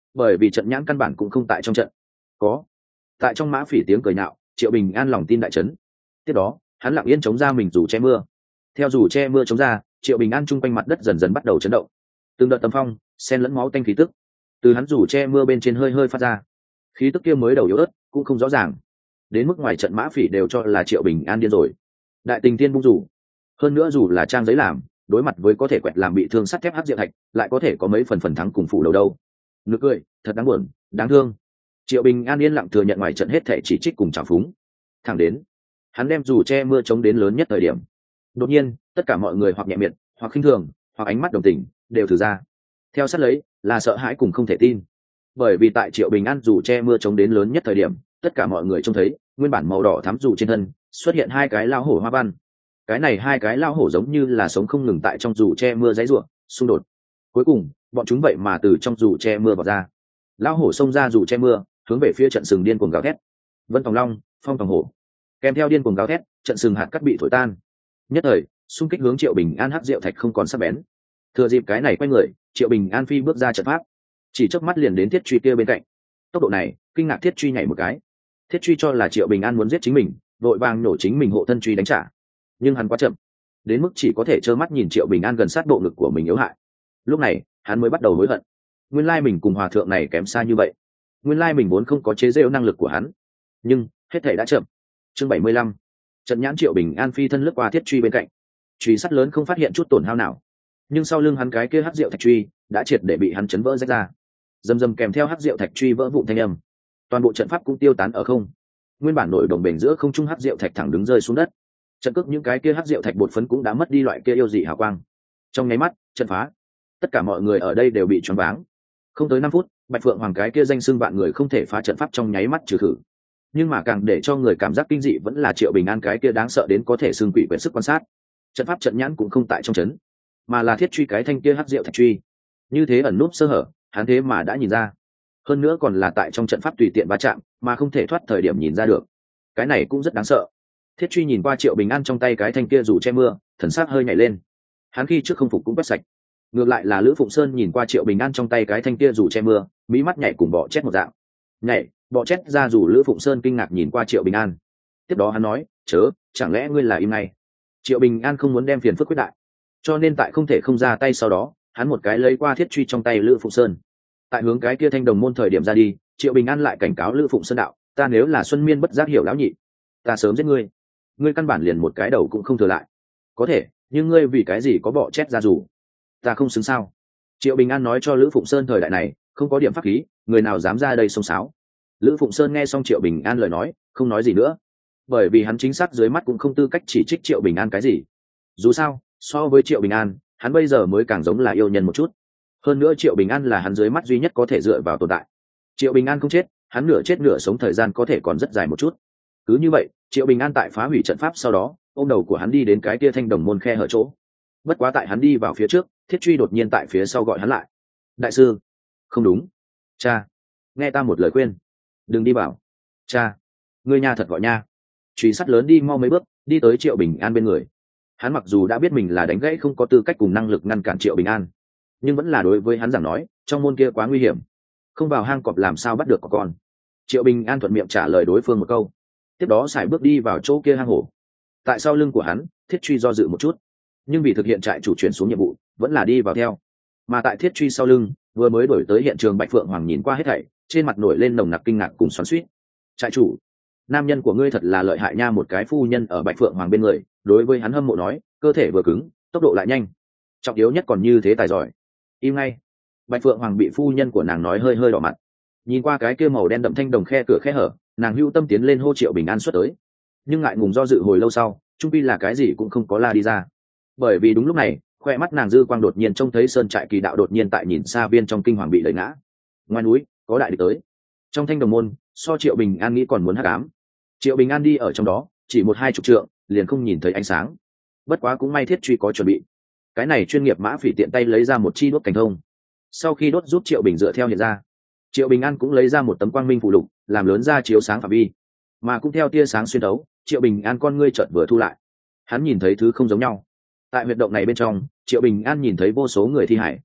bởi vì trận nhãn căn bản cũng không tại trong trận. Có tại trong mã phỉ tiếng cười nhạo, Triệu Bình An lòng tin đại chấn. Tiếp đó hắn lặng yên chống ra mình dù che mưa. Theo dù che mưa chống ra, Triệu Bình An chung quanh mặt đất dần dần bắt đầu chấn động. Từng đợt tầm phong xen lẫn máu tanh khí tức từ hắn dù che mưa bên trên hơi hơi phát ra. Khí tức kia mới đầu yếu ớt cũng không rõ ràng, đến mức ngoài trận mã phỉ đều cho là Triệu Bình An điên rồi. Đại tình tiên bung rủ, hơn nữa dù là trang giấy làm, đối mặt với có thể quẹt làm bị thương sắt thép hắc diệu thạch, lại có thể có mấy phần phần thắng cùng phủ đầu đâu. Nực cười, thật đáng buồn, đáng thương. Triệu Bình An yên lặng thừa nhận ngoài trận hết thể chỉ trích cùng trào phúng. Thẳng đến hắn đem dù che mưa chống đến lớn nhất thời điểm, đột nhiên tất cả mọi người hoặc nhẹ miệng, hoặc khinh thường, hoặc ánh mắt đồng tình đều thử ra. Theo sát lấy là sợ hãi cùng không thể tin, bởi vì tại Triệu Bình An dù che mưa chống đến lớn nhất thời điểm, tất cả mọi người trông thấy nguyên bản màu đỏ thắm dù trên thân xuất hiện hai cái lao hổ hoa văn. Cái này hai cái lao hổ giống như là sống không ngừng tại trong dù che mưa giấy ruộng xung đột, cuối cùng bọn chúng vậy mà từ trong dù che mưa vào ra. Lao hổ xông ra dù che mưa, hướng về phía trận sừng điên cuồng gào thét. Vân Tòng Long, Phong Tòng Hổ, kèm theo điên cuồng gào thét, trận sừng hạt cắt bị thổi tan. Nhất thời xung kích hướng Triệu Bình An hắc diệu thạch không còn sắc bén. Thừa dịp cái này quay người, Triệu Bình An phi bước ra trận pháp, chỉ chớp mắt liền đến Thiết Truy kia bên cạnh. Tốc độ này kinh ngạc Thiết Truy nhảy một cái. Thiết Truy cho là Triệu Bình An muốn giết chính mình, vội vàng nổ chính mình hộ thân truy đánh trả, nhưng hắn quá chậm, đến mức chỉ có thể trơ mắt nhìn Triệu Bình An gần sát bộ ngực của mình yếu hại. Lúc này hắn mới bắt đầu hối hận, nguyên lai mình cùng hòa thượng này kém xa như vậy, nguyên lai mình vốn không có chế giễu năng lực của hắn, nhưng hết thảy đã chậm. Chương bảy mươi lăm, trận nhãn. Triệu Bình An phi thân lướt qua Thiết Truy bên cạnh, truy sắt lớn không phát hiện chút tổn hao nào, nhưng sau lưng hắn cái kia hắc diệu thạch truy đã triệt để bị hắn chấn vỡ rách ra. Dầm dầm kèm theo hắc diệu thạch truy vỡ vụn thanh âm, toàn bộ trận pháp cũng tiêu tán ở không. Nguyên bản nổi đồng bền giữa không trung hắc diệu thạch thẳng đứng rơi xuống đất. Trận cước những cái kia hắc diệu thạch bột phấn cũng đã mất đi loại kia yêu dị hào quang. Trong nháy mắt trận phá, tất cả mọi người ở đây đều bị choáng váng. Không tới năm phút, Bạch Phượng Hoàng cái kia danh xưng vạn người không thể phá trận pháp trong nháy mắt trừ khử. Nhưng mà càng để cho người cảm giác kinh dị vẫn là Triệu Bình An cái kia đáng sợ đến có thể xưng quỷ quyệt sức quan sát. Trận pháp trận nhãn cũng không tại trong trấn, mà là Thiết Truy cái thanh kia hắc diệu thạch truy. Như thế ẩn núp sơ hở, hắn thế mà đã nhìn ra. Hơn nữa còn là tại trong trận pháp tùy tiện va chạm, mà không thể thoát thời điểm nhìn ra được. Cái này cũng rất đáng sợ. Thiết Truy nhìn qua Triệu Bình An trong tay cái thanh kia dù che mưa, thần sắc hơi nhảy lên. Hắn khi trước không phục cũng quét sạch. Ngược lại là Lữ Phụng Sơn nhìn qua Triệu Bình An trong tay cái thanh kia dù che mưa, mí mắt nhảy cùng bọ chét một dạng. Nhảy, bọ chét ra dù Lữ Phụng Sơn kinh ngạc nhìn qua Triệu Bình An. Tiếp đó hắn nói, chớ, chẳng lẽ ngươi là im ngay? Triệu Bình An không muốn đem phiền phức quyết đại, cho nên tại không thể không ra tay sau đó, hắn một cái lấy qua Thiết Truy trong tay Lữ Phụng Sơn. Tại hướng cái kia thanh đồng môn thời điểm ra đi, Triệu Bình An lại cảnh cáo Lữ Phụng Sơn đạo, ta nếu là Xuân Miên bất giác hiểu lão nhị, ta sớm giết ngươi. Ngươi căn bản liền một cái đầu cũng không thừa lại. Có thể, nhưng ngươi vì cái gì có bọ chét ra dù? Ta không xứng sao? Triệu Bình An nói cho Lữ Phụng Sơn thời đại này không có điểm pháp khí, người nào dám ra đây xông xáo. Lữ Phụng Sơn nghe xong Triệu Bình An lời nói, không nói gì nữa, bởi vì hắn chính xác dưới mắt cũng không tư cách chỉ trích Triệu Bình An cái gì. Dù sao, so với Triệu Bình An, hắn bây giờ mới càng giống là yêu nhân một chút. Hơn nữa Triệu Bình An là hắn dưới mắt duy nhất có thể dựa vào tồn tại. Triệu Bình An không chết, hắn nửa chết nửa sống thời gian có thể còn rất dài một chút. Cứ như vậy, Triệu Bình An tại phá hủy trận pháp sau đó, ôm đầu của hắn đi đến cái kia thanh đồng môn khe hở chỗ. Bất quá tại hắn đi vào phía trước, Thiết Truy đột nhiên tại phía sau gọi hắn lại. Đại sư, không đúng, cha, nghe ta một lời khuyên, đừng đi vào. Cha, ngươi nhà thật gọi nha. Truy sắt lớn đi mau mấy bước, đi tới Triệu Bình An bên người. Hắn mặc dù đã biết mình là đánh gãy không có tư cách cùng năng lực ngăn cản Triệu Bình An, nhưng vẫn là đối với hắn giảng nói, trong môn kia quá nguy hiểm, không vào hang cọp làm sao bắt được có con. Triệu Bình An thuận miệng trả lời đối phương một câu, tiếp đó sải bước đi vào chỗ kia hang hổ. Tại sau lưng của hắn, Thiết Truy do dự một chút, nhưng vì thực hiện trại chủ chuyển xuống nhiệm vụ, vẫn là đi vào theo. Mà tại Thiết Truy sau lưng, vừa mới đổi tới hiện trường Bạch Phượng Hoàng nhìn qua hết thảy, trên mặt nổi lên nồng nặc kinh ngạc cùng xoắn xuýt. Trại chủ, nam nhân của ngươi thật là lợi hại nha. Một cái phu nhân ở Bạch Phượng Hoàng bên người, đối với hắn hâm mộ nói, cơ thể vừa cứng, tốc độ lại nhanh, trọng yếu nhất còn như thế tài giỏi. Im ngay. Bạch Phượng Hoàng bị phu nhân của nàng nói hơi hơi đỏ mặt. Nhìn qua cái kia màu đen đậm thanh đồng khe cửa khe hở, nàng hưu tâm tiến lên hô Triệu Bình An xuất tới, nhưng ngại ngùng do dự hồi lâu sau, trung pi là cái gì cũng không có la đi ra. Bởi vì đúng lúc này, khoe mắt nàng dư quang đột nhiên trông thấy sơn trại kỳ đạo đột nhiên tại nhìn xa viên trong kinh hoàng bị đẩy ngã. Ngoài núi có đại địch tới. Trong thanh đồng môn, so Triệu Bình An nghĩ còn muốn hắc ám. Triệu Bình An đi ở trong đó, chỉ một hai chục trượng, liền không nhìn thấy ánh sáng. Bất quá cũng may Thiết Truy có chuẩn bị. Cái này chuyên nghiệp mã phỉ tiện tay lấy ra một chi đốt cảnh thông. Sau khi đốt giúp Triệu Bình dựa theo hiện ra, Triệu Bình An cũng lấy ra một tấm quang minh phụ lục, làm lớn ra chiếu sáng phạm vi, mà cũng theo tia sáng xuyên thấu, Triệu Bình An con ngươi chợt vừa thu lại. Hắn nhìn thấy thứ không giống nhau. Tại huyệt động này bên trong, Triệu Bình An nhìn thấy vô số người thi hải.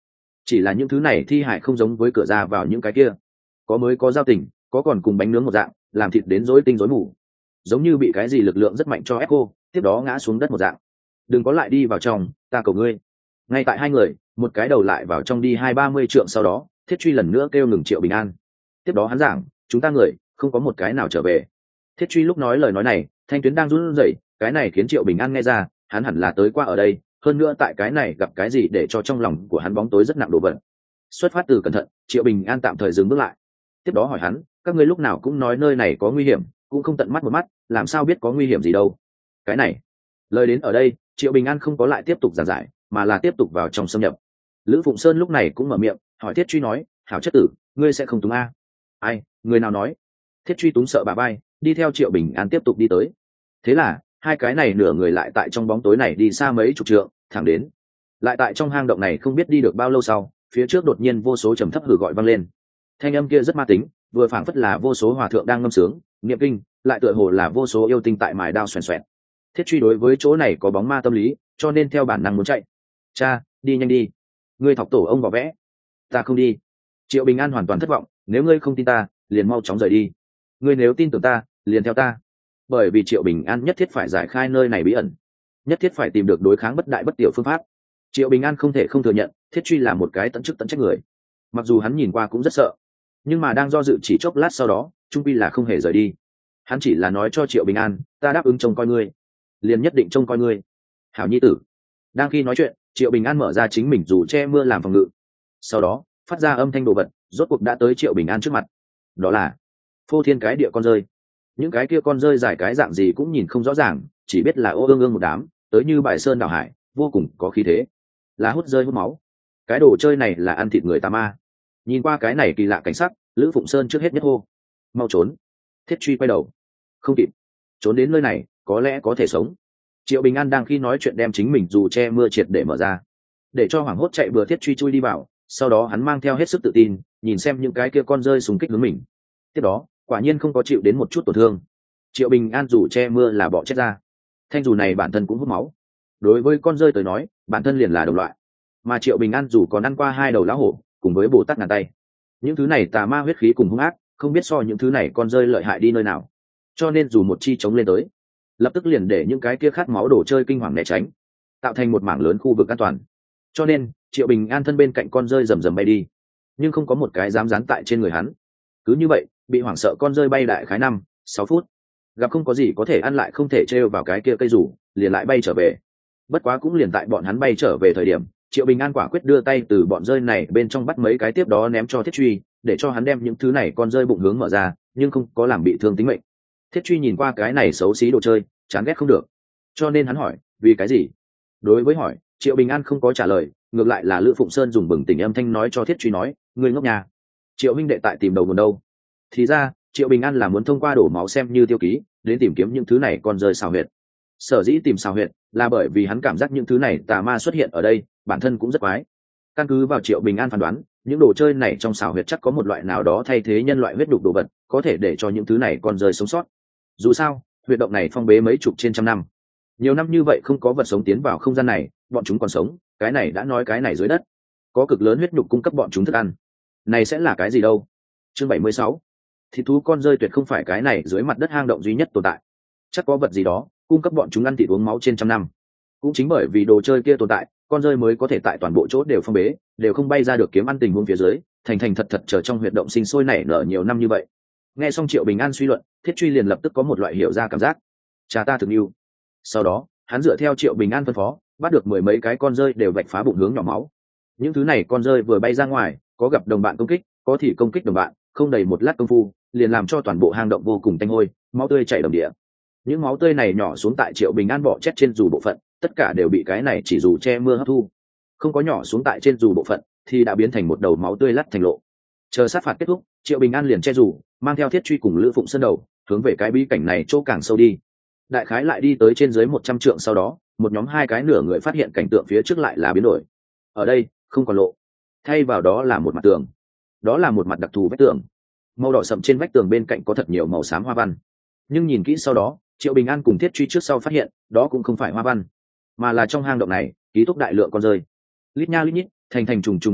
chỉ là những thứ này thi hại không giống với cửa ra vào những cái kia, có mới có giao tình, có còn cùng bánh nướng một dạng, làm thịt đến rối tinh rối mù, giống như bị cái gì lực lượng rất mạnh cho ép cô, tiếp đó ngã xuống đất một dạng. Đừng có lại đi vào trong, ta cầu ngươi. Ngay tại hai người một cái đầu lại vào trong đi hai ba mươi trượng sau đó, Thiết Truy lần nữa kêu ngừng Triệu Bình An. Tiếp đó hắn giảng, chúng ta người không có một cái nào trở về. Thiết Truy lúc nói lời nói này, thanh tuyến đang run rẩy, cái này khiến Triệu Bình An nghe ra, hắn hẳn là tới qua ở đây, hơn nữa tại cái này gặp cái gì để cho trong lòng của hắn bóng tối rất nặng đồ vật. Xuất phát từ cẩn thận, Triệu Bình An tạm thời dừng bước lại. Tiếp đó hỏi hắn, các ngươi lúc nào cũng nói nơi này có nguy hiểm, cũng không tận mắt một mắt, làm sao biết có nguy hiểm gì đâu? Cái này, lời đến ở đây, Triệu Bình An không có lại tiếp tục giảng giải, mà là tiếp tục vào trong xâm nhập. Lữ Phụng Sơn lúc này cũng mở miệng hỏi Thiết Truy nói, hảo chất tử, ngươi sẽ không túng a? Ai, người nào nói? Thiết Truy túng sợ bà bay, đi theo Triệu Bình An tiếp tục đi tới. Thế là hai cái này nửa người lại tại trong bóng tối này đi xa mấy chục trượng, thẳng đến lại tại trong hang động này không biết đi được bao lâu sau, phía trước đột nhiên vô số trầm thấp hử gọi vang lên. Thanh âm kia rất ma tính, vừa phảng phất là vô số hòa thượng đang ngâm sướng niệm kinh, lại tựa hồ là vô số yêu tinh tại mài đao xoèn xoẹt. Thiết Truy đối với chỗ này có bóng ma tâm lý, cho nên theo bản năng muốn chạy. Cha, đi nhanh đi, ngươi thọc tổ ông vỏ vẽ. Ta không đi. Triệu Bình An hoàn toàn thất vọng, nếu ngươi không tin ta, liền mau chóng rời đi. Ngươi nếu tin tưởng ta, liền theo ta. Bởi vì Triệu Bình An nhất thiết phải giải khai nơi này bí ẩn, nhất thiết phải tìm được đối kháng bất đại bất tiểu phương pháp. Triệu Bình An không thể không thừa nhận, Thiết Truy là một cái tận chức tận trách người. Mặc dù hắn nhìn qua cũng rất sợ, nhưng mà đang do dự chỉ chốc lát sau đó, trung quy là không hề rời đi. Hắn chỉ là nói cho Triệu Bình An, ta đáp ứng trông coi ngươi, liền nhất định trông coi ngươi. Hảo nhi tử. Đang khi nói chuyện, Triệu Bình An mở ra chính mình dù che mưa làm phòng ngự, sau đó phát ra âm thanh đồ vật, rốt cuộc đã tới Triệu Bình An trước mặt. Đó là phô thiên cái địa con rơi. Những cái kia con rơi dài cái dạng gì cũng nhìn không rõ ràng, chỉ biết là ô ương ương một đám, tới như bài sơn đảo hải, vô cùng có khí thế, là hút rơi hút máu. Cái đồ chơi này là ăn thịt người tà ma. Nhìn qua cái này kỳ lạ cảnh sắc, Lữ Phụng Sơn trước hết nhất hô, mau trốn. Thiết Truy quay đầu, không kịp, trốn đến nơi này có lẽ có thể sống. Triệu Bình An đang khi nói chuyện đem chính mình dù che mưa triệt để mở ra, để cho hoảng hốt chạy bừa Thiết Truy chui đi vào. Sau đó hắn mang theo hết sức tự tin, nhìn xem những cái kia con rơi xung kích hướng mình. Tiếp đó quả nhiên không có chịu đến một chút tổn thương. Triệu Bình An dù che mưa là bỏ chết ra, thanh dù này bản thân cũng hút máu, đối với con rơi tới nói bản thân liền là đồng loại. Mà Triệu Bình An dù còn ăn qua hai đầu lão hổ cùng với Bồ Tát ngàn tay, những thứ này tà ma huyết khí cùng hung ác, không biết so những thứ này con rơi lợi hại đi nơi nào. Cho nên dù một chi chống lên tới, lập tức liền để những cái kia khát máu đổ chơi kinh hoàng né tránh, tạo thành một mảng lớn khu vực an toàn. Cho nên Triệu Bình An thân bên cạnh con rơi rầm rầm bay đi, nhưng không có một cái dám dán tại trên người hắn. Cứ như vậy bị hoảng sợ con rơi bay đại khái năm sáu phút, gặp không có gì có thể ăn lại không thể trêu vào cái kia cây rủ, liền lại bay trở về. Bất quá cũng liền tại bọn hắn bay trở về thời điểm, Triệu Bình An quả quyết đưa tay từ bọn rơi này bên trong bắt mấy cái, tiếp đó ném cho Thiết Truy, để cho hắn đem những thứ này con rơi bụng hướng mở ra, nhưng không có làm bị thương tính mệnh. Thiết Truy nhìn qua cái này xấu xí đồ chơi, chán ghét không được, cho nên hắn hỏi, vì cái gì? Đối với hỏi, Triệu Bình An không có trả lời, ngược lại là Lữ Phụng Sơn dùng bừng tỉnh âm thanh nói cho Thiết Truy nói, ngươi ngốc nhà. Triệu huynh đệ tại tìm đầu nguồn đâu? Thì ra Triệu Bình An là muốn thông qua đổ máu xem như tiêu ký đến tìm kiếm những thứ này con rơi xào huyệt. Sở dĩ tìm xào huyệt là bởi vì hắn cảm giác những thứ này tà ma xuất hiện ở đây bản thân cũng rất quái. Căn cứ vào Triệu Bình An phán đoán, những đồ chơi này trong xào huyệt chắc có một loại nào đó thay thế nhân loại huyết đục đồ vật, có thể để cho những thứ này con rơi sống sót. Dù sao huyệt động này phong bế mấy chục trên trăm năm, nhiều năm như vậy không có vật sống tiến vào không gian này, bọn chúng còn sống, cái này đã nói cái này dưới đất có cực lớn huyết đục cung cấp bọn chúng thức ăn. Này sẽ là cái gì đâu? Chương bảy mươi sáu, thịt thú con rơi tuyệt không phải cái này dưới mặt đất hang động duy nhất tồn tại, chắc có vật gì đó cung cấp bọn chúng ăn thịt uống máu trên trăm năm. Cũng chính bởi vì đồ chơi kia tồn tại, con rơi mới có thể tại toàn bộ chỗ đều phong bế, đều không bay ra được kiếm ăn tình huống phía dưới, thành thành thật thật chờ trong huyệt động sinh sôi nảy nở nhiều năm như vậy. Nghe xong Triệu Bình An suy luận, Thiết Truy liền lập tức có một loại hiểu ra cảm giác, cha ta thực yêu. Sau đó hắn dựa theo Triệu Bình An phân phó, bắt được mười mấy cái con rơi đều vạch phá bụng hướng nhỏ máu. Những thứ này con rơi vừa bay ra ngoài, có gặp đồng bạn công kích, có thì công kích đồng bạn, không đầy một lát công phu liền làm cho toàn bộ hang động vô cùng tanh hôi, máu tươi chảy đầm địa. Những máu tươi này nhỏ xuống tại Triệu Bình An bỏ chết trên dù bộ phận, tất cả đều bị cái này chỉ dù che mưa hấp thu. Không có nhỏ xuống tại trên dù bộ phận thì đã biến thành một đầu máu tươi lắt thành lộ. Chờ sát phạt kết thúc, Triệu Bình An liền che dù, mang theo Thiết Truy cùng Lữ Phụng Sơn đầu hướng về cái bí cảnh này chỗ càng sâu đi. Đại khái lại đi tới trên dưới một trăm trượng sau đó, một nhóm hai cái nửa người phát hiện cảnh tượng phía trước lại là biến đổi. Ở đây không còn lộ, thay vào đó là một mặt tường. Đó là một mặt đặc thù vách tường, màu đỏ sậm, trên vách tường bên cạnh có thật nhiều màu xám hoa văn. Nhưng nhìn kỹ sau đó, Triệu Bình An cùng Thiết Truy trước sau phát hiện đó cũng không phải hoa văn, mà là trong hang động này ký túc đại lượng con rơi, lít nha lít nhít, thành thành trùng trùng điệp điệp,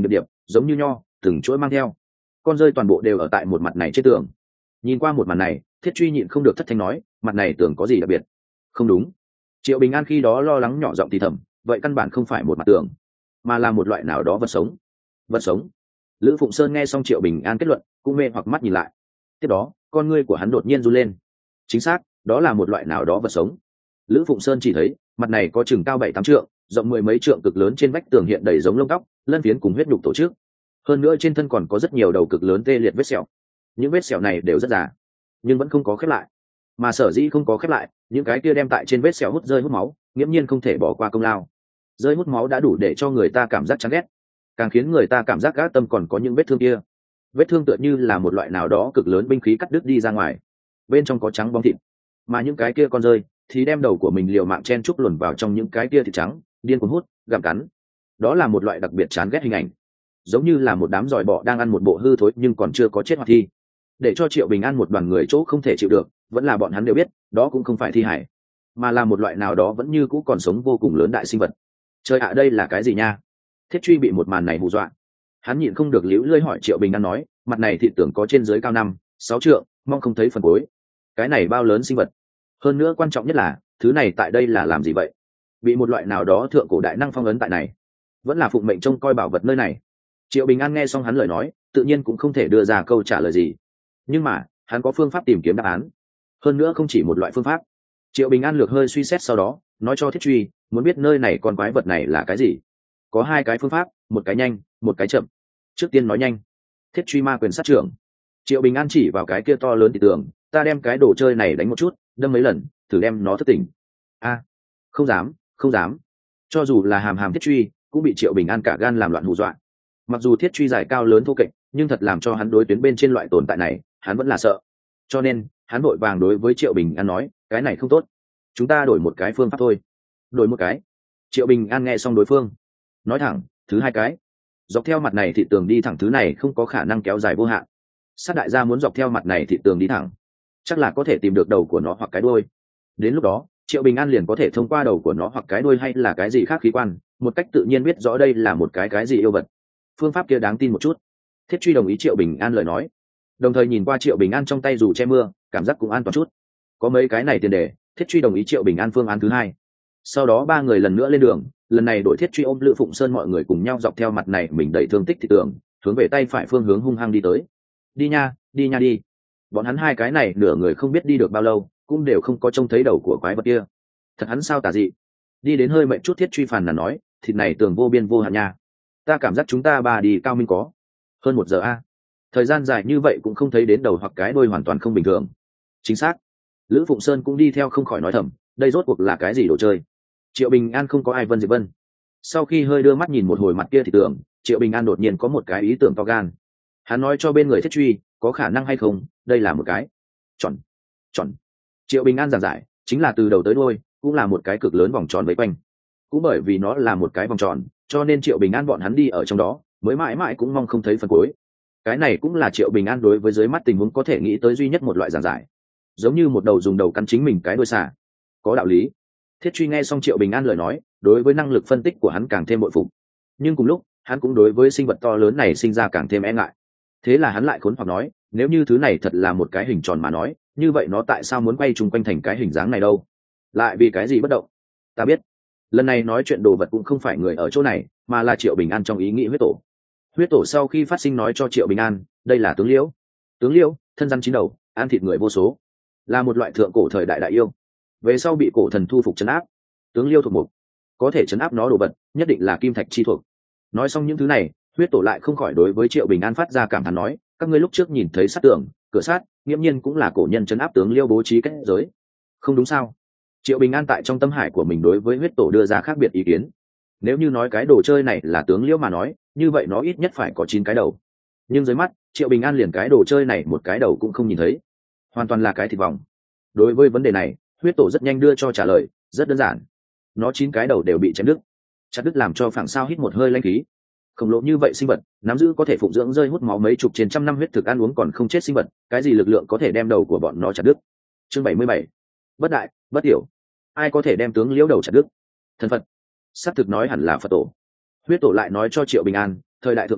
giống như nho từng chuỗi mang theo con rơi toàn bộ đều ở tại một mặt này trên tường. Nhìn qua một mặt này, Thiết Truy nhịn không được thất thanh nói, mặt này tường có gì đặc biệt? Không đúng. Triệu Bình An khi đó lo lắng nhỏ giọng thì thầm, vậy căn bản không phải một mặt tường, mà là một loại nào đó vật sống. Vật sống? Lữ Phụng Sơn nghe xong Triệu Bình An kết luận, cũng mê hoặc mắt nhìn lại. Tiếp đó, con ngươi của hắn đột nhiên run lên. Chính xác, đó là một loại nào đó vật sống. Lữ Phụng Sơn chỉ thấy, mặt này có chừng cao bảy tám trượng, rộng mười mấy trượng cực lớn, trên vách tường hiện đầy giống lông tóc, lân phiến cùng huyết nhục tổ chức. Hơn nữa trên thân còn có rất nhiều đầu cực lớn tê liệt vết sẹo. Những vết sẹo này đều rất già, nhưng vẫn không có khép lại. Mà sở dĩ không có khép lại, những cái kia đem tại trên vết sẹo hút rơi hút máu, nghiễm nhiên không thể bỏ qua công lao. Rơi hút máu đã đủ để cho người ta cảm giác chán ghét, càng khiến người ta cảm giác gác tâm còn có những vết thương kia. Vết thương tựa như là một loại nào đó cực lớn binh khí cắt đứt đi ra ngoài, bên trong có trắng bóng thịt. Mà những cái kia con rơi thì đem đầu của mình liều mạng chen chúc luồn vào trong những cái kia thịt trắng, điên cuồng hút, gặm cắn. Đó là một loại đặc biệt chán ghét hình ảnh, giống như là một đám giòi bọ đang ăn một bộ hư thối nhưng còn chưa có chết hoặc thi. Để cho Triệu Bình An một đoàn người chỗ không thể chịu được, vẫn là bọn hắn đều biết, đó cũng không phải thi hải, mà là một loại nào đó vẫn như cũ còn sống vô cùng lớn đại sinh vật. Trời ạ, đây là cái gì nha? Thiết Truy bị một màn này hù dọa, hắn nhịn không được liễu lưỡi hỏi Triệu Bình An nói, mặt này thị tưởng có trên dưới cao năm sáu trượng, mong không thấy phần cuối. Cái này bao lớn sinh vật? Hơn nữa quan trọng nhất là, thứ này tại đây là làm gì vậy? Bị một loại nào đó thượng cổ đại năng phong ấn tại này, vẫn là phụng mệnh trông coi bảo vật nơi này? Triệu Bình An nghe xong hắn lời nói, tự nhiên cũng không thể đưa ra câu trả lời gì, nhưng mà hắn có phương pháp tìm kiếm đáp án, hơn nữa không chỉ một loại phương pháp. Triệu Bình An lược hơi suy xét sau đó nói cho Thiết Truy, muốn biết nơi này con quái vật này là cái gì, có hai cái phương pháp, một cái nhanh, một cái chậm. Trước tiên nói nhanh. Thiết Truy ma quyền sát trưởng. Triệu Bình An chỉ vào cái kia to lớn thì tường, ta đem cái đồ chơi này đánh một chút, đâm mấy lần, thử đem nó thức tỉnh. A, không dám, không dám. Cho dù là hàm hàm Thiết Truy cũng bị Triệu Bình An cả gan làm loạn hù dọa. Mặc dù Thiết Truy giải cao lớn thô kệch, nhưng thật làm cho hắn đối tuyến bên trên loại tồn tại này, hắn vẫn là sợ. Cho nên hắn vội vàng đối với Triệu Bình An nói, cái này không tốt, chúng ta đổi một cái phương pháp thôi. Đổi một cái? Triệu Bình An nghe xong đối phương nói thẳng, thứ hai cái, dọc theo mặt này thị tường đi thẳng, thứ này không có khả năng kéo dài vô hạn. Sát đại gia muốn dọc theo mặt này thị tường đi thẳng, chắc là có thể tìm được đầu của nó hoặc cái đuôi. Đến lúc đó Triệu Bình An liền có thể thông qua đầu của nó hoặc cái đuôi hay là cái gì khác khí quan, một cách tự nhiên biết rõ đây là một cái cái gì yêu vật. Phương pháp kia đáng tin một chút. Thiết Truy đồng ý Triệu Bình An lời nói, đồng thời nhìn qua Triệu Bình An trong tay dù che mưa, cảm giác cũng an toàn chút. Có mấy cái này tiền đề, Thiết Truy đồng ý Triệu Bình An phương án thứ hai. Sau đó ba người lần nữa lên đường, lần này đội Thiết Truy ôm Lữ Phụng Sơn mọi người cùng nhau dọc theo mặt này mình đẩy thương tích thì tưởng, hướng về tay phải phương hướng hung hăng đi tới. Đi nha, đi nha đi. Bọn hắn hai cái này nửa người không biết đi được bao lâu, cũng đều không có trông thấy đầu của quái vật kia. Thật hắn sao tà dị. Đi đến hơi mệnh chút, Thiết Truy phàn là nói, thịt này tường vô biên vô hạn nha. Ta cảm giác chúng ta ba đi cao minh có hơn một giờ a. Thời gian dài như vậy cũng không thấy đến đầu hoặc cái đuôi, hoàn toàn không bình thường. Chính xác. Lữ Phụng Sơn cũng đi theo không khỏi nói thầm, đây rốt cuộc là cái gì đồ chơi? Triệu Bình An không có ai Vân Diệp Vân. Sau khi hơi đưa mắt nhìn một hồi mặt kia thì tưởng, Triệu Bình An đột nhiên có một cái ý tưởng to gan. Hắn nói cho bên người Thiết Truy, có khả năng hay không, đây là một cái tròn tròn. Triệu Bình An giảng giải, chính là từ đầu tới đuôi cũng là một cái cực lớn vòng tròn vây quanh. Cũng bởi vì nó là một cái vòng tròn, cho nên Triệu Bình An bọn hắn đi ở trong đó mới mãi mãi cũng mong không thấy phần cuối. Cái này cũng là Triệu Bình An đối với dưới mắt tình huống có thể nghĩ tới duy nhất một loại giảng giải, giống như một đầu dùng đầu cắn chính mình cái đuôi xà. Có đạo lý. Thiết Truy nghe xong Triệu Bình An lời nói, đối với năng lực phân tích của hắn càng thêm bội phục, nhưng cùng lúc hắn cũng đối với sinh vật to lớn này sinh ra càng thêm e ngại. Thế là hắn lại khốn hoặc nói, nếu như thứ này thật là một cái hình tròn mà nói, như vậy nó tại sao muốn quay chung quanh thành cái hình dáng này đâu? Lại vì cái gì bất động? Ta biết, lần này nói chuyện đồ vật cũng không phải người ở chỗ này, mà là Triệu Bình An trong ý nghĩ huyết tổ. Huyết tổ sau khi phát sinh nói cho Triệu Bình An, đây là tướng liễu. Tướng liễu thân rắn chín đầu, ăn thịt người vô số, là một loại thượng cổ thời đại đại yêu, về sau bị cổ thần thu phục trấn áp. Tướng liêu thuộc mục, có thể trấn áp nó đồ vật nhất định là kim thạch chi thuộc. Nói xong những thứ này, huyết tổ lại không khỏi đối với Triệu Bình An phát ra cảm thán nói, các ngươi lúc trước nhìn thấy sát tường, cửa sát, nghiễm nhiên cũng là cổ nhân trấn áp tướng liêu bố trí kết giới, không đúng sao? Triệu Bình An tại trong tâm hải của mình đối với huyết tổ đưa ra khác biệt ý kiến. Nếu như nói cái đồ chơi này là tướng liêu mà nói, như vậy nó ít nhất phải có chín cái đầu, nhưng dưới mắt Triệu Bình An liền cái đồ chơi này một cái đầu cũng không nhìn thấy, hoàn toàn là cái thịt vòng. Đối với vấn đề này, huyết tổ rất nhanh đưa cho trả lời, rất đơn giản, nó chín cái đầu đều bị chém đứt. Chặt đứt làm cho phảng sao hít một hơi lanh khí. Khổng lồ như vậy sinh vật, nắm giữ có thể phụng dưỡng rơi hút máu mấy chục trên trăm năm huyết thực ăn uống còn không chết sinh vật, cái gì lực lượng có thể đem đầu của bọn nó chặt đứt? Chương bảy mươi bảy, bất đại bất tiểu, ai có thể đem tướng liễu đầu chặt đứt? Thân phật. Sát thực nói hẳn là Phật tổ. Huyết tổ lại nói cho Triệu Bình An, thời đại thượng cổ,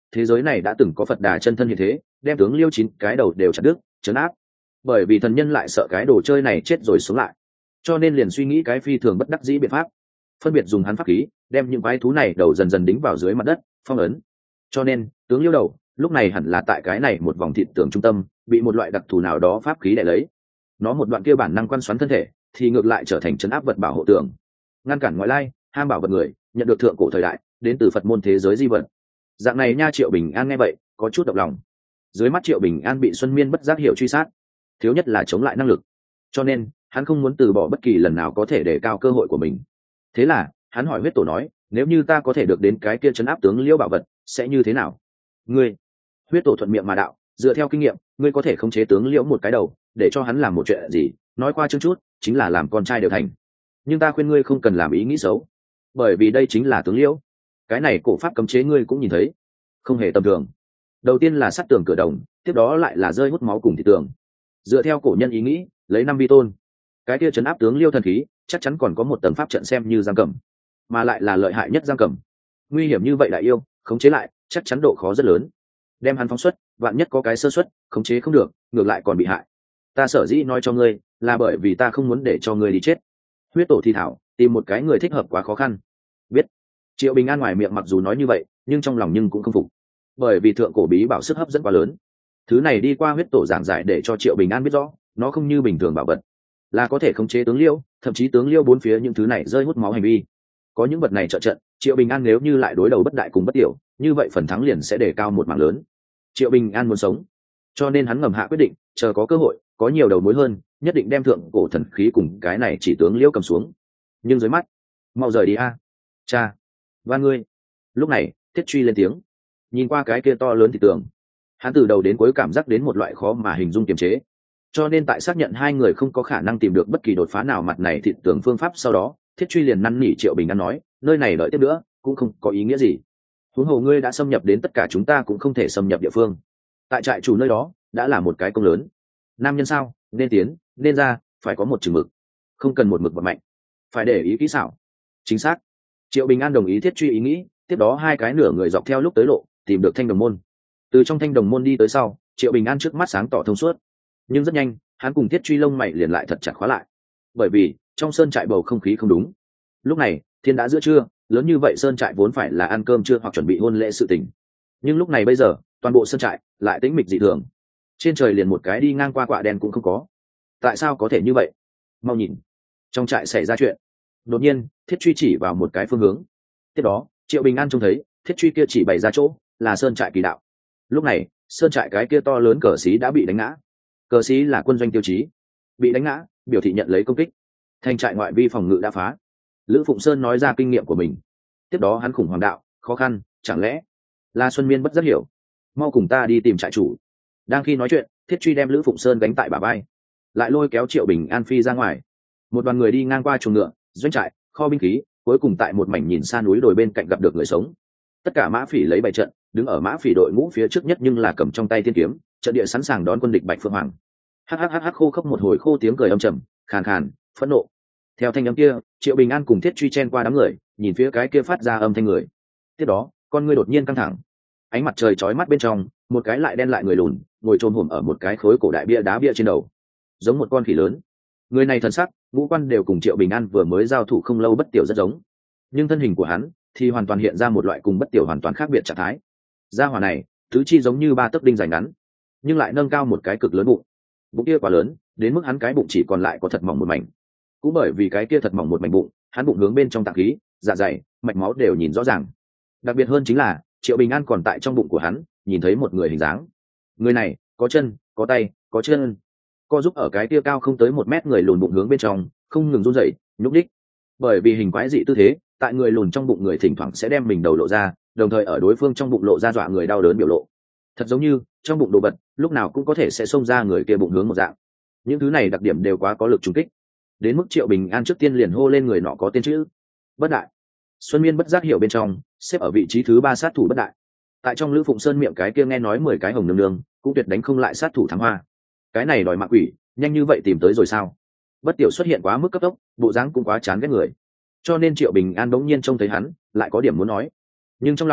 thế giới này đã từng có Phật Đà chân thân như thế, đem tướng Liêu chín cái đầu đều chặt đứt, trấn áp. Bởi vì thần nhân lại sợ cái đồ chơi này chết rồi sống lại, cho nên liền suy nghĩ cái phi thường bất đắc dĩ biện pháp, phân biệt dùng hắn pháp khí đem những quái thú này đầu dần dần đính vào dưới mặt đất, phong ấn. Cho nên tướng Liêu đầu lúc này hẳn là tại cái này một vòng thịt tường trung tâm, bị một loại đặc thù nào đó pháp khí đè lấy. Nó một đoạn kia bản năng quan xoắn thân thể, thì ngược lại trở thành trấn áp vật bảo hộ tường, ngăn cản ngoại lai, ham bảo vật người, nhận được thượng cổ thời đại đến từ Phật môn thế giới di vật. Dạng này nha. Triệu Bình An nghe vậy có chút động lòng. Dưới mắt Triệu Bình An bị Xuân Miên bất giác hiểu truy sát, thiếu nhất là chống lại năng lực, cho nên hắn không muốn từ bỏ bất kỳ lần nào có thể đề cao cơ hội của mình. Thế là hắn hỏi huyết tổ nói, nếu như ta có thể được đến cái kia trấn áp tướng Liêu bảo vật sẽ như thế nào? Ngươi huyết tổ thuận miệng mà đạo, dựa theo kinh nghiệm ngươi có thể khống chế tướng Liễu một cái đầu, để cho hắn làm một chuyện gì, nói qua chương chút chính là làm con trai đều thành. Nhưng ta khuyên ngươi không cần làm ý nghĩ xấu, bởi vì đây chính là tướng Liễu. Cái này cổ pháp cấm chế ngươi cũng nhìn thấy, không hề tầm thường. Đầu tiên là sát tường cửa đồng, tiếp đó lại là rơi hút máu cùng thị tường. Dựa theo cổ nhân ý nghĩ, lấy năm vi tôn, cái kia trấn áp tướng Liêu thần khí chắc chắn còn có một tầng pháp trận xem như giam cầm, mà lại là lợi hại nhất giam cầm. Nguy hiểm như vậy đại yêu khống chế lại chắc chắn độ khó rất lớn. Đem hắn phóng xuất, vạn nhất có cái sơ suất khống chế không được, ngược lại còn bị hại. Ta sở dĩ nói cho ngươi là bởi vì ta không muốn để cho ngươi đi chết. Huyết tổ thi thảo, tìm một cái người thích hợp quá khó khăn. Biết. Triệu Bình An ngoài miệng mặc dù nói như vậy, nhưng trong lòng nhưng cũng không phục, bởi vì thượng cổ bí bảo sức hấp dẫn quá lớn. Thứ này đi qua huyết tổ giảng giải để cho Triệu Bình An biết rõ, nó không như bình thường bảo vật, là có thể khống chế tướng Liêu, thậm chí tướng Liêu bốn phía những thứ này rơi hút máu hành vi. Có những vật này trợ trận, Triệu Bình An nếu như lại đối đầu bất đại cùng bất tiểu, như vậy phần thắng liền sẽ đề cao một mảng lớn. Triệu Bình An muốn sống, cho nên hắn ngầm hạ quyết định, chờ có cơ hội, có nhiều đầu mối hơn, nhất định đem thượng cổ thần khí cùng cái này chỉ tướng Liêu cầm xuống. Nhưng dưới mắt, mau rời đi a, cha, van ngươi. Lúc này Thiết Truy lên tiếng, nhìn qua cái kia to lớn thì tưởng, hắn từ đầu đến cuối cảm giác đến một loại khó mà hình dung kiềm chế. Cho nên tại xác nhận hai người không có khả năng tìm được bất kỳ đột phá nào mặt này thịt tưởng phương pháp sau đó, Thiết Truy liền năn nỉ Triệu Bình An nói, nơi này đợi tiếp nữa cũng không có ý nghĩa gì. Huống hồ ngươi đã xâm nhập đến tất cả chúng ta cũng không thể xâm nhập địa phương, tại trại chủ nơi đó đã là một cái công lớn. Nam nhân sao, nên tiến nên ra, phải có một chừng mực, không cần một mực và mạnh, phải để ý kỹ xảo. Chính xác. Triệu Bình An đồng ý Thiết Truy ý nghĩ, tiếp đó hai cái nửa người dọc theo lúc tới lộ tìm được thanh đồng môn. Từ trong thanh đồng môn đi tới sau, Triệu Bình An trước mắt sáng tỏ thông suốt, nhưng rất nhanh hắn cùng Thiết Truy lông mày liền lại thật chặt khóa lại, bởi vì trong sơn trại bầu không khí không đúng. Lúc này thiên đã giữa trưa, lớn như vậy sơn trại vốn phải là ăn cơm trưa hoặc chuẩn bị hôn lễ sự tình, nhưng lúc này bây giờ toàn bộ sơn trại lại tĩnh mịch dị thường, trên trời liền một cái đi ngang qua quạ đen cũng không có. Tại sao có thể như vậy? Mau nhìn, trong trại xảy ra chuyện. Đột nhiên Thiết Truy chỉ vào một cái phương hướng, tiếp đó Triệu Bình An trông thấy Thiết Truy kia chỉ bày ra chỗ là sơn trại kỳ đạo. Lúc này sơn trại cái kia to lớn cờ xí đã bị đánh ngã. Cờ xí là quân doanh tiêu chí, bị đánh ngã biểu thị nhận lấy công kích, thành trại ngoại vi phòng ngự đã phá. Lữ Phụng Sơn nói ra kinh nghiệm của mình, tiếp đó hắn khủng hoảng đạo, khó khăn, chẳng lẽ là Xuân Miên bất rất hiểu, mau cùng ta đi tìm trại chủ. Đang khi nói chuyện, Thiết Truy đem Lữ Phụng Sơn gánh tại bả vai, lại lôi kéo Triệu Bình An phi ra ngoài. Một đoàn người đi ngang qua chuồng ngựa, doanh trại, kho binh khí, cuối cùng tại một mảnh nhìn xa núi đồi bên cạnh gặp được người sống. Tất cả mã phỉ lấy bày trận, đứng ở mã phỉ đội ngũ phía trước nhất, nhưng là cầm trong tay thiên kiếm, trận địa sẵn sàng đón quân địch Bạch Phượng Hoàng. Hắc khô khốc một hồi khô tiếng cười âm trầm, khàn khàn, phẫn nộ. Theo thanh âm kia, Triệu Bình An cùng Thiết Truy chen qua đám người, nhìn phía cái kia phát ra âm thanh người. Tiếp đó con ngươi đột nhiên căng thẳng, ánh mặt trời chói mắt bên trong, một cái lại đen lại người lùn ngồi chôn hổm ở một cái khối cổ đại bia đá bia trên đầu, giống một con khỉ lớn. Người này thần sắc, ngũ quan đều cùng Triệu Bình An vừa mới giao thủ không lâu bất tiểu rất giống, nhưng thân hình của hắn thì hoàn toàn hiện ra một loại cùng bất tiểu hoàn toàn khác biệt trạng thái. Gia hỏa này tứ chi giống như ba tấc đinh dài ngắn, nhưng lại nâng cao một cái cực lớn bụng. Bụng kia quá lớn, đến mức hắn cái bụng chỉ còn lại có thật mỏng một mảnh. Cũng bởi vì cái kia thật mỏng một mảnh bụng, hắn bụng hướng bên trong tạng khí, dạ dày, mạch máu đều nhìn rõ ràng. Đặc biệt hơn chính là Triệu Bình An còn tại trong bụng của hắn nhìn thấy một người hình dáng. Người này có chân, có tay, có chân, co giúp ở cái kia cao không tới một mét người lùn bụng hướng bên trong, không ngừng run rẩy, nhúc nhích. Bởi vì hình quái dị tư thế, tại người lùn trong bụng người thỉnh thoảng sẽ đem mình đầu lộ ra, đồng thời ở đối phương trong bụng lộ ra dọa người đau đớn biểu lộ. Thật giống như trong bụng đồ vật lúc nào cũng có thể sẽ xông ra người kia bụng hướng một dạng. Những thứ này đặc điểm đều quá có lực trùng kích, đến mức Triệu Bình An trước tiên liền hô lên người nọ có tên chữ Bất Đại. Xuân Miên bất giác hiểu bên trong, xếp ở vị trí thứ ba sát thủ Bất Đại. Tại trong Lữ Phụng Sơn miệng cái kia nghe nói mười cái hồng nương nương cũng tuyệt đánh không lại sát thủ Thắng Hoa. Cái này đòi mạng quỷ, nhanh như vậy tìm tới rồi sao? Bất tiểu xuất hiện quá mức cấp tốc, bộ dáng cũng quá chán ghét người, cho nên Triệu Bình An đống nhiên trông thấy hắn lại có điểm muốn nói, nhưng trong lòng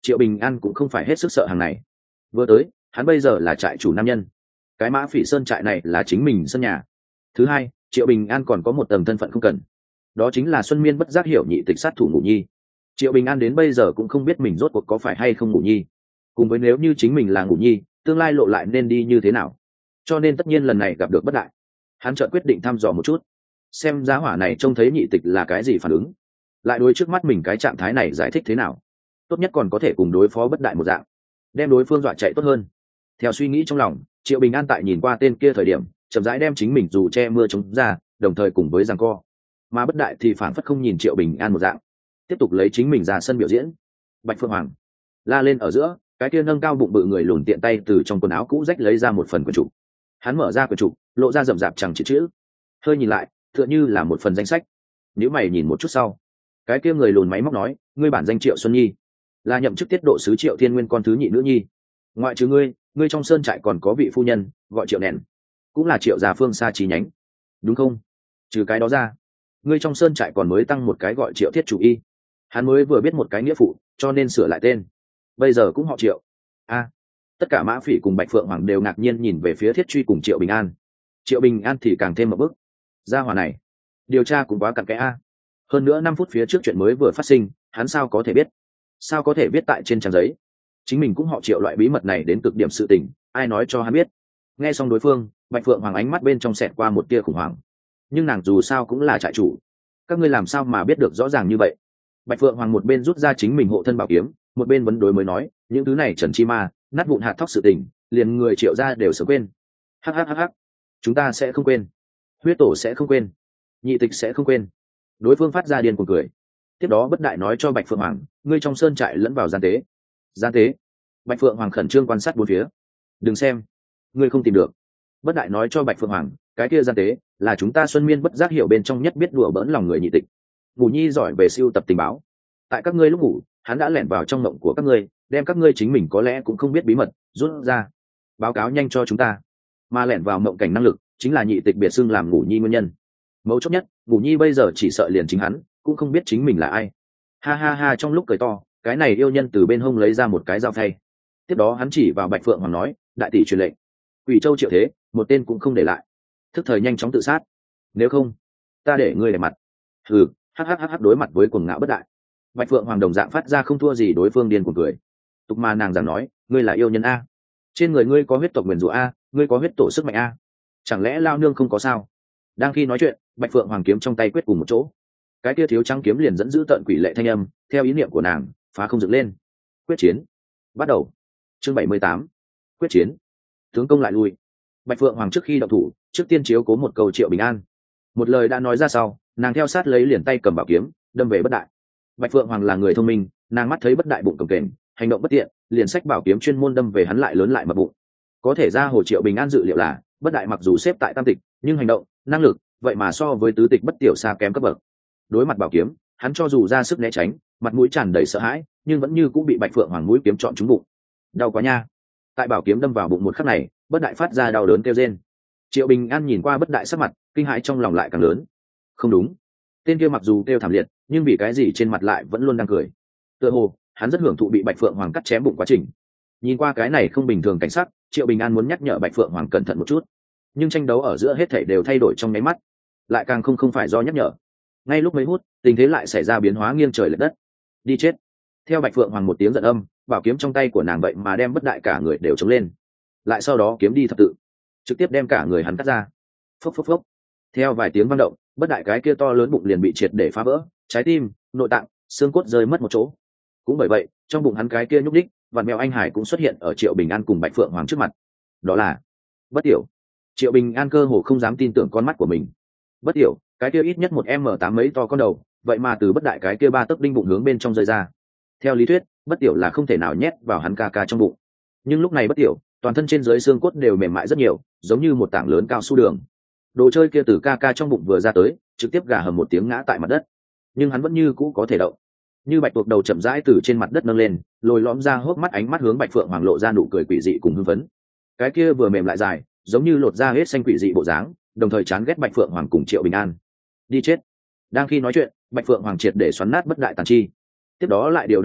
Triệu Bình An cũng không phải hết sức sợ hàng này. Vừa tới, hắn bây giờ là trại chủ nam nhân, cái Mã Phỉ Sơn trại này là chính mình sân nhà. Thứ hai, Triệu Bình An còn có một tầng thân phận không cần, đó chính là Xuân Miên bất giác hiểu nhị tịch sát thủ Ngũ Nhi. Triệu Bình An đến bây giờ cũng không biết mình rốt cuộc có phải hay không Ngũ Nhi, cùng với nếu như chính mình là Ngũ Nhi, tương lai lộ lại nên đi như thế nào. Cho nên tất nhiên lần này gặp được Bất Đại, hắn chợt quyết định thăm dò một chút, xem giá hỏa này trông thấy nhị tịch là cái gì phản ứng, lại đối trước mắt mình cái trạng thái này giải thích thế nào, tốt nhất còn có thể cùng đối phó Bất Đại một dạng, đem đối phương dọa chạy tốt hơn. Theo suy nghĩ trong lòng, Triệu Bình An tại nhìn qua tên kia thời điểm chậm rãi đem chính mình dù che mưa chống ra, đồng thời cùng với giằng co. Mà Bất Đại thì phản phất không nhìn Triệu Bình An một dạng, tiếp tục lấy chính mình ra sân biểu diễn. Bạch Phượng Hoàng la lên ở giữa, cái kia nâng cao bụng bự người lùn tiện tay từ trong quần áo cũ rách lấy ra một phần quyển trục. Hắn mở ra quyển trục, lộ ra rậm rạp chẳng chữ chữ, hơi nhìn lại tựa như là một phần danh sách. Nếu mày nhìn một chút sau, cái kia người lùn máy móc nói, ngươi bản danh Triệu Xuân Nhi, là nhậm chức tiết độ sứ Triệu Thiên Nguyên con thứ nhị nữ nhi. Ngoại trừ ngươi, ngươi trong sơn trại còn có vị phu nhân gọi Triệu Nèn, cũng là Triệu gia phương xa chi nhánh, đúng không? Trừ cái đó ra, ngươi trong sơn trại còn mới tăng một cái gọi Triệu Thiết Chủ Y. Hắn mới vừa biết một cái nghĩa phụ, cho nên sửa lại tên, bây giờ cũng họ Triệu. A, tất cả Mã Phỉ cùng Bạch Phượng Hoàng đều ngạc nhiên nhìn về phía Thiết Truy cùng Triệu Bình An. Triệu Bình An thì càng thêm một bước, gia hỏa này điều tra cũng quá cặn kẽ a. Hơn nữa năm phút phía trước chuyện mới vừa phát sinh, hắn sao có thể biết? Sao có thể biết tại trên trang giấy chính mình cũng họ Triệu? Loại bí mật này đến cực điểm sự tình, ai nói cho hắn biết? Nghe xong đối phương, Bạch Phượng Hoàng ánh mắt bên trong xẹt qua một tia khủng hoảng, nhưng nàng dù sao cũng là trại chủ, các ngươi làm sao mà biết được rõ ràng như vậy? Bạch Phượng Hoàng một bên rút ra chính mình hộ thân bảo kiếm, một bên vấn đối mới nói, những thứ này Trần Chi Ma nát vụn hạt thóc sự tình, liền người Triệu gia đều sớm quên. Hắc hắc hắc hắc, chúng ta sẽ không quên, huyết tổ sẽ không quên, nhị tịch sẽ không quên. Đối phương phát ra điên cuồng cười. Tiếp đó Bất Đại nói cho Bạch Phượng Hoàng, ngươi trong sơn trại lẫn vào gian tế. Gian tế? Bạch Phượng Hoàng khẩn trương quan sát bốn phía. Đừng xem, ngươi không tìm được. Bất Đại nói cho Bạch Phượng Hoàng, cái kia gian tế là chúng ta Xuân Miên bất giác hiểu bên trong nhất biết đùa bỡn lòng người nhị tịch. Ngũ Nhi giỏi về siêu tập tình báo, tại các ngươi lúc ngủ, hắn đã lẻn vào trong mộng của các ngươi, đem các ngươi chính mình có lẽ cũng không biết bí mật rút ra, báo cáo nhanh cho chúng ta. Mà lẻn vào mộng cảnh năng lực chính là nhị tịch biệt xưng làm Ngũ Nhi nguyên nhân. Mấu chốt nhất, Ngũ Nhi bây giờ chỉ sợ liền chính hắn cũng không biết chính mình là ai. Ha ha ha, trong lúc cười to, cái này yêu nhân từ bên hông lấy ra một cái dao phay. Tiếp đó hắn chỉ vào Bạch Phượng Hoàng nói, đại tỷ truyền lệnh, Quỷ Châu Triệu Thế một tên cũng không để lại, thức thời nhanh chóng tự sát, nếu không ta để ngươi để mặt. Hừ, hhh, đối mặt với cuồng ngạo Bất Đại, Bạch Phượng Hoàng đồng dạng phát ra không thua gì đối phương điên cuồng cười. Tục mà nàng giảng nói, ngươi là yêu nhân a, trên người ngươi có huyết tộc nguyền rủa a, ngươi có huyết tổ sức mạnh a, chẳng lẽ lao nương không có sao? Đang khi nói chuyện, Bạch Phượng Hoàng kiếm trong tay quyết cùng một chỗ, cái kia thiếu trắng kiếm liền dẫn dữ tận quỷ lệ thanh âm, theo ý niệm của nàng phá không dựng lên. Quyết chiến bắt đầu. Chương bảy mươi tám, quyết chiến. Tướng công lại lui. Bạch Phượng Hoàng trước khi động thủ, trước tiên chiếu cố một câu Triệu Bình An. Một lời đã nói ra sau, nàng theo sát lấy liền tay cầm bảo kiếm, đâm về Bất Đại. Bạch Phượng Hoàng là người thông minh, nàng mắt thấy Bất Đại bụng cồng kềnh, hành động bất tiện, liền xách bảo kiếm chuyên môn đâm về hắn lại lớn lại mập bụng. Có thể ra Hồ Triệu Bình An dự liệu là, Bất Đại mặc dù xếp tại tam tịch, nhưng hành động, năng lực, vậy mà so với tứ tịch Bất Tiểu xa kém cấp bậc. Đối mặt bảo kiếm, hắn cho dù ra sức né tránh, mặt mũi tràn đầy sợ hãi, nhưng vẫn như cũng bị Bạch Phượng Hoàng mũi kiếm chọn trúng bụng. Đau quá nha! Tại bảo kiếm đâm vào bụng một khắc này, Bất Đại phát ra đau đớn kêu rên. Triệu Bình An nhìn qua Bất Đại sắc mặt, kinh hãi trong lòng lại càng lớn. Không đúng, tên kia mặc dù kêu thảm liệt, nhưng vì cái gì trên mặt lại vẫn luôn đang cười? Tựa hồ hắn rất hưởng thụ bị Bạch Phượng Hoàng cắt chém bụng quá trình. Nhìn qua cái này không bình thường cảnh sắc, Triệu Bình An muốn nhắc nhở Bạch Phượng Hoàng cẩn thận một chút, nhưng tranh đấu ở giữa hết thảy đều thay đổi trong nháy mắt, lại càng không không phải do nhắc nhở. Ngay lúc mấy hút, tình thế lại xảy ra biến hóa nghiêng trời lệch đất. Đi chết! Theo Bạch Phượng Hoàng một tiếng giận âm, bảo kiếm trong tay của nàng vậy mà đem Bất Đại cả người đều chống lên, lại sau đó kiếm đi thập tự, trực tiếp đem cả người hắn cắt ra. Phốc phốc phốc. Theo vài tiếng vang động, Bất Đại cái kia to lớn bụng liền bị triệt để phá vỡ, trái tim, nội tạng, xương cốt rơi mất một chỗ. Cũng bởi vậy, trong bụng hắn cái kia nhúc đích, vạn mèo anh hải cũng xuất hiện ở Triệu Bình An cùng Bạch Phượng Hoàng trước mặt. Đó là Bất Tiểu. Triệu Bình An cơ hồ không dám tin tưởng con mắt của mình. Bất Tiểu, cái kia ít nhất một m tám mấy to con đầu, vậy mà từ Bất Đại cái kia ba tấc đinh bụng hướng bên trong rơi ra. Theo lý thuyết, Bất Tiểu là không thể nào nhét vào hắn ca ca trong bụng, nhưng lúc này Bất Tiểu toàn thân trên dưới xương cốt đều mềm mại rất nhiều, giống như một tảng lớn cao su đường. Đồ chơi kia từ ca ca trong bụng vừa ra tới, trực tiếp gà hầm một tiếng ngã tại mặt đất, nhưng hắn vẫn như cũ có thể động. Như bạch tuộc đầu chậm rãi từ trên mặt đất nâng lên, lồi lõm ra hốc mắt, ánh mắt hướng Bạch Phượng Hoàng lộ ra nụ cười quỷ dị cùng hưng phấn. Cái kia vừa mềm lại dài, giống như lột da hết xanh quỷ dị bộ dáng, đồng thời chán ghét Bạch Phượng Hoàng cùng Triệu Bình An. Đi chết! Đang khi nói chuyện, Bạch Phượng Hoàng triệt để xoắn nát Bất Đại tàn chi, tiếp đó lại điều động nhiệm lực,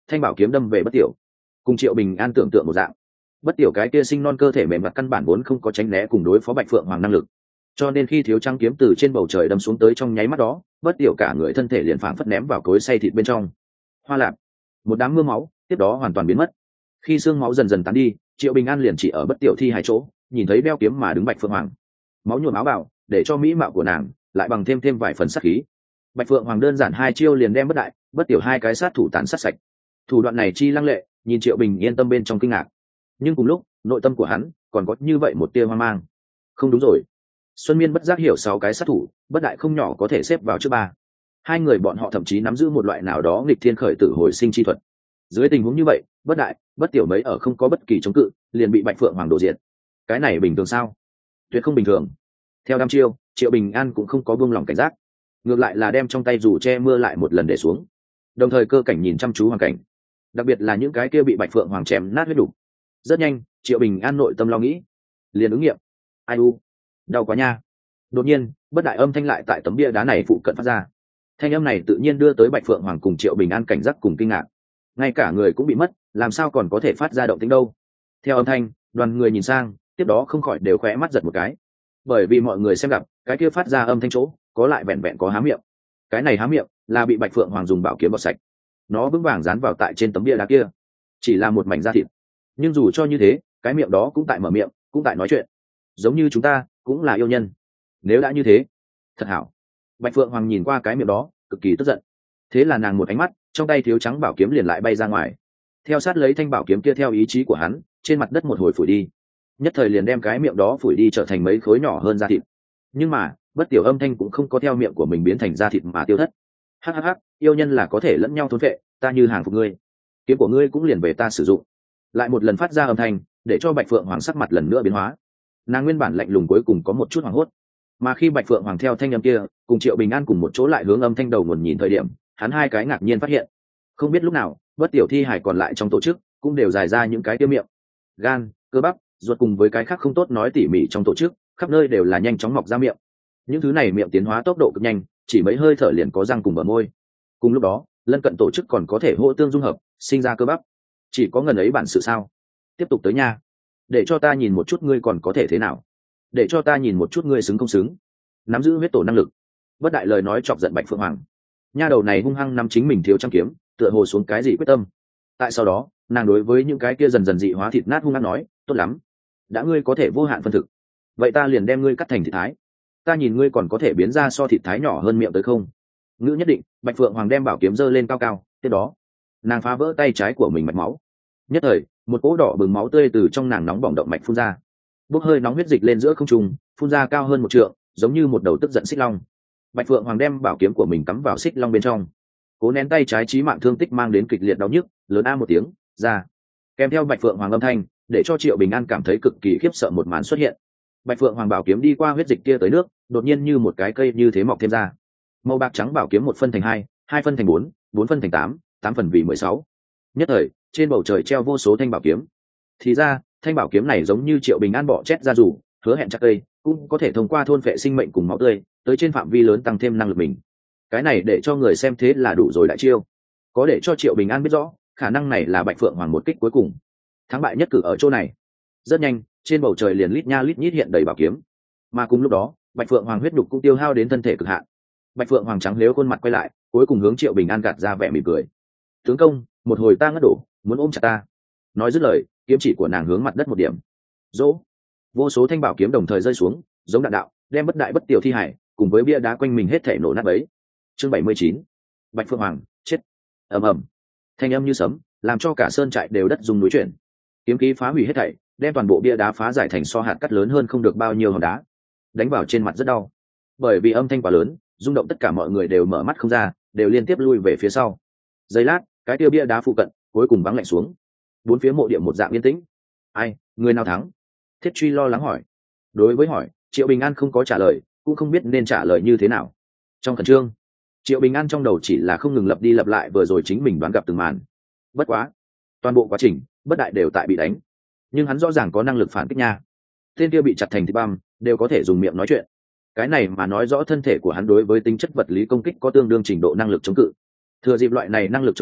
thanh bảo kiếm đâm về Bất Tiểu. Cùng Triệu Bình An tưởng tượng một dạng, Bất Tiểu cái kia sinh non cơ thể mềm mặt căn bản vốn không có tránh né cùng đối phó Bạch Phượng Hoàng năng lực, cho nên khi thiếu trăng kiếm từ trên bầu trời đâm xuống tới trong nháy mắt đó, Bất Tiểu cả người thân thể liền phảng phất ném vào cối xay thịt bên trong. Hoa lạp, một đám mưa máu tiếp đó hoàn toàn biến mất. Khi xương máu dần dần tán đi, Triệu Bình An liền chỉ ở Bất Tiểu thi hài chỗ nhìn thấy đeo kiếm mà đứng Bạch Phượng Hoàng, máu nhuộm áo bào để cho mỹ mạo của nàng lại bằng thêm thêm vài phần sát khí. Bạch Phượng Hoàng đơn giản hai chiêu liền đem Bất Đại, Bất Tiểu hai cái sát thủ tán sát sạch. Thủ đoạn này chi lăng lệ, nhìn Triệu Bình yên tâm bên trong kinh ngạc, nhưng cùng lúc nội tâm của hắn còn có như vậy một tia hoang mang. Không đúng rồi, Xuân Miên bất giác hiểu sáu cái sát thủ, Bất Đại không nhỏ có thể xếp vào trước ba. Hai người bọn họ thậm chí nắm giữ một loại nào đó nghịch thiên khởi tử hồi sinh chi thuật. Dưới tình huống như vậy, Bất Đại, Bất Tiểu mấy ở không có bất kỳ chống cự, liền bị Bạch Phượng Hoàng đổ diệt. Cái này bình thường sao? Tuyệt không bình thường. Theo đăm chiêu, Triệu Bình An cũng không có buông lỏng cảnh giác, ngược lại là đem trong tay dù che mưa lại một lần để xuống, đồng thời cơ cảnh nhìn chăm chú hoàn cảnh, đặc biệt là những cái kia bị Bạch Phượng Hoàng chém nát huyết đủ. Rất nhanh, Triệu Bình An nội tâm lo nghĩ, liền ứng nghiệm. Ai u, đau quá nha. Đột nhiên, Bất Đại âm thanh lại tại tấm bia đá này phụ cận phát ra. Thanh âm này tự nhiên đưa tới Bạch Phượng Hoàng cùng Triệu Bình An cảnh giác cùng kinh ngạc. Ngay cả người cũng bị mất, làm sao còn có thể phát ra động tĩnh đâu? Theo âm thanh, đoàn người nhìn sang, tiếp đó không khỏi đều khẽ mắt giật một cái, bởi vì mọi người xem gặp cái kia phát ra âm thanh chỗ có lại vẹn vẹn có há miệng. Cái này há miệng là bị Bạch Phượng Hoàng dùng bảo kiếm bọt sạch, nó vững vàng dán vào tại trên tấm bia đá kia, chỉ là một mảnh da thịt, nhưng dù cho như thế, cái miệng đó cũng tại mở miệng, cũng tại nói chuyện, giống như chúng ta cũng là yêu nhân. Nếu đã như thế, thật hảo. Bạch Phượng Hoàng nhìn qua cái miệng đó, cực kỳ tức giận. Thế là nàng một ánh mắt, trong tay thiếu trắng bảo kiếm liền lại bay ra ngoài, theo sát lấy thanh bảo kiếm kia theo ý chí của hắn trên mặt đất một hồi phủi đi, nhất thời liền đem cái miệng đó phủi đi trở thành mấy khối nhỏ hơn da thịt. Nhưng mà Bất Tiểu âm thanh cũng không có theo miệng của mình biến thành da thịt mà tiêu thất. Hắc hắc, yêu nhân là có thể lẫn nhau thôn vệ, ta như hàng phục ngươi, kiếm của ngươi cũng liền về ta sử dụng. Lại một lần phát ra âm thanh, để cho Bạch Phượng Hoàng sắc mặt lần nữa biến hóa. Nàng nguyên bản lạnh lùng cuối cùng có một chút hoảng hốt, mà khi Bạch Phượng Hoàng theo thanh âm kia cùng Triệu Bình An cùng một chỗ lại hướng âm thanh đầu nguồn nhìn thời điểm, hắn hai cái ngạc nhiên phát hiện, không biết lúc nào Bất Tiểu thi hài còn lại trong tổ chức cũng đều dài ra những cái tiêu miệng, gan, cơ bắp, ruột cùng với cái khác không tốt nói tỉ mỉ trong tổ chức, khắp nơi đều là nhanh chóng mọc ra miệng. Những thứ này miệng tiến hóa tốc độ cực nhanh, chỉ mấy hơi thở liền có răng cùng bờ môi. Cùng lúc đó, lân cận tổ chức còn có thể hỗ tương dung hợp, sinh ra cơ bắp. Chỉ có ngần ấy bản sự sao? Tiếp tục tới nha, để cho ta nhìn một chút ngươi còn có thể thế nào, để cho ta nhìn một chút ngươi xứng không xứng, nắm giữ huyết tổ năng lực. Bất Đại lời nói chọc giận Bạch Phượng Hoàng, nha đầu này hung hăng nắm chính mình thiếu trăm kiếm, tựa hồ xuống cái gì quyết tâm. Tại sau đó, nàng đối với những cái kia dần dần dị hóa thịt nát hung hăng nói, tốt lắm, đã ngươi có thể vô hạn phân thực, vậy ta liền đem ngươi cắt thành thịt thái, ta nhìn ngươi còn có thể biến ra so thịt thái nhỏ hơn miệng tới không. Ngữ nhất định. Bạch Phượng Hoàng đem bảo kiếm giơ lên cao cao, tiếp đó nàng phá vỡ tay trái của mình mạch máu, nhất thời một cỗ đỏ bừng máu tươi từ trong nàng nóng bỏng động mạch phun ra, bốc hơi nóng huyết dịch lên giữa không trung, phun ra cao hơn một trượng, giống như một đầu tức giận xích long. Bạch Phượng Hoàng đem bảo kiếm của mình cắm vào xích long bên trong, cố nén tay trái chí mạng thương tích mang đến kịch liệt đau nhức, lớn a một tiếng ra, kèm theo Bạch Phượng Hoàng âm thanh, để cho Triệu Bình An cảm thấy cực kỳ khiếp sợ một màn xuất hiện. Bạch Phượng Hoàng bảo kiếm đi qua huyết dịch kia tới nước, đột nhiên như một cái cây như thế mọc thêm ra, màu bạc trắng bảo kiếm một phân thành hai, hai phân thành bốn, bốn phân thành tám, tám phần vì mười sáu. Nhất thời trên bầu trời treo vô số thanh bảo kiếm. Thì ra thanh bảo kiếm này giống như Triệu Bình An bỏ chét ra rủ, hứa hẹn chắc cây cũng có thể thông qua thôn phệ sinh mệnh cùng máu tươi tới trên phạm vi lớn tăng thêm năng lực mình. Cái này để cho người xem thế là đủ rồi đại chiêu, có để cho Triệu Bình An biết rõ khả năng này là Bạch Phượng Hoàng một kích cuối cùng, thắng bại nhất cử ở chỗ này. Rất nhanh trên bầu trời liền lít nha lít nhít hiện đầy bảo kiếm, mà cùng lúc đó Bạch Phượng Hoàng huyết đục cũng tiêu hao đến thân thể cực hạn. Bạch Phượng Hoàng trắng lếu khuôn mặt quay lại, cuối cùng hướng Triệu Bình An gạt ra vẻ mỉm cười, tướng công, một hồi ta ngất đổ, muốn ôm chặt ta. Nói dứt lời, kiếm chỉ của nàng hướng mặt đất một điểm, dỗ vô số thanh bảo kiếm đồng thời rơi xuống, giống đạn đạo, đem Bất Đại Bất Tiểu thi hải cùng với bia đá quanh mình hết thể nổ nát bấy. Chương bảy mươi chín, Bạch Phượng Hoàng chết. Ầm ầm, thanh âm như sấm, làm cho cả sơn trại đều đất rung núi chuyển. Kiếm khí phá hủy hết thảy, đem toàn bộ bia đá phá giải thành so hạt cắt lớn hơn không được bao nhiêu hòn đá, đánh vào trên mặt rất đau. Bởi vì âm thanh quá lớn, rung động tất cả mọi người đều mở mắt không ra, đều liên tiếp lui về phía sau. Giây lát, cái tiêu bia đá phụ cận cuối cùng vắng lạnh xuống, bốn phía mộ địa một dạng yên tĩnh. Ai, người nào thắng? Thiết Truy lo lắng hỏi. Đối với hỏi, Triệu Bình An không có trả lời, cũng không biết nên trả lời như thế nào. Trong khẩn trương, Triệu Bình An trong đầu chỉ là không ngừng lặp đi lặp lại vừa rồi chính mình đoán gặp từng màn. Bất quá, toàn bộ quá trình Bất Đại đều tại bị đánh, nhưng hắn rõ ràng có năng lực phản kích nha. Tên kia bị chặt thành thịt băm, đều có thể dùng miệng nói chuyện. Cái này mà nói rõ thân thể của hắn đối với tính chất vật lý công kích có tương đương trình độ năng lực chống cự. Thừa dịp loại này năng lực chống cự,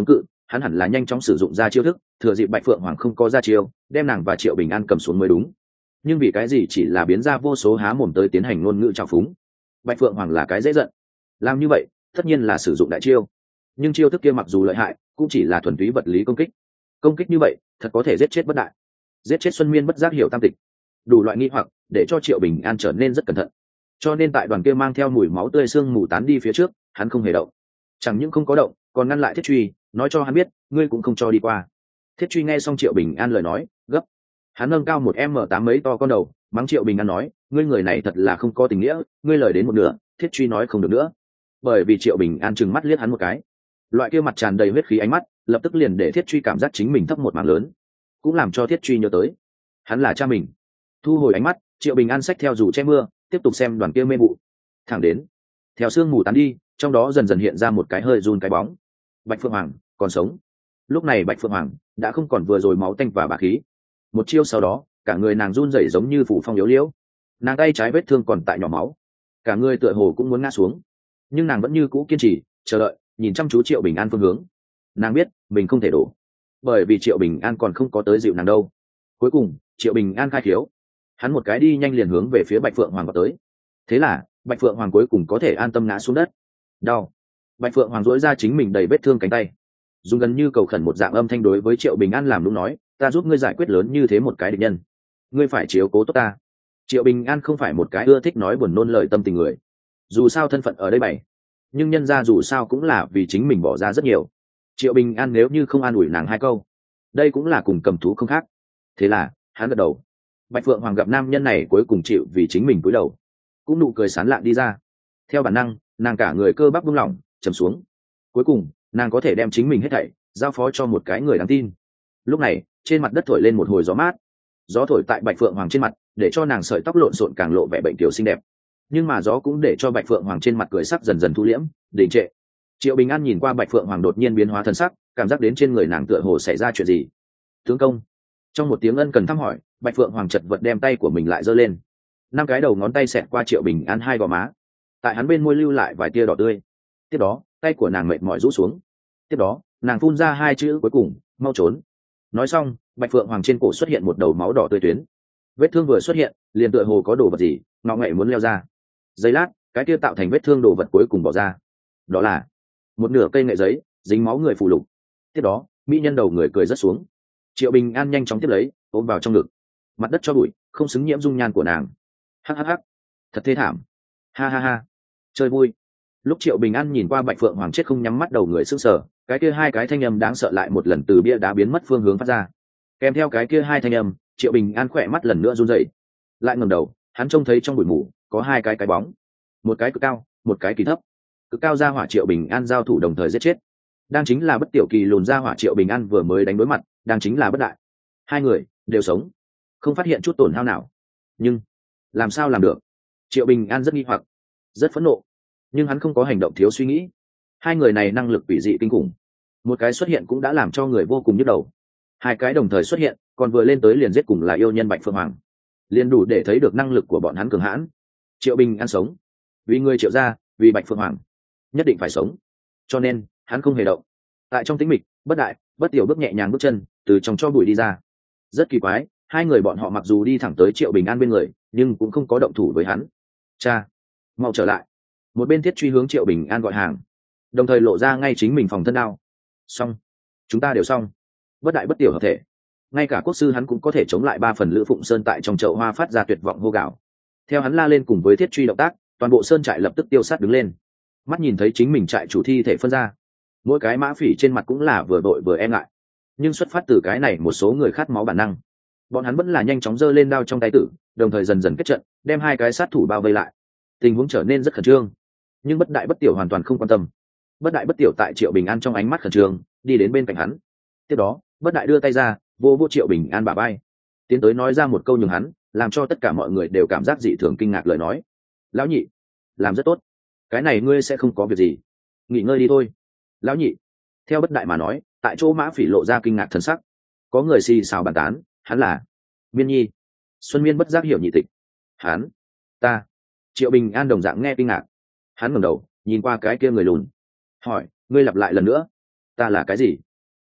hắn hẳn là nhanh chóng sử dụng ra chiêu thức, thừa dịp Bạch Phượng Hoàng không có ra chiêu, đem nàng và Triệu Bình An cầm xuống mới đúng. Nhưng vì cái gì chỉ là biến ra vô số há mồm tới tiến hành ngôn ngữ trào phúng? Bạch Phượng Hoàng là cái dễ giận, làm như vậy tất nhiên là sử dụng đại chiêu, nhưng chiêu thức kia mặc dù lợi hại cũng chỉ là thuần túy vật lý công kích. Công kích như vậy thật có thể giết chết Bất Đại, giết chết Xuân Miên Bất Giác Hiểu Tam Tịch, đủ loại nghi hoặc để cho Triệu Bình An trở nên rất cẩn thận. Cho nên tại đoàn kia mang theo mùi máu tươi xương mù tán đi phía trước, hắn không hề động, chẳng những không có động còn ngăn lại Thiết Truy, nói cho hắn biết ngươi cũng không cho đi qua. Thiết Truy nghe xong Triệu Bình An lời nói gấp, hắn nâng cao một m tám mấy to con đầu mắng Triệu Bình An nói, ngươi người này thật là không có tình nghĩa, ngươi lời đến một nửa Thiết Truy nói không được nữa. Bởi vì Triệu Bình An trừng mắt liếc hắn một cái, loại kia mặt tràn đầy huyết khí ánh mắt lập tức liền để Thiết Truy cảm giác chính mình thấp một mảng lớn, cũng làm cho Thiết Truy nhớ tới hắn là cha mình. Thu hồi ánh mắt, Triệu Bình An xách theo dù che mưa tiếp tục xem đoàn kia mê vụ, thẳng đến theo sương mù tán đi, trong đó dần dần hiện ra một cái hơi run cái bóng. Bạch Phượng Hoàng còn sống. Lúc này Bạch Phượng Hoàng đã không còn vừa rồi máu tanh và bá khí, một chiêu sau đó cả người nàng run rẩy giống như phủ phong yếu liễu, nàng tay trái vết thương còn tại nhỏ máu, cả người tựa hồ cũng muốn ngã xuống, nhưng nàng vẫn như cũ kiên trì chờ đợi, nhìn chăm chú Triệu Bình An phương hướng. Nàng biết mình không thể đổ, bởi vì Triệu Bình An còn không có tới dịu nàng đâu. Cuối cùng Triệu Bình An khai khiếu, hắn một cái đi nhanh liền hướng về phía Bạch Phượng Hoàng vào tới. Thế là Bạch Phượng Hoàng cuối cùng có thể an tâm ngã xuống đất. Đau. Bạch Phượng Hoàng dỗi ra chính mình đầy vết thương cánh tay, dùng gần như cầu khẩn một dạng âm thanh đối với Triệu Bình An làm đúng nói, ta giúp ngươi giải quyết lớn như thế một cái địch nhân, ngươi phải chiếu cố tốt ta. Triệu Bình An không phải một cái ưa thích nói buồn nôn lời tâm tình người, dù sao thân phận ở đây bày, nhưng nhân ra dù sao cũng là vì chính mình bỏ ra rất nhiều. Triệu Bình An nếu như không an ủi nàng hai câu, đây cũng là cùng cầm thú không khác. Thế là hắn gật đầu. Bạch Phượng Hoàng gặp nam nhân này cuối cùng chịu vì chính mình cúi đầu, cũng nụ cười sán lạn đi ra. Theo bản năng nàng cả người cơ bắp buông lỏng trầm xuống, cuối cùng nàng có thể đem chính mình hết thảy giao phó cho một cái người đáng tin. Lúc này trên mặt đất thổi lên một hồi gió mát, gió thổi tại Bạch Phượng Hoàng trên mặt để cho nàng sợi tóc lộn xộn càng lộ vẻ bệnh tiểu xinh đẹp, nhưng mà gió cũng để cho Bạch Phượng Hoàng trên mặt cười sắc dần dần thu liễm đình trệ. Triệu Bình An nhìn qua Bạch Phượng Hoàng đột nhiên biến hóa thân sắc, cảm giác đến trên người nàng tựa hồ xảy ra chuyện gì. Tướng công. Trong một tiếng ân cần thăm hỏi, Bạch Phượng Hoàng chật vật đem tay của mình lại giơ lên, năm cái đầu ngón tay xẹt qua Triệu Bình An hai gò má, tại hắn bên môi lưu lại vài tia đỏ tươi. Tiếp đó tay của nàng mệt mỏi rũ xuống, tiếp đó nàng phun ra hai chữ cuối cùng, mau trốn. Nói xong Bạch Phượng Hoàng trên cổ xuất hiện một đầu máu đỏ tươi tuyến, vết thương vừa xuất hiện liền tựa hồ có đồ vật gì ngọ nghệ muốn leo ra. Giây lát cái kia tạo thành vết thương đồ vật cuối cùng bỏ ra, đó là một nửa cây nghệ giấy dính máu người phù lục. Tiếp đó mỹ nhân đầu người cười rất xuống, Triệu Bình An nhanh chóng tiếp lấy ôm vào trong ngực. Mặt đất cho bụi không xứng nhiễm dung nhan của nàng. Hắc hắc hắc, thật thê thảm, ha ha ha, chơi vui. Lúc Triệu Bình An nhìn qua Bạch Phượng Hoàng chết không nhắm mắt đầu người sững sờ, cái kia hai cái thanh âm đáng sợ lại một lần từ bia đá biến mất phương hướng phát ra. Kèm theo cái kia hai thanh âm, Triệu Bình An khỏe mắt lần nữa run rẩy, lại ngẩng đầu, hắn trông thấy trong bụi mù có hai cái cái bóng, một cái cực cao, một cái kỳ thấp. Cực cao ra hỏa Triệu Bình An giao thủ đồng thời giết chết, đang chính là Bất Tiểu Kỳ lùn ra hỏa Triệu Bình An vừa mới đánh đối mặt, đang chính là Bất Đại. Hai người đều sống, không phát hiện chút tổn hao nào. Nhưng làm sao làm được? Triệu Bình An rất nghi hoặc, rất phẫn nộ, nhưng hắn không có hành động thiếu suy nghĩ. Hai người này năng lực quỷ dị kinh khủng, một cái xuất hiện cũng đã làm cho người vô cùng nhức đầu, hai cái đồng thời xuất hiện còn vừa lên tới liền giết cùng là yêu nhân Bạch Phượng Hoàng, liền đủ để thấy được năng lực của bọn hắn cường hãn. Triệu Bình An sống vì người Triệu gia, vì Bạch Phượng Hoàng, nhất định phải sống, cho nên hắn không hề động. Tại trong tĩnh mịch, Bất Đại, Bất Tiểu bước nhẹ nhàng bước chân từ trong cho bụi đi ra. Rất kỳ quái, hai người bọn họ mặc dù đi thẳng tới Triệu Bình An bên người nhưng cũng không có động thủ với hắn. Cha, mau trở lại. Một bên Thiết Truy hướng Triệu Bình An gọi hàng, đồng thời lộ ra ngay chính mình phòng thân đao. Xong, chúng ta đều xong. Bất Đại Bất Tiểu hợp thể, ngay cả quốc sư hắn cũng có thể chống lại ba phần Lữ Phụng Sơn tại trong chậu hoa phát ra tuyệt vọng hô gào. Theo hắn la lên cùng với Thiết Truy động tác, toàn bộ sơn trại lập tức tiêu sát đứng lên. Mắt nhìn thấy chính mình trại chủ thi thể phân ra, mỗi cái mã phỉ trên mặt cũng là vừa đội vừa e ngại, nhưng xuất phát từ cái này một số người khát máu bản năng, bọn hắn vẫn là nhanh chóng giơ lên đao trong tay tử, đồng thời dần dần kết trận đem hai cái sát thủ bao vây lại. Tình huống trở nên rất khẩn trương, nhưng Bất Đại Bất Tiểu hoàn toàn không quan tâm. Bất Đại Bất Tiểu tại Triệu Bình An trong ánh mắt khẩn trương đi đến bên cạnh hắn, tiếp đó Bất Đại đưa tay ra vô vô Triệu Bình An bả vai, tiến tới nói ra một câu nhường hắn làm cho tất cả mọi người đều cảm giác dị thường kinh ngạc lời nói. Lão nhị làm rất tốt, cái này ngươi sẽ không có việc gì, nghỉ ngơi đi thôi. Lão nhị. Theo Bất Đại mà nói, tại chỗ mã phỉ lộ ra kinh ngạc thần sắc, có người xì xào bàn tán, hắn là Miên Nhi. Xuân Miên bất giác hiểu nhị tịch, hắn ta. Triệu Bình An đồng dạng nghe kinh ngạc, hắn ngẩng đầu nhìn qua cái kia người lùn, hỏi, ngươi lặp lại lần nữa, ta là cái gì?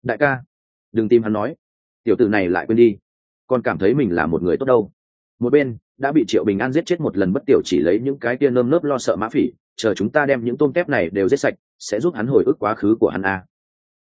đại ca đừng tìm hắn nói, tiểu tử này lại quên đi, còn cảm thấy mình là một người tốt đâu. Một bên đã bị Triệu Bình An giết chết một lần bất tiểu chỉ lấy những cái tia nơm nớp lo sợ mã phỉ, chờ chúng ta đem những tôm tép này đều giết sạch sẽ giúp hắn hồi ức quá khứ của hắn a.